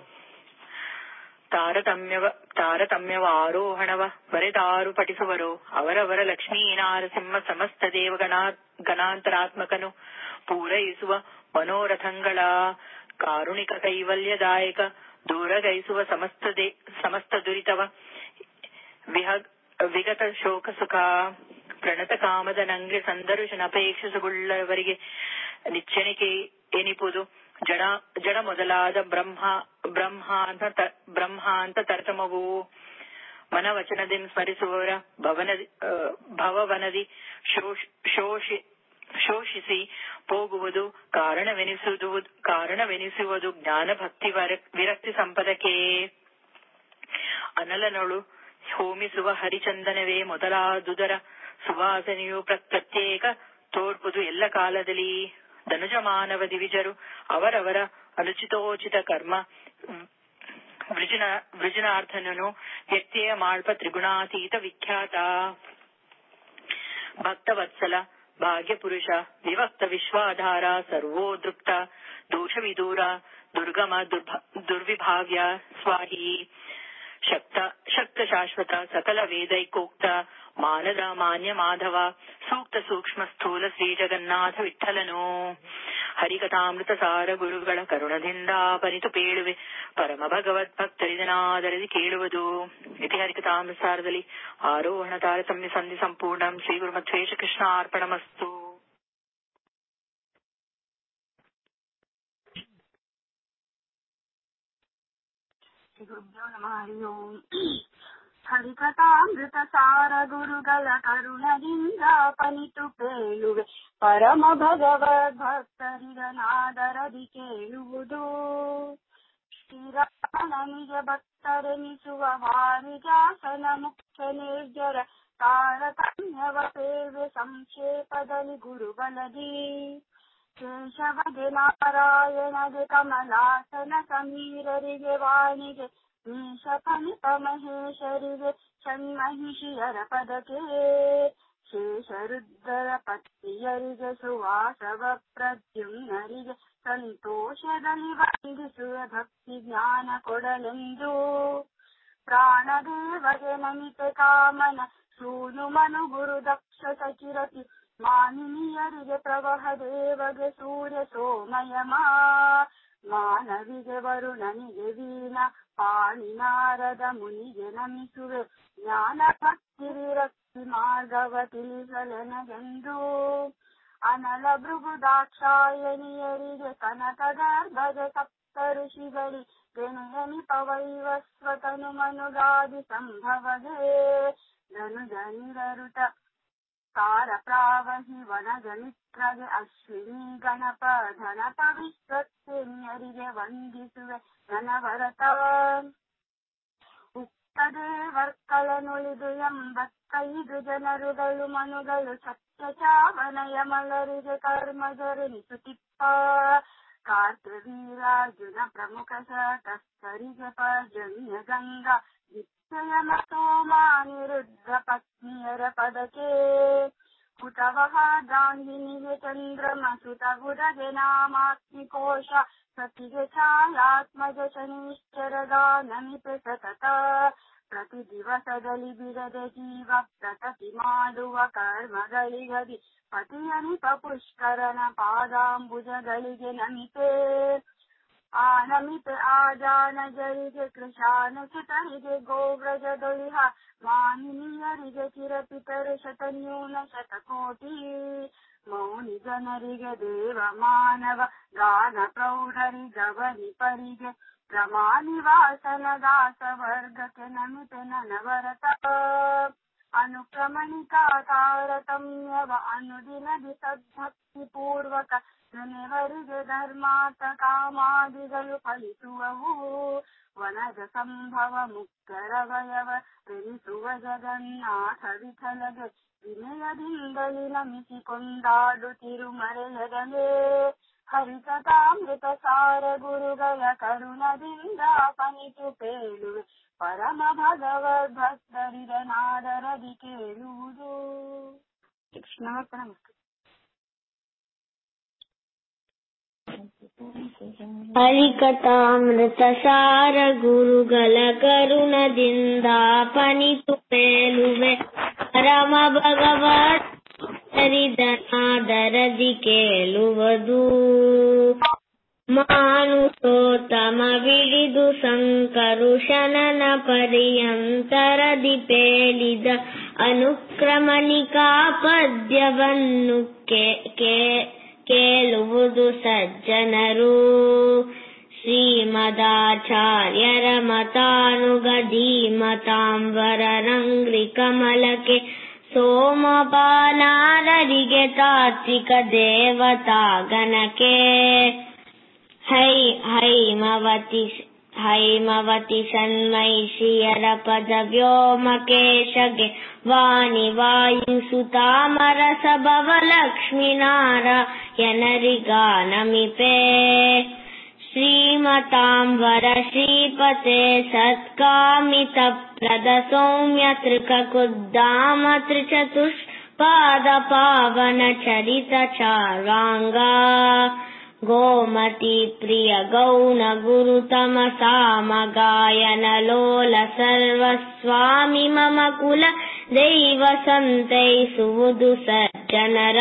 ತಾರತಮ್ಯವ ಆರೋಹಣವ ಬರೆದಾರು ಪಠಿಸುವರು ಅವರವರ ಲಕ್ಷ್ಮೀ ನಾರಸಿಂಹ ಸಮಸ್ತ ಗಣಾಂತರಾತ್ಮಕನು ಪೂರೈಸುವ ಮನೋರಥಂಗಳ ಕಾರುಣಿಕ ಕೈವಲ್ಯದಾಯಕ ದೂರಗೈಸುವ ಸಮಸ್ತ ದುರಿತವ ವಿಗತ ಶೋಕ ಸುಖ ಪ್ರಣತ ಕಾಮದ ನಂಗೆ ಸಂದರ್ಶನ ಅಪೇಕ್ಷಿಸುಳ್ಳವರಿಗೆ ನಿಚ್ಚಣಿಕೆ ಎನಿಪುದು ಜಡ ಮೊದಲಾದ ಬ್ರಹ್ಮಾಂತ ತರತಮವು. ಮನವಚನದಿಂದ ಸ್ಮರಿಸುವವರ ಭವವನದಿ ಶೋಷಿಸಿ ಹೋಗುವುದು ಕಾರಣವೆನಿಸುವುದು ಜ್ಞಾನ ಭಕ್ತಿ ವಿರಕ್ತಿ ಸಂಪದಕ್ಕೆ. ಅನಲನೊಳು ಹೋಮಿಸುವ ಹರಿಚಂದನವೇ ಮೊದಲಾದುದರ ಸುವಾಸನೆಯು ಪ್ರತ್ಯೇಕ ತೋರ್ಪುದು ಎಲ್ಲ ಕಾಲದಲ್ಲಿ. ಧನುಜಮಾನವ ದಿವಿಜರು ಅವರವರ ಅನುಚಿತೋಚಿತ ಕರ್ಮ ವೃಜನಾರ್ಥನನು ವ್ಯಕ್ತಿಯ ಮಾಳ್ಪ ತ್ರಿಗುಣಾತೀತ ವಿಖ್ಯಾತ. ಭಕ್ತವತ್ಸಲ ಭಾಗ್ಯಪುರುಷ ವಿವಕ್ತ ವಿಶ್ವಾಧಾರ ಸರ್ವೋದೃಕ್ತ ದೋಷವಿದೂರ ದುರ್ಗಮ ದುರ್ವಿಭಾವ್ಯ ಸ್ವಾಹಿ ಶಕ್ತ ಶಾಶ್ವತ ಸಕಲ ವೇದೈಕೋಕ್ತ ಮಾನದ ಮಾನ್ಯ ಮಾಧವ ಸೂಕ್ತ ಸೂಕ್ಷ್ಮ ಸ್ಥೂಲ ಶ್ರೀ ಜಗನ್ನಾಥ ವಿಠಲನು. ಹರಿಕಥಾಮೃತ ಸಾರ ಗುರುಗಳ ಕರುಣದಿಂದ ಪರಿತು ಪೇಳುವೆ ಪರಮ ಭಗವದ್ ಭಕ್ತರಿದನಾದರದಿ ಕೇಳುವುದು. ಇತಿ ಹರಿಕಥಾಮೃತ ಸಾರದಲ್ಲಿ ಆರೋಹಣ ತಾರತಮ್ಯ ಸಂಧಿ ಸಂಪೂರ್ಣಂ. ಶ್ರೀ ಗುರುಮಧ್ವೇಶ ಕೃಷ್ಣ ಅರ್ಪಣಮಸ್ತು. ಗುರುಭ್ಯೋ ನಮಃ. ಹರಿ ಓಂ. ಹರಿಕಥಾಮೃತ ಸಾರ ಗುರುಗಳ ಕರುಣದಿಂದ ಪನಿತು ಪೇಳುವೆ ಪರಮ ಭಗವದ್ ಭಕ್ತರಿದನಾದರದಿ ಕೇಳುವುದು. ಶ್ರೀರಾಮನಿಗೆ ಭಕ್ತರೆನಿಸುವ ವಾರಿಜಾಸನ ಮುಖ್ಯ ನಿರ್ಜರ ತಾರತಮ್ಯವ ಸೇವೆ ಸಂಕ್ಷೇಪದಲ್ಲಿ ಗುರುಬಲದಿ. ಕೇಶವಗೆ ನಾರಾಯಣಗೆ ಕಮಲಾಸನ ಸಮೀರರಿಗೆ ವಾಣಿಗೆ ನೀಶ ಕನಿಪ ಮಹೇಶರಿಗೆ ಷಣ್ಮಹಿಷಿಯರ ಪದಕ್ಕೆ ಶೇಷರುದ್ರರ ಪತ್ನಿಯರಿಗೆ ಸುವಾಸವ ಪ್ರದ್ಯುಮ್ನರಿಗೆ ಸಂತೋಷದಲ್ಲಿ ವಂದಿಸುವ ಭಕ್ತಿ ಜ್ಞಾನ ಕೊಡಲೆಂದು. ಪ್ರಾಣದೇವಗೆ ನಮಿತೆ ಕಾಮನ ಸೂನು ಮನು ಗುರು ದಕ್ಷ ಸಚಿರತಿ ಮಾನಿನಿಯರಿಗೆ ಪ್ರವಹ ದೇವಗೆ ಸೂರ್ಯ ಸೋಮಯಮ ಮಾನವಿಗೆ ವರುಣನಿಗೆ ವೀಣ ಪಾಣಿ ನಾರದ ಮುನಿಗೆ ನಮಿಸುವೆ ಜ್ಞಾನ ಭಕ್ತಿ ವಿರಕ್ತಿ ಮಾರ್ಗವ ತಿಳಿಸಲೆನಗೆಂದು. ಅನಲ ಭೃಗು ದಾಕ್ಷಾಯಣಿಯರಿಗೆ ಕನಕ ಗರ್ಭಗೆ ಸಪ್ತ ಋಷಿಗಳಿಗೆ ನೆನಪವೈವಸ್ವತನು ಮನುಗಾದಿ ಸಂಭವಗೆ ಧನುಜ ನಿರರುತ ಕಾರ ಪ್ರಾವಹಿ ವನಜ ಮಿತ್ರಗೆ ಅಶ್ವಿನಿ ಗಣಪ ಧನಪ ವಿಶ್ವಕ್ಸೇನ್ಯರಿಗೆ ವಂದಿಸುವೆ ನನವರತ. ಉಕ್ತದೇವರ್ಕಳನುಳಿದು 85 ಜನರುಗಳು ಮನುಗಳು ಸತ್ಯ ಚಾವನಯ ಮಲರಿಗೆ ಕರ್ಮಜರೆನಿಸುತ್ತಿಪ್ಪ ಕಾರ್ತ್ಯವೀರಾರ್ಜುನ ಪ್ರಮುಖ ಶತಸ್ಥರಿಗೆ ಪರ್ಜನ್ಯ ಗಂಗಾ ನಿತ್ಯಯನ ಸೋಮಾನಿರುದ್ಧ ಪತ್ನಿಯರ ಪದಕೆ ಕುತವಹ ದಾಂಗಿನಿಗೆ ಚಂದ್ರಮ ಸುತ ಬುಧಗೆ ನಾಮಾತ್ಮಿಕೋಶ ಸತಿಗೆ ಛಾಯಾತ್ಮಜ ಶನಿಶ್ಚರದ ನಮಿತೆ ಸತತ ಪ್ರತಿ ದಿವಸದಲ್ಲಿ ಬಿಡದೆ ಜೀವ ಪ್ರತತಿ ಮಾಡುವ ಕರ್ಮಗಳಿಗದಿ ಪತಿಯನಿಪ ಪುಷ್ಕರನ ಪಾದಾಂಬುಜಗಳಿಗೆ ನಮಿತೆ ನಮಿತೆ ಆಜಾನಜರಿಗೆ ಕೃಶಾನುಸುತರಿಗೆ ಗೋವ್ರಜದೊಳಿಹ ಮಾನಿನಿಯರಿಗೆ ಚಿರಪಿತರು ಶತನ್ಯೂನ ಶತಕೋಟಿ ಮೌನಿ ಜನರಿಗೆ ದೇವ ಮಾನವ ಗಾನ ಪ್ರೌಢರಿಗವನಿಪರಿಗೆ ರಮಾನಿವಾಸನ ದಾಸ ವರ್ಗಕ್ಕೆ ನಮಿತೆ ನನವರತ ಅನುಕ್ರಮಣಿಕಾ ತಾರತಮ್ಯವ ಅನುದಿನದಿ ಸದ್ಭಕ್ತಿ ಪೂರ್ವಕ ನೆನೆವರಿಗೆ ಧರ್ಮಾರ್ಥ ಕಾಮಾದಿಗಳು ಫಲಿಸುವವು ವನಜ ಸಂಭವ ಮುಕ್ತರವಯವ ಎನಿಸುವ ಜಗನ್ನಾಥ ವಿಠಲಗೆ ವಿನಯದಿಂದಲಿ ನಮಿಸಿಕೊಂಡಾಡುತ್ತಿರು ಮರೆಯದಲೇ ಹರಿಕಥಾಮೃತ ಸಾರ ಗುರುಗಳ ಕರುಣದಿಂದ ಪನಿತು ಪೇಳುವೆ ಪರಮ ಭಗವದ್ಭಕ್ತರಿದನಾದರದಿ ಕೇಳುವುದು. ಕೃಷ್ಣಾರ್ಪಣ. ಹರಿಕಥಾಮೃತ ಸಾರ ಗುರುಗಳ ಕರುಣದಿಂದ ಪನಿತು ಪೇಳುವೆ ಪರಮ ಭಗವದ್ಭಕ್ತರಿದನಾದರದಿ ಕೇಳುವುದು. ಮಾನುಷೋತ್ತಮ ವಿಳಿದು ಸಂಕರುಷನನ ಪರ್ಯಂತರದಿ ಪೇಳಿದ ಅನುಕ್ರಮಣಿಕಾ ಪದ್ಯವನ್ನು ಕೇಳುವುದು ಸಜ್ಜನರು. ಶ್ರೀಮದಾಚಾರ್ಯರ ಮತಾನುಗದಿ ಮತಾಂಬರಂಗ್ರಿ ಕಮಲಕ್ಕೆ ಸೋಮಪಾನಾರರಿಗೆ ತಾತ್ವಿಕ ದೇವತಾಗಣಕ್ಕೆ ಹೈಮವತಿ ಸನ್ಮೈಷಿಯರ ಪದ ವ್ಯೋಮಕೇಶಗೆ ವಾಣಿ ವಾಯುಸುತಾಮರ ಸಭವ ಲಕ್ಷ್ಮೀನಾರಾಯಣರಿಗಾನಮಿಪೆ ಶ್ರೀಮತಾಂಬರ ಶ್ರೀಪತೆ ಸತ್ಕಾಮಿತ ಪ್ರದ ಸೌಮ್ಯ ತ್ರಿಕುದ್ದಾಮ ತ್ರಿಚತುಷ್ಪಾದ ಪಾವನ ಚರಿತ ಚಾರ್ವಾಂಗ ಗೋಮತಿ ಪ್ರಿಯ ಗೌಣ ಗುರುತಮ ಸಾಮ ಗಾಯನ ಲೋಲ ಸರ್ವಸ್ವಾಮಿ ಮಮ ಕುಲ ದೈವ ಸಂತೈಸುವುದು ಸಜ್ಜನರ.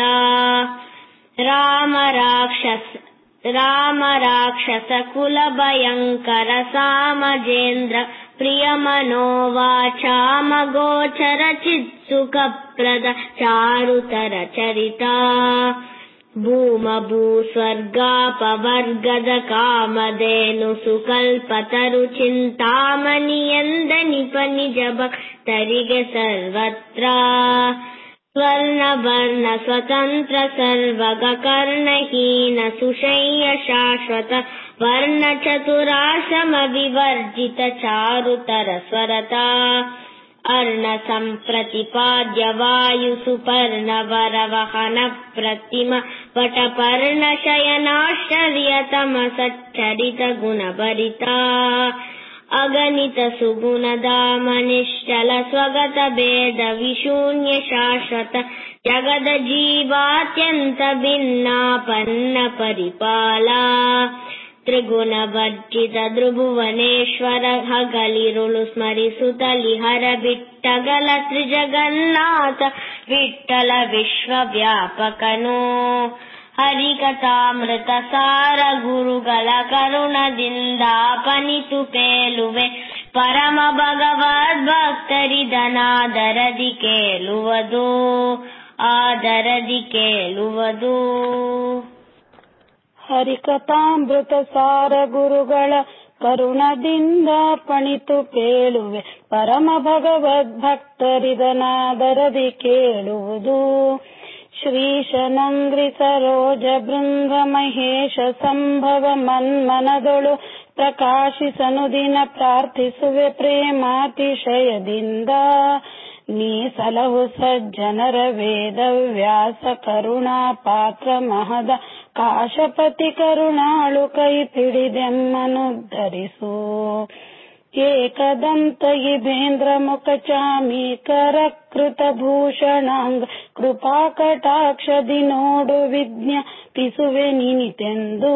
ರಾಮ ರಾಕ್ಷಸ ಕುಲ ಭಯಂಕರ ಸಾಮಜೇಂದ್ರ ಪ್ರಿಯ ಮನೋವಾಚಾಮ ಗೋಚರ ಚಿತ್ಸುಖಪ್ರದ ಚಾರುತರ ಚರಿತ ಭೂಮ ಭೂ ಸ್ವರ್ಗಾಪವರ್ಗದ ಕಾಮಧೇನು ಸುಕಲ್ಪತರು ಚಿಂತಾಮಣಿಯಂದನಿಪ ನಿಜ ಭಕ್ತರಿಗೆ ಸರ್ವತ್ರ ಸ್ವರ್ಣವರ್ಣ ಸ್ವತಂತ್ರ ಸರ್ವಗ ಕರ್ಣಹೀನ ಸುಶಯ್ಯ ಶಾಶ್ವತ ವರ್ಣ ಚತುರಾಶ್ರಮ ವಿವರ್ಜಿತ ಚಾರುತರ ಸ್ವರತ ಅರ್ಣ ಸಂಪ್ರತಿಪಾದ್ಯ ವಾಯು ಸುಪರ್ಣ ವರವಹನ ಪ್ರತಿಮ ವಟಪರ್ಣ ಶಯನಾಶ್ಚರ್ಯತಮ ಸಚ್ಚರಿತ ಗುಣಭರಿತ ಅಗಣಿತ ಸುಗುಣಧಾಮ ನಿಶ್ಚಲ ಸ್ವಗತ ಭೇದ ವಿಶೂನ್ಯ ಶಾಶ್ವತ ಜಗದ ಜೀವಾತ್ಯಂತ ಭಿನ್ನಾಪನ್ನ ಪರಿಪಾಲ ತ್ರಿಗುಣ ವರ್ಜಿತ ಧ್ರುಭುವನೇಶ್ವರ ಹಗಲಿರುಳು ಸ್ಮರಿಸುತ್ತಲಿ ಹರ ಬಿಟ್ಟಗಲ ತ್ರಿಜಗನ್ನಾಥ ವಿಠಲ ವಿಶ್ವವ್ಯಾಪಕನು. ಹರಿಕಥಾಮೃತ ಸಾರ ಗುರುಗಳ ಕರುಣದಿಂದ ಪನಿತು ಪೇಳುವೆ ಪರಮ ಭಗವದ್ಭಕ್ತರಿದನಾದರದಿ ಕೇಳುವುದು ಆದರದಿ ಕೇಳುವುದು. ಹರಿಕಥಾಮೃತ ಸಾರ ಗುರುಗಳ ಕರುಣದಿಂದ ಪಣಿತು ಪೇಳುವೆ ಪರಮ ಭಗವದ್ಭಕ್ತರಿದನಾದರದಿ ಕೇಳುವುದು. ಶ್ರೀಶನಂಗ್ರಿ ಸರೋಜ ಬೃಂದ ಮಹೇಶ ಸಂಭವ ಮನ್ಮನದೊಳು ಪ್ರಕಾಶಿಸನುದಿನ ಪ್ರಾರ್ಥಿಸುವೆ ಪ್ರೇಮಾತಿಶಯದಿಂದ. ನೀ ಸಲಹು ಸಜ್ಜನರ ವೇದ ವ್ಯಾಸ ಕರುಣಾ ಪಾತ್ರ ಮಹದ ಕಾಶಪತಿ ಕರುಣಾಳು ಕೈ ಪಿಡಿದೆಮ್ಮನುದ್ಧರಿಸು. ಏಕದಂತಯಿಭೇಂದ್ರ ಮುಖ ಚಾಮೀಕರ ಕೃತ ಭೂಷಣಾಂಗ ಕೃಪಾ ಕಟಾಕ್ಷದಿ ನೋಡು ವಿಜ್ಞಾಪಿಸುವೆ ನಿನಿತೆಂದು.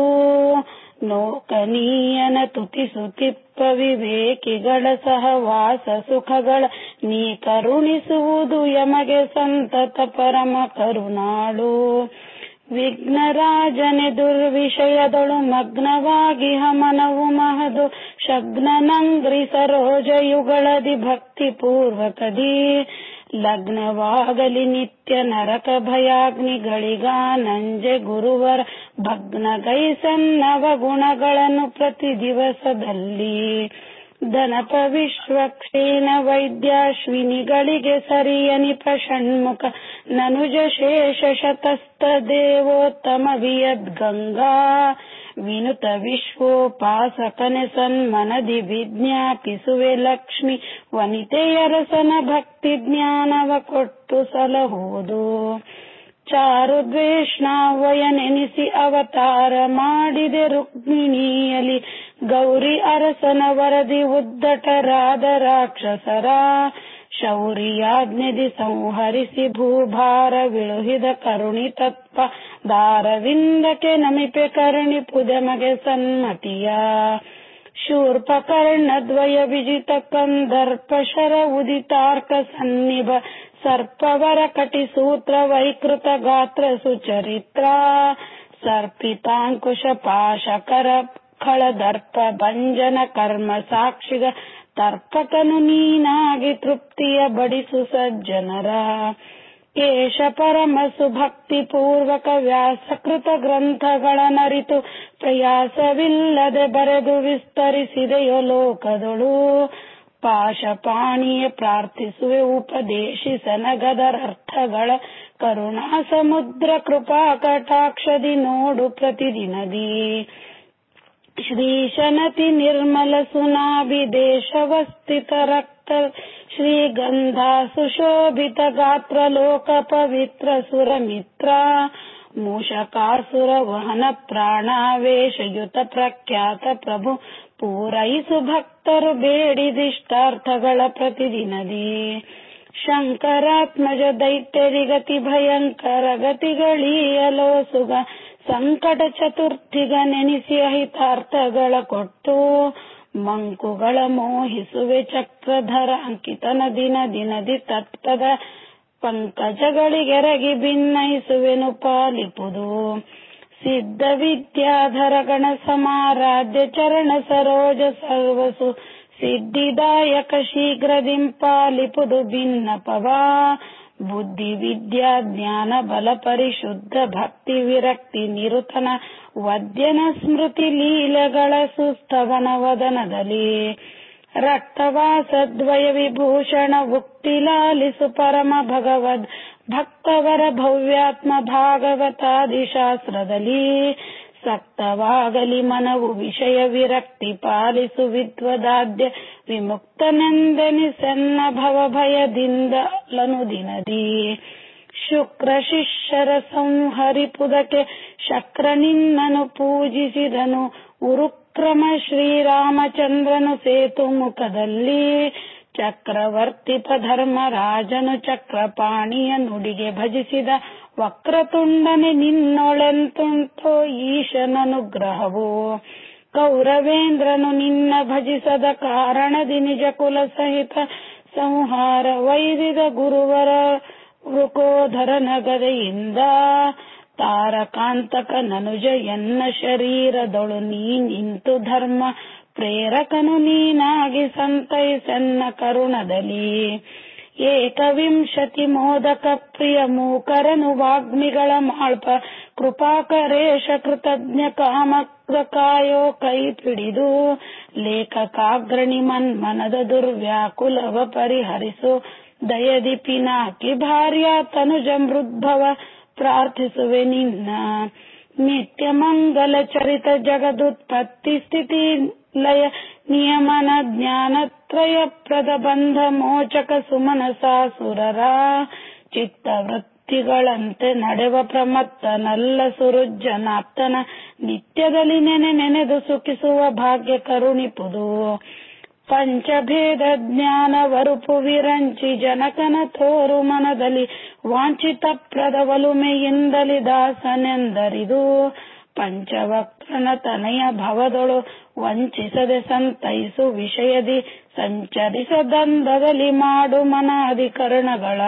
ನೋಕನೀಯನ ತುತಿಸುತಿಪ್ಪ ವಿವೇಕಿಗಳ ಸಹವಾಸ ಸುಖಗಳ ನೀ ಕರುಣಿಸುವುದು ಯಮಗೆ ಸಂತತ ಪರಮ ಕರುಣಾಳು. ವಿಘ್ನರಾಜನೆ ದುರ್ವಿಷಯದೊಳು ಮಗ್ನವಾಗಿ ಮನವು ಮಹದು ಶಗ್ನನಂಗ್ರಿ ಸರೋಜಯುಗಳದಿ ಭಕ್ತಿ ಪೂರ್ವಕದಿ. ಲಗ್ನವಾಗಲಿ ನಿತ್ಯ ನರಕ ಭಯಾಗ್ನಿಗಳಿಗಾನಂಜೆ ಗುರುವರ ಭಗ್ನಗೈಸನ್ನವ ಗುಣಗಳನ್ನು ಪ್ರತಿ ದಿವಸದಲ್ಲಿ. ಧನಪ ವಿಶ್ವಕ್ಷೇಣ ವೈದ್ಯಾಶ್ವಿನಿಗಳಿಗೆ ಸರಿಯನಿಪ ಷಣ್ಮುಖ ನನುಜ ಶೇಷ ಶತಸ್ಥ ದೇವೋತ್ತಮ ವಿಯದ್ಗಂಗಾ. ವಿನುತ ವಿಶ್ವೋಪಾಸಕನೆ ಸನ್ಮನದಿ ವಿಜ್ಞಾಪಿಸುವೆ ಲಕ್ಷ್ಮಿ ವನಿತೆಯರಸನ ಭಕ್ತಿ ಜ್ಞಾನವ ಕೊಟ್ಟು ಸಲಹುವುದು. ಚಾರು ದ್ವೇಷ್ಣಾವಯ ನೆನೆಸಿ ಅವತಾರ ಮಾಡಿದೆ ರುಕ್ಮಿಣಿಯಲಿ ಗೌರಿ ಅರಸನ ವರದಿ ಉದ್ದಟರಾದ ರಾಕ್ಷಸರ. ಶೌರ್ಯಾಜ್ಞೆದಿ ಸಂಹರಿಸಿ ಭೂಭಾರ ವಿಳುಹಿದ ಕರುಣಿ ತತ್ವ ದಾರವಿಂದಕ್ಕೆ ನಮಿಪೆ ಕರುಣಿ ಪುದಮಗೆ ಸನ್ಮತಿಯ. ಶೂರ್ಪಕರ್ಣದ್ವಯ ವಿಜಿತ ಕಂದರ್ಪ ಶರ ಉದಿತಾರ್ಕ ಸನ್ನಿಭ ಸರ್ಪವರ ಕಟಿ ಸೂತ್ರ ವೈಕೃತ ಗಾತ್ರ ಸುಚರಿತ್ರ. ಸರ್ಪಿತಾಂಕುಶ ಪಾಶಕರ ಖಳದರ್ಪ ಭಂಜನ ಕರ್ಮ ಸಾಕ್ಷಿಗ ತರ್ಪಕನು ನೀನಾಗಿ ತೃಪ್ತಿಯ ಬಡಿಸು ಸಜ್ಜನರ. ಏಷ ಪರಮ ಸುಭಕ್ತಿ ಪೂರ್ವಕ ವ್ಯಾಸಕೃತ ಗ್ರಂಥಗಳ ನರಿತು ಪ್ರಯಾಸವಿಲ್ಲದೆ ಬರೆದು ವಿಸ್ತರಿಸಿದೆಯೋ ಲೋಕದೊಳು. ಪಾಶಪಾಣಿಯ ಪ್ರಾರ್ಥಿಸುವೆ ಉಪದೇಶಿಸನಗದರರ್ಥಗಳ ಕರುಣಾ ಸಮುದ್ರ ಕೃಪಾ ಕಟಾಕ್ಷದಿ ನೋಡು ಪ್ರತಿದಿನದಿ. ಶ್ರೀಶನತಿ ನಿರ್ಮಲ ಸುನಾಭಿ ದೇಶವಸ್ಥಿತ ರಕ್ತ ಶ್ರೀಗಂಧ ಸುಶೋಭಿತ ಗಾತ್ರ ಲೋಕ ಪವಿತ್ರ ಸುರಮಿತ್ರ. ಮೂಷಕಾಸುರ ವಹನ ಪ್ರಾಣಾವೇಶಯುತ ಪ್ರಖ್ಯಾತ ಪ್ರಭು ಪೂರೈಸು ಭಕ್ತರು ಬೇಡಿದಿಷ್ಟಾರ್ಥಗಳ ಪ್ರತಿದಿನದಿ. ಶಂಕರಾತ್ಮಜ ದೈತ್ಯರಿಗತಿ ಭಯಂಕರ ಗತಿಗಳೀಯಲೋ ಸುಗ ಸಂಕಟ ಚತುರ್ಥಿಗ ನೆನೆಸಿ ಹಿತಾರ್ಥಗಳ ಕೊಟ್ಟು. ಮಂಕುಗಳ ಮೋಹಿಸುವೆ ಚಕ್ರಧರ ಅಂಕಿತನ ದಿನ ದಿನದಿ ತತ್ಪದ ಪಂಕಜಗಳಿಗೆರಗಿ ಭಿನ್ನಯಿಸುವೆನು ಪಾಲಿಪುದು. ಸಿದ್ಧ ವಿದ್ಯಾಧರ ಗಣ ಸಮಾರಾಧ್ಯ ಚರಣ ಸರೋಜ ಸರ್ವಸು ಸಿದ್ಧಿದಾಯಕ ಶೀಘ್ರದಿಂಪಾಲಿಪುದು ಭಿನ್ನಪವಾ. ಬುದ್ಧಿ ವಿದ್ಯಾ ಜ್ಞಾನ ಬಲ ಪರಿಶುದ್ಧ ಭಕ್ತಿ ವಿರಕ್ತಿ ನಿರುತನ ವದ್ಯನ ಸ್ಮೃತಿ ಲೀಲೆಗಳ ಸುಸ್ತವನ ವದನದಲ್ಲಿ. ರಕ್ತವಾಸದ್ವಯ ವಿಭೂಷಣ ಉಕ್ತಿ ಲಾಲಿಸು ಪರಮ ಭಗವದ್ ಭಕ್ತವರ ಭವ್ಯಾತ್ಮ ಭಾಗವತಾದಿ ಶಾಸ್ತ್ರದಲ್ಲಿ. ಸಕ್ತವಾಗಲಿ ಮನವು ವಿಷಯ ವಿರಕ್ತಿ ಪಾಲಿಸು ವಿದ್ವದಾದ್ಯ ವಿಮುಕ್ತನೆಂದೆನಿಸೆನ್ನ ಭವಭಯದಿಂದಲನು ದಿನದಿ. ಶುಕ್ರ ಶಿಷ್ಯರ ಸಂಹರಿಪುದಕ್ಕೆ ಶಕ್ರ ನಿನ್ನನು ಪೂಜಿಸಿದನು ಉರುಕ್ರಮ ಶ್ರೀರಾಮಚಂದ್ರನು ಸೇತು ಮುಖದಲ್ಲಿ. ಚಕ್ರವರ್ತಿಪ ಧರ್ಮರಾಜನು ಚಕ್ರಪಾಣಿಯ ನುಡಿಗೆ ಭಜಿಸಿದ ವಕ್ರತುಂಡನೆ ನಿನ್ನೊಳೆಂತುಂಟೋ ಈಶನನುಗ್ರಹವು. ಕೌರವೇಂದ್ರನು ನಿನ್ನ ಭಜಿಸದ ಕಾರಣದಿ ನಿಜ ಕುಲ ಸಹಿತ ಸಂಹಾರ ವೈದಿದ ಗುರುವರ ವೃಕೋಧರ ನಗದೆಯಿಂದ. ತಾರಕಾಂತಕ ನನುಜ ಎನ್ನ ಶರೀರದೊಳು ನೀ ನಿಂತು ಧರ್ಮ ಪ್ರೇರಕನು ನೀನಾಗಿ ಸಂತೈಸೆನ್ನ ಕರುಣದಲ್ಲಿ. ಏಕವಿಂಶತಿ ಮೋದಕ ಪ್ರಿಯ ಮೂಕರನು ವಾಗ್ಮಿಗಳ ಮಾಳ್ಪ ಕೃಪಾಕರೇಶ ಕೃತಜ್ಞ ಕಾಮಕ್ರ ಕಾಯೋ ಕೈ ಪಿಡಿದು. ಲೇಖಕಾಗ್ರಣಿ ಮನ್ಮನದ ದುರ್ವ್ಯಾಕುಲವ ಪರಿಹರಿಸು ದಯದಿ ಪಿನಾಕಿ ಭಾರ್ಯ ತನುಜ ಮೃದ್ಭವ ಪ್ರಾರ್ಥಿಸುವೆ ನಿನ್ನ. ನಿತ್ಯ ಮಂಗಲ ಚರಿತ ಜಗದುತ್ಪತ್ತಿ ಸ್ಥಿತಿ ಲಯ ನಿಯಮನ ಜ್ಞಾನತ್ರಯ ಪ್ರದ ಬಂಧ ಮೋಚಕ ಸುಮನಸಾಸುರರ. ಚಿತ್ತವೃತ್ತಿ ಮುಕ್ತಿಗಳಂತೆ ನಡೆವ ಪ್ರಮತ್ತನಲ್ಲ ಸುರುಜ್ಜನಾಪ್ತನ ನಿತ್ಯದಲ್ಲಿ ನೆನೆದು ಸುಖಿಸುವ ಭಾಗ್ಯ ಕರುಣಿಪುದು. ಪಂಚಭೇದ ಜ್ಞಾನ ವರುಪು ವಿರಂಚಿ ಜನಕನ ತೋರು ಮನದಲ್ಲಿ ವಾಂಛಿತ ಪ್ರದ ಒಲುಮೆಯಿಂದಲಿ ದಾಸನೆಂದರಿದು. ಪಂಚವಕ್ತ್ರನ ತನಯ ಭವದೊಳು ವಂಚಿಸದೆ ಸಂತೈಸು ವಿಷಯದಿ ಸಂಚರಿಸದಂದದಲ್ಲಿ ಮಾಡು ಮನ ಅಧಿಕರಣಗಳ.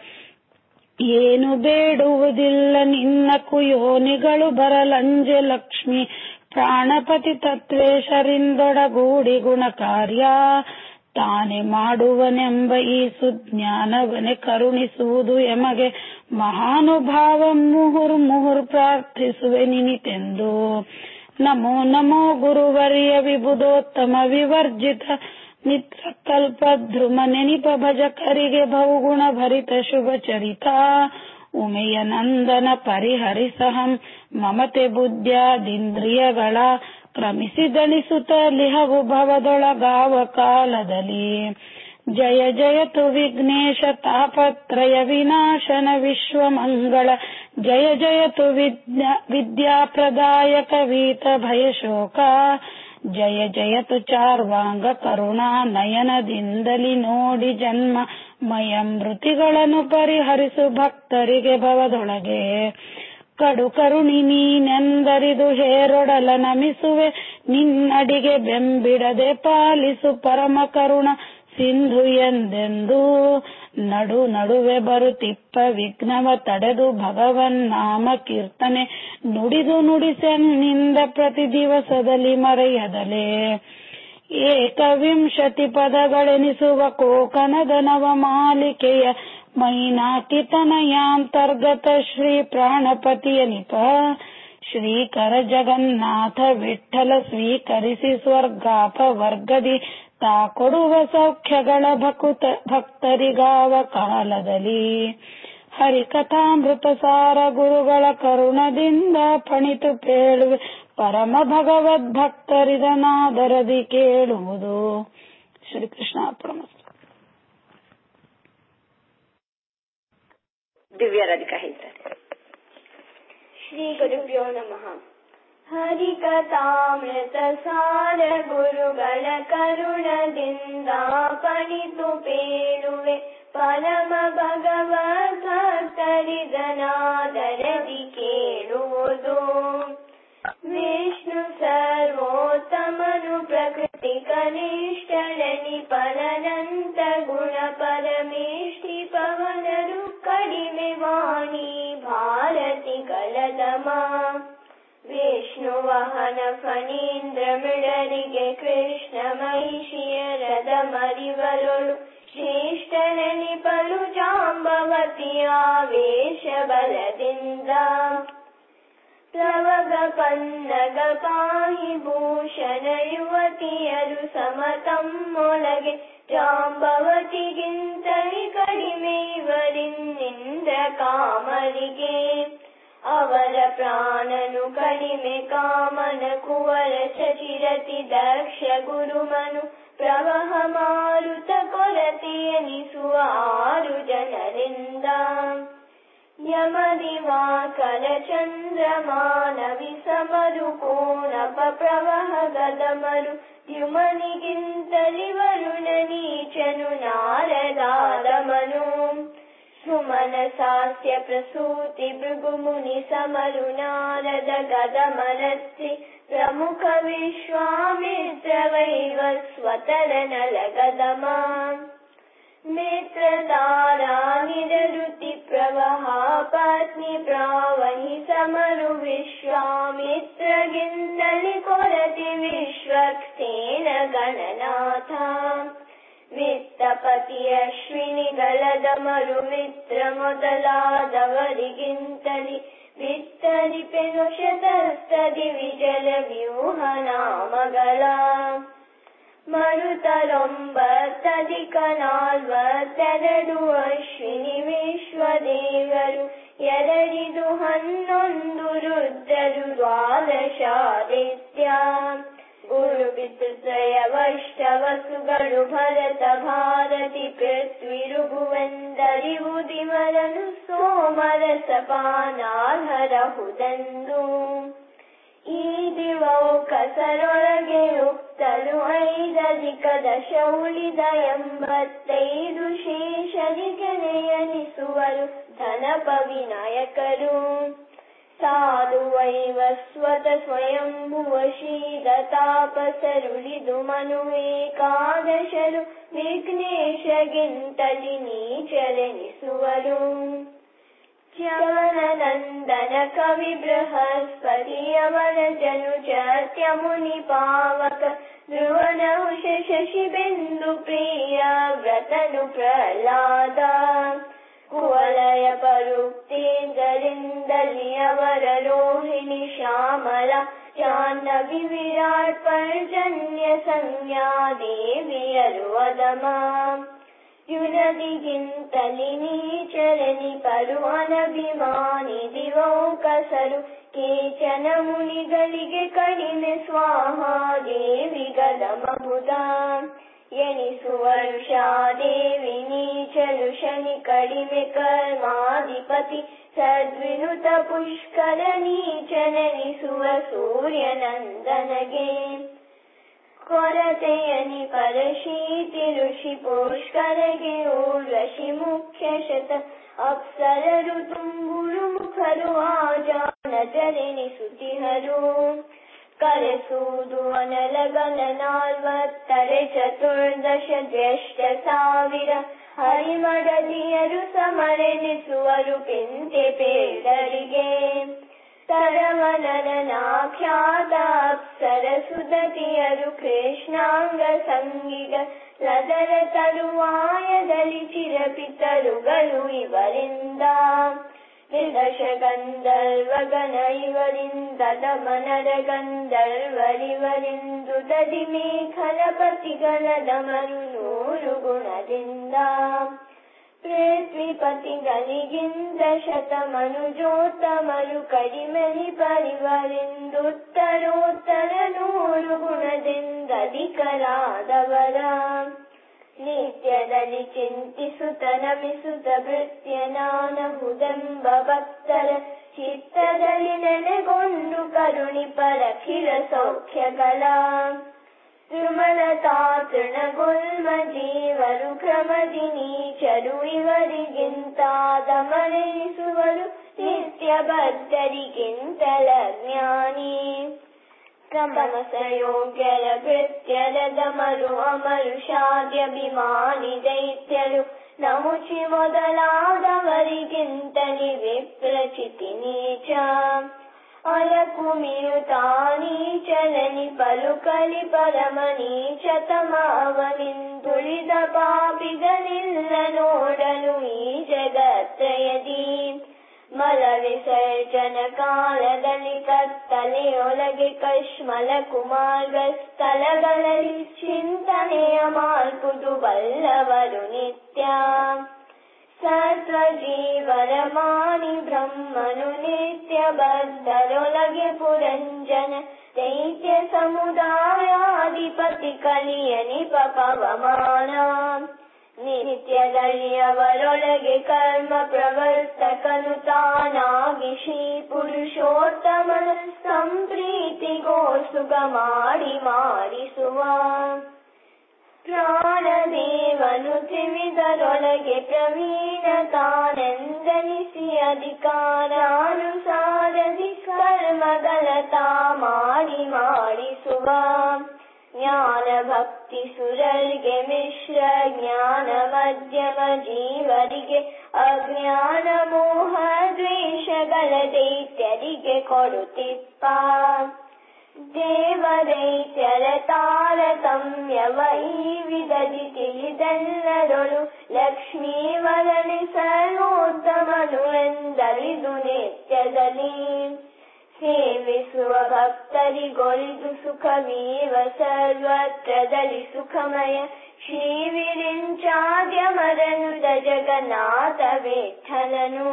ಏನು ಬೇಡುವುದಿಲ್ಲ ನಿನ್ನ ಕುಯೋನಿಗಳು ಬರಲಂಜೆ ಲಕ್ಷ್ಮಿ ಪ್ರಾಣಪತಿ ತತ್ವೇಶರಿಂದೊಡಗೂಡಿ ಗುಣ ಕಾರ್ಯ. ತಾನೆ ಮಾಡುವನೆಂಬ ಈ ಸುಜ್ಞಾನವನೆ ಕರುಣಿಸುವುದು ಎಮಗೆ ಮಹಾನುಭಾವ ಮುಹುರ್ ಪ್ರಾರ್ಥಿಸುವೆ ನಿನಿತೆಂದು. ನಮೋ ನಮೋ ಗುರುವರ್ಯ ವಿಬುಧೋತ್ತಮ ವಿವರ್ಜಿತ ಮಿತ್ರ ಕಲ್ಪದ್ರುಮ ನೆನಿಪ ಭಜಕರಿಗೆ ಬಹುಗುಣ ಭರಿತ ಶುಭ ಚರಿತ. ಉಮೆಯ ನಂದನ ಪರಿಹರಿಸಹಂ ಮಮತೆ ಬುದ್ಧ್ಯಾದಿಂದ್ರಿಯಗಳ ಕ್ರಮಿಸಿ ದಣಿಸುತ್ತ ಲಿಹವು ಭವದೊಳಗಾವ ಕಾಲದಲ್ಲಿ. ಜಯ ಜಯತು ವಿಘ್ನೇಶ ತಾಪತ್ರಯ ವಿನಾಶನ ವಿಶ್ವಮಂಗಳ. ಜಯ ಜಯತು ವಿದ್ಯಾಪ್ರದಾಯಕ ವೀತ ಭಯಶೋಕ. ಜಯ ಜಯತು ಚಾರ್ವಾಂಗ ಕರುಣಾ ನಯನದಿಂದಲಿ ನೋಡಿ ಜನ್ಮ ಮಯ ಮೃತಿಗಳನ್ನು ಪರಿಹರಿಸು ಭಕ್ತರಿಗೆ ಭವದೊಳಗೆ. ಕಡು ಕರುಣಿ ನೀನೆಂದರಿದು ಹೇರೊಡಲ ನಮಿಸುವೆ ನಿನ್ನಡಿಗೆ ಬೆಂಬಿಡದೆ ಪಾಲಿಸು ಪರಮ ಕರುಣ ಸಿಂಧು ಎಂದೆಂದು. ನಡುವೆ ಬರುತ್ತಿಪ್ಪ ವಿಘ್ನವ ತಡೆದು ಭಗವನ್ನಾಮ ಕೀರ್ತನೆ ನುಡಿದು ನುಡಿಸೆನ್ನಿಂದ ಪ್ರತಿ ದಿವಸದಲ್ಲಿ ಮರೆಯದಲೇ. ಏಕವಿಂಶತಿ ಪದಗಳೆನಿಸುವ ಕೋಕನದ ನವ ಮಾಲಿಕೆಯ ಮೈನಾಕಿತನಯಾಂತರ್ಗತ ಶ್ರೀ ಪ್ರಾಣಪತಿಯನಿಪ. ಶ್ರೀಕರ ಜಗನ್ನಾಥ ವಿಠ್ಠಲ ಸ್ವೀಕರಿಸಿ ಸ್ವರ್ಗಾಪ ವರ್ಗದಿ ತಾ ಕೊಡುವ ಸೌಖ್ಯಗಳ ಭಕ್ತರಿಗಾವ ಕಾಲದಲ್ಲಿ. ಹರಿಕಥಾಮೃತ ಸಾರ ಗುರುಗಳ ಕರುಣದಿಂದ ಪಣಿತು ಪೇಳುವೆ ಪರಮ ಭಗವದ್ ಭಕ್ತರಿದನಾದರದಿ ಕೇಳುವುದು. ಶ್ರೀಕೃಷ್ಣ ಅರ್ಪಣಮಸ್ತು. ದಿವ್ಯ ರಾಧಿಕಾ ಹೇಳ್ತಾರೆ. ಶ್ರೀ ಗುರುಭ್ಯೋ ನಮಃ. ಹರಿಕಥಾಮೃತ ಸಾರ ಗುರುಗಳ ಕರುಣದಿಂದ ಪಣಿತು ಪೇಳುವೆ ಪರಮ ಭಗವದ್ ಭಕ್ತರಿದನಾದರದಿ ಕೇಳುವುದು. ವಿಷ್ಣು ಸರ್ವೋತ್ತಮನು ಪ್ರಕೃತಿ ಕನಿಷ್ಠಳನಿ ಪರನಂತ ಗುಣ ಪರಮೇಷ್ಠಿ ಪವನರು ಕಡಿಮೆ ವಾಣಿ ಭಾರತಿ ಕಲದಮ. ವಿಷ್ಣು ವಾಹನ ಫಣೀಂದ್ರ ಮಿಡರಿಗೆ ಕೃಷ್ಣ ಮಹಿಷಿಯರದ ಮರಿವರೊಳು ಶ್ರೇಷ್ಠನೆನಿ ಪಲು ಜಾಂಬವತಿಯ ವೇಷ ಬಲದಿಂದ. ಪ್ರವಗ ಪನ್ನಗ ಪಾಹಿ ಭೂಷಣ ಯುವತಿಯರು ಸಮತಮ್ಮೊಳಗೆ ಜಾಂಬವತಿಗಿಂತಲಿ ಕಡಿಮೆ ಇವರಿನ್ನಿಂದ್ರ ಕಾಮರಿಗೆ. ಅವರ ಪ್ರಾಣನು ಕಡಿಮೆ ಕಾಮನ ಕುವರ ಶಚಿರತಿ ದಕ್ಷ ಗುರುಮನು ಪ್ರವಹ ಮಾರುತ ಕೊರತೆಯನಿಸುವ 6 ಜನರಿಂದ. ಯಮದಿವಾಕರ ಚಂದ್ರಮಾನವಿ ಸಮರು ಕೋಣಪ ಪ್ರವಹ ಗದಮರು ದ್ಯುಮನಿಗಿಂತಲಿ ವರುಣ ನೀಚನು ನಾರದಾದಮನು. ಸುಮನ ಸಾಸ್ಯ ಪ್ರಸೂತಿ ಭೃಗುಮುನಿ ಸಮರು ನಾರದ ಗದಮರತ್ರಿ ಪ್ರಮುಖ ವಿಶ್ವಾಮಿತ್ರ ವೈವಸ್ವತರ ನಲಗದಮ. ನೇತ್ರಧಾರಾ ನಿರರುತಿ ಪ್ರವಹ ಪತ್ನಿ ಪ್ರಾವಹಿ ಸಮರು ವಿಶ್ವಾಮಿತ್ರಗಿಂತಲಿ ಕೊರತಿ ವಿಶ್ವಕ್ಸೇನ ಗಣನಾಥ. ವಿತ್ತಪತಿ ಅಶ್ವಿನಿಗಳದಮರು ಮಿತ್ರ ಮೊದಲಾದವರಿಗಿಂತಲಿ ವಿತ್ತರಿಪೆನು ಶತಸ್ತದಿ ವಿಜಲ ವ್ಯೂಹ ನಾಮಗಳ. ಮರುತರೊಂಬತ್ತಧಿಕ 42 ಅಶ್ವಿನಿ ವಿಶ್ವದೇವರು 2 11 ರುದ್ರರು ದ್ವಾದಶಾದಿತ್ಯ. ಗುರು ಪಿತೃತ್ರಯವಷ್ಟವಸುಗಳು ಭರತ ಭಾರತಿ ಪೃಥ್ವಿ ಋಭುವೆಂದರಿವುದಿಮರನು ಸೋಮರ ರಸಪಾನಾರ್ಹರಹುದೆಂದು. ಈ ದಿವವು ಕಸರೊಳಗೆ ಉಕ್ತಲು 5+10 ಉಳಿದ 85 ಶೇಷರಿಗೆ ಎನಿಸುವರು ಧನಪ ವಿನಾಯಕರು. ಸಾಧು ವೈವಸ್ವತ ಸ್ವಯಂಭುವ ಶೀಲ ತಾಪಸರುಳಿದು ಮನುವೇಕಾದಶರು ವಿಘ್ನೇಶಗಿಂತಲಿ ನೀಚರೆನಿಸುವರು. ಚ್ಯವನನಂದನ ಕವಿ ಬೃಹಸ್ಪತಿಯವರ ಜನುಜಾತ್ಯ ಮುನಿ ಪಾವಕ ಧ್ರುವನಹುಷ ಶಶಿಬೆಂದು ಪ್ರಿಯ ವ್ರತನು ಪ್ರಹ್ಲಾದ. ಕುವಲಯ ಪರುಕ್ತೇಂದ್ರರಿಂದಲಿ ಅವರ ರೋಹಿಣಿ ಶ್ಯಾಮಲ ಜಾಹ್ನವಿ ವಿರಾಟ್ ಪರ್ಜನ್ಯ ಸಂಜ್ಞಾ ದೇವಿಯರು ಅಧಮ. ಯುನದಿಗಿಂತಲಿ ನೀಚರೆನಿಪರು ಅನಭಿಮಾನಿ ದಿವೌಕಸರು. ಕೇಚನ ಮುನಿಗಳಿಗೆ ಕಡಿಮೆ ಸ್ವಾಹಾದೇವಿಗದಮಬುಧ ಎನಿಸುವ ವೃಷಾದೇವಿ ನೀಚಲು ಶನಿ ಕಡಿಮೆ ಕರ್ಮಾಧಿಪತಿ. ಸದ್ವಿನುತ ಪುಷ್ಕರ ನೀಚನೆನಿಸುವ ಸೂರ್ಯನಂದನಗೆ. ಕೊರತೆಯನಿ ಪರಶೀತಿ ಋಷಿ ಪುಷ್ಕರಗೆ ಊರ್ವಶಿ ಮುಖ್ಯ ಶತ ಅಪ್ಸರರು ತುಂಬುರು ಮುಖರು ಆಜಾನಜರೆನಿಸುತ್ತಿಹರು. ಕರೆಸುವುದು ಅನಲಗನ 40 ಜ್ಯೇಷ್ಠ 1000 ಹರಿಮಡದಿಯರು ಸಮರೆನಿಸುವರು ಪಿಂತೆ ಪೇಡರಿಗೆ. ತರವನನಾಖ್ಯಾತ ಅಪ್ಸರ ಸುದತಿಯರು ಕೃಷ್ಣಾಂಗ ಸಂಗಿಗ ಲದರ ತರುವಾಯದಲ್ಲಿ ಚಿರಪಿತರುಗಳು ಇವರಿಂದ. ನಿರ್ದಶ ಗಂಧರ್ವಗಣ ಇವರಿಂದ ದಮನರ ಗಂಧರ್ವರಿವರಿಂದು ದದಿ ಮೇಖಲಪತಿಗಳ ದಮರು 100 ಗುಣದಿಂದ. ಪೃಥ್ವಿಪತಿಗಳಿಗಿಂತ ಶತಮನುಜೋತ್ತಮರು ಕಡಿಮೆನಿ ಪರಿವರಿಂದುತ್ತರೋತ್ತರ 100 ಗುಣದಿಂದಧಿಕರಾದವರ. ನಿತ್ಯದಲ್ಲಿ ಚಿಂತಿಸುತ್ತ ನಮಿಸುತ್ತ ಭೃತ್ಯನಾನಹುದೆಂಬ ಭಕ್ತರ ಚಿತ್ತದಲ್ಲಿ ನೆಲೆಗೊಂಡು ಕರುಣಿಪರಖಿಲ ಸೌಖ್ಯಗಳ. ವಿಮಲತಾ ತೃಣಗುಲ್ಮ ಜೀವರು ಕ್ರಮದಿ ನೀಚರು ಇವರಿಗಿಂತ ದಮನೆನಿಸುವರು ನಿತ್ಯ ಬದ್ಧರಿಗಿಂತಲ ಜ್ಞಾನಿ. ಕ್ರಮಸಯೋಗ್ಯರ ಭೃತ್ಯರ ದಮರು ಅಮರುಷಾದ್ಯಭಿಮಾನಿ ದೈತ್ಯರು ನಮುಚಿ ಮೊದಲಾದವರಿಗಿಂತಲಿ ವಿಪ್ರಚಿತಿ ನೀಚ. ಅಲಕುಮಿಯುತಾನೀಚಲನಿ ಪಲುಕಲಿ ಪರಮ ನೀಚತಮವನಿಂದುಳಿದ ಪಾಪಿಗನಿಲ್ಲ ನೋಡಲು ಈ ಜಗತ್ರಯದಿ. ಮಲ ವಿಸರ್ಜನ ಕಾಲದಲ್ಲಿ ಕತ್ತಲೆಯೊಳಗೆ ಕಶ್ಮಲ ಕುಮಾರ್ಗ ಸ್ಥಳಗಳಲ್ಲಿ ಚಿಂತನೆಯ ಮಾರ್ಪುದು ಬಲ್ಲವರು ನಿತ್ಯ. ಸತ್ವಜೀವರ ಮಾನಿ ಬ್ರಹ್ಮನು ನಿತ್ಯ ಬದ್ಧರೊಳಗೆ ಪುರಂಜನ ದೈತ್ಯ ಸಮುದಾಯಾಧಿಪತಿ ಕಲಿಯನಿಪ ಪವಮಾನ. ನಿತ್ಯದಲ್ಲಿ ಅವರೊಳಗೆ ಕರ್ಮ ಪ್ರವರ್ತಕನು ತಾನಾಗಿ ಶ್ರೀ ಪುರುಷೋತ್ತಮನ ಸಂಪ್ರೀತಿಗೋಸುಗ ಮಾಡಿಸುವ. ಪ್ರಾಣದೇವನು ತ್ರಿವಿಧರೊಳಗೆ ಪ್ರವೀಣ ತಾನೆಂದನಿಸಿ ಅಧಿಕಾರಾನುಸಾರದಿ ಕರ್ಮಗಳ ತಾ ಮಾಡಿಸುವ. ಜ್ಞಾನ ಭಕ್ತಿ ಸುರರಿಗೆ ಮಿಶ್ರ ಜ್ಞಾನ ಮಧ್ಯಮ ಜೀವರಿಗೆ ಅಜ್ಞಾನ ಮೋಹ ದ್ವೇಷಗಳ ದೈತ್ಯರಿಗೆ ಕೊಡುತ್ತಿಪ್ಪ. ದೇವದೈತ್ಯರ ತಾರತಮ್ಯವ ಈ ವಿಧದಿ ತಿಳಿದೆಲ್ಲರೊಳು ಲಕ್ಷ್ಮೀವರನೆ ಸರ್ವೋತ್ತಮನು ಎಂದರಿದು ನಿತ್ಯದಲ್ಲಿ. ಸೇವಿಸುವ ಭಕ್ತರಿಗೊಳಿದು ಸುಖವೀವ ಸರ್ವತ್ರದಲ್ಲಿ ಸುಖಮಯ ಶ್ರೀ ವಿರಿಂಚಾದ್ಯಮರನುತ ಜಗನ್ನಾಥ ವಿಠಲನು.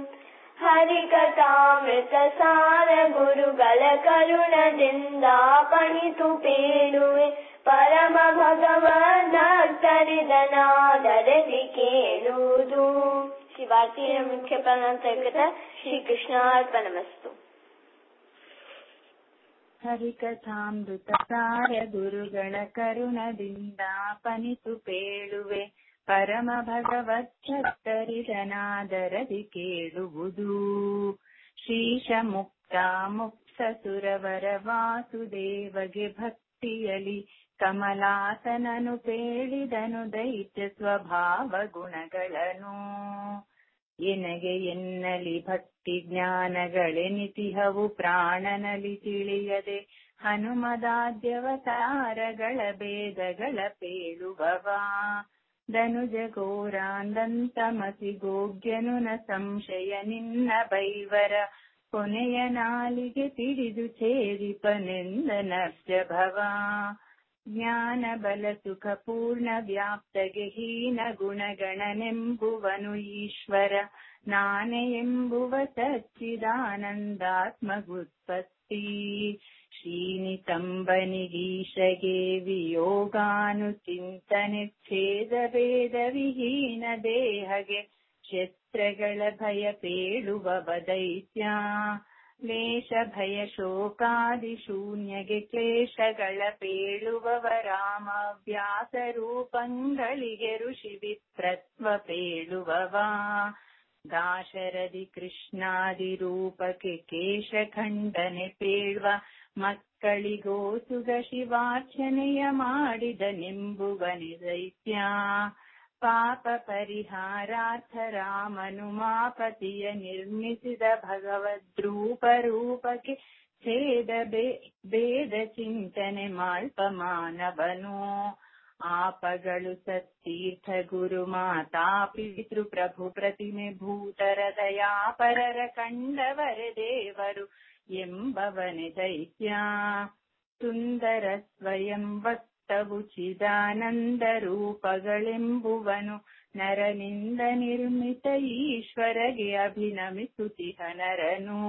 ಹರಿಕಥಾಮೃತ ಸಾರ ಗುರುಗಳ ಕರುಣದಿಂದ ಪಣಿತು ಪೇಳುವೆ ಪರಮ ಭಗವದ್ಭಕ್ತರಿದನಾದರದಿ ಕೇಳುವುದು. ಶಿವ ಭಾರತೀಯ ಮುಖ್ಯ ಪ್ರಾಣಾಂತರ್ಗತ ಶ್ರೀಕೃಷ್ಣಾರ್ಪಣಮಸ್ತು. ಹರಿಕಥಾಮೃತಸಾರ ಗುರುಗಳ ಕರುಣದಿಂದ ಪನಿತು ಪೇಳುವೆ, ಪರಮ ಭಗವಚ್ಚತ್ತರಿದನಾದರದಿ ಕೇಳುವುದು. ಶ್ರೀಶ ಮುಕ್ತ ಮುಕ್ತ ಸುರವರ ವಾಸುದೇವಗೆ ಭಕ್ತಿಯಲಿ ಕಮಲಾಸನನು ಪೇಳಿದನು ದೈತ್ಯ ಸ್ವಭಾವ ಗುಣಗಳನ್ನು. ಎನಗೆ ಎನ್ನಲಿ ಭಕ್ತಿ ಜ್ಞಾನಗಳೆನಿತಿಹವು ಪ್ರಾಣನಲಿ ತಿಳಿಯದೆ, ಹನುಮದಾದ್ಯವತಾರಗಳ ಭೇದಗಳ ಪೇಳುವವ. ಧನುಜ ಘೋರಾಂದಂತಮಸಿ ಗೋಗ್ಯನು ನ ಸಂಶಯ ನಿನ್ನ ಬೈವರ, ಕೊನೆಯ ನಾಲಿಗೆ ತಿಳಿದು ಛೇದಿಪನೆಂದ ನರ್ಜ ಭವ. ಜ್ಞಾನ ಬಲ ಸುಖ ಪೂರ್ಣ ವ್ಯಾಪ್ತಗೆ ಹೀನ ಗುಣಗಣನೆಂಬುವನು ಈಶ್ವರ, ನಾನೆ ಎಂಬುವ ಸಚ್ಚಿದಾನಂದಾತ್ಮಗುತ್ಪತ್ತಿ. ಶ್ರೀನಿತಂಬನಿಗೀಶಗೆ ವಿಯೋಗಾನುಚಿಂತನೆ ಛೇದ ಭೇದ ವಿಹೀನ ದೇಹಗೆ ಶಸ್ತ್ರಗಳ ಭಯ ಪೇಳುವ ದೈತ್ಯ. ಲೇಷ ಭಯ ಶೋಕಾದಿ ಶೂನ್ಯಗೆ ಕ್ಲೇಶಗಳ ಪೇಳುವವ ರಾಮ, ವ್ಯಾಸ ರೂಪಂಗಳಿಗೆ ಋಷಿ ವಿಪ್ರತ್ವ ಪೇಳುವವ. ದಾಶರಥಿ ಕೃಷ್ಣಾದಿ ರೂಪಕ್ಕೆ ಕೇಶ ಖಂಡನೆ ಪೇಳುವ, ಮಕ್ಕಳಿಗೋಸುಗ ಶಿವಾರ್ಚನೆಯ ಮಾಡಿದ ನೆಂಬುವನೆ ದೈತ್ಯ. ಪಾಪ ಪರಿಹಾರಾರ್ಥ ರಾಮನು ಮಾಪತಿಯ ನಿರ್ಮಿಸಿದ ಭಗವದ್ರೂಪ ರೂಪಕ್ಕೆ ಛೇದ ಭೇದ ಚಿಂತನೆ ಮಾಲ್ಪ ಮಾನವನು. ಆಪಗಳು ಸತ್ತೀರ್ಥ ಗುರು ಮಾತಾ ಪಿತೃ ಪ್ರಭು ಪ್ರತಿಮೆ ಭೂತರ ದಯಾಪರರ ಕಂಡವರೆ ದೇವರು ಎಂಬವನೆ ದೈತ್ಯ. ಸುಂದರ ಸ್ವಯಂ ವಕ್ತವು ಚಿದಾನಂದ ರೂಪಗಳೆಂಬುವನು, ನರನಿಂದ ನಿರ್ಮಿತ ಈಶ್ವರಗೆ ಅಭಿನಮಿಸುತಿಹ ನರನು.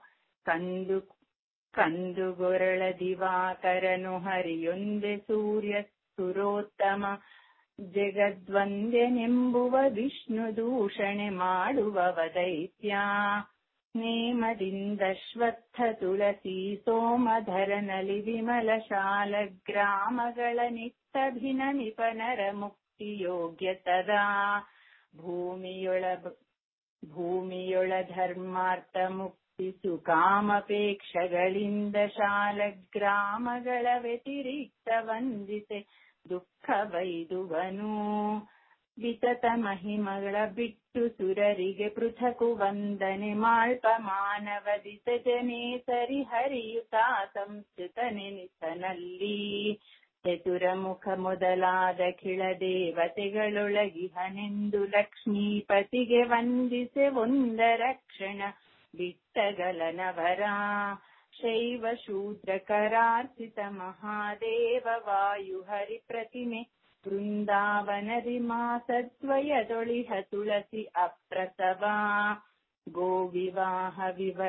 ಕಂದುಗೊರಳ ದಿವಾಕರನು ಹರಿಯೊಂದೆ ಸೂರ್ಯ ಸುರೋತ್ತಮ, ಜಗದ್ವಂದ್ಯನೆಂಬುವ ವಿಷ್ಣು ದೂಷಣೆ ಮಾಡುವವ ದೈತ್ಯ. ನೇಮದಿಂದ ಶ್ವತ್ಥ ತುಳಸಿ ಸೋಮಧರನಲಿ ವಿಮಲ ಶಾಲ ಗ್ರಾಮಗಳ ನಿತ್ತಭಿನ ನಿಪನರ ಮುಕ್ತಿ ಯೋಗ್ಯ ಸದಾ. ಭೂಮಿಯೊಳ ಧರ್ಮಾರ್ಥ ಮುಕ್ತಿ ಸುಕಾಮಪೇಕ್ಷಗಳಿಂದ ಶಾಲ ಗ್ರಾಮಗಳ ವ್ಯತಿರಿಕ್ತ ವಂದಿಸೆ ದುಃಖ ಬೈದುವನು. ವಿತತ ಮಹಿಮಗಳ ಬಿಟ್ಟು ಸುರರಿಗೆ ಪೃಥಕು ವಂದನೆ ಮಾಲ್ಪ ಮಾನವದಿತ ಜನೇ ಸರಿ ಹರಿಯುತ ಸಂಸ್ಕೃತ ನೆನಿಸನಲ್ಲಿ. ಚತುರಮುಖ ಮೊದಲಾದ ಖಿಳ ದೇವತೆಗಳೊಳಗಿಹನೆಂದು ಲಕ್ಷ್ಮೀಪತಿಗೆ ವಂದಿಸೆ ಒಂದ ರಕ್ಷಣ ಬಿಟ್ಟಗಲನವರ. ಶೈವ ಶೂದ್ರ ಕರಾರ್ಚಿತ ಮಹಾದೇವ ವಾಯು ಹರಿ ಪ್ರತಿಮೆ, ಬೃಂದಾವನದಿ ಮಾಸದ್ವಯದೊಳಿಹ ತುಳಸಿ ಅಪ್ರಸವ. ಗೋವಿವಾಹ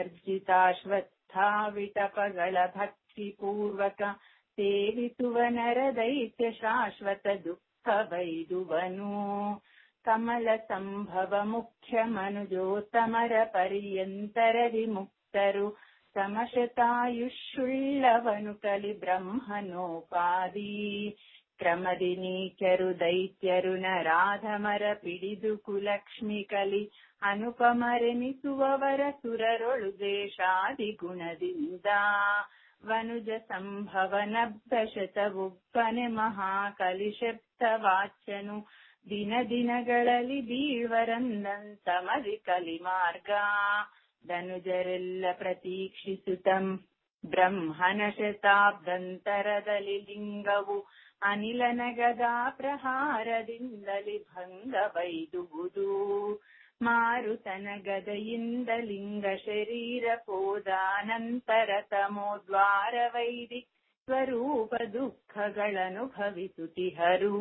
ವಿವರ್ಜಿತಾಶ್ವತ್ಥಾವಿಟಪಗಳ ಭಕ್ತಿ ಪೂರ್ವಕ ಸೇವಿಸುವ ನರ ದೈತ್ಯ ಶಾಶ್ವತ ದುಃಖ ಬೈದುವನು. ಕಮಲ ಸಂಭವ ಮುಖ್ಯ ಮನುಜೋತ್ತಮರ ಪರ್ಯಂತರದಿ ಮುಕ್ತರು, ಸಮಶತಾಯುಷುಳ್ಳವನು ಕಲಿ ಬ್ರಹ್ಮನೋಪಾದಿ. ಕ್ರಮದಿ ನೀಚರು ದೈತ್ಯರು ನರಾಧಮರ ಪಿಡಿದು ಕುಲಕ್ಷ್ಮಿ ಕಲಿ, ಅನುಪಮರೆನಿಸುವವರ ಸುರರೊಳು ದ್ವೇಷಾದಿ ಗುಣದಿಂದ. ವನುಜ ಸಂಭವನಬ್ಧ ಶತವುಪ್ಪನೆ ಮಹಾಕಲಿ ಶಬ್ದ ವಾಚ್ಯನು, ದಿನ ದಿನಗಳಲ್ಲಿ ಬೀಳ್ವರಂದಂತಮದಿ ಕಲಿ ಮಾರ್ಗ. ಧನುಜರೆಲ್ಲ ಪ್ರತೀಕ್ಷಿಸುತ್ತಂ ಬ್ರಹ್ಮನ ಶತಾಬ್ದಂತರದಲ್ಲಿ ಲಿಂಗವು, ಅನಿಲನ ಗದಾ ಪ್ರಹಾರದಿಂದಲಿ ಭಂಗ ಬೈದುವುದು. ಮಾರುತನ ಗದೆಯಿಂದ ಲಿಂಗ ಶರೀರ ಪೋದಾನಂತರ ತಮೋದ್ವಾರ ವೈದಿ ಸ್ವರೂಪ ದುಃಖಗಳನುಭವಿಸುತ್ತಿಹರು.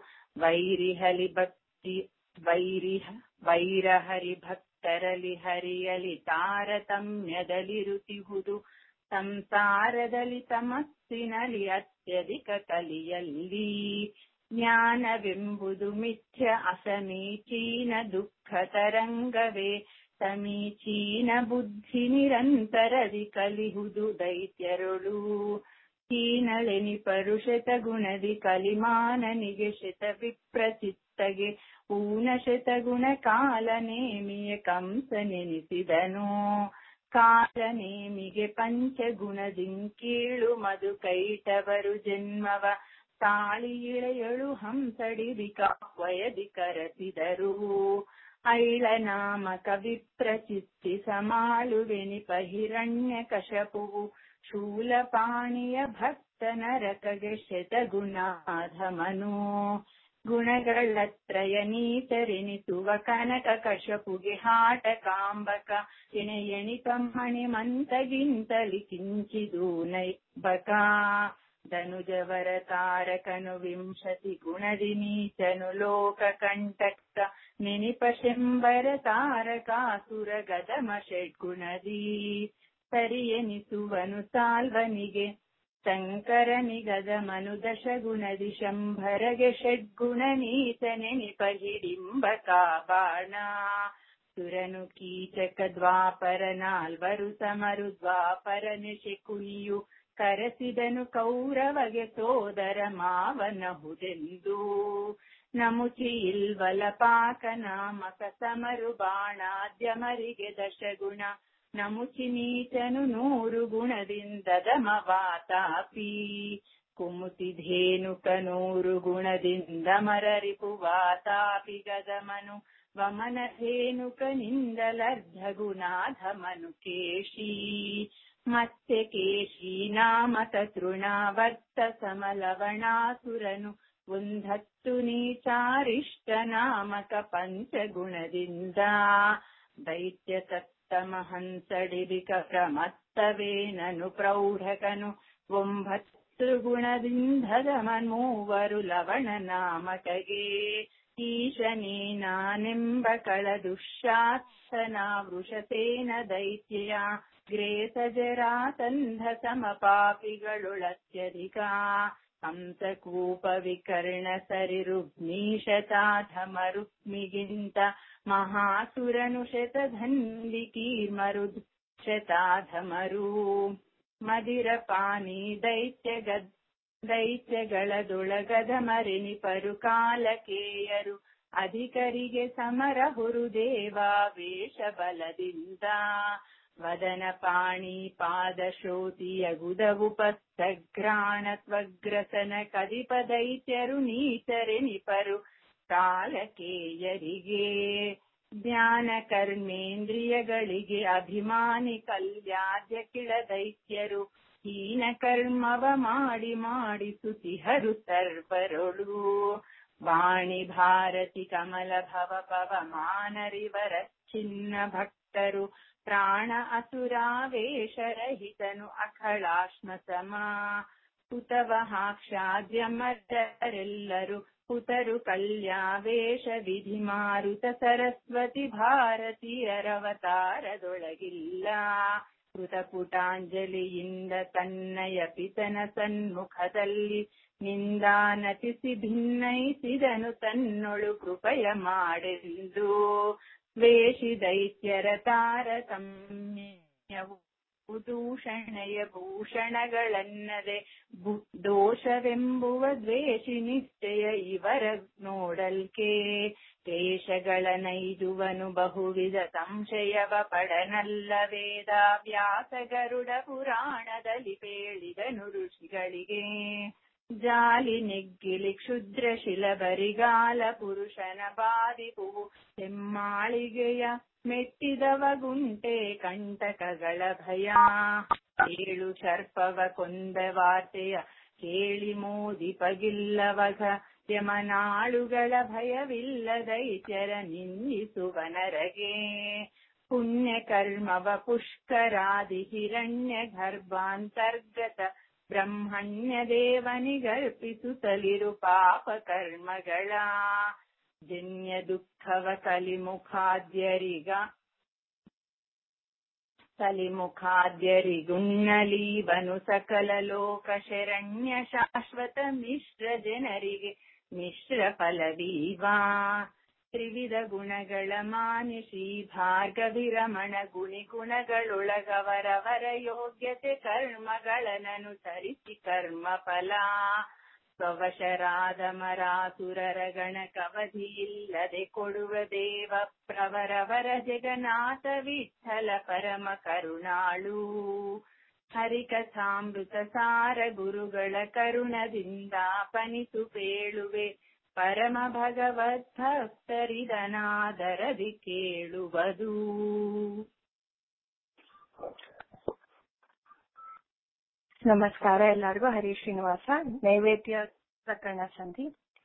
ವೈರಹರಿ ಭಕ್ತರಲಿ ಹರಿಯಲಿ ತಾರತಮ್ಯದಲ್ಲಿರುತ್ತಿಹುದು, ಸಂಸಾರದಲ್ಲಿ ತಮಸ್ಸಿನಲ್ಲಿ ಅತ್ಯಧಿಕ ಕಲಿಯಲ್ಲಿ. ಜ್ಞಾನವೆಂಬುದು ಮಿಥ್ಯ ಅಸಮೀಚೀನ ದುಃಖ ತರಂಗವೇ ಸಮೀಚೀನ ಬುದ್ಧಿ ನಿರಂತರದಿ ಕಲಿಹುದು ದೈತ್ಯರೊಳು ಹೀನಳೆನಿ ಪರುಷತ ಗುಣದಿ ಕಲಿಮಾನನಿಗೆ ಶತ ವಿಪ್ರಚಿತ್ತಗೆ ಊನ ಶತಗುಣ ಕಾಲನೇಮಿಯ ಕಂಸನೆನಿಸಿದನು ಕಾಲನೇಮಿಗೆ ಪಂಚಗುಣದಿಂಕೀಳು ಮಧು ಕೈಟವರು ಜನ್ಮವ ತಾಳಿ ಇಳೆಯಳು ಹಂಸಡಿದಿ ಕಾವಯದಿ ಕರೆಸಿದರು ಐಳ ನಾಮಕ ವಿಪ್ರಚಿತ್ತಿ ಸಮಾಳುವೆನಿಪ ಹಿರಣ್ಯ ಕಶಪುವು ಶೂಲಪಾಣಿಯ ಭಕ್ತ ನರಕಗೆ ಶತಗುಣಾಧಮನು ಗುಣಗಳತ್ರಯ ನೀತರೆನಿಸುವ ಕನಕ ಕಶಪುಗೆ ಹಾಟ ಕಾಂಬಕ ಎಣೆಯಣಿಕಮ್ಮಣಿ ಮಂತಗಿಂತಲಿ ಕಿಂಚಿದೂ ನೈಬಕ ಧನುಜವರ ತಾರಕನು ವಿಂಶತಿ ಗುಣದಿ ನೀಚನು ಲೋಕ ಕಂಟಕ ನೆನಿಪ ಶಂಬರ ತಾರಕಾಸುರ ಗದಮ ಷಡ್ಗುಣದಿ ಸರಿಯೆನಿಸುವನು ಸಾಲ್ವನಿಗೆ ಶಂಕರನಿಗದ ಮನು ದಶಗುಣದಿ ಶಂಭರಗೆ ಷಡ್ಗುಣ ನೀಚನೆನಿಪ ಹಿಡಿಂಬಕ ಬಾಣ ಸುರನು ಕೀಚಕ ದ್ವಾಪರ ನಾಲ್ವರು ಸಮರು ದ್ವಾಪರ ನೆಶೆ ಕುಯ್ಯು ಕರೆಸಿದನು ಕೌರವಗೆ ಸೋದರ ಮಾವನಹುದೆಂದು ನಮುಚಿ ಇಲ್ವಲ ಪಾಕ ನಾಮಕ ಸಮರು ಬಾಣಾದ್ಯಮರಿಗೆ ದಶಗುಣ ನಮುಚಿ ನೀಚನು 100 ಗುಣದಿಂದ ಮವಾತಾಪಿ ಕುಮುತಿ ಧೇನುಕ 100 ಗುಣದಿಂದ ಮರರಿಪು ವಾತಾಪಿ ಗದಮನು ವಮನ ಧೇನುಕನಿಂದಲರ್ಧ ಗುಣಾಧಮನು ಕೇಶಿ ಮತ್ತೆ ಕೇಶಿ ನಾಮಕ ತೃಣಾವರ್ತ ಸಮಲವಣಾಸುರನು 10 ನೀಚಾರಿಷ್ಟ ನಾಮಕ ಪಂಚಗುಣದಿಂದ ದೈತ್ಯ ಸಪ್ತಮಹಂಸಡಿದಿಕ ಪ್ರಮತ್ತವೇನನು ಪ್ರೌಢಕನು 9 ಗುಣದಿಂದ ಮೂವರು ಲವಣ ನಾಮಕಗೆ ಈಶನೇನಾನೆಂಬ ಕಳ ದುಶ್ಯಾಸನ ವೃಷಸೇನ ದೈತ್ಯ ಗ್ರೇಸಜರಾಸಂಧ ಸಮಪಾಪಿಗಳೊಳತ್ಯಧಿಕ ಹಂಸಕೂಪ ವಿಕರ್ಣ ಸರಿ ರುಗ್ಮೀಶತಾಧಮ ರುಕ್ಮಿಗಿಂತ ಮಹಾಸುರನು ಶತಧನ್ವಿ ಕೀರ್ಮರು ಶತಾಧಮರು ಮದಿರಪಾನಿ ದೈತ್ಯಗಳದೊಳಗದಮರೆನಿಪರು ಕಾಲಕೇಯರು ಅಧಿಕರಿಗೆ ಸಮರ ಹುರುದೇವಾವೇಶ ಬಲದಿಂದ ವದನ ಪಾಣಿ ಪಾದಶೋತಿಯ ಗುದವುಪಸ್ಥಘ್ರಾಣ ತ್ವಗ್ರಸನ ಕದಿಪ ದೈತ್ಯರು ನೀಚರೆನಿಪರು ಕಾಲಕೇಯರಿಗೆ ಜ್ಞಾನ ಕರ್ಮೇಂದ್ರಿಯಗಳಿಗೆ ಅಭಿಮಾನಿ ಕಲ್ಯಾದ್ಯ ಕಿಳ ದೈತ್ಯರು ಹೀನ ಕರ್ಮವ ಮಾಡಿಸುತಿಹರು ಸರ್ವರೊಳು ವಾಣಿ ಭಾರತಿ ಕಮಲ ಭವ ಪವಮಾನರಿವರ ಚಿನ್ನ ಭಕ್ತರು ಪ್ರಾಣ ಅಸುರಾವೇಶರಹಿತನು ಅಖಳಾಶ್ಮ ಸಮ ಹುತವಹಾಕ್ಷಾದ್ಯಮರೆಲ್ಲರು ಹುತರು ಕಲ್ಯಾವೇಶ ವಿಧಿ ಮಾರುತ ಸರಸ್ವತಿ ಭಾರತೀಯರವತಾರದೊಳಗಿಲ್ಲ ಕೃತಪುಟಾಂಜಲಿಯಿಂದ ತನ್ನಯ ಪಿತನ ಸನ್ಮುಖದಲ್ಲಿ ನಿಂದಾನತಿಸಿ ಭಿನ್ನೈಸಿದನು ತನ್ನೊಳು ಕೃಪಯ ಮಾಡೆಂದು ವೇಷಿ ದೈತ್ಯರ ತಾರತಮ್ಯವು ದೂಷಣೆಯ ಭೂಷಣಗಳನ್ನದೆ ದೋಷವೆಂಬುವ ದ್ವೇಷಿ ನಿಶ್ಚಯ ಇವರ ನೋಡಲ್ಕೆ ಕ್ಲೇಶಗಳ ನೈಜುವನು ಬಹುವಿಧ ಸಂಶಯವ ಪಡನಲ್ಲ ವೇದ ವ್ಯಾಸ ಗರುಡ ಪುರಾಣದಲ್ಲಿ ಪೇಳಿದನು ಋಷಿಗಳಿಗೆ ಜಾಲಿ ನೆಗ್ಗಿಲಿ ಕ್ಷುದ್ರ ಶಿಲಬರಿಗಾಲ ಪುರುಷನ ಬಾದಿಪುವು ಹೆಮ್ಮಾಳಿಗೆಯ ಮೆಟ್ಟಿದವ ಗುಂಟೆ ಕಂಟಕಗಳ ಭಯ 7 ಶರ್ಪವ ಕೊಂದ ವಾರ್ತೆಯ ಕೇಳಿ ಮೋದಿಪಗಿಲ್ಲವಘ ಯಮನಾಳುಗಳ ಭಯವಿಲ್ಲ ದೈತ್ಯರ ನಿಂದಿಸುವ ನರಗೆ ಪುಣ್ಯ ಕರ್ಮವ ಪುಷ್ಕರಾದಿ ಹಿರಣ್ಯ ಗರ್ಭಾಂತರ್ಗತ ಬ್ರಹ್ಮಣ್ಯ ದೇವನಿಗರ್ಪಿಸುತ್ತಲಿರು ಪಾಪ ಕರ್ಮಗಳ ಜನ್ಯ ದುಃಖವ ಕಲಿಮುಖಾದ್ಯರಿಗುನ್ನಲೀವನು ಸಕಲ ಲೋಕ ಶರಣ್ಯ ಶಾಶ್ವತ ಮಿಶ್ರ ಜನರಿಗೆ ಮಿಶ್ರ ಫಲವೀವಾ ತ್ರಿವಿಧ ಗುಣಗಳ ಮಾನ್ಯ ಶ್ರೀ ಭಾರ್ಗವಿರಮಣ ಗುಣಗಳೊಳಗವರವರ ಯೋಗ್ಯತೆ ಕರ್ಮಗಳನ್ನನುಸರಿಸಿ ಕರ್ಮ ಫಲ ಸ್ವವಶರಾದ ಮರಾಸುರರ ಗಣಕವಧಿಯಿಲ್ಲದೆ ಕೊಡುವ ದೇವ ಪ್ರವರವರ ಜಗನ್ನಾಥ ವಿಠಲ ಪರಮ ಕರುಣಾಳು ಹರಿಕಥಾಮೃತ ಸಾರ ಗುರುಗಳ ಕರುಣದಿಂದ ಪನಿತು ಪೇಳುವೆ ಪರಮ ಭಗವದ್ ಭಕ್ತರಿದನಾದರದಿ ಕೇಳುವುದು. ನಮಸ್ಕಾರ ಎಲ್ಲರಿಗೂ. ಹರಿ ಶ್ರೀನಿವಾಸ. ನೈವೇದ್ಯ ಪ್ರಕರಣ ಸಂಧಿ.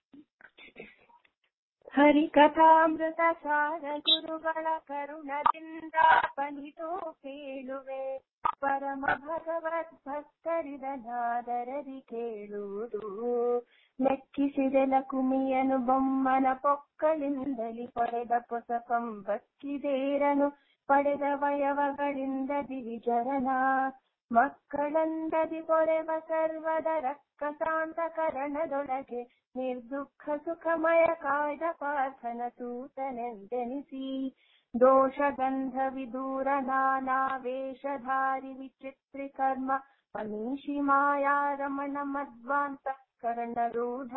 ಹರಿಕಥಾಮೃತ ಸಾರ ಗುರುಗಳ ಕರುಣದಿಂದ ಪನಿತು ಕೇಳುವೆ ಪರಮ ಭಗವದ್ ಭಕ್ತರಿದನಾದರದಿ ಕೇಳುವುದು. ಲೆಕ್ಕಿಸಿದೆಲ ಕುಮಿಯನು ಬೊಮ್ಮನ ಪೊಕ್ಕಳಿಂದಲಿ ಪಡೆದ ಪೊಸಕಂ ಬಕ್ಕಿದೇರನು ಪಡೆದ ವಯವಗಳಿಂದ ದಿವಿಜರನ ಮಕ್ಕಳಂದದಿ ಪೊರೆವ ಸರ್ವದ ರಕ್ಕಸಾಂತಕರಣದೊಳಗೆ ನಿರ್ದುಃಖ ಸುಖಮಯ ಕಾಯ್ದ ಪಾರ್ಥನ ಸೂತನೆಂದೆನಿಸಿ ದೋಷ ಗಂಧ ವಿದೂರ ನಾನಾ ವೇಷಧಾರಿ ವಿಚಿತ್ರಿ ಕರ್ಮ ಮನೀಷಿ ಮಾಯಾ ರಮಣ ಮಧ್ವಾಂತ ಕರ್ಣರೂಢ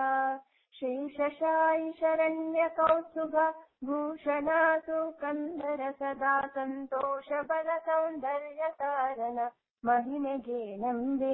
ಶೇಷಶಾಯಿ ಶರಣ್ಯ ಕೌಸ್ತುಭ ಭೂಷಣ ಸುಕಂದರ ಸದಾ ಸಂತೋಷ ಬಲ ಸೌಂದರ್ಯ ತಾರನ ಮಹಿಮೆಗೆ ನಂಬೆ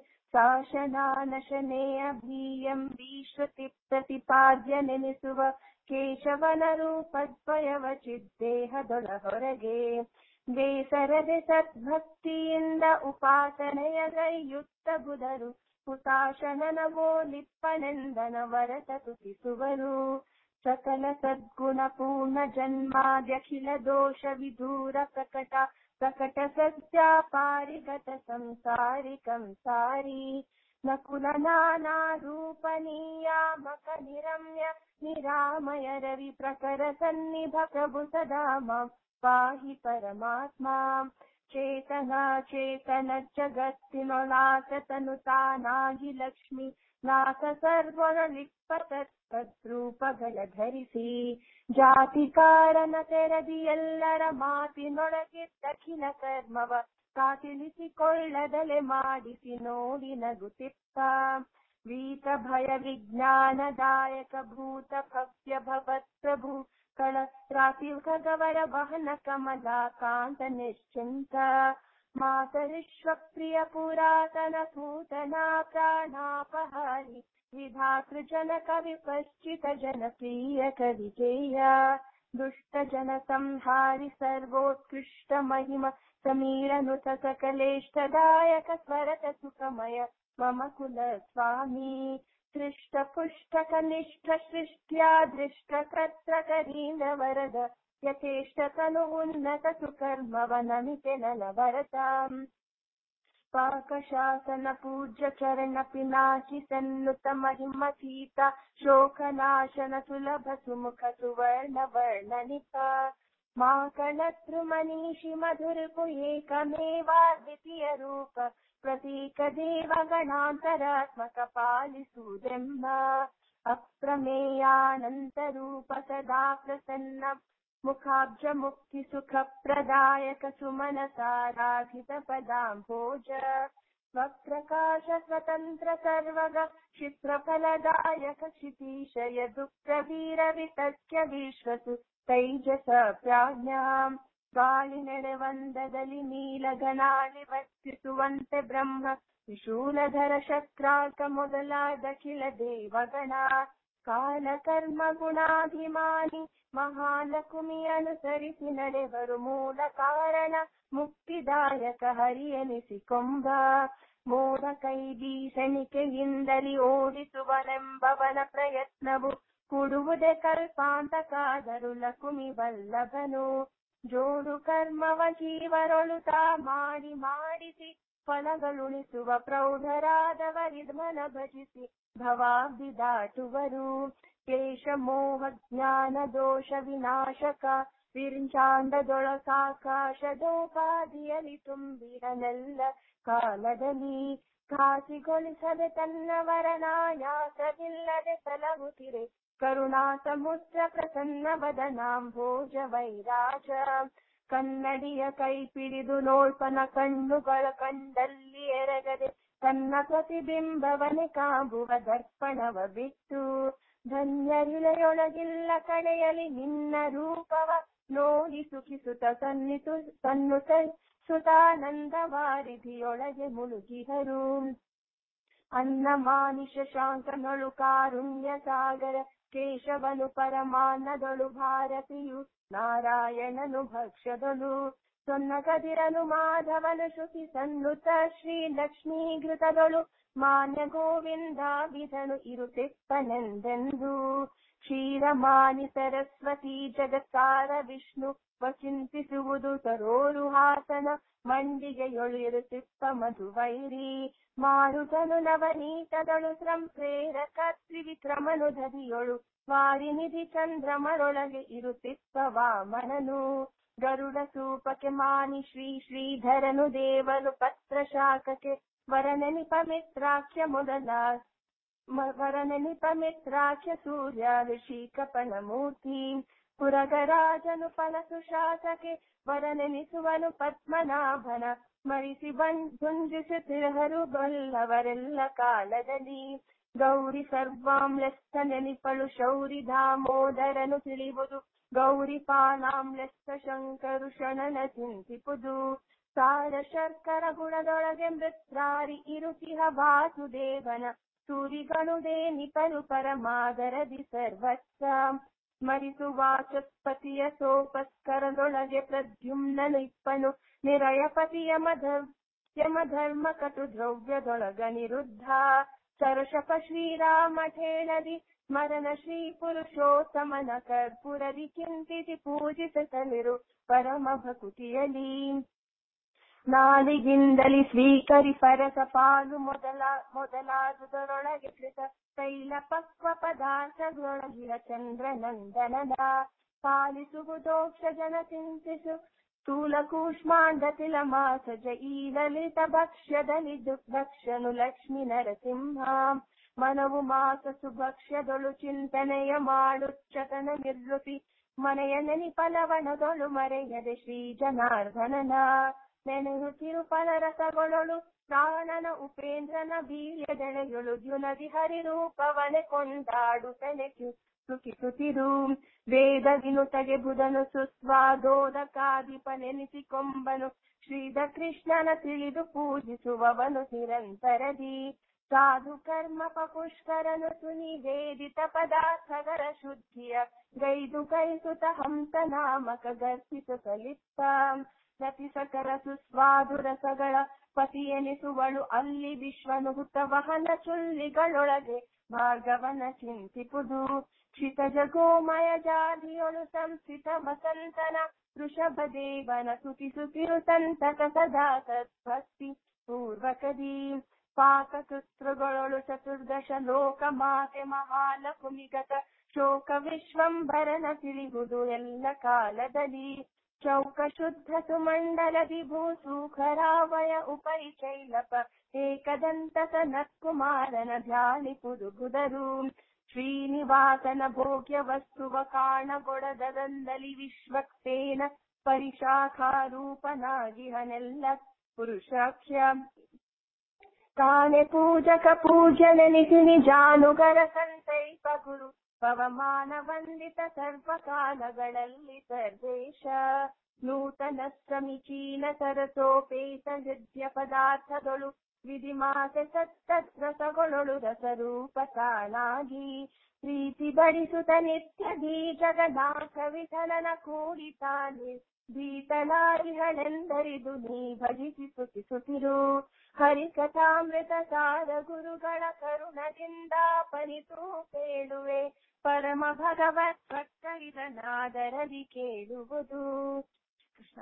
ಶಾಸನಾನಶನೇ ಅಭೀಯಂ ವಿಶ್ರುತಿ ಪ್ರತಿಪಾದ್ಯ ನೆನೆಸುವ ಕೇಶವನ ರೂಪದ್ವಯವ ಚಿದ್ದೇಹದೊಳ ಹೊರಗೆ ಬೇಸರದೆ ಸದ್ಭಕ್ತಿಯಿಂದ ಉಪಾಸನೆಯ ಗೈಯುತ್ತ ಬುಧರು ಹುತಾಶನನವೋ ಲಿಪ್ಪನೆಂದನ ವರತ ತುತಿಸುವರು. ಸಕಲ ಸದ್ಗುಣ ಪೂರ್ಣ ಜನ್ಮಾದ್ಯಖಿಲ ದೋಷ ವಿದೂರ ಪ್ರಕಟ ಪ್ರಕಟ ಸತ್ಯ ಪಾರಿಗತ ಸಂಸಾರಿ ಕಂಸಾರಿ ನಕುಲ ನಾನಾ ರೂಪ ನಿಯಾಮಕ ನಿರಮ್ಯ ನಿರಾಮಯ ರವಿ ಪ್ರಕರ ಸನ್ನಿಭ ಪ್ರಭು ಸದಾ ಮಾಂ ಪಾಹಿ ಪರಮಾತ್ಮ. ಚೇತನ ಚೇತನ ಜಗತ್ತಿನೊಳಾಸ ತನು ತಾನಾಗಿ ಲಕ್ಷ್ಮಿ ನಾಥ ಸರ್ವರಲಿಪ್ಪ ತದ್ರೂಪಗಳ ಧರಿಸಿ ಜಾತಿ ಕಾರಣ ತೆರದಿ ಎಲ್ಲರ ಮಾತಿನೊಳಗಿದ್ದಖಿಲ ಕರ್ಮವ ಕಾತಿಳಿಸಿಕೊಳ್ಳದಲೆ ಮಾಡಿಸಿ ನೋಡಿ ನಗುತ್ತಿತ್ತ. ವೀತ ಭಯ ವಿಜ್ಞಾನದಾಯಕ ಭೂತ ಭವ್ಯ ಭವತ್ ಪ್ರಭು ಕಳ ರಾತಿ ಖಗವರ ವಹನ ಕಮಲಾ ಕಾಂತ ನಿಶ್ಚಿಂತ ಮಾತರಿಶ್ವ ಪ್ರಿಯ ಪುರಾತನ ಪೂತನಾ ಪ್ರಾಣಾಪಹಾರಿ ವಿಧಾತೃ ಜನಕ ವಿಪಶ್ಚಿತ ಜನಪ್ರಿಯ ಕವಿಜೇಯ ದುಷ್ಟ ಜನ ಸಂಹಾರಿ ಸರ್ವೋತ್ಕೃಷ್ಟ ಮಹಿಮ ಸಮೀರನುತ ಸಕಲೇಷ್ಟದಾಯಕ ಸ್ವರತ ಸುಖಮಯ ಮಮ ಕುಲ ಸ್ವಾಮಿ ಸೃಷ್ಟ ಪುಷ್ಟ ಕನಿಷ್ಠ ಸೃಷ್ಟ್ಯಾ ದೃಷ್ಟ ಕರ್ತ ಕರೀಂದ್ರ ವರದ ಯಥೇಷ್ಟ ತನು ಉನ್ನತ ಸುಕರ್ಮವ ನಮಿತೆ ನನ ಭರತಾಂ. ಪಾಕಶಾಸನ ಪೂಜ್ಯ ಚರಣ ಪಿನಾಕಿ ಸನ್ನುತ ಮಹಿಮ ಸೀತ ಶೋಕನಾಶನ ಸುಲಭ ಸುಮುಖ ಸುವರ್ಣ ವರ್ಣನಿತ ಮಾಕಳತೃ ಮನೀಷಿ ಮಧುರಪು ಏಕಮೇವಾದ್ವಿತೀಯ ರೂಪ ಪ್ರತೀಕ ದೇವ ಗಣಾಂತರಾತ್ಮಕ ಪಾಲಿಸುವುದೆಂಬ ಅಪ್ರಮೇಯಾನಂತ ರೂಪ ಸದಾ ಪ್ರಸನ್ನ ಮುಖಾಬ್ಜ ಮುಕ್ತಿ ಸುಖ ಪ್ರದಾಯಕ ಸುಮನ ಸಾರಾಧಿತ ಪದಾಂಭೋಜ ವಕ್ರಕಾಶ ಸ್ವತಂತ್ರ ಸರ್ವಗ ಕ್ಷಿತ್ರ ಫಲದಾಯಕ ಕ್ಷಿತೀಶಯ ದುಃಖ ವೀರ ವಿತಸ್ಯ ವಿಶ್ವಸು ತೈಜಸ ಪ್ರಾಜ್ಞಾಂ ಗಾಳಿ ನಡೆವಂದದಲ್ಲಿ ನೀಲಗನಾಳಿ ವರ್ತಿಸುವಂತೆ ಬ್ರಹ್ಮ ವಿಶೂಲಧರ ಶಕ್ರಾರ್ಕ ಮೊದಲಾದ ಕಿಲ ದೇವಗಣ ಕಾಲ ಕರ್ಮ ಗುಣಾಭಿಮಾನಿ ಮಹಾಲಕುಮಿ ಅನುಸರಿಸಿ ನಡೆವರು ಮೂಲ ಕಾರಣ ಮುಕ್ತಿದಾಯಕ ಹರಿಯನಿಸಿಕೊಂಬ ಮೋಡ ಕೈ ಬೀಸಣಿಕೆಯಿಂದಲಿ ಓಡಿಸುವನೆಂಬವನ ಪ್ರಯತ್ನವು ಕೊಡುವುದೇ ಕಲ್ಪಾಂತಕಾದರು ಲಕುಮಿ ವಲ್ಲಭನು ಜೋಡು ಕರ್ಮವ ಜೀವರೊಳುತ್ತಾ ಮಾಡಿ ಮಾಡಿಸಿ ಫಲಗಳುಣಿಸುವ ಪ್ರೌಢರಾದವರಿದ್ಮನ ಭಜಿಸಿ ಭವಾಬ್ಧಿ ದಾಟುವರು ಕ್ಲೇಶ ಮೋಹ ಜ್ಞಾನ ದೋಷ ವಿನಾಶಕ ವಿರಿಂಚಾಂಡದೊಳಕಾಕಾಶದೋಪಾದಿಯಲ್ಲಿ ತುಂಬಿರನೆಲ್ಲ ಕಾಲದಲ್ಲಿ ಘಾಸಿಗೊಳಿಸದೆ ತನ್ನವರನಾಯಾಸವಿಲ್ಲದೆ ಸಲಹುತ್ತಿರೆ ಕರುಣಾ ಸಮುದ್ರ ಪ್ರಸನ್ನ ವದನಾಂಭೋಜ ವೈರಾಜ. ಕನ್ನಡಿಯ ಕೈ ಪಿಡಿದು ನೋಳ್ಪನ ಕಣ್ಣುಗಳ ಕಂಡಲ್ಲಿ ಎರಗದೆ ತನ್ನ ಪ್ರತಿಬಿಂಬವನೆ ಕಾಂಬುವ ದರ್ಪಣವ ಬಿಟ್ಟು ಧನ್ಯರಿಲೆಯೊಳಗಿಲ್ಲ ಕಡೆಯಲಿ ನಿನ್ನ ರೂಪವ ನೋಡಿ ಸುಖಿಸುತ್ತ ತನ್ನು ಸುತಾನಂದ ವಾರಿಧಿಯೊಳಗೆ ಮುಳುಗಿದರು. ಅನ್ನ ಮಾನಿಷ ಶಾಂಕನೊಳು ಕಾರುಣ್ಯ ಸಾಗರ ಕೇಶವನು ಪರಮಾನ್ನದೊಳು ಭಾರತಿಯು ನಾರಾಯಣನು ಭಕ್ಷ್ಯದೊಳು ಸೊನ್ನ ಕದಿರನು ಮಾಧವನು ಶ್ರುತಿ ಸನ್ನುತ ಶ್ರೀ ಲಕ್ಷ್ಮೀ ಘೃತದೊಳು ಮಾನ್ಯ ಗೋವಿಂದ ವಿಧನು ಇರುತ್ತಿಪ್ಪನೆಂದೆಂದು. ಕ್ಷೀರಮಾನಿ ಸರಸ್ವತಿ ಜಗತ್ಕಾರ ವಿಷ್ಣು ಚಿಂತಿಸುವುದು ತರೋರು ಹಾಸನ ಮಂಡಿಗೆಯೊಳಿರುತ್ತಿಪ್ಪ ಮಧುವೈರಿ ಮಾರುತನು ನವನೀತದಳು ಸಂಪ್ರೇರಕ ತ್ರಿವಿಕ್ರಮನು ಧರಿಯೊಳು ವಾರಿನಿಧಿ ಚಂದ್ರಮರೊಳಗೆ ಇರುತ್ತಿಪ್ಪ ವಾಮನನು. ಗರುಡ ಸೂಪಕ್ಕೆ ಮಾನಿ ಶ್ರೀಧರನು ದೇವನು ಪತ್ರ ಶಾಖಕ್ಕೆ ವರನೆನಿಪ ಮಿತ್ರಾಖ್ಯ ಸೂರ್ಯ ಋಷಿಕಪನ ಮೂರ್ತಿ. ಪುರಗರಾಜನು ಫಲಸು ಶಾಸಕೆ ವರನೆನಿಸುವನು ಪದ್ಮನಾಭನ ಮರಿಸಿ ಭುಂಜಿಸುತ್ತಿರಹರು ಬಲ್ಲವರೆಲ್ಲ ಕಾಲದಲ್ಲಿ. ಗೌರಿ ಸರ್ವಾಂಲೆಸ್ತ ನೆನಿಪಳು ಶೌರಿ ದಾಮೋದರನು ತಿಳಿಯುವುದು ಗೌರಿ ಪಾನಾಂಲೆಸ್ತ ಶಂಕರು ಶಣನ ಚಿಂತಿಪುದು. ಸಾರ ಶರ್ಕರ ಗುಣದೊಳಗೆ ಮೃತ್ರಾರಿ ಇರುತಿಹ ವಾಸುದೇವನ ಸೂರಿಗಣುದೇ ನಿಪರು ಪರಮಾದರದಿ ಸರ್ವಸ್ವ. ಸ್ಮರಿಸು ವಾಚಸ್ಪತಿಯ ಸೋಪಸ್ಕರದೊಳಗೆ ಪ್ರದ್ಯುಮ್ನನು ಇಪ್ಪನು ನಿರಯಪತಿಯ ಯಮಧರ್ಮ ಕಟು ದ್ರವ್ಯದೊಳಗ ನಿರುದ್ಧ. ಸರಶಪ ಶ್ರೀರಾಮ ಠೇಳದಿ ಸ್ಮರಣ ಶ್ರೀ ಪುರುಷೋತ್ತಮನ ಕರ್ಪುರದಿ ಚಿಂತಿಸಿ ಪೂಜಿಸಲಿರು ಪರಮ ಭಕುತಿಯಲಿ. ನಾಲಿಗಿಂದಲಿ ಸ್ವೀಕರಿ ಪರಸ ಪಾಲು ಮೊದಲಾದುದರೊಳಗೆ ಕೃತ ತೈಲ ಪಕ್ವ ಪದಾರ್ಥಗಳೊಳಗಿರ ಚಂದ್ರನಂದನದ ಪಾಲಿಸುವುದೋಕ್ಷ ಜನ ಚಿಂತಿಸು ಸ್ಥೂಲ ಕೂಷ್ಮಾಂಡ ತಿಲ ಮಾಸಜ ಈ ಲಲಿತ ಭಕ್ಷ್ಯದಲ್ಲಿ ದಕ್ಷನು ಲಕ್ಷ್ಮೀ ನರಸಿಂಹ. ಮನವು ಮಾಸ ಸುಭಕ್ಷ್ಯದೊಳು ಚಿಂತನೆಯ ಮಾಡುಚ್ಚತನ ನಿರ್ವೃತಿ ಮನೆಯ ನೆನಿಪಲವನದೊಳು ಮರೆಯದೆ ಶ್ರೀ ಜನಾರ್ದನನ ನೆನೆಯುತ್ತಿರು ಫಲರಸಗಳೊಳು ಪ್ರಾಣನ ಉಪೇಂದ್ರನ ಬೀರ್ಯದೆಳೆಯೊಳು ದ್ಯುನದಿ ಹರಿರೂಪವನೆ ಕೊಂಡಾಡು ತಲೆಕು ಸುಖಿಸುತ್ತಿರು. ವೇದ ವಿನುತಗೆ ಬುಧನು ಸುಸ್ವಾದೋದಕಾಧಿಪನೆನಿಸಿಕೊಂಬನು ಶ್ರೀಧ ಕೃಷ್ಣನ ತಿಳಿದು ಪೂಜಿಸುವವನು ನಿರಂತರದಿ. ಸಾಧು ಕರ್ಮ ಪುಷ್ಕರನು ಸುನಿವೇದಿತ ಪದಾರ್ಥಗಳ ಶುದ್ಧಿಯ ಗೈದು ಕೈಸುತ ಹಂಸ ನಾಮಕ ಗರ್ಪಿಸು ಕಲಿಪ್ಪ. ರತಿಸಕರ ಸುಸ್ವಾದು ರಸಗಳ ಪತಿಯೆನಿಸುವಳು ಅಲ್ಲಿ ವಿಶ್ವನು ಹುತವಹನ ಚುಲ್ಲಿಗಳೊಳಗೆ ಭಾರ್ಗವನ ಚಿಂತಿಪುದು. ಕ್ಷಿತಜ ಗೋಮಯ ಜಾತಿಯೊಳು ಸಂಸ್ಥಿತ ವಸಂತನ ವೃಷಭ ದೇವನ ಸುತಿಸುತ್ತಿರು ಸಂತತ ಸದಾ ತದ್ಭಕ್ತಿ ಪೂರ್ವಕದಿ. ಪಾಕಕೃತೃಗಳೊಳು ಚತುರ್ದಶ ಲೋಕ ಮಾತೆ ಮಹಾಲಕುಮಿಗತ ಶೋಕ ವಿಶ್ವಂಭರನ ತಿಳಿಯುವುದು ಎಲ್ಲ ಕಾಲದಲ್ಲಿ. ಚೌಕ ಶುದ್ಧ ಸುಮಂಡಲದಿ ಭೂಸೂಖರಾವಯ ಉಪರಿ ಶೈಲಪ ಏಕದಂತ ಸನತ್ಕುಮಾರನ ಧ್ಯಾನಿಪುದು ಬುಧರು. ಶ್ರೀನಿವಾಸನ ಭೋಗ್ಯ ವಸ್ತುವ ಕಾಣಗೊಡದಂದಲಿ ವಿಶ್ವಕ್ಸೇನ ಪರಿಶಾಖಾರೂಪನಾಗಿಹನೆಲ್ಲ ಪುರುಷಾಖ್ಯ. ತಾನೆ ಪೂಜಕ ಪೂಜ್ಯನೆನಿಸಿ ನಿಜಾನುಗರ ಸಂತೈಪ ಗುರು ಪವಮಾನ ವಂದಿತ ಸರ್ವಕಾಲಗಳಲ್ಲಿ ಸರ್ವೇಶ. ನೂತನ ಸಮೀಚೀನ ಸರಸೋಪೇತ ಹೃದ್ಯ ಪದಾರ್ಥದೊಳು ವಿಧಿಮಾತೆ ಸತ್ತರಸಗಳೊಳು ರಸರೂಪ ತಾನಾಗಿ ಪ್ರೀತಿ ಬಡಿಸುತ್ತ ನಿತ್ಯದಿ ಜಗನ್ನಾಥ ವಿಠಲನ ಕೂಡಿತಾನೆ ಭೀತನಾರಿಹಳೆಂದರಿದು ನೀ ಭಜಿಸಿ ಸುತಿಸುತ್ತಿರು. ಹರಿಕಥಾಮೃತ ಸಾರ ಗುರುಗಳ ಕರುಣದಿಂದ ಪನಿತು ಕೇಳುವೆ ಪರಮ ಭಗವತ್ ಭಕ್ತರಿದನಾದರದಿ ಕೇಳುವುದು. ಕೃಷ್ಣ.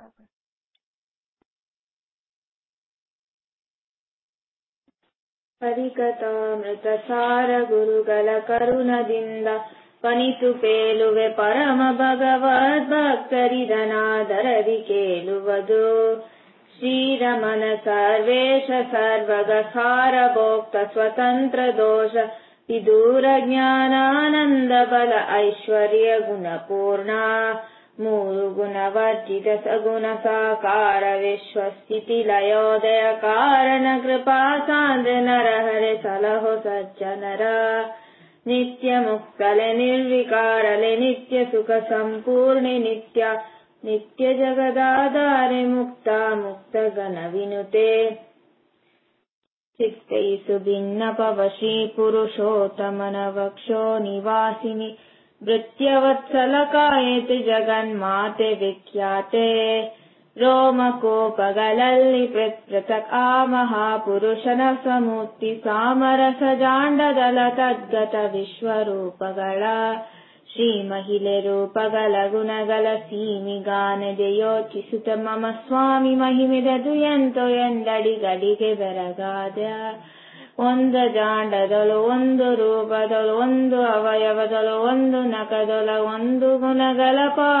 ಹರಿಕಥಾಮೃತ ಸಾರ ಗುರುಗಳ ಕರುಣದಿಂದ ಪನಿತು ಪೇಲುವೆ ಪರಮ ಭಗವದ್ ಭಕ್ತರಿದನಾದರದಿ ಕೇಳುವುದು. ಶ್ರೀರಮಣ ಸರ್ವೇಶ ಸರ್ವಗಸಾರ ಭೋಕ್ತ ಸ್ವತಂತ್ರ ದೋಷ ವಿದೂರ ಜ್ಞಾನಾನಂದ ಬಲ ಐಶ್ವರ್ಯ ಗುಣಪೂರ್ಣ ಮೂರು ಗುಣವರ್ಜಿತ ಸಗುಣ ಸಾಕಾರ ವಿಶ್ವಸ್ಥಿತಿ ಲಯೋದಯ ಕಾರಣ ಕೃಪಾ ಸಾಂದ್ರ ನರಹರೆ ಸಲಹೋ ಸಜ್ಜನರ ನಿತ್ಯ ಮುಕ್ತಲೆ ನಿರ್ವಿಕಾರಲೆ ನಿತ್ಯ ಸುಖ ಸಂಪೂರ್ಣೆ ನಿತ್ಯ ನಿತ್ಯ ಜಗದಾಧಾರೆ ಮುಕ್ತ ಮುಕ್ತ ಗಣ ವಿನುತೆ ಚಿತ್ತೈಸು ಭಿನ್ನಪವಶಿ ಪುರುಷೋತ್ತಮನ ವಕ್ಷೋ ನಿವಾಸಿನಿ ಭೃತ್ಯವತ್ಸಲ ಕಾಯತಿ ಜಗನ್ಮಾತೆ ವಿಖ್ಯಾತೆ ರೋಮಕೋಪಗಳಲ್ಲಿ ಪ್ರತಕ್ ಆ ಮಹಾಪುರುಷನ ಸಮೂರ್ತಿ ಸಾಮರಸ ಜಾಂಡದಲ ತದ್ಗತ ವಿಶ್ವರೂಪಗಳ ಶ್ರೀ ಮಹಿಳೆ ರೂಪಗಳ ಗುಣಗಳ ಸೀಮಿಗಾನದೆ ಯೋಚಿಸುತ್ತ ಮಮ ಸ್ವಾಮಿ ಮಹಿಮೆದದು ಎಂತೋ ಎಂದಡಿ ಗಡಿಗೆ ಬೆರಗಾದ ಒಂದ ಜಾಂಡದಳು ಒಂದು ರೂಪದಳು ಒಂದು ಅವಯವದಳು ಒಂದು ನಕದೊಲ ಒಂದು ಗುಣಗಳ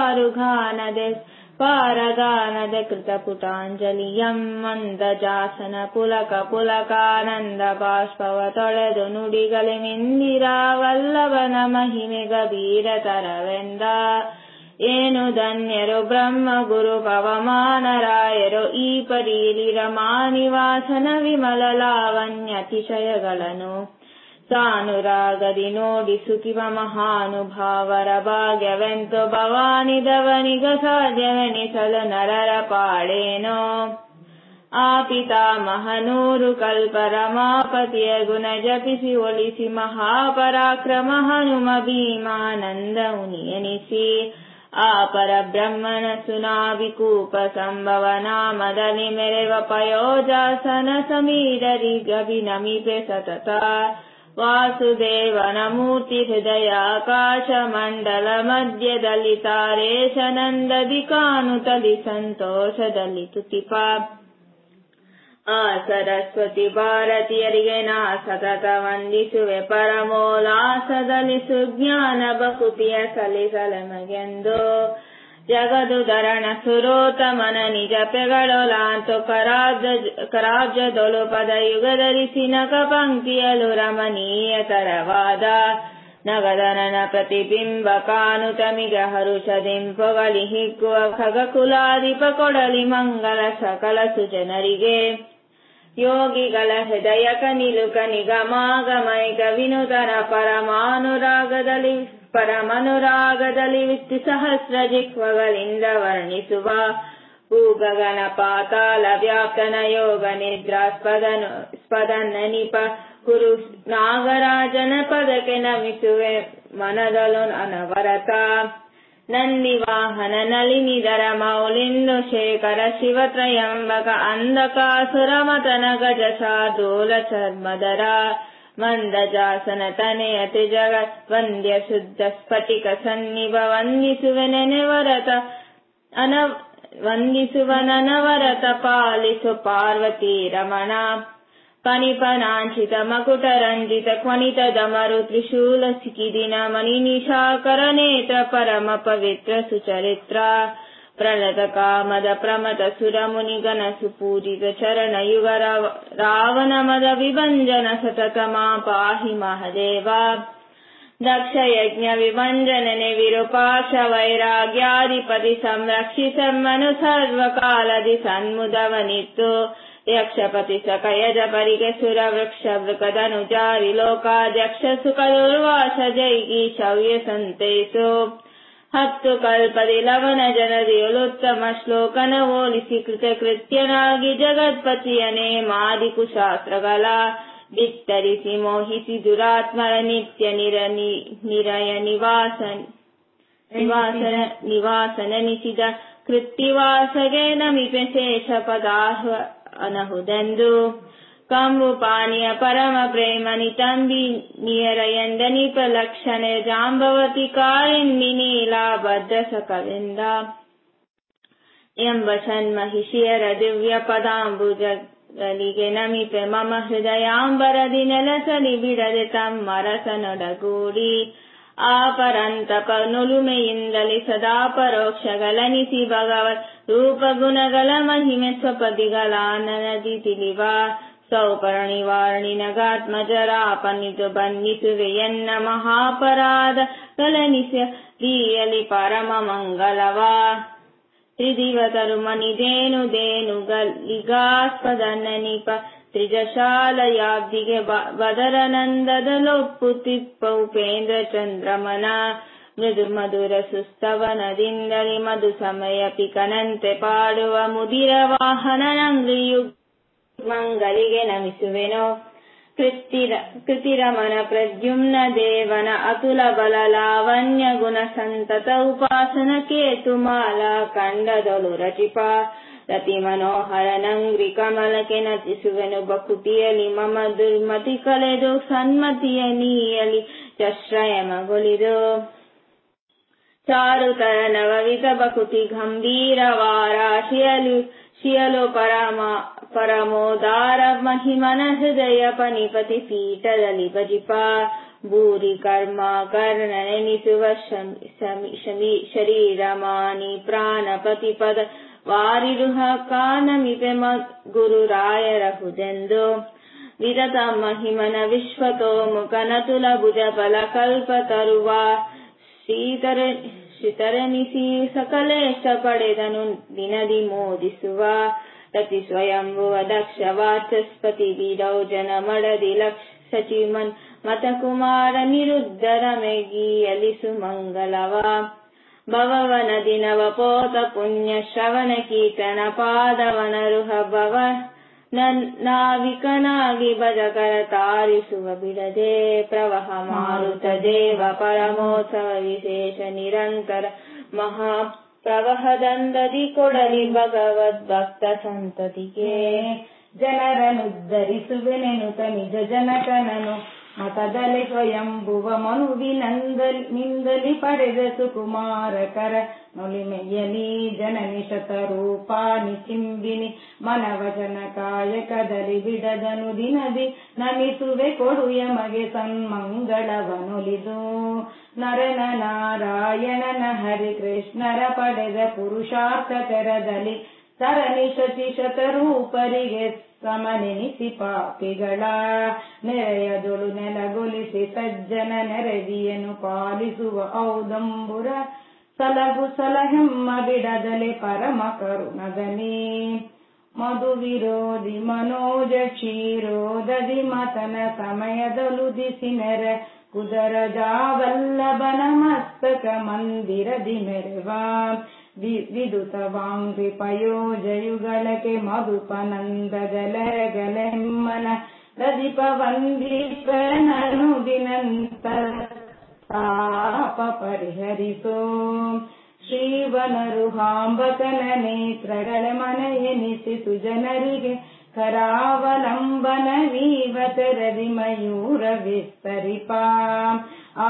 ಪಾರಗಾನದೆ ಕೃತ ಪುಟಾಂಜಲಿಯಂ ಮಂದ ಜಾಸನ ಪುಲಕ ಪುಲಕಾನಂದ ಬಾಷ್ಪವ ತೊಳೆದು ನುಡಿಗಲೆ ಮಿಂದಿರಾ ವಲ್ಲಭನ ಮಹಿಮೆ ಗಭೀರತರವೆಂದ ಏನು ಧನ್ಯರು ಬ್ರಹ್ಮ ಗುರು ಪವಮಾನರಾಯರು ಈ ಪರೀಲಿ ರಮಾನಿವಾಸನ ವಿಮಲ ಲಾವಣ್ಯ ಅತಿಶಯಗಳನ್ನು ಸಾನುರಾಗದಿ ನೋಡಿ ಸುಖಿವ ಮಹಾನುಭಾವರ ಭಾಗ್ಯವೆಂತು ಭವಾನಿದವನಿಗ ಸಾಧ್ಯವೆನಿಸಲು ನರರ ಪಾಡೇನೋ ಆ ಪಿತಾಮಹನೂರು ಕಲ್ಪ ರಮಾಪತಿಯ ಗುಣ ಜಪಿಸಿ ಒಲಿಸಿ ಮಹಾಪರಾಕ್ರಮ ಹನುಮ ಭೀಮಾನಂದ ಮುನಿಯನಿಸಿ ಆ ಪರಬ್ರಹ್ಮನ ಸುನಾವಿಕೂಪ ಸಂಭವ ನಾಮದಲ್ಲಿ ಮೆರೆವ ಪಯೋಜಾಸನ ಸಮೀರರಿ ಗಭಿನಮಿಪೆ ಸತತ ವಾಸುದೇವನ ಮೂರ್ತಿ ಹೃದಯ ಆಕಾಶ ಮಂಡಲ ಮಧ್ಯದಲ್ಲಿ ತಾರೇಶನಂದದಿ ಕಾಣುತ್ತಲಿ ಸಂತೋಷದಲ್ಲಿ ತುತಿಪ ಆ ಸರಸ್ವತಿ ಭಾರತೀಯರಿಗೆ ನಾ ಸತತ ವಂದಿಸುವೆ ಪರಮೋಲ್ಲಾಸದಲ್ಲಿ ಸುಜ್ಞಾನ ಬಕುತಿಯ ಸಲಿಸಲಮಗೆಂದು ಜಗದುಧರಣ ಸುರೋತ್ತಮನ ನಿಜ ಪೆಗಳೊಲಾಂತು ಕರಾಬ್ಜದೊಳು ಪದ ಯುಗಧರಿಸಿನಕ ಪಂಕ್ತಿಯಲು ರಮಣೀಯತರವಾದ ನಗದನನ ಪ್ರತಿಬಿಂಬ ಕಾನುತಮಿಗ ಹರುಷದಿಂಪೊಗಲಿ ಹಿಗ್ಗುವ ಖಗಕುಲಾಧಿಪ ಕೊಡಲಿ ಮಂಗಲ ಸಕಲ ಸುಜನರಿಗೆ ಯೋಗಿಗಳ ಹೃದಯಕ ನಿಲುಕ ನಿಗಮಾಗಮೈಕ ವಿನುತನ ಪರಮನುರಾಗದಲ್ಲಿ ವಿತ್ತಿ ಸಹಸ್ರ ಜಿಹ್ವಗಳಿಂದ ವರ್ಣಿಸುವ ಭೂಗಗನ ಪಾತಾಳ ವ್ಯಾಪ್ತನ ಯೋಗ ನಿದ್ರಾಸ್ಪದನಿಪ ಗುರು ನಾಗರಾಜನ ಪದಕ್ಕೆ ನಮಿಸುವೆ ಮನದಲು ಅನವರತ ನಂದಿವಾಹನ ನಳಿನಿಧರ ಮೌಲಿಂದು ಶೇಖರ ಶಿವತ್ರಯಂಬಕ ಅಂಧಕಾಸುರ ಮತನ ಗಜ ಶಾರ್ದೂಲ ಚರ್ಮದರ ಮಂದಜಾಸನ ತನೆಯ ತ್ರಿಜಗತ್ ವಂದ್ಯ ಶುದ್ಧ ಸ್ಫಟಿಕ ಸನ್ನಿಭ ವಂದಿಸುವನವರತ ಪಾಲಿಸು ಪಾರ್ವತಿ ರಮಣ ಪನಿಪನಾಂಚಿತ ಮಕುಟ ರಂಜಿತ ಕ್ವನಿತ ದಮರು ತ್ರಿಶೂಲ ಸಿಕ್ಕಿದಿನ ಮಣಿನಿಶಾಕರ ನೇತ್ರ ಪರಮ ಪವಿತ್ರ ಸುಚರಿತ್ರ ಪ್ರಣತ ಕಾಮದ ಪ್ರಮತ ಸುರ ಮುನಿಗಣ ಸುಪೂಜಿತ ಚರಣ ಯುಗ ರಾವಣ ಮದ ವಿಭಂಜನ ಸತತ ಮಾ ಪಾಹಿ ಮಹದೇವ ದಕ್ಷ ಯಜ್ಞ ವಿಭಂಜನನೆ ವಿರೂಪಾಕ್ಷ ವೈರಾಗ್ಯಾಧಿಪತಿ ಸಂರಕ್ಷಿಸಮ್ಮನು ಸರ್ವಕಾಲದಿ ಸನ್ಮುದವನಿತ್ತು ಯಕ್ಷಪತಿ ಸಕಯಜ ಪರಿಗೆ ಸುರ ವೃಕ್ಷ ವೃಕದನುಜಾರಿ ಲೋಕಾಧ್ಯಕ್ಷ ಸುಖ ದುರ್ವಾಸ ಜೈಗಿ ಶೌರ್ಯ ಸಂತೈಸು ಹತ್ತು ಕಲ್ಪದಿ ಲವನ ಜನದಿಯುಳುತ್ತಮ ಶ್ಲೋಕನ ಓಲಿಸಿ ಕೃತ್ಯನಾಗಿ ಜಗತ್ಪತಿಯನೇ ಮಾದಿಕು ಶಾಸ್ತ್ರಗಳ ಬಿತ್ತರಿಸಿ ಮೋಹಿಸಿ ದುರಾತ್ಮರ ನಿತ್ಯ ನಿರಯ ನಿವಾಸನೆನಿಸಿದ ಕೃತ್ತಿವಾಸಗೆ ನಮಿಪೆ ಶೇಷ ಪದಾಹ ಅನಹುದೆಂದು ಕಂಬು ಪಾನೀಯ ಪರಮ ಪ್ರೇಮ ನಿತಂಬಿ ನಿಯರ ಎಂದನಿಪ ಲಕ್ಷಣೆ ಜಾಂಬವತಿ ಕಾಳಿಂದಿ ನೀಲಾ ಭದ್ರ ಸಕಲಿಂದ ಎಂಬ ಷಣ್ಮಹಿಷಿಯರ ದಿವ್ಯ ಪದಾಂಬುಜಗಳಿಗೆ ನಮಿಪೆ ಮಮ ಹೃದಯಾಂಬರದಿ ನೆಲಸಲಿ ಬಿಡದೆ ತಮ್ಮ ರಸನೊಡಗೂಡಿ ಆ ಪರಂತಪ ನುಲುಮೆಯಿಂದಲೇ ಸದಾ ಪರೋಕ್ಷಗಳನಿಸಿ ಭಗವತ್ ರೂಪಗುಣಗಳ ಮಹಿಮೆ ಸ್ವಪದಿಗಳಾನನದಿ ತಿಳಿವ ಸೌಪರ್ಣಿವಾರ್ಣಿ ನಗಾತ್ಮಜರಾಪನಿತು ಬಂಧಿಸುವೆಯನ್ನ ಮಹಾಪರಾಧಗಳನಿಸಲಿಯಲಿ ಪರಮ ಮಂಗಲವಾ ತ್ರಿದಿವತರು ಮಣಿದೇನುಗಲಿಗಾಸ್ಪದ ನನಿಪ ತ್ರಿಜಶಾಲಯಾಬ್ದಿಗೆ ಬದರನಂದದಲೊಪ್ಪುತಿಪ್ಪ ಉಪೇಂದ್ರ ಚಂದ್ರಮನ ಮೃದು ಮಧುರ ಸುಸ್ತವನದಿಂದಲೇ ಮಧು ಸಮಯ ಪಿಕನಂತೆ ಪಾಡುವ ಮುದಿರ ವಾಹನನಂಗ್ರಿಯು ಮಂಗಲಿಗೆ ನಮಿಸುವೆನೋ ಕೃತಿರಮನ ಪ್ರದ್ಯುಮ್ನ ದೇವನ ಅತುಲ ಬಲ ಲಾವಣ್ಯ ಗುಣ ಸಂತತ ಉಪಾಸನ ಕೇತು ಮಾಲಾ ಕಂಡದೊಳು ರಚಿಪ ರತಿ ಮನೋಹರ ನಂಗ್ರಿ ಕಮಲಕ್ಕೆ ನಚಿಸುವೆನು ಬಕುಟಿಯಲಿ ಮಮ ದುರ್ಮತಿ ಕಳೆದು ಸನ್ಮತಿಯ ನೀಯಲಿ ಚಶ್ರಯಮಗೊಳಿದು ಚಾರುತರ ನವವಿತ ಬಕುತಿ ಗಂಭೀರವಾರ ಶಿಯಲು ಪರಮೋದಾರ ಮಹಿಮನ ಹೃದಯ ಪನಿಪತಿ ಪೀಠದಲ್ಲಿ ಭಜಿಪ ಭೂರಿ ಕರ್ಮ ಕರ್ಣನೆನಿಸುವ ಶರೀರ ಮಾನಿ ಪ್ರಾಣ ಪ್ರತಿಪದ ವಾರಿರುಹ ಕಾನಮಿಪೆ ಗುರುರಾಯರಹುದೆಂದು ವಿರತ ಮಹಿಮನ ವಿಶ್ವತೋಮುಖ ನತುಲ ಭುಜ ಫಲ ಕಲ್ಪ ತರುವ ಶ್ರೀತರನಿಸಿ ಸಕಲೇಶ ಪಡೆದನು ದಿನದಿ ಮೋದಿಸುವ ರತಿ ಸ್ವಯಂಭುವ ದಕ್ಷ ವಾಚಸ್ಪತಿ ವಿರೌಜನ ಮಡದಿ ಲಕ್ಷ ಸಚಿಮನ್ ಮತಕುಮಾರ ನಿರುದ್ಧರ ಮೆಗೀಯಲಿಸು ಮಂಗಲವ ಭವವನ ದಿನವ ಪೋತ ಪುಣ್ಯ ಶ್ರವಣ ಕೀರ್ತನ ಪಾದವನರುಹ ಭವ ನಾವಿಕನಾಗಿ ಭಜಕರ ತಾರಿಸುವ ಬಿಡದೆ ಪ್ರವಹ ಮಾರುತ ದೇವ ಪರಮೋತ್ಸವ ವಿಶೇಷ ನಿರಂತರ ಮಹಾ ಪ್ರವಹದಂದದಿ ಕೊಡಲಿ ಭಗವದ್ ಭಕ್ತ ಸಂತತಿಗೆ ಜನರನುದ್ಧರಿಸುವೆನೆನುತ ನಿಜ ಜನಕನನು ಮತದಲ್ಲಿ ಸ್ವಯಂಭುವ ಮನುವಿನಿಂದಲಿ ಪಡೆದ ಸುಕುಮಾರಕರ ನೊಲಿಮೆಯಲಿ ಜನನಿ ಶತರೂಪಾನಿ ಚಿಂಬಿನಿ ಮನವಚನ ಕಾಯಕದಲ್ಲಿ ಬಿಡದನು ದಿನದಿ ನಮಿಸುವೆ ಕೊಡು ಯಮಗೆ ಸನ್ಮಂಗಳವನೊಲಿದು ನರನ ನಾರಾಯಣನ ಹರಿಕೃಷ್ಣರ ಪಡೆದ ಪುರುಷಾರ್ಥ ತೆರದಲ್ಲಿ ಸರಣಿ ಶಚಿ ಶತರೂಪರಿಗೆ ಸಮನೆನಿಸಿ ಪಾಪಿಗಳ ನೆರೆಯದೊಳು ನೆಲಗೊಲಿಸಿ ಸಜ್ಜನ ನೆರೆದಿಯನು ಪಾಲಿಸುವ ಔದಂಬುರ ಸಲಹು ಸಲಹೆಮ್ಮ ಬಿಡದಲೆ ಪರಮ ಕರುಣದಲ್ಲಿ ಮಧು ವಿರೋಧಿ ಮನೋಜ ಕ್ಷೀರೋದದಿ ಮತನ ಸಮಯದಲು ದಿಸಿ ನೆರೆ ಕುದರ ಜಾವಲ್ಲಭನ ಮಸ್ತಕ ಮಂದಿರದಿ ಮೆರೆವ ವಿದುತ ವಾಂಗ್ರಿ ಪಯೋಜಯುಗಳಕ್ಕೆ ಮಧುಪನಂದ ಗಲೆಗಲೆಮ್ಮನ ದದಿಪ ವಂದೀಪನನು ದಿನಂತ ತಾಪ ಪರಿಹರಿಸೋ ಶ್ರೀವನರು ಹಾಂಬಕನ ನೇತ್ರಗಳ ಮನೆಯೆನಿಸಿ ಸುಜನರಿಗೆ ಕರಾವಲಂಬನ ವೀವತರದಿ ಮಯೂರ ವಿಸ್ತರಿಪ ಆ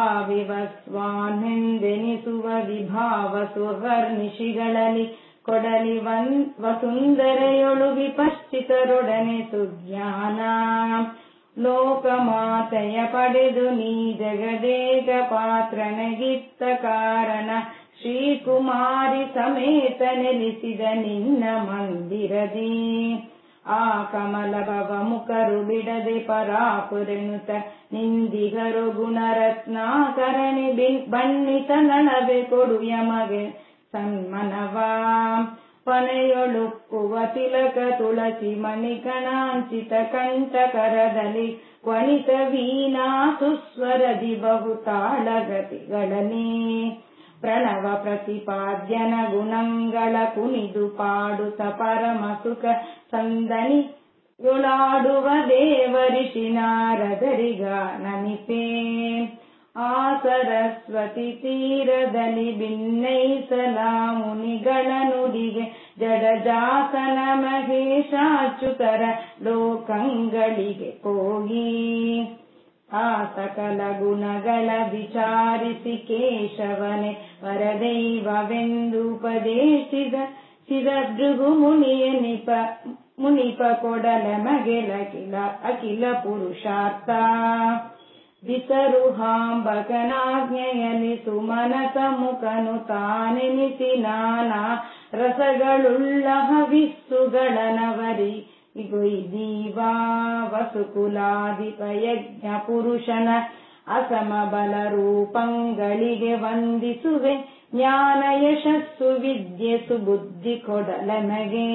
ವಿವಸ್ವಾನೆಂದೆನಿಸುವ ವಿಭಾವ ಸುವರ್ಣಿಷಿಗಳಲ್ಲಿ ಕೊಡಲಿ ವಸುಂದರೆಯೊಳು ವಿಪಶ್ಚಿತರೊಡನೆ ಸುಜ್ಞಾನ ಲೋಕಮಾತೆಯ ಪಡೆದು ನೀ ಜಗದೇಕ ಪಾತ್ರನಗಿತ್ತ ಕಾರಣ ಶ್ರೀಕುಮಾರಿ ಸಮೇತ ನೆಲೆಸಿದ ನಿನ್ನ ಮಂದಿರದಿ ಆ ಕಮಲ ಭವ ಮುಖರು ಬಿಡದೆ ಪರಾಪುರೆನುತ ನಿಂದಿಗರು ಗುಣರತ್ನಾಕರಣಿ ಬಣ್ಣಿತನಳವೆ ಕೊಡು ಯಮಗೆ ಸನ್ಮನವಾ ಪನೆಯೊಳುಕ್ಕುವ ತಿಲಕ ತುಳಸಿ ಮಣಿಕಣಾಂಚಿತ ಕಂಠಕರದಲ್ಲಿ ಕ್ವಣಿತ ವೀಣಾ ಸುಸ್ವರದಿ ಬಹುತಾಳಗತಿಗಳಲ್ಲಿ ಪ್ರಣವ ಪ್ರತಿಪಾದ್ಯನ ಗುಣಂಗಳ ಕುಣಿದು ಪಾಡುತ್ತ ಪರಮ ಸುಖ ಸಂದನಿಯೊಳಾಡುವ ದೇವರಿಷಿ ನಾರದರಿಗ ನಮಿಪೇ ಆ ಸರಸ್ವತಿ ತೀರದಲ್ಲಿ ಭಿನ್ನೈಸಲ ಮುನಿಗಳ ನುಡಿಗೆ ಜಡಜಾತನ ಮಹೇಶಾಚ್ಯುತರ ಲೋಕಂಗಳಿಗೆ ಹೋಗಿ ಆ ಸಕಲ ಗುಣಗಳ ವಿಚಾರಿಸಿ ಕೇಶವನೆ ವರದೈವವೆಂದು ಉಪದೇಶಿದ ಶಿರಭೃಗು ಮುನಿಪ ಕೊಡಲ ಮಗೆಲ ಅಖಿಲ ಪುರುಷಾರ್ಥ ಬಿಸರುಹಾಂಬಕನಾಜ್ಞೆಯಲಿ ಸುಮನಸ ಮುಖನು ತಾನೆನಿಸಿ ನಾನಾ ರಸಗಳುಳ್ಳ ಹವಿಸ್ಸುಗಳನವರಿ ಇಗೊಯ್ದೀವಾ ವಸುಕುಲಾಧಿಪ ಯಜ್ಞ ಪುರುಷನ ಅಸಮಬಲ ರೂಪಂಗಳಿಗೆ ವಂದಿಸುವೆ ಜ್ಞಾನ ಯಶಸ್ಸು ವಿದ್ಯೆ ಸುಬುದ್ಧಿ ಕೊಡಲನಗೆ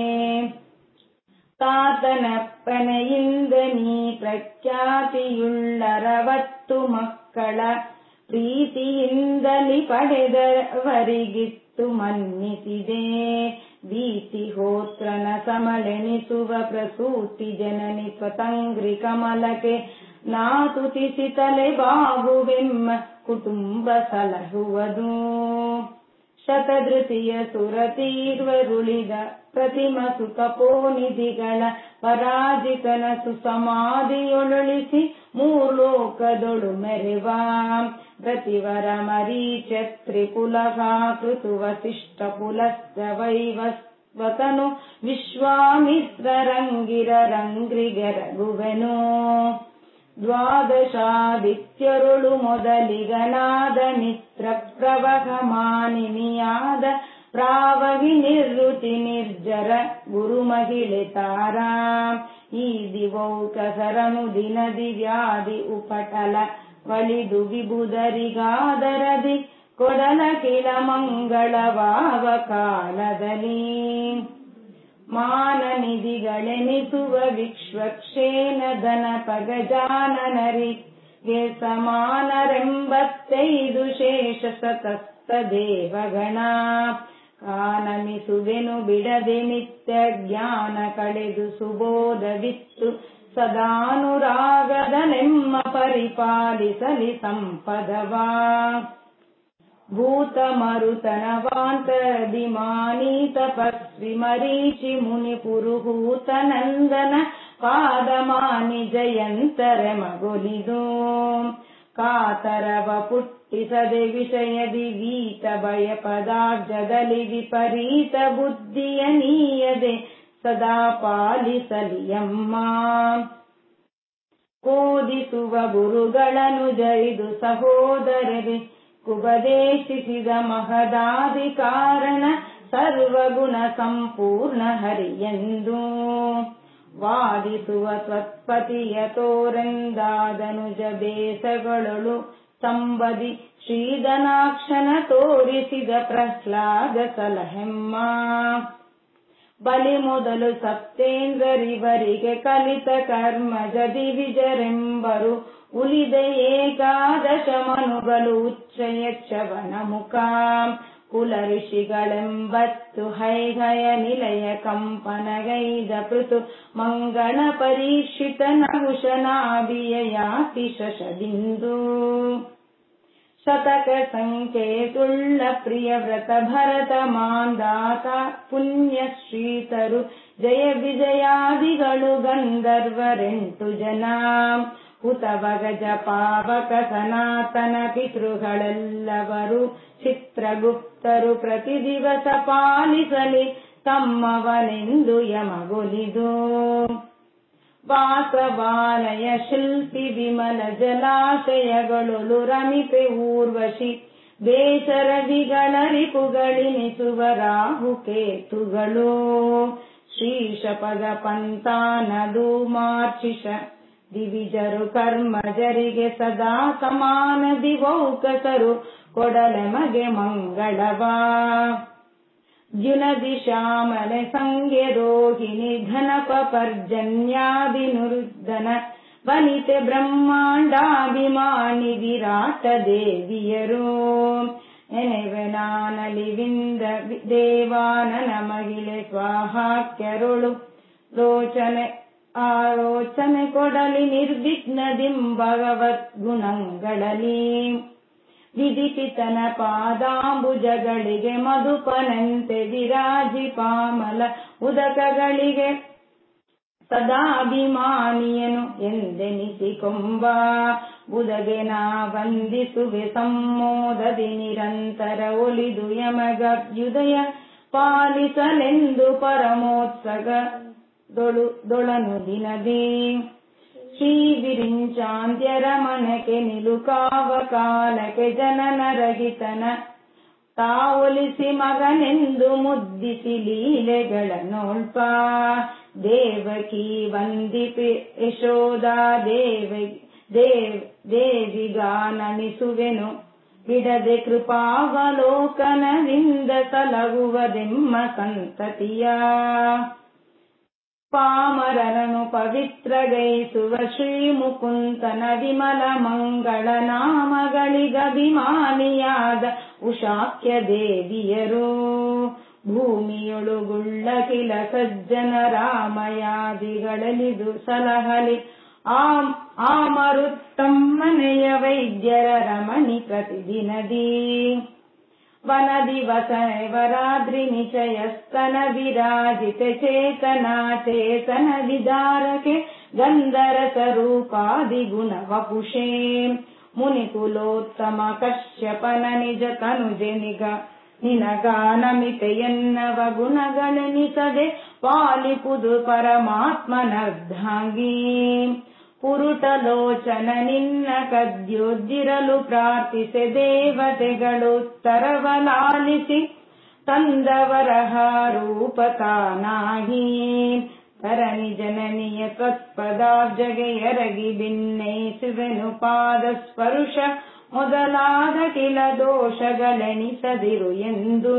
ತಾತನಪ್ಪನೆಯಿಂದ ನೀ ಪ್ರಖ್ಯಾತಿಯುಳ್ಳರವತ್ತು ಮಕ್ಕಳ ಪ್ರೀತಿಯಿಂದಲಿ ಪಡೆದವರಿಗಿತ್ತು ಮನ್ನಿಸಿದೆ ಭೀತಿ ಹೋತ್ರನ ಸಮಲೆನಿಸುವ ಪ್ರಸೂತಿ ಜನನಿ ಸ್ವತಂಗ್ರಿ ಕಮಲಕ್ಕೆ ನಾತುತಿಸಿ ತಲೆ ಬಾಗುವೆಮ್ಮ ಕುಟುಂಬ ಸಲಹುವುದು ಶತಧೃತಿಯ ಸುರತೀರ್ವರುಳಿದ ಪ್ರತಿಮ ಸುಖಪೋನಿಧಿಗಳ ಪರಾಜಿತನ ಸುಸಮಾಧಿಯೊಳುಳಿಸಿ ಮೂರ್ಲೋಕದೊಳು ಮೆರೆವ ಪ್ರತಿವರ ಮರೀಚ ತ್ರಿಪುಲಕಾಕೃತು ವಸಿಷ್ಠ ಪುಲಸ್ತ ವೈವಸ್ವತನು ವಿಶ್ವಾಮಿತ್ರರಂಗಿರರಂಗ್ರಿಗೆರಗುವೆನು ದ್ವಾದಶಾದಿತ್ಯರುಳು ಮೊದಲಿಗನಾದ ಮಿತ್ರ ಪ್ರವಹಮಾನಿನಿಯಾದ ಪ್ರಾವಗಿ ನಿರ್ವೃತಿ ನಿರ್ಜರ ಗುರು ಮಹಿಳೆ ತಾರಾ ಈ ದಿವೌಕಸರನು ದಿನದಿ ವ್ಯಾಧಿ ಉಪಟಲ ವಲಿದು ವಿಬುಧರಿಗಾದರದಿ ಕೊಡಲ ಕಿಲ ಮಂಗಳವಾವ ಕಾಲದಲ್ಲಿ ಮಾನನಿಧಿಗಳೆನಿಸುವ ವಿಶ್ವಕ್ಷೇನ ಧನ ಪಗಜಾನನರಿಗೆ ಸಮಾನರೆಂಬತ್ತೈದು ಶೇಷ ಸತಸ್ತ ದೇವಗಣ ಕಾನಮಿಸುವೆನು ಬಿಡದೆ ನಿತ್ಯ ಜ್ಞಾನ ಕಳೆದು ಸುಬೋಧವಿತ್ತು ಸದಾನುರಾಗದನೆಮ್ಮ ಪರಿಪಾಲಿಸಲಿ ಸಂಪದವಾ ಭೂತ ಮರುತನವಾಂತರದಿ ಮಾನಿ ತಪಸ್ವಿ ಮರೀಚಿ ಮುನಿ ಪುರುಹೂತ ನಂದನ ಪಾದಮಾನಿ ಜಯಂತರೆ ಮಗೊಲಿದು ಕಾತರವ ಪುಟ್ಟಿಸದೆ ವಿಷಯದಿ ವೀತ ಭಯ ಪದಾರ್ಜದಲ್ಲಿ ವಿಪರೀತ ಬುದ್ಧಿಯ ನೀಯದೆ ಸದಾ ಪಾಲಿಸಲಿಯಮ್ಮ ಕೋದಿಸುವ ಗುರುಗಳನ್ನು ಜರಿದು ಸಹೋದರರಿ ಕುಪದೇಶಿಸಿದ ಮಹದಾದಿ ಕಾರಣ ಸರ್ವಗುಣ ಸಂಪೂರ್ಣ ಹರಿಯೆಂದು ವಾದಿಸುವ ತ್ವತ್ಪತಿಯ ತೋರೆಂದಾದನುಜ ಬೇಸಗಳೊಳು ಸಂಬದಿ ಶ್ರೀಧನಾಕ್ಷನ ತೋರಿಸಿದ ಪ್ರಹ್ಲಾದ ಸಲಹೆಮ್ಮ ಬಲಿ ಮೊದಲು ಸಪ್ತೇಂದ್ರರಿವರಿಗೆ ಕಲಿತ ಕರ್ಮ ಜದಿವಿಜರೆಂಬರು ಉಳಿದ ಏಕಾದಶ ಮನುಗಳು ಉಚ್ಚಯಚ್ಚವನ ಮುಖ ಕುಲ ಋಷಿಗಳೆಂಬತ್ತು ಹೈಹಯ ನಿಲಯ ಕಂಪನಗೈದ ಪೃಥು ಮಂಗಣ ಪರೀಕ್ಷಿತ ನಹುಶನಾಭಿಯ ಯಾತಿ ಶಶದಿಂದು ಶತಕ ಸಂಖ್ಯೆಯುಳ್ಳ ಪ್ರಿಯ ವ್ರತ ಭರತ ಮಾಂದಾತ ಪುಣ್ಯ ಶ್ರೀತರು ಜಯ ವಿಜಯಾದಿಗಳು ಗಂಧರ್ವರೆಂಟು ಜನ ಹುತವಗಜ ಪಾವಕ ಸನಾತನ ಪಿತೃಗಳೆಲ್ಲವರು ಚಿತ್ರಗುಪ್ತರು ಪ್ರತಿ ದಿವಸ ಪಾಲಿಸಲಿ ತಮ್ಮವನೆಂದು ಯಮಗೊಲಿದು ವಾಸವಾಲಯ ಶಿಲ್ಪಿ ವಿಮಲ ಜಲಾಶಯಗಳು ರಮಿಪೆ ಊರ್ವಶಿ ಬೇಸರವಿಗಳ ರಿಪುಗಳಿನಿಸುವ ರಾಹುಕೇತುಗಳು ಶ್ರೀಶಪದ ಪಂತಾನದು ಮಾರ್ಚಿಷ ದಿವಿಜರು ಕರ್ಮಜರಿಗೆ ಸದಾ ಸಮಾನ ದಿವೌಕಸರು ಕೊಡಲೆಮಗೆ ಮಂಗಳವಾ ಜುನದಿ ಶ್ಯಾಮಲೆ ಸಂಗೆ ರೋಹಿಣಿ ಘನಪ ಪರ್ಜನ್ಯಾದಿ ನುರ್ಧನ ವನಿತೆ ಬ್ರಹ್ಮಾಂಡಾಭಿಮಾನಿ ವಿರಾಟ ದೇವಿಯರು ನೆನೆವೆನಾನಲಿವಿಂದ ದೇವಾನನ ಮಹಿಳೆ ಸ್ವಾಹಾಕ್ಯರುಳು ಆಲೋಚನೆ ಕೊಡಲಿ ನಿರ್ವಿಘ್ನದಿಂ ಭಗವತ್ ಗುಣಗಳಲ್ಲಿ ವಿಧಿಪಿತನ ಪಾದಾಂಬುಜಗಳಿಗೆ ಮಧುಪನಂತೆ ವಿರಾಜಿ ಪಾಮಲ ಉದಕಗಳಿಗೆ ಸದಾಭಿಮಾನಿಯನು ಎಂದೆನಿಸಿಕೊಂಬ ಬುಧಗೆ ನಾ ವಂದಿಸುವೆ ಸಮ್ಮೋದದಿ ನಿರಂತರ ಒಲಿದು ಯಮಗಭ್ಯುದಯ ಪಾಲಿಸಲೆಂದು ಪರಮೋತ್ಸಗ ದೊಳನು ದಿನದಿ ಶ್ರೀ ವಿರಿಂಚಾಂತ್ಯರ ಮನಕ್ಕೆ ನಿಲುಕಾವ ಕಾಲಕ್ಕೆ ಜನನ ರಹಿತನ ತಾವೊಲಿಸಿ ಮಗನೆಂದು ಮುದ್ದಿಸಿ ಲೀಲೆಗಳ ನೋಳ್ಪ ದೇವಕಿ ವಂದಿಪೆ ಯಶೋದಾ ದೇವಿಗಾನಮಿಸುವೆನು ಬಿಡದೆ ಕೃಪಾವಲೋಕನದಿಂದ ಸಲಗುವದೆಮ್ಮ ಸಂತತಿಯ ಪಾಮರರನು ಪವಿತ್ರಗೈಸುವ ಶ್ರೀ ಮುಕುಂತನ ವಿಮಲ ಮಂಗಳ ನಾಮಗಳಿಗಭಿಮಾನಿಯಾದ ಉಷಾಖ್ಯ ದೇವಿಯರು ಭೂಮಿಯೊಳುಗುಳ್ಳ ಕಿಲ ಸಜ್ಜನ ರಾಮಯಾದಿಗಳಲಿದು ಸಲಹಲಿ ಆಮರುತ್ತಮ್ಮನೆಯ ವೈದ್ಯರ ರಮಣಿ ಪ್ರತಿದಿನದಿ ವನದಿ ವಸವರಾದ್ರಿ ನಿಚಯಸ್ತನ ವಿರಾಜಿತ ಚೇತನ ವಿದಾರಕೆ ಗಂಧರಸ ರೂಪಾದಿ ಗುಣ ವಪುಷೇ ಮುನಿಕುಲೋತ್ತಮ ಕಶ್ಯಪನ ನಿಜ ತನುಜೆ ನಿನಗಾನಮಿತೆಯನ್ನವ ಗುಣಗಳೆನಿಸದೆ ಪಾಲಿಪುದು ಪರಮಾತ್ಮನರ್ಧಾಂಗೀ ಪುರುಟಲೋಚನ ನಿನ್ನ ಕದ್ಯೋದ್ದಿರಲು ಪ್ರಾರ್ಥಿಸೆ ದೇವತೆಗಳುತ್ತರವಲಾಲಿಸಿ ತಂದವರಹ ರೂಪತಾನಾಗಿ ತರಣಿ ಜನನಿಯ ತ್ವತ್ಪದಾಬ್ಜಗೆ ಎರಗಿ ಭಿನ್ನೈಸುವೆನು ಪಾದ ಸ್ಪರುಶ ಮೊದಲಾದ ಕಿಲ ದೋಷಗಳೆಣಿಸದಿರು ಎಂದು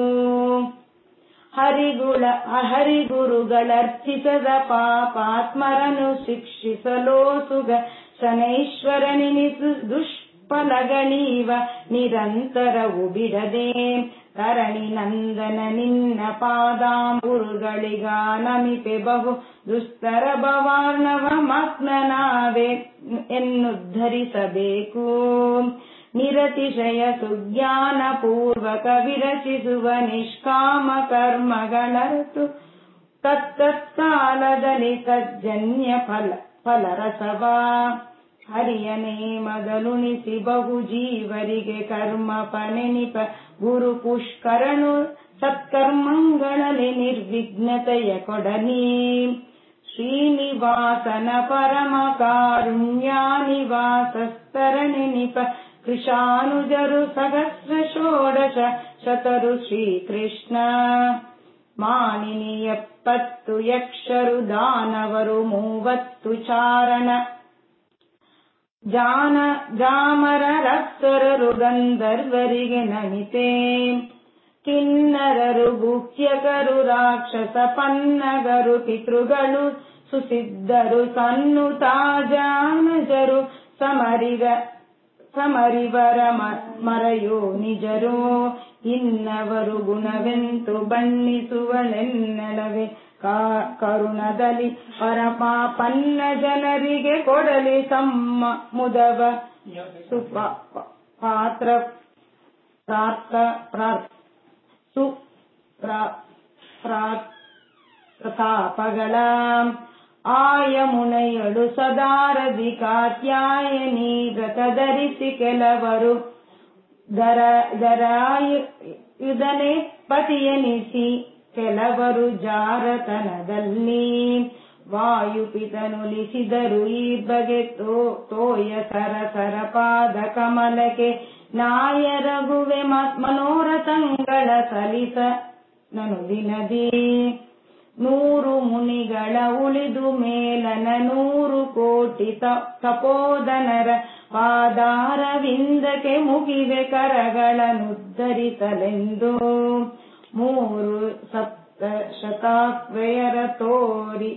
ಹರಿಗುರುಗಳರ್ಚಿಸದ ಪಾಪಾತ್ಮರನು ಶಿಕ್ಷಿಸಲೋಸುಗ ಶನೈಶ್ವರನೆನಿಸು ದುಷ್ಫಲಗಳೀವ ನಿರಂತರವು ಬಿಡದೆ ತರಣಿ ನಂದನ ನಿನ್ನ ಪಾದಾಂಬುರುಗಳಿಗಾನಮಿಪೆ ಬಹು ದುಸ್ತರ ಭವಾರ್ಣವ ಮಗ್ನನಾವೆ ಎನ್ನುದ್ಧರಿಸಬೇಕು ನಿರತಿಶಯ ಸುಜ್ಞಾನ ಪೂರ್ವಕ ವಿರಚಿಸುವ ನಿಷ್ಕಾಮ ಕರ್ಮಗಳರ್ತು ತತ್ತತ್ಕಾಲದಲ್ಲಿ ತಜ್ಜನ್ಯ ಫಲರಸವ ಹರಿಯ ನೇಮದಲುಣಿಸಿ ಬಹು ಜೀವರಿಗೆ ಕರ್ಮ ಪನೆನಿಪ ಗುರು ಪುಷ್ಕರನು ಸತ್ಕರ್ಮಗಳಲ್ಲಿ ನಿರ್ವಿಘ್ನತೆಯ ಕೊಡನಿ ಶ್ರೀನಿವಾಸನ ಪರಮ ಕಾರುಣ್ಯಾನಿವಾಸಸ್ತರನೆನಿಪ ಕೃಶಾನುಜರು ಸಹಸ್ರ ಷೋಡಶ ಶತರು ಶ್ರೀಕೃಷ್ಣ ಮಾನಿನಿ 70 ಯಕ್ಷರು ದಾನವರು 30 ಚಾರಣ ಜಾಮರ ರಕ್ತರರು ಗಂಧರ್ವರಿಗೆ ನಮಿತೆ ಕಿನ್ನರರು ಗುಹ್ಯಕರು ರಾಕ್ಷಸ ಪನ್ನಗರು ಪಿತೃಗಳು ಸುಸಿದ್ಧರು ಸನ್ನುತಾಜಾನಜರು ಸಮರಿವರ ಮರೆಯೋ ನಿಜರು ಇನ್ನವರು ಗುಣವೆಂತು ಬಣ್ಣಿಸುವಳೆನ್ನಲವೇ ಕರುಣದಲ್ಲಿ ಪರಪಾಪನ್ನ ಜನರಿಗೆ ಕೊಡಲಿ ಮುದವ ಪಾತ್ರ ಪ್ರತಾಪಗಳ ಆಯ ಮುನೆಯಳು ಸದಾರದಿ ಕಾತ್ಯಾಯನಿ ವ್ರತ ಧರಿಸಿ ಕೆಲವರು ದರಾಯುಧನೆ ಪತಿಯನಿಸಿ ಕೆಲವರು ಜಾರತನದಲ್ಲಿ ವಾಯುಪಿತನುಲಿಸಿದರು ಈ ಬಗೆ ತೋಯ ಸರಸರ ಪಾದ ಕಮಲಕ್ಕೆ ನಾಯರಗುವೆ ಮನೋರಥಂಗಳ ಸಲಿಸ ನನು ದಿನದಿ 100 ಮುನಿಗಳ ಉಳಿದು ಮೇಲನ 100 ಕೋಟಿ ತಪೋದನರ ಪಾದಾರವಿಂದಕ್ಕೆ ಮುಗಿವೆ ಕರಗಳನ್ನುದ್ಧರಿಸಲೆಂದು 3 ಸಪ್ತಶತಾಕ್ವೆಯರ ತೋರಿ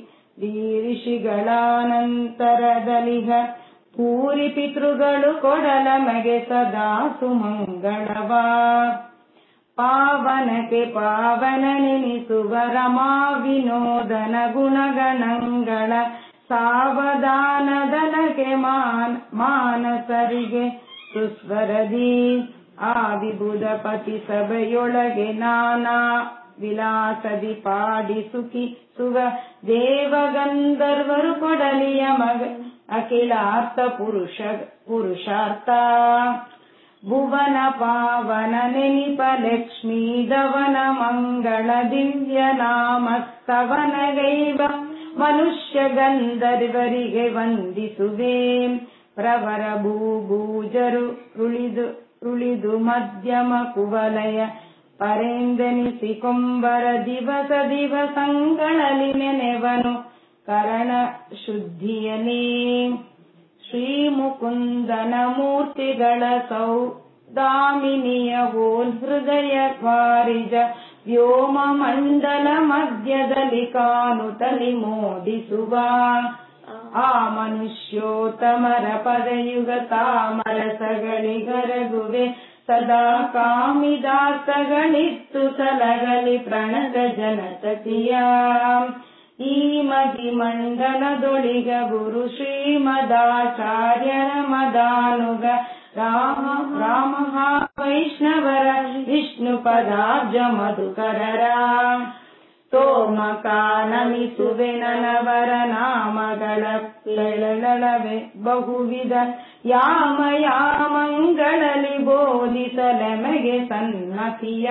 ಋಷಿಗಳಾನಂತರದಲಿಹ ಪೂರಿ ಪಿತೃಗಳು ಕೊಡಲ ಮಗೆ ಸದಾ ಸುಮಂಗಳವಾ ಪಾವನಕ್ಕೆ ಪಾವನ ನೆನಿಸುವ ರಮಾ ವಿನೋದನ ಗುಣಗಣಗಳ ಸಾವಧಾನದನಕ್ಕೆ ಮಾನಸರಿಗೆ ಸುಸ್ವರದಿ ಆ ವಿಬುಧ ಪತಿ ಸಭೆಯೊಳಗೆ ನಾನಾ ವಿಲಾಸದಿ ಪಾಡಿ ಸುಖಿಸುವ ದೇವಗಂಧರ್ವರು ಕೊಡಲಿಯ ಮಗ ಅಖಿಲಾರ್ಥ ಪುರುಷಾರ್ಥ ಭುವನ ಪಾವನ ನೆನಿಪ ಲಕ್ಷ್ಮೀ ದವನ ಮಂಗಳ ದಿವ್ಯ ನಾಮಸ್ತವನಗೈವ ಮನುಷ್ಯ ಗಂಧರ್ವರಿಗೆ ವಂದಿಸುವೆ. ಪ್ರವರ ಭೂಭೂಜರು ಉಳಿದು ಮಧ್ಯಮ ಕುವಲಯ ಪರೆಂದೆನಿಸಿ ಕೊಂಬರ ದಿವಸಗಳಲ್ಲಿ ನೆನೆವನು ಕರಣ ಶುದ್ಧಿಯನೇ. ಶ್ರೀ ಮುಕುಂದನ ಮೂರ್ತಿಗಳ ಸೌದಾಮಿನಿಯ ಓಲ್ ಹೃದಯ ವಾರಿಜ ವ್ಯೋಮ ಮಂಡಲ ಮಧ್ಯದಲ್ಲಿ ಕಾಣುತ್ತಲಿ ಮೋದಿಸುವ. ಆ ಮನುಷ್ಯೋತ್ತಮರ ಪದಯುಗ ತಾಮರಸಗಳಿಗರಗುವೆ ಸದಾ ಕಾಮಿದಾಸಗಳಿತ್ತು ಸಲಗಲಿ ಪ್ರಣತ ಜನಸತಿಯ. ಈ ಮಹಿಮಂಡಲದೊಳಿಗ ಗುರು ಶ್ರೀಮದಾಚಾರ್ಯರ ಮದಾನುಗ ರಾಮ ವೈಷ್ಣವರ ವಿಷ್ಣು ಪದಾಬ್ಜ ಮಧುಕರರ. ತೋಮಕಾನಮಿಸುವೆ ನನವರ ನಾಮಗಳ ಳಳವೆ ಬಹುವಿಧ ಯಾಮಯಾಮಂಗಳಲ್ಲಿ ಬೋಧಿಸಲೆಮಗೆ ಸನ್ನತಿಯ.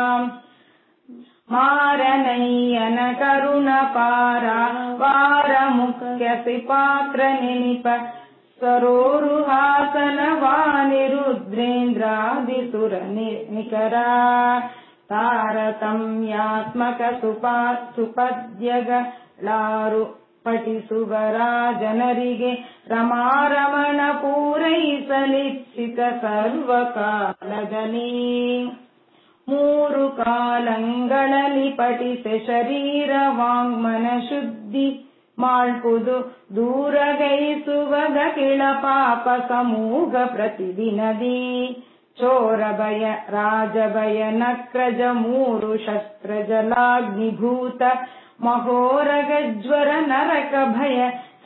ಮಾರನಯ್ಯನ ಕರುಣ ಪಾರ ವಾರ ಮುಖ್ಯ ಸಿಪಾತ್ರ ನೆನಿಪ ಸರೋರು ಹಾಸನ ವಾನಿರುದ್ರೇಂದ್ರಾದಿಸುರ ನಿಕರ. ತಾರತಮ್ಯಾತ್ಮಕ ಸುಪದ್ಯಗಳಾರು ಪಠಿಸುವ ರಾಜನರಿಗೆ ರಮಾರಮಣ ಪೂರೈಸಲಿಚ್ಛಿತ ಸರ್ವಕಾಲದಲ್ಲಿ. ಮೂರು ಕಾಲಗಳಲ್ಲಿ ಪಠಿಸೆ ಶರೀರ ವಾಂಗ್ಮನ ಶುದ್ಧಿ ಮಾಡ್ಪುದು ದೂರಗೈಸುವದ ಕಿಳ ಪಾಪ ಸಮೂಹ ಪ್ರತಿದಿನದಿ. ಚೋರ ಭಯ ರಾಜಭಯ ನಕ್ರಜ ಮೂರು ಶಸ್ತ್ರ ಜಲಾಗ್ನಿಭೂತ ಮಹೋರಗಜ್ವರ ನರಕ ಭಯ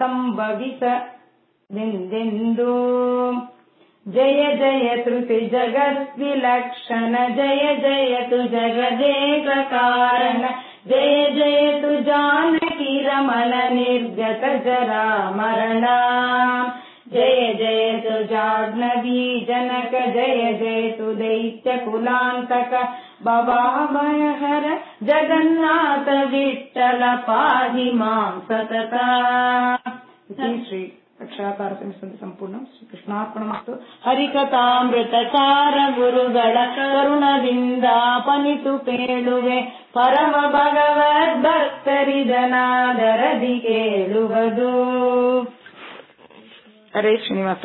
ಸಂಭವಿಸದೆಂದೆಂದು. ಜಯ ಜಯ ಶ್ರುತಿ ಜಗದ್ವಿಲಕ್ಷಣ ಜಯ ಜಯತು ಜಗದೇಕ ಕಾರಣ ಜಯ ಜಯತು ಜಾನಕಿ ರಮಣ ನಿರ್ಗತ ಜರಾ ಮರಣ. ಜಯ ಜಯತು ಜಾಹ್ನವಿ ಜನಕ ಜಯ ಜಯತು ದೈತ್ಯ ಕುಲಾಂತಕ ಭವಾಭಯಹರ ಜಗನ್ನಾಥ ವಿಠ್ಠಲ ಪಾಹಿ ಮಾಂ ಸತತ. ಶ್ರೀ ರಕ್ಷಾಕಾರ ಸಂಪೂರ್ಣ ಶ್ರೀಕೃಷ್ಣಾರ್ಪಣಮಸ್ತು. ಹರಿಕಥಾಮೃತ ಸಾರ ಗುರುಗಳ ಕರುಣದಿಂದ ಪನಿತು ಪೇಳುವೆ ಪರಮ ಭಗವದ್ ಭಕ್ತರಿದನಾದರದಿ ಕೇಳುವುದು. ಹರೇ ಶ್ರೀನಿವಾಸ.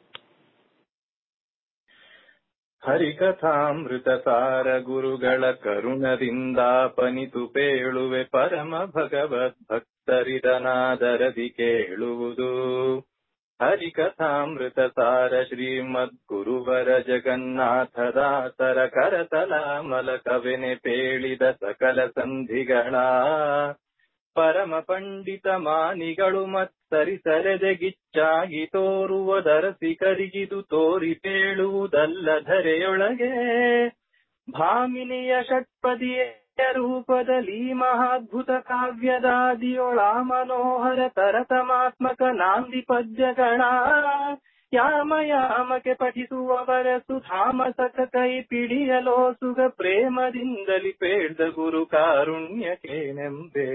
ಹರಿಕಥಾಮೃತ ಸಾರ ಗುರುಗಳ ಕರುಣದಿಂದ ಪನಿತು ಪೇಳುವೆ ಪರಮ ಭಗವದ್ ಭಕ್ತರಿದನಾದರದಿ ಕೇಳುವುದು. ಹರಿಕಥಾಮೃತ ಸಾರ ಶ್ರೀಮದ್ ಗುರುವರ ಜಗನ್ನಾಥದಾಸರ ಕರತಲ ಮಲಕವೆನೆ ಪೇಳಿದ ಸಕಲ ಸಂಧಿಗಳ ಪರಮ ಪಂಡಿತ ಮಾನಿಗಳು ಮತ್ಸರಿಸರೆದೆಗಿಚ್ಚಾಗಿ ತೋರುವುದರಸಿ ಕರಿಗಿದು ತೋರಿ ಪೇಳುವುದಲ್ಲ ಧರೆಯೊಳಗೆ. ಭಾಮಿನಿಯ ಷಟ್ಪದಿಯ ರೂಪದಲ್ಲಿ ಮಹಾದ್ಭುತ ಕಾವ್ಯದಾದಿಯೊಳ ಮನೋಹರ ತರತಮಾತ್ಮಕ ನಾಂದಿ ಪದ್ಯಗಳ ಯಾಮಯಾಮಕ್ಕೆ ಪಠಿಸುವವರ ಸುಧಾಮ ಸಕ ಕೈ ಪಿಡಿಯಲೋ ಸುಗ ಪ್ರೇಮದಿಂದಲಿ ಪೇಳ್ದ ಗುರು ಕಾರುಣ್ಯಕೇನೆಂಬೆ.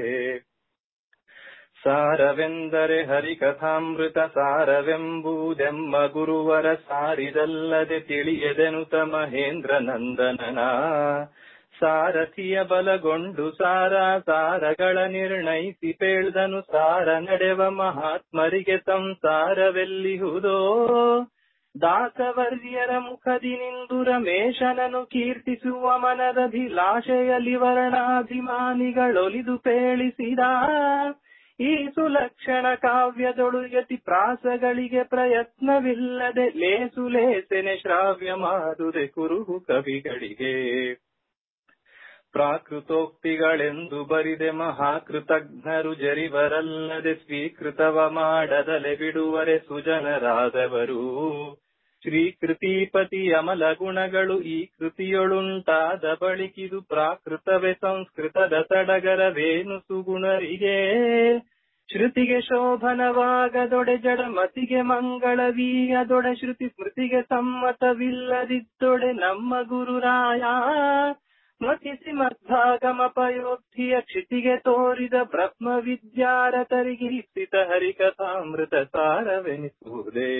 ಸಾರವೆಂದರೆ ಹರಿಕಥಾಮೃತ ಸಾರವೆಂಬುದೆಮ್ಮ ಗುರುವರ ಸಾರಿದಲ್ಲದೆ ತಿಳಿಯದೆನುತ ಮಹೇಂದ್ರ ನಂದನನ. ಸಾರಥಿಯ ಬಲಗೊಂಡು ಸಾರಗಳ ನಿರ್ಣಯಿಸಿ ಪೇಳ್ದನು ಸಾರ ನಡೆವ ಮಹಾತ್ಮರಿಗೆ ಸಂಸಾರವೆಲ್ಲಿಹುದೋ. ದಾಸವರ್ಯರ ಮುಖದಿ ನಿಂದು ರಮೇಶನನು ಕೀರ್ತಿಸುವ ಮನದಭಿಲಾಷೆಯಲ್ಲಿ ವರ್ಣಾಭಿಮಾನಿಗಳೊಲಿದು ಪೇಳಿಸಿದ. ಈ ಸುಲಕ್ಷಣ ಕಾವ್ಯದೊಳು ಯತಿ ಪ್ರಾಸಗಳಿಗೆ ಪ್ರಯತ್ನವಿಲ್ಲದೆ ಲೇಸು ಲೇಸೆನೆ ಶ್ರಾವ್ಯ ಮಾಡುದೆ ಕುರುಹು ಕವಿಗಳಿಗೆ. ಪ್ರಾಕೃತೋಕ್ತಿಗಳೆಂದು ಬರಿದೆ ಮಹಾಕೃತಜ್ಞರು ಜರಿವರಲ್ಲದೆ ಸ್ವೀಕೃತವ ಮಾಡದಲೆ ಬಿಡುವರೆ ಸುಜನರಾದವರು. ಶ್ರೀಕೃತಿಪತಿ ಅಮಲ ಗುಣಗಳು ಈ ಕೃತಿಯೊಳುಂಟಾದ ಬಳಿಕಿದು ಪ್ರಾಕೃತವೇ ಸಂಸ್ಕೃತದ ಸಡಗರವೇನು ಸುಗುಣರಿಗೆ. ಶ್ರುತಿಗೆ ಶೋಭನವಾಗದೊಡೆ ಜಡಮತಿಗೆ ಮಂಗಳವೀಯದೊಡೆ ಶ್ರುತಿ ಸ್ಮೃತಿಗೆ ಸಮ್ಮತವಿಲ್ಲದಿದ್ದೊಡೆ ನಮ್ಮ ಗುರುರಾಯ. ಮತಿಸಿ ಮಧ್ವಾಗಮಪಯೋಕ್ತಿಯ ಕ್ಷಿತಿಗೆ ತೋರಿದ ಬ್ರಹ್ಮ ವಿದ್ಯಾರತರಿಗಿರಿಸಿತ ಹರಿಕಥಾಮೃತ ಸಾರವೆನಿಸುವುದೇ.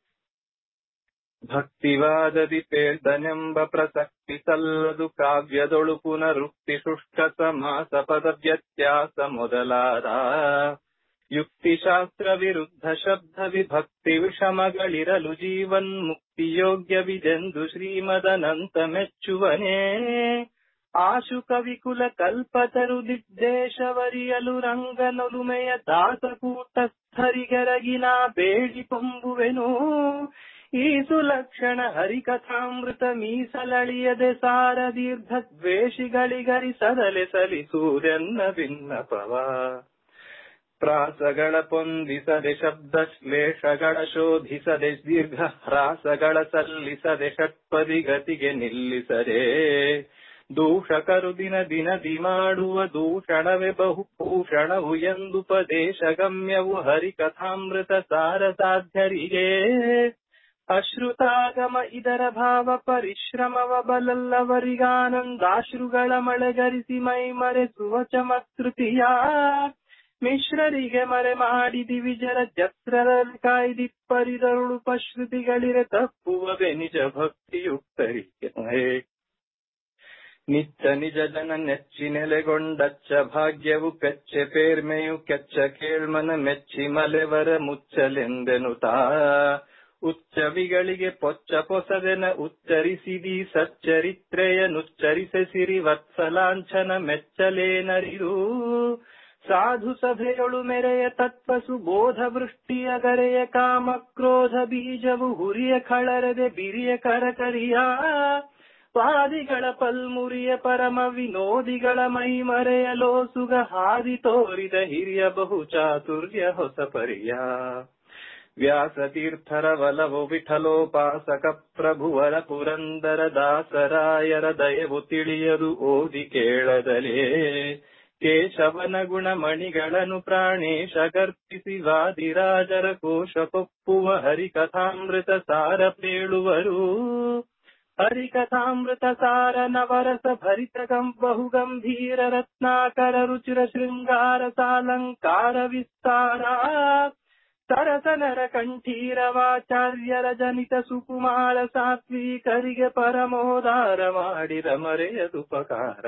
ಭಕ್ತಿವಾದದಿ ಪೇಳ್ದನೆಂಬ ಪ್ರಸಕ್ತಿ ಸಲ್ಲದು ಕಾವ್ಯದೊಳು ಪುನರುಕ್ತಿ ಶುಷ್ಕ ಸಮಾಸ ಪದ ವ್ಯತ್ಯಾಸ ಮೊದಲಾದ ಯುಕ್ತಿಶಾಸ್ತ್ರ ವಿರುದ್ಧ ಶಬ್ದ ವಿಭಕ್ತಿ ವಿಷಮಗಳಿರಲು ಜೀವನ್ ಮುಕ್ತಿಯೋಗ್ಯವಿದೆಂದು ಶ್ರೀಮದನಂತ ಮೆಚ್ಚುವನೇ. ಆಶು ಕವಿಕುಲ ಕಲ್ಪತರು ದಿಗ್ದೇಶವರಿಯಲು ರಂಗನೊಲುಮೆಯ ದಾಸಕೂಟಸ್ಥರಿಗರಗಿನ ಬೇಡಿ ಕೊಂಬುವೆನು. ಈ ಸುಲಕ್ಷಣ ಹರಿಕಥಾಮೃತ ಮೀಸಲಳಿಯದೆ ಸಾರ ದೀರ್ಘ ದ್ವೇಷಿಗಳಿಗರಿಸದಲೆ ಸಲಿಸುವುದೆನ್ನ ವಿನ್ನಪವ. ಪ್ರಾಸಗಳ ಪೊಂದಿಸದೆ ಶಬ್ದ ಶ್ಲೇಷಗಳ ಶೋಧಿಸದೆ ದೀರ್ಘ ಹ್ರಾಸಗಳ ಸಲ್ಲಿಸದೆ ಷಟ್ಪದಿ ಗತಿಗೆ ನಿಲ್ಲಿಸದೆ ದೂಷಕರು ದಿನದಿ ಮಾಡುವ ದೂಷಣವೇ ಬಹುಭೂಷಣವು ಎಂದುಪದೇಶ ಗಮ್ಯವು ಹರಿಕಥಾಮೃತ ಸಾರ ಸಾಧ್ಯರಿಗೆ. ಅಶ್ರುತಾಗಮ ಇದರ ಭಾವ ಪರಿಶ್ರಮವ ಬಲಲ್ಲವರಿಗಾನಂದಾಶ್ರುಗಳ ಮಳೆಗರಿಸಿ ಮೈ ಮರೆಸುವ ಚಮತ್ಕೃತಿಯ ಮಿಶ್ರರಿಗೆ ಮರೆ ಮಾಡಿ ದಿವಿಜರ ಜತ್ರರಲ್ಲಿ ಕಾಯ್ದಿಪ್ಪರಿದರುಳು ಪಶ್ರುತಿಗಳಿರೆ ತಪ್ಪುವವೆ ನಿಜ ಭಕ್ತಿಯುಕ್ತರಿಗೆ. ನಿತ್ಯ ನಿಜ ಜನ ನೆಚ್ಚಿ ನೆಲೆಗೊಂಡಚ್ಚ ಭಾಗ್ಯವು ಪೆಚ್ಚೆ ಪೇರ್ಮೆಯು ಕೆಚ್ಚ ಕೇಳ್ಮನ ಮೆಚ್ಚಿ ಮಲೆವರ ಮುಚ್ಚಲೆಂದೆನುತಾ ಉಚ್ಚವಿಗಳಿಗೆ ಪೊಚ್ಚ ಪೊಸದೆನ ಉಚ್ಚರಿಸಿದಿ ಸಚ್ಚರಿತ್ರೆಯ ನುಚ್ಚರಿಸೆ ಸಿರಿ ವತ್ಸಲಾಂಛನ ಮೆಚ್ಚಲೇನರಿರು. ಸಾಧು ಸಭೆಯೊಳು ಮೆರೆಯ ತತ್ವ ಸುಬೋಧ ವೃಷ್ಟಿಯ ಗರೆಯ ಕಾಮ ಕ್ರೋಧ ಬೀಜವು ಹುರಿಯ ಖಳರದೆ ಬಿರಿಯ ಕರಕರಿಯ ವಾದಿಗಳ ಪಲ್ಮುರಿಯ ಪರಮ ವಿನೋದಿಗಳ ಮೈ ಮರೆಯಲೋ ಸುಗ ಹಾದಿ ತೋರಿದ ಹಿರಿಯ ಬಹು ಚಾತುರ್ಯ ಹೊಸ ಪರಿಯ. ವ್ಯಾಸತೀರ್ಥರ ವಲವು ವಿಠಲೋಪಾಸಕ ಪ್ರಭುವರ ಪುರಂದರ ದಾಸರಾಯರ ದಯವು ತಿಳಿಯದು ಓದಿ ಕೇಳದಲೇ. ಕೇಶವನ ಗುಣಮಣಿಗಳನ್ನು ಪ್ರಾಣೇಶ ಗರ್ಪಿಸಿ ವಾದಿರಾಜರ ಕೋಶ ಕೊಪ್ಪುವ ಹರಿಕಥಾಮೃತ ಸಾರ ಪೇಳುವರು. ಹರಿಕಥಾಮೃತ ಸಾರ ನವರಸ ಭರಿತ ಬಹು ಗಂಭೀರ ರತ್ನಾಕರ ರುಚಿರ ಶೃಂಗಾರ ಸಾಲಂಕಾರ ವಿಸ್ತಾರ ಸರಸನರ ಕಂಠೀರವಾಚಾರ್ಯರ ಜನಿತ ಸುಕುಮಾರ ಸಾತ್ವಿಕರಿಗೆ ಪರಮೋದಾರ ಮಾಡಿದ ಮರೆಯದುಪಕಾರ.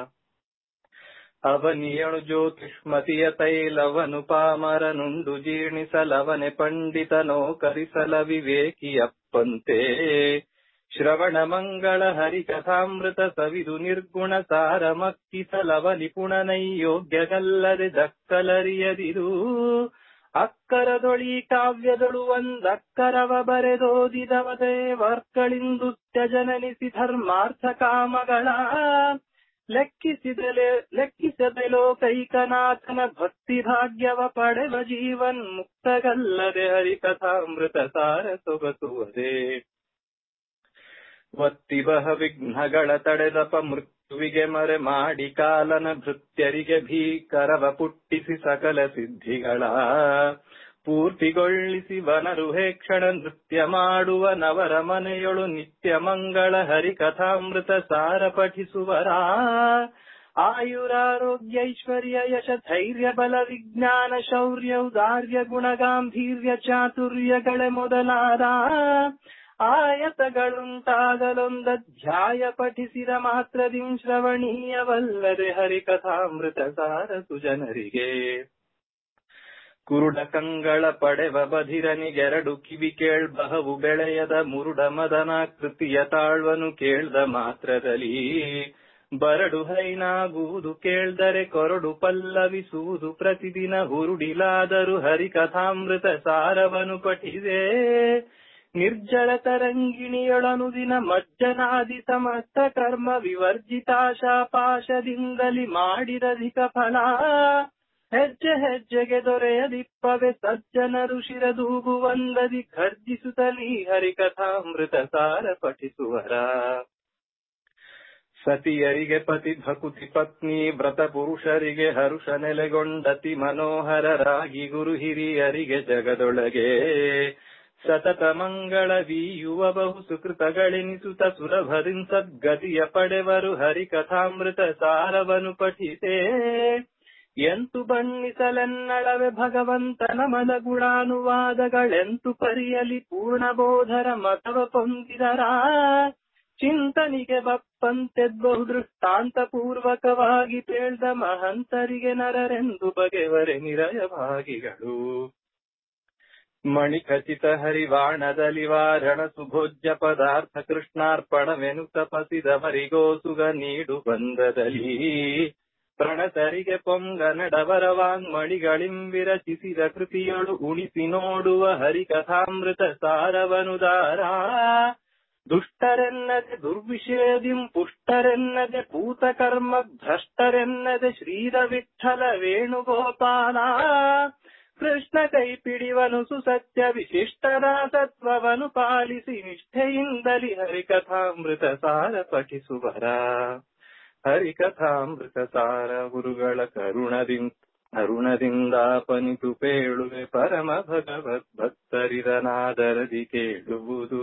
ಅವನಿಯಣು ಜ್ಯೋತಿಷ್ಮತಿಯ ತೈಲವನು ಪಾಮರನುಂಡು ಜೀರ್ಣಿಸಲವನೆ ಪಂಡಿತನೋ ಕರಿಸಲ ವಿವೇಕಿಯಪ್ಪಂತೆ. ಶ್ರವಣ ಮಂಗಳ ಹರಿಕಥಾಮೃತ ಸವಿದು ನಿರ್ಗುಣ ಸಾರ ಮಕ್ಕಿಸಲವ ನಿಪುಣನೈ ಯೋಗ್ಯಗಲ್ಲದೆ ದಕ್ಕಲರಿಯದಿರು. ಅಕ್ಕರದೊಳಿ ಕಾವ್ಯದೊಳು ಒಂದಕ್ಕರವ ಬರೆದೋದಿದವದೇ ವರ್ಗಳಿಂದು ತ್ಯಜನನಿಸಿ ಧರ್ಮಾರ್ಥ ಕಾಮಗಳ ಲೆಕ್ಕಿಸದೆ ಲೋಕೈಕನಾಥನ ಭಕ್ತಿ ಭಾಗ್ಯವ ಪಡೆವ ಜೀವನ್ ಮುಕ್ತಗಲ್ಲದೆ ಹರಿಕಥಾಮೃತ ಸಾರ ಸೊಗಸುವುದೇ. ಒತ್ತಿಬಹ ವಿಘ್ನಗಳ ತಡೆದಪ ಮೃತ್ಯುವಿಗೆ ಮರೆ ಮಾಡಿ ಕಾಲನ ಭೃತ್ಯರಿಗೆ ಭೀಕರವ ಪುಟ್ಟಿಸಿ ಸಕಲ ಸಿದ್ಧಿಗಳ ಪೂರ್ತಿಗೊಳಿಸಿ ವನರುಹೇಕ್ಷಣ ನೃತ್ಯ ಮಾಡುವ ನವರ ಮನೆಯೊಳು ನಿತ್ಯ ಮಂಗಳ ಹರಿಕಥಾಮೃತ ಸಾರ ಪಠಿಸುವರ. ಆಯುರಾರೋಗ್ಯೈಶ್ವರ್ಯ ಯಶ ಧೈರ್ಯ ಬಲ ವಿಜ್ಞಾನ ಶೌರ್ಯ ಔದಾರ್ಯ ಗುಣಗಾಂಭೀರ್ಯ ಚಾತುರ್ಯಗಳೇ ಮೊದಲಾದ ಆಯತಗಳುಂಟಾಗಲೊಂದಧ್ಯಾಯ ಪಠಿಸಿದ ಮಾತ್ರದಿಂ ಶ್ರವಣೀಯವಲ್ಲದೆ ಹರಿಕಥಾಮೃತ ಸಾರ ಸುಜನರಿಗೆ. ಕುರುಡ ಕಂಗಳ ಪಡೆವ ಬಧಿರನಿಗೆರಡು ಕಿವಿ ಕೇಳ್ಬಹು ಬೆಳೆಯದ ಮುರುಡ ಮದನಾಕೃತಿಯ ತಾಳ್ವನು ಕೇಳ್ದ ಮಾತ್ರದಲ್ಲಿ ಬರಡು ಹೈನಾಗುವುದು ಕೇಳ್ದರೆ ಕೊರಡು ಪಲ್ಲವಿಸುವುದು ಪ್ರತಿದಿನ ಹುರುಡಿಲಾದರೂ ಹರಿಕಥಾಮೃತ ಸಾರವನು ಪಠಿಸೆ. ನಿರ್ಜಳ ತರಂಗಿಣಿಯೊಳನುದಿನ ಮಜ್ಜನಾದಿ ಸಮಸ್ತ ಕರ್ಮ ವಿವರ್ಜಿತಾಶಾಪಾಶದಿಂದಲಿ ಮಾಡಿರಧಿಕ ಫಲ. ಹೆಜ್ಜೆ ಹೆಜ್ಜೆಗೆ ದೊರೆಯದಿಪ್ಪವೆ ಸಜ್ಜನರು ಶಿರದೂಗುವಂದದಿ ಖರ್ಜಿಸುತ್ತಲೀ ಹರಿಕಥಾಮೃತ ಸಾರ ಪಠಿಸುವರ. ಸತಿಯರಿಗೆ ಪತಿ ಭಕುತಿ ಪತ್ನಿ ವ್ರತ ಪುರುಷರಿಗೆ ಹರುಷ ನೆಲೆಗೊಂಡತಿ ಮನೋಹರರಾಗಿ ಗುರು ಹಿರಿಯರಿಗೆ ಜಗದೊಳಗೆ ಸತತ ಮಂಗಳವೀಯುವ ಬಹು ಸುಕೃತಗಳೆನಿಸುತ್ತ ಸುಲಭರಿನ್ ಸದ್ಗತಿಯ ಪಡೆವರು ಹರಿಕಥಾಮೃತ ಸಾರವನು ಪಠಿಸೇ. ಎಂತು ಬಣ್ಣಿಸಲೆನ್ನಳವೆ ಭಗವಂತನ ಮದ ಗುಣಾನುವಾದಗಳೆಂತು ಪರಿಯಲಿ ಪೂರ್ಣಬೋಧರ ಮತವ ಪೊಂದಿದರ. ಚಿಂತನಿಗೆ ಬಪ್ಪಂತೆದ್ಬಹು ದೃಷ್ಟಾಂತ ಪೂರ್ವಕವಾಗಿ ಪೇಳ್ದ ಮಹಂತರಿಗೆ ನರರೆಂದು ಬಗೆವರೆ ನಿರಯ ಭಾಗಿಗಳು. ಮಣಿಖಚಿತ ಹರಿವಾಣದಲ್ಲಿ ವಾರಣ ಸುಭೋಜ್ಯ ಪದಾರ್ಥ ಕೃಷ್ಣಾರ್ಪಣವೆನು ತಪಸಿದವರಿಗೋ ಸುಗ ನೀಡು ಬಂದದಲ್ಲಿ. ಪ್ರಣತರಿಗೆ ಪೊಂಗ ನಡವರ ವಾಂಗ್ಮಣಿಗಳಿಂ ವಿರಚಿಸಿದ ಕೃತಿಯೊಳು ಉಣಿಸಿ ನೋಡುವ ಹರಿಕಥಾಮೃತ ಸಾರವನುದಾರ. ದುಷ್ಟರೆನ್ನದೆ ದುರ್ವಿಷೇದಿಂ ಪುಷ್ಟರೆನ್ನದೆ ಪೂತಕರ್ಮ ಭ್ರಷ್ಟರೆನ್ನದೆ ಶ್ರೀರ ವಿಠಲ ವೇಣುಗೋಪಾಲ. ಕೃಷ್ಣ ಕೈ ಪಿಡಿವನು ಸುಸತ್ಯ ವಿಶಿಷ್ಟದ ಸತ್ವವನು ಪಾಲಿಸಿ ನಿಷ್ಠೆಯಿಂದಲಿ ಹರಿಕಥಾಮೃತ ಸಾರ ಪಠಿಸುವರ. ಹರಿಕಥಾಮೃತ ಸಾರ ಗುರುಗಳ ಕರುಣದಿಂದಾಪನಿತು ಪೇಳುವೆ ಪರಮ ಭಗವದ್ ಭಕ್ತರಿದನಾದರದಿ ಕೇಳುವುದು.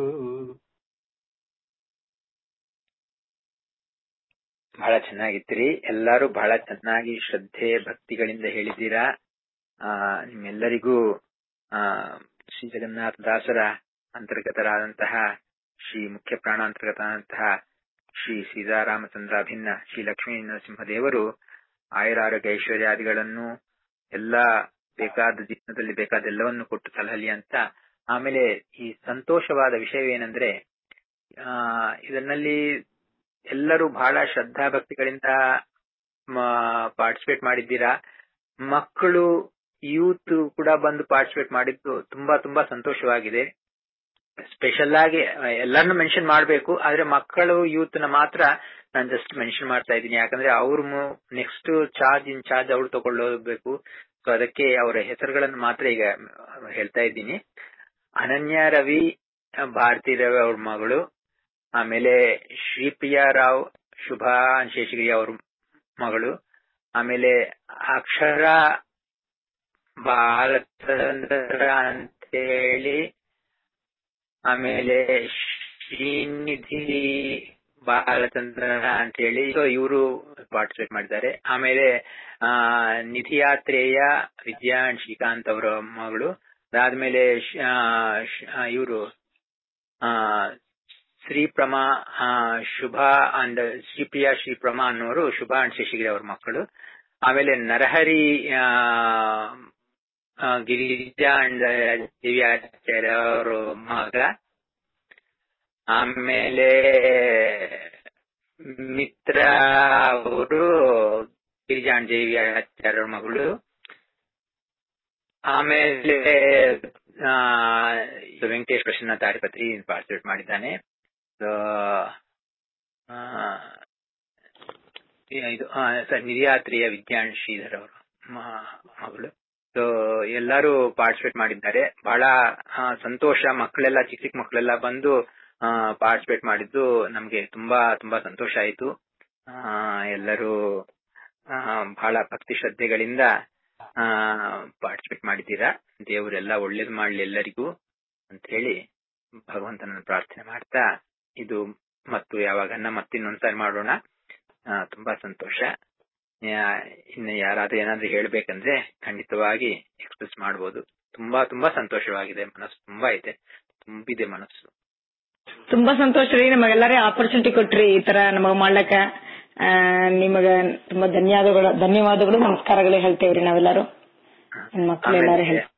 ಬಹಳ ಚೆನ್ನಾಗಿತ್ರಿ. ಎಲ್ಲರೂ ಬಹಳ ಚೆನ್ನಾಗಿ ಶ್ರದ್ಧೆ ಭಕ್ತಿಗಳಿಂದ ಹೇಳಿದ್ದೀರಾ. ನಿಮ್ಮೆಲ್ಲರಿಗೂ ಶ್ರೀ ಜಗನ್ನಾಥ ದಾಸರ ಅಂತರ್ಗತರಾದಂತಹ ಶ್ರೀ ಮುಖ್ಯ ಪ್ರಾಣಾಂತರ್ಗತರಾದಂತಹ ಶ್ರೀ ಸೀತಾರಾಮಚಂದ್ರ ಭಿನ್ನ ಶ್ರೀ ಲಕ್ಷ್ಮೀ ನರಸಿಂಹದೇವರು ಆಯುರಾರೋಗ್ಯ ಐಶ್ವರ್ಯಾದಿಗಳನ್ನು ಎಲ್ಲ ಬೇಕಾದ ಜೀವನದಲ್ಲಿ ಬೇಕಾದೆಲ್ಲವನ್ನು ಕೊಟ್ಟು ಸಲಹಲಿ ಅಂತ. ಆಮೇಲೆ ಈ ಸಂತೋಷವಾದ ವಿಷಯವೇನೆಂದ್ರೆ ಇದರಲ್ಲಿ ಎಲ್ಲರೂ ಬಹಳ ಶ್ರದ್ಧಾ ಭಕ್ತಿಗಳಿಂದ ಪಾರ್ಟಿಸಿಪೇಟ್ ಮಾಡಿದ್ದೀರಾ. ಮಕ್ಕಳು ಯೂತ್ ಕೂಡ ಬಂದು ಪಾರ್ಟಿಸಿಪೇಟ್ ಮಾಡಿದ್ದು ತುಂಬಾ ತುಂಬಾ ಸಂತೋಷವಾಗಿದೆ. ಸ್ಪೆಷಲ್ ಆಗಿ ಎಲ್ಲರನ್ನು ಮೆನ್ಷನ್ ಮಾಡಬೇಕು, ಆದ್ರೆ ಮಕ್ಕಳು ಯೂತ್ ನ ಮಾತ್ರ ನಾನು ಜಸ್ಟ್ ಮೆನ್ಷನ್ ಮಾಡ್ತಾ ಇದ್ದೀನಿ. ಯಾಕಂದ್ರೆ ಅವ್ರು ನೆಕ್ಸ್ಟ್ ಇನ್ಚಾರ್ಜ್ ಅವ್ರು ತಗೊಳ್ಳಬೇಕು. ಸೊ ಅದಕ್ಕೆ ಅವರ ಹೆಸರುಗಳನ್ನು ಮಾತ್ರ ಈಗ ಹೇಳ್ತಾ ಇದ್ದೀನಿ. ಅನನ್ಯ ರವಿ, ಭಾರತಿ ರವಿ ಅವ್ರ ಮಗಳು, ಆಮೇಲೆ ಶ್ರೀಪ್ರಿಯಾ ರಾವ್, ಶುಭಾ ಶೇಷಗಿರಿ ಅವ್ರ ಮಗಳು, ಆಮೇಲೆ ಅಕ್ಷರ ಬಾಲಚಂದ್ರ ಅಂತೇಳಿ, ಆಮೇಲೆ ಶ್ರೀನಿಧಿ ಬಾಲಚಂದ್ರ ಅಂತೇಳಿ ಇವರು ಪಾರ್ಟಿಸಿಪೇಟ್ ಮಾಡಿದ್ದಾರೆ. ಆಮೇಲೆ ನಿಧಿಯಾತ್ರೇಯ ವಿದ್ಯಾ ಶ್ರೀಕಾಂತ್ ಅವರ ಮಗಳು, ಅದಾದ್ಮೇಲೆ ಇವರು ಶ್ರೀಪ್ರಮಾ ಶುಭಾ ಅಂಡ್ ಶ್ರೀಪ್ರಿಯಾ ಶ್ರೀಪ್ರಮಾ ಅನ್ನೋರು ಶುಭಾ ಅಂಡ್ ಶೇಷಗಿರಿ ಅವ್ರ ಮಕ್ಕಳು. ಆಮೇಲೆ ನರಹರಿ ಗಿರಿಜಾ ಅಂಡ್ ದಿವ್ಯಾಚಾರ್ಯ ಅವರ ಮಗ. ಆಮೇಲೆ ಮಿತ್ರ ಅವರು ಗಿರಿಜಾ ಅಂಡ್ ದಿವ್ಯಾಚಾರ್ಯ ಅವ್ರ ಮಗಳು. ಆಮೇಲೆ ವೆಂಕಟೇಶ್ ಪ್ರಸನ್ನ ತಾಡಿಪತ್ರಿ ಪಾರ್ಟಿಸಿಪೇಟ್ ಮಾಡಿದ್ದಾನೆ. ನಿಧಿಯಾತ್ರಿಯ ವಿದ್ಯಾಣ್ ಶ್ರೀಧರ್ ಅವರು ಮಗಳು. ಸೊ ಎಲ್ಲರೂ ಪಾರ್ಟಿಸಿಪೇಟ್ ಮಾಡಿದ್ದಾರೆ. ಬಹಳ ಸಂತೋಷ. ಮಕ್ಕಳೆಲ್ಲ ಚಿಕ್ಕ ಚಿಕ್ಕ ಮಕ್ಕಳೆಲ್ಲ ಬಂದು ಪಾರ್ಟಿಸಿಪೇಟ್ ಮಾಡಿದ್ದು ನಮ್ಗೆ ತುಂಬಾ ತುಂಬಾ ಸಂತೋಷ ಆಯಿತು. ಎಲ್ಲರೂ ಬಹಳ ಭಕ್ತಿ ಶ್ರದ್ಧೆಗಳಿಂದ ಪಾರ್ಟಿಸಿಪೇಟ್ ಮಾಡಿದ್ದೀರಾ. ದೇವರೆಲ್ಲ ಒಳ್ಳೇದು ಮಾಡ್ಲಿ ಎಲ್ಲರಿಗೂ ಅಂತ ಹೇಳಿ ಭಗವಂತನ ಪ್ರಾರ್ಥನೆ ಮಾಡ್ತಾ ಇದು ಮತ್ತು ಯಾವಾಗನ್ನ ಮತ್ತಿನ್ನೊಂದ್ಸಾರಿ ಮಾಡೋಣ. ತುಂಬಾ ಸಂತೋಷ. ಇನ್ನು ಯಾರಾದ್ರೂ ಏನಾದ್ರೂ ಹೇಳ್ಬೇಕಂದ್ರೆ ಖಂಡಿತವಾಗಿ ಎಕ್ಸ್ಪ್ರೆಸ್ ಮಾಡಬಹುದು. ತುಂಬಾ ತುಂಬಾ ಸಂತೋಷವಾಗಿದೆ. ಮನಸ್ಸು ತುಂಬಾ ಇದೆ, ತುಂಬಿದೆ ಮನಸ್ಸು. ತುಂಬಾ ಸಂತೋಷ ರೀ. ನಮಗೆಲ್ಲರೇ ಆಪರ್ಚುನಿಟಿ ಕೊಟ್ರಿ ಈ ತರ ನಮಗ್ ಮಾಡ್ಲಕ್ಕ. ನಿಮಗ ತುಂಬಾ ಧನ್ಯವಾದಗಳು ನಮಸ್ಕಾರಗಳು ಹೇಳ್ತೇವ್ರಿ ನಾವೆಲ್ಲರೂ ಮಕ್ಕಳೆಲ್ಲಾರು ಹೇಳ್ತೇವೆ.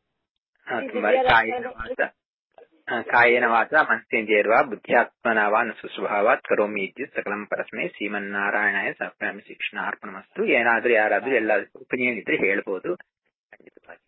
ಕಾಯೇನ ವಾಚ ಮನಸೇಂದ್ರಿಯರ್ವಾ ಬುದ್ಧ್ಯಾತ್ಮನವಾ ಸುಸ್ವಭಾವಾತ್ ಕರೋಮಿ ಇದ್ಯುತ್ ಸಕಲಂ ಪರಸ್ಮೈ ಶ್ರೀಮನ್ನಾರಾಯಣಾಯ ಸಮರ್ಪಯಾಮಿ ಶ್ರೀಕೃಷ್ಣಾರ್ಪಣಮಸ್ತು. ಏನಾದ್ರೂ ಯಾರಾದ್ರೂ ಎಲ್ಲ ಒಪಿನಿಯನ್ ಇದ್ರೆ ಹೇಳ್ಬೋದು. ಖಂಡಿತವಾಗಿ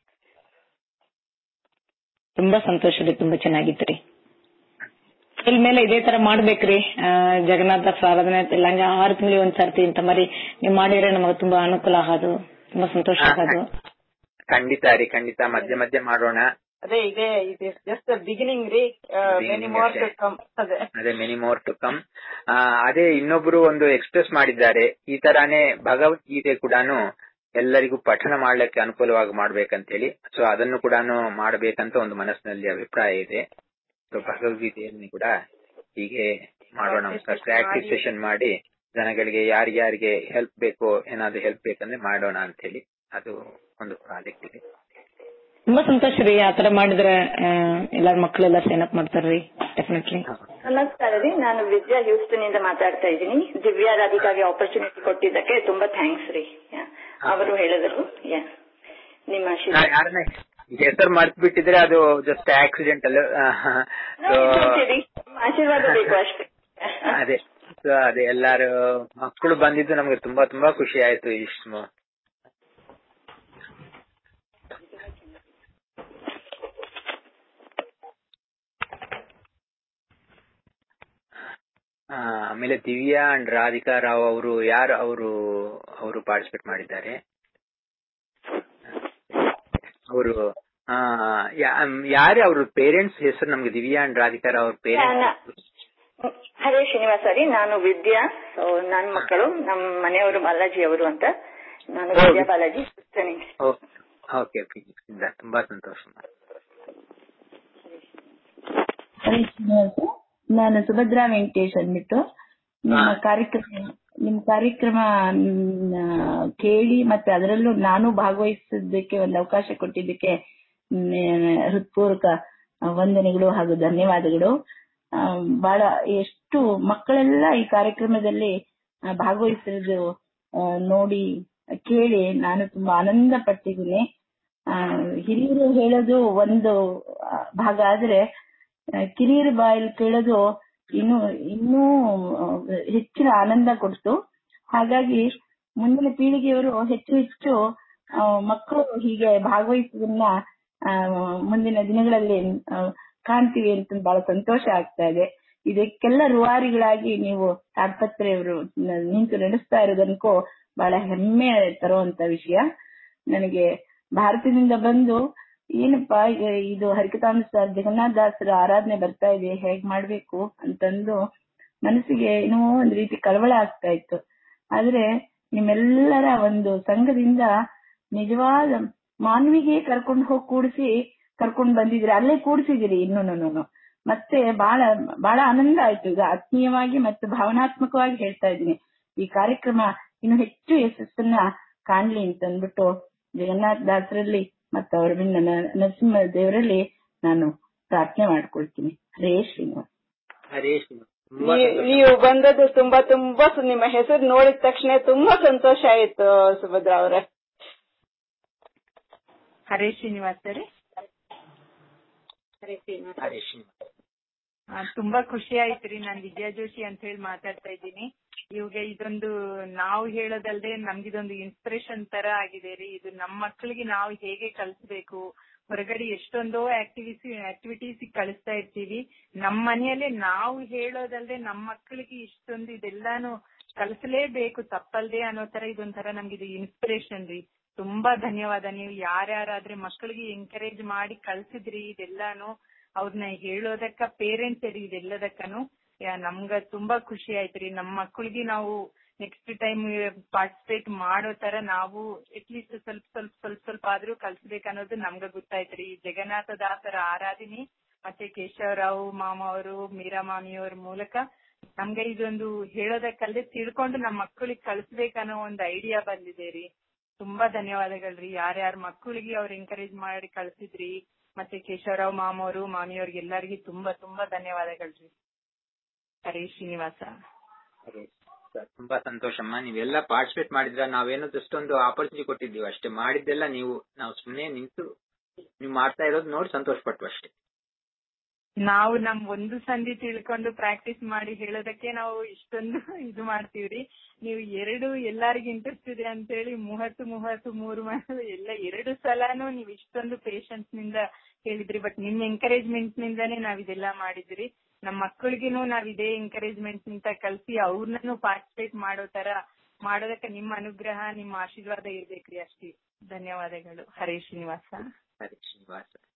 ತುಂಬಾ ಸಂತೋಷ ರೀ. ತುಂಬಾ ಚೆನ್ನಾಗಿತ್ರಿ. ಇನ್ಮೇಲೆ ಇದೇ ತರ ಮಾಡ್ಬೇಕ್ರಿ. ಜಗನ್ನಾಥ ಆರಾಧನೆ ಎಲ್ಲ 6 ತಿಂಗಳಿಗೆ ಒಂದ್ಸರ್ತಿ ಇಂತ ಮರಿ ನೀವ್ ಮಾಡಿದ್ರೆ ನಮಗ ತುಂಬಾ ಅನುಕೂಲ ಆಗೋದು, ತುಂಬಾ ಸಂತೋಷ ಆಗೋದು. ಖಂಡಿತ ರೀ, ಖಂಡಿತ ಮಧ್ಯೆ ಮಧ್ಯೆ ಮಾಡೋಣ. ಅದೇ ಇದೆ ಜಸ್ಟ್ ಬಿಗಿನಿಂಗ್ ರೀ. Many more to come. ಅದೇ ಮೆನಿ ಮೋರ್ ಟು ಕಮ್. ಅದೇ ಇನ್ನೊಬ್ರು ಒಂದು ಎಕ್ಸ್ಪ್ರೆಸ್ ಮಾಡಿದ್ದಾರೆ, ಈ ತರಾನೇ ಭಗವದ್ಗೀತೆ ಕೂಡ ಎಲ್ಲರಿಗೂ ಪಠಣ ಮಾಡ್ಲಿಕ್ಕೆ ಅನುಕೂಲವಾಗಿ ಮಾಡ್ಬೇಕಂತ ಹೇಳಿ. ಸೊ ಅದನ್ನು ಕೂಡ ಮಾಡ್ಬೇಕಂತ ಒಂದು ಮನಸ್ಸಿನಲ್ಲಿ ಅಭಿಪ್ರಾಯ ಇದೆ. ಸೊ ಭಗವದ್ಗೀತೆಯನ್ನು ಕೂಡ ಹೀಗೆ ಮಾಡೋಣ ಸರ್, ಪ್ರಾಕ್ಟೀಸ್ ಸೆಷನ್ ಮಾಡಿ ಜನಗಳಿಗೆ ಯಾರಿಗೆ ಹೆಲ್ಪ್ ಬೇಕು, ಏನಾದ್ರು ಹೆಲ್ಪ್ ಬೇಕಂದ್ರೆ ಮಾಡೋಣ ಅಂತ ಹೇಳಿ ಅದು ಒಂದು ಪ್ರಾಜೆಕ್ಟ್ ಇದೆ. ತುಂಬಾ ಸಂತೋಷ ರೀ. ಆತರ ಮಾಡಿದ್ರೆ ಎಲ್ಲಾರ ಮಕ್ಕಳೆಲ್ಲ ಸೈನ್ ಅಪ್ ಮಾಡ್ತಾರ್ರಿ ಡೆಫಿನೆಟ್ಲಿ. ನಮಸ್ಕಾರ ರೀ, ನಾನು ವಿದ್ಯಾ ಹ್ಯೂಸ್ಟನ್ ಇಂದ ಮಾತಾಡ್ತಾ ಇದ್ದೀನಿ. ದಿವ್ಯಾ ರಾಧಿಕಾಗೆ ಆಪರ್ಚುನಿಟಿ ಕೊಟ್ಟಿದ್ದಕ್ಕೆ ತುಂಬಾ ಥ್ಯಾಂಕ್ಸ್ ರೀ. ಅವರು ಹೇಳಿದ್ರು ನಿಮ್ಮ ಹೆಸರು ಮರ್ತು ಬಿಟ್ಟಿದ್ರೆ ಅದು ಜಸ್ಟ್ ಆಕ್ಸಿಡೆಂಟಲ್, ಆಶೀರ್ವಾದ ಬೇಕು ಅಷ್ಟೇ. ಅದೇ ಎಲ್ಲಾರು ಮಕ್ಕಳು ಬಂದಿದ್ದು ನಮ್ಗೆ ತುಂಬಾ ತುಂಬಾ ಖುಷಿ ಆಯ್ತು. ಇಷ್ಟು ಆಮೇಲೆ ದಿವ್ಯಾ ಅಂಡ್ ರಾಧಿಕಾ ರಾವ್ ಅವರು ಯಾರು ಅವರು ಪಾರ್ಟಿಸಿಪೇಟ್ ಮಾಡಿದ್ದಾರೆ. ಅವರು ಯಾರು ಅವ್ರ ಪೇರೆಂಟ್ಸ್ ಹೆಸರು ನಮ್ಗೆ ದಿವ್ಯಾ ಅಂಡ್ ರಾಧಿಕಾ ರಾವ್ ಅವ್ರ ಪೇರೆಂಟ್ಸ್? ಹರೇ ಶ್ರೀನಿವಾಸ ರೀ, ನಾನು ವಿದ್ಯಾ. ನನ್ನ ಮಕ್ಕಳು ನಮ್ಮ ಮನೆಯವರು ಬಾಲಾಜಿ ಅವರು ಅಂತ. ನಾನು ವಿದ್ಯಾ ಬಾಲಾಜಿ. ಓಕೆ, ತುಂಬಾ ಸಂತೋಷ. ನಾನು ಸುಭದ್ರಾ ವೆಂಕಟೇಶ್ ಅಂದ್ಬಿಟ್ಟು ನಿಮ್ಮ ಕಾರ್ಯಕ್ರಮ ಕೇಳಿ ಮತ್ತೆ ಅದರಲ್ಲೂ ನಾನು ಭಾಗವಹಿಸೋದಕ್ಕೆ ಒಂದು ಅವಕಾಶ ಕೊಟ್ಟಿದ್ದಕ್ಕೆ ಹೃತ್ಪೂರ್ವಕ ವಂದನೆಗಳು ಹಾಗೂ ಧನ್ಯವಾದಗಳು. ಬಹಳ ಎಷ್ಟು ಮಕ್ಕಳೆಲ್ಲ ಈ ಕಾರ್ಯಕ್ರಮದಲ್ಲಿ ಭಾಗವಹಿಸಿರೋದು ನೋಡಿ ಕೇಳಿ ನಾನು ತುಂಬಾ ಆನಂದ ಪಟ್ಟಿದ್ದೀನಿ. ಹಿರಿಯರು ಹೇಳೋದು ಒಂದು ಭಾಗ ಆದ್ರೆ ಕಿರಿಯರ ಬಾಯಲ್ಲಿ ಕೇಳೋದು ಇನ್ನೂ ಹೆಚ್ಚಿನ ಆನಂದ ಕೊಡ್ತು. ಹಾಗಾಗಿ ಮುಂದಿನ ಪೀಳಿಗೆಯವರು ಹೆಚ್ಚು ಹೆಚ್ಚು ಮಕ್ಕಳು ಹೀಗೆ ಭಾಗವಹಿಸೋದನ್ನ ಮುಂದಿನ ದಿನಗಳಲ್ಲಿ ಕಾಣ್ತೀವಿ ಅಂತ ಬಹಳ ಸಂತೋಷ ಆಗ್ತಾ ಇದೆ. ಇದಕ್ಕೆಲ್ಲ ರೂವಾರಿಗಳಾಗಿ ನೀವು ತಾಡ್ಪತ್ರೆಯವರು ನಿಂತು ನಡೆಸ್ತಾ ಇರೋದನ್ಕೋ ಬಹಳ ಹೆಮ್ಮೆ ತರುವಂತ ವಿಷಯ. ನನಗೆ ಭಾರತದಿಂದ ಬಂದು ಏನಪ್ಪಾ ಇದು ಹರಿಕಥಾಮೃತ ಜಗನ್ನಾಥ ದಾಸರ ಆರಾಧನೆ ಬರ್ತಾ ಇದೆ, ಹೇಗ್ ಮಾಡ್ಬೇಕು ಅಂತಂದು ಮನಸ್ಸಿಗೆ ಏನೋ ಒಂದ್ ರೀತಿ ಕಳವಳ ಆಗ್ತಾ ಇತ್ತು. ಆದ್ರೆ ನಿಮ್ಮೆಲ್ಲರ ಒಂದು ಸಂಘದಿಂದ ನಿಜವಾದ ಮಾನವಿಗೆ ಕರ್ಕೊಂಡು ಹೋಗಿ ಕರ್ಕೊಂಡು ಬಂದಿದ್ರಿ, ಅಲ್ಲೇ ಕೂಡಿಸಿದಿರಿ ಇನ್ನೂನು. ಮತ್ತೆ ಬಹಳ ಬಹಳ ಆನಂದ ಆಯ್ತು. ಈಗ ಆತ್ಮೀಯವಾಗಿ ಮತ್ತು ಭಾವನಾತ್ಮಕವಾಗಿ ಹೇಳ್ತಾ ಇದ್ದೀನಿ, ಈ ಕಾರ್ಯಕ್ರಮ ಇನ್ನು ಹೆಚ್ಚು ಯಶಸ್ಸನ್ನ ಕಾಣ್ಲಿ ಅಂತ ಅಂದ್ಬಿಟ್ಟು ಜಗನ್ನಾಥ ದಾಸರಲ್ಲಿ ಮತ್ತು ಅವರ ನರಸಿಂಹ ದೇವರಲ್ಲಿ ನಾನು ಪ್ರಾರ್ಥನೆ ಮಾಡ್ಕೊಳ್ತೀನಿ. ಹರೇ ಶ್ರೀನಿವಾಸ. ನೀವು ಬಂದದ್ದು ತುಂಬಾ ನಿಮ್ಮ ಹೆಸರು ನೋಡಿದ ತಕ್ಷಣ ತುಂಬಾ ಸಂತೋಷ ಆಯ್ತು ಸುಭದ್ರಾ ಅವರೇ. ಹರೇ ಶ್ರೀನಿವಾಸ ರೀ. ತುಂಬಾ ಖುಷಿ ಆಯ್ತು ರೀ. ನಾನ್ ವಿದ್ಯಾ ಜೋಶಿ ಅಂತ ಹೇಳಿ ಮಾತಾಡ್ತಾ ಇದ್ದೀನಿ. ಇವಾಗ ಇದೊಂದು ನಾವು ಹೇಳೋದಲ್ದೆ ನಮ್ಗಿದೊಂದು ಇನ್ಸ್ಪಿರೇಷನ್ ತರ ಆಗಿದೆ ರೀ. ಇದು ನಮ್ಮ ಮಕ್ಕಳಿಗೆ ನಾವು ಹೇಗೆ ಕಲಿಸ್ಬೇಕು, ಹೊರಗಡೆ ಎಷ್ಟೊಂದೋ ಆಕ್ಟಿವಿಟೀಸ್ ಕಳಿಸ್ತಾ ಇರ್ತೀವಿ. ನಮ್ಮ ಮನೆಯಲ್ಲೇ ನಾವು ಹೇಳೋದಲ್ದೆ ನಮ್ಮ ಮಕ್ಕಳಿಗೆ ಇಷ್ಟೊಂದು ಇದೆಲ್ಲಾನು ಕಲಿಸಲೇಬೇಕು ತಪ್ಪಲ್ದೆ ಅನ್ನೋ ತರ ಇದೊಂಥರ ನಮ್ಗಿದು ಇನ್ಸ್ಪಿರೇಷನ್ ರೀ. ತುಂಬಾ ಧನ್ಯವಾದ. ನೀವು ಯಾರ್ಯಾರಾದ್ರೆ ಮಕ್ಕಳಿಗೆ ಎಂಕರೇಜ್ ಮಾಡಿ ಕಳ್ಸಿದ್ರಿ ಇದೆಲ್ಲಾನು, ಅವ್ರನ್ನ ಹೇಳೋದಕ್ಕ ಪೇರೆಂಟ್ಸ್ ರೀ ಇದೆಲ್ಲದಕ್ಕನು. ನಮ್ಗ ತುಂಬಾ ಖುಷಿ ಆಯ್ತು ರೀ. ನಮ್ಮ ಮಕ್ಕಳಿಗೆ ನಾವು ನೆಕ್ಸ್ಟ್ ಟೈಮ್ ಪಾರ್ಟಿಸಿಪೇಟ್ ಮಾಡೋ ತರ ನಾವು ಅಟ್ಲೀಸ್ಟ್ ಸ್ವಲ್ಪ ಆದ್ರೂ ಕಲ್ಸ್ಬೇಕನ್ನೋದು ನಮ್ಗ ಗೊತ್ತಾಯ್ತ್ರಿ. ಜಗನ್ನಾಥ ದಾಸರ ಆರಾಧನೆ ಮತ್ತೆ ಕೇಶವರಾವ್ ಮಾಮ ಅವರು, ಮೀರಾ ಮಾಮಿಯವ್ರ ಮೂಲಕ ನಮ್ಗೆ ಇದೊಂದು ಹೇಳೋದಕ್ಕಲ್ಲದೆ ತಿಳ್ಕೊಂಡು ನಮ್ಮ ಮಕ್ಕಳಿಗೆ ಕಲ್ಸ್ಬೇಕನ್ನೋ ಒಂದು ಐಡಿಯಾ ಬಂದಿದೆ ರೀ. ತುಂಬಾ ಧನ್ಯವಾದಗಳ್ರಿ. ಯಾರ್ಯಾರ ಮಕ್ಕಳಿಗೆ ಅವ್ರು ಎಂಕರೇಜ್ ಮಾಡಿ ಕಳ್ಸಿದ್ರಿ ಮತ್ತೆ ಕೇಶವರಾವ್ ಮಾಮವರು ಮಾಮಿಯವ್ರಿಗೆ ಎಲ್ಲರಿಗೂ ತುಂಬಾ ತುಂಬಾ ಧನ್ಯವಾದಗಳ್ರಿ. ಹರೇ ಶ್ರೀನಿವಾಸ. ತುಂಬಾ ಸಂತೋಷಮ್ಮ. ನೀವೆಲ್ಲ ಪಾರ್ಟಿಸಿಪೇಟ್ ಮಾಡಿದ್ರ, ನಾವೇನೋ ಜಸ್ಟ್ ಒಂದು ಆಪರ್ಚುನಿಟಿ ಕೊಟ್ಟಿದ್ದೀವಿ ಅಷ್ಟೇ. ಮಾಡಿದ್ದೆಲ್ಲ ನಾವು ಸುಮ್ಮನೆ ನಿಂತು ನೀವು ಮಾಡ್ತಾ ಇರೋದು ನೋಡಿ ಸಂತೋಷ ಪಟ್ಟು ಅಷ್ಟೇ. ನಾವು ನಮ್ ಒಂದು ಸಂಧಿ ತಿಳ್ಕೊಂಡು ಪ್ರಾಕ್ಟೀಸ್ ಮಾಡಿ ಹೇಳೋದಕ್ಕೆ ನಾವು ಇಷ್ಟೊಂದು ಇದು ಮಾಡ್ತೀವ್ರಿ. ನೀವು ಎಲ್ಲರಿಗೂ ಇಂಟ್ರೆಸ್ಟ್ ಇದೆ ಅಂತ ಹೇಳಿ 3 ಎಲ್ಲ 2 ಸಲನೂ ನೀವು ಇಷ್ಟೊಂದು ಪೇಷನ್ಸ್ ನಿಂದ ಹೇಳಿದ್ರಿ. ಬಟ್ ನಿಮ್ ಎಂಕರೇಜ್ಮೆಂಟ್ ನಿಂದಾನೇ ನಾವ್ ಇದೆಲ್ಲ ಮಾಡಿದ್ರಿ. ನಮ್ಮ ಮಕ್ಕಳಿಗೂ ನಾವ್ ಇದೇ ಎಂಕರೇಜ್ಮೆಂಟ್ ನಿಂತ ಕಲ್ಸಿ ಅವ್ರನ್ನೂ ಪಾರ್ಟಿಸಿಪೇಟ್ ಮಾಡೋ ತರ ಮಾಡೋದಕ್ಕೆ ನಿಮ್ಮ ಅನುಗ್ರಹ ನಿಮ್ಮ ಆಶೀರ್ವಾದ ಇರ್ಬೇಕ್ರಿ ಅಷ್ಟೇ. ಧನ್ಯವಾದಗಳು. ಹರೇ ಶ್ರೀನಿವಾಸ. ಹರೇ ಶ್ರೀನಿವಾಸ.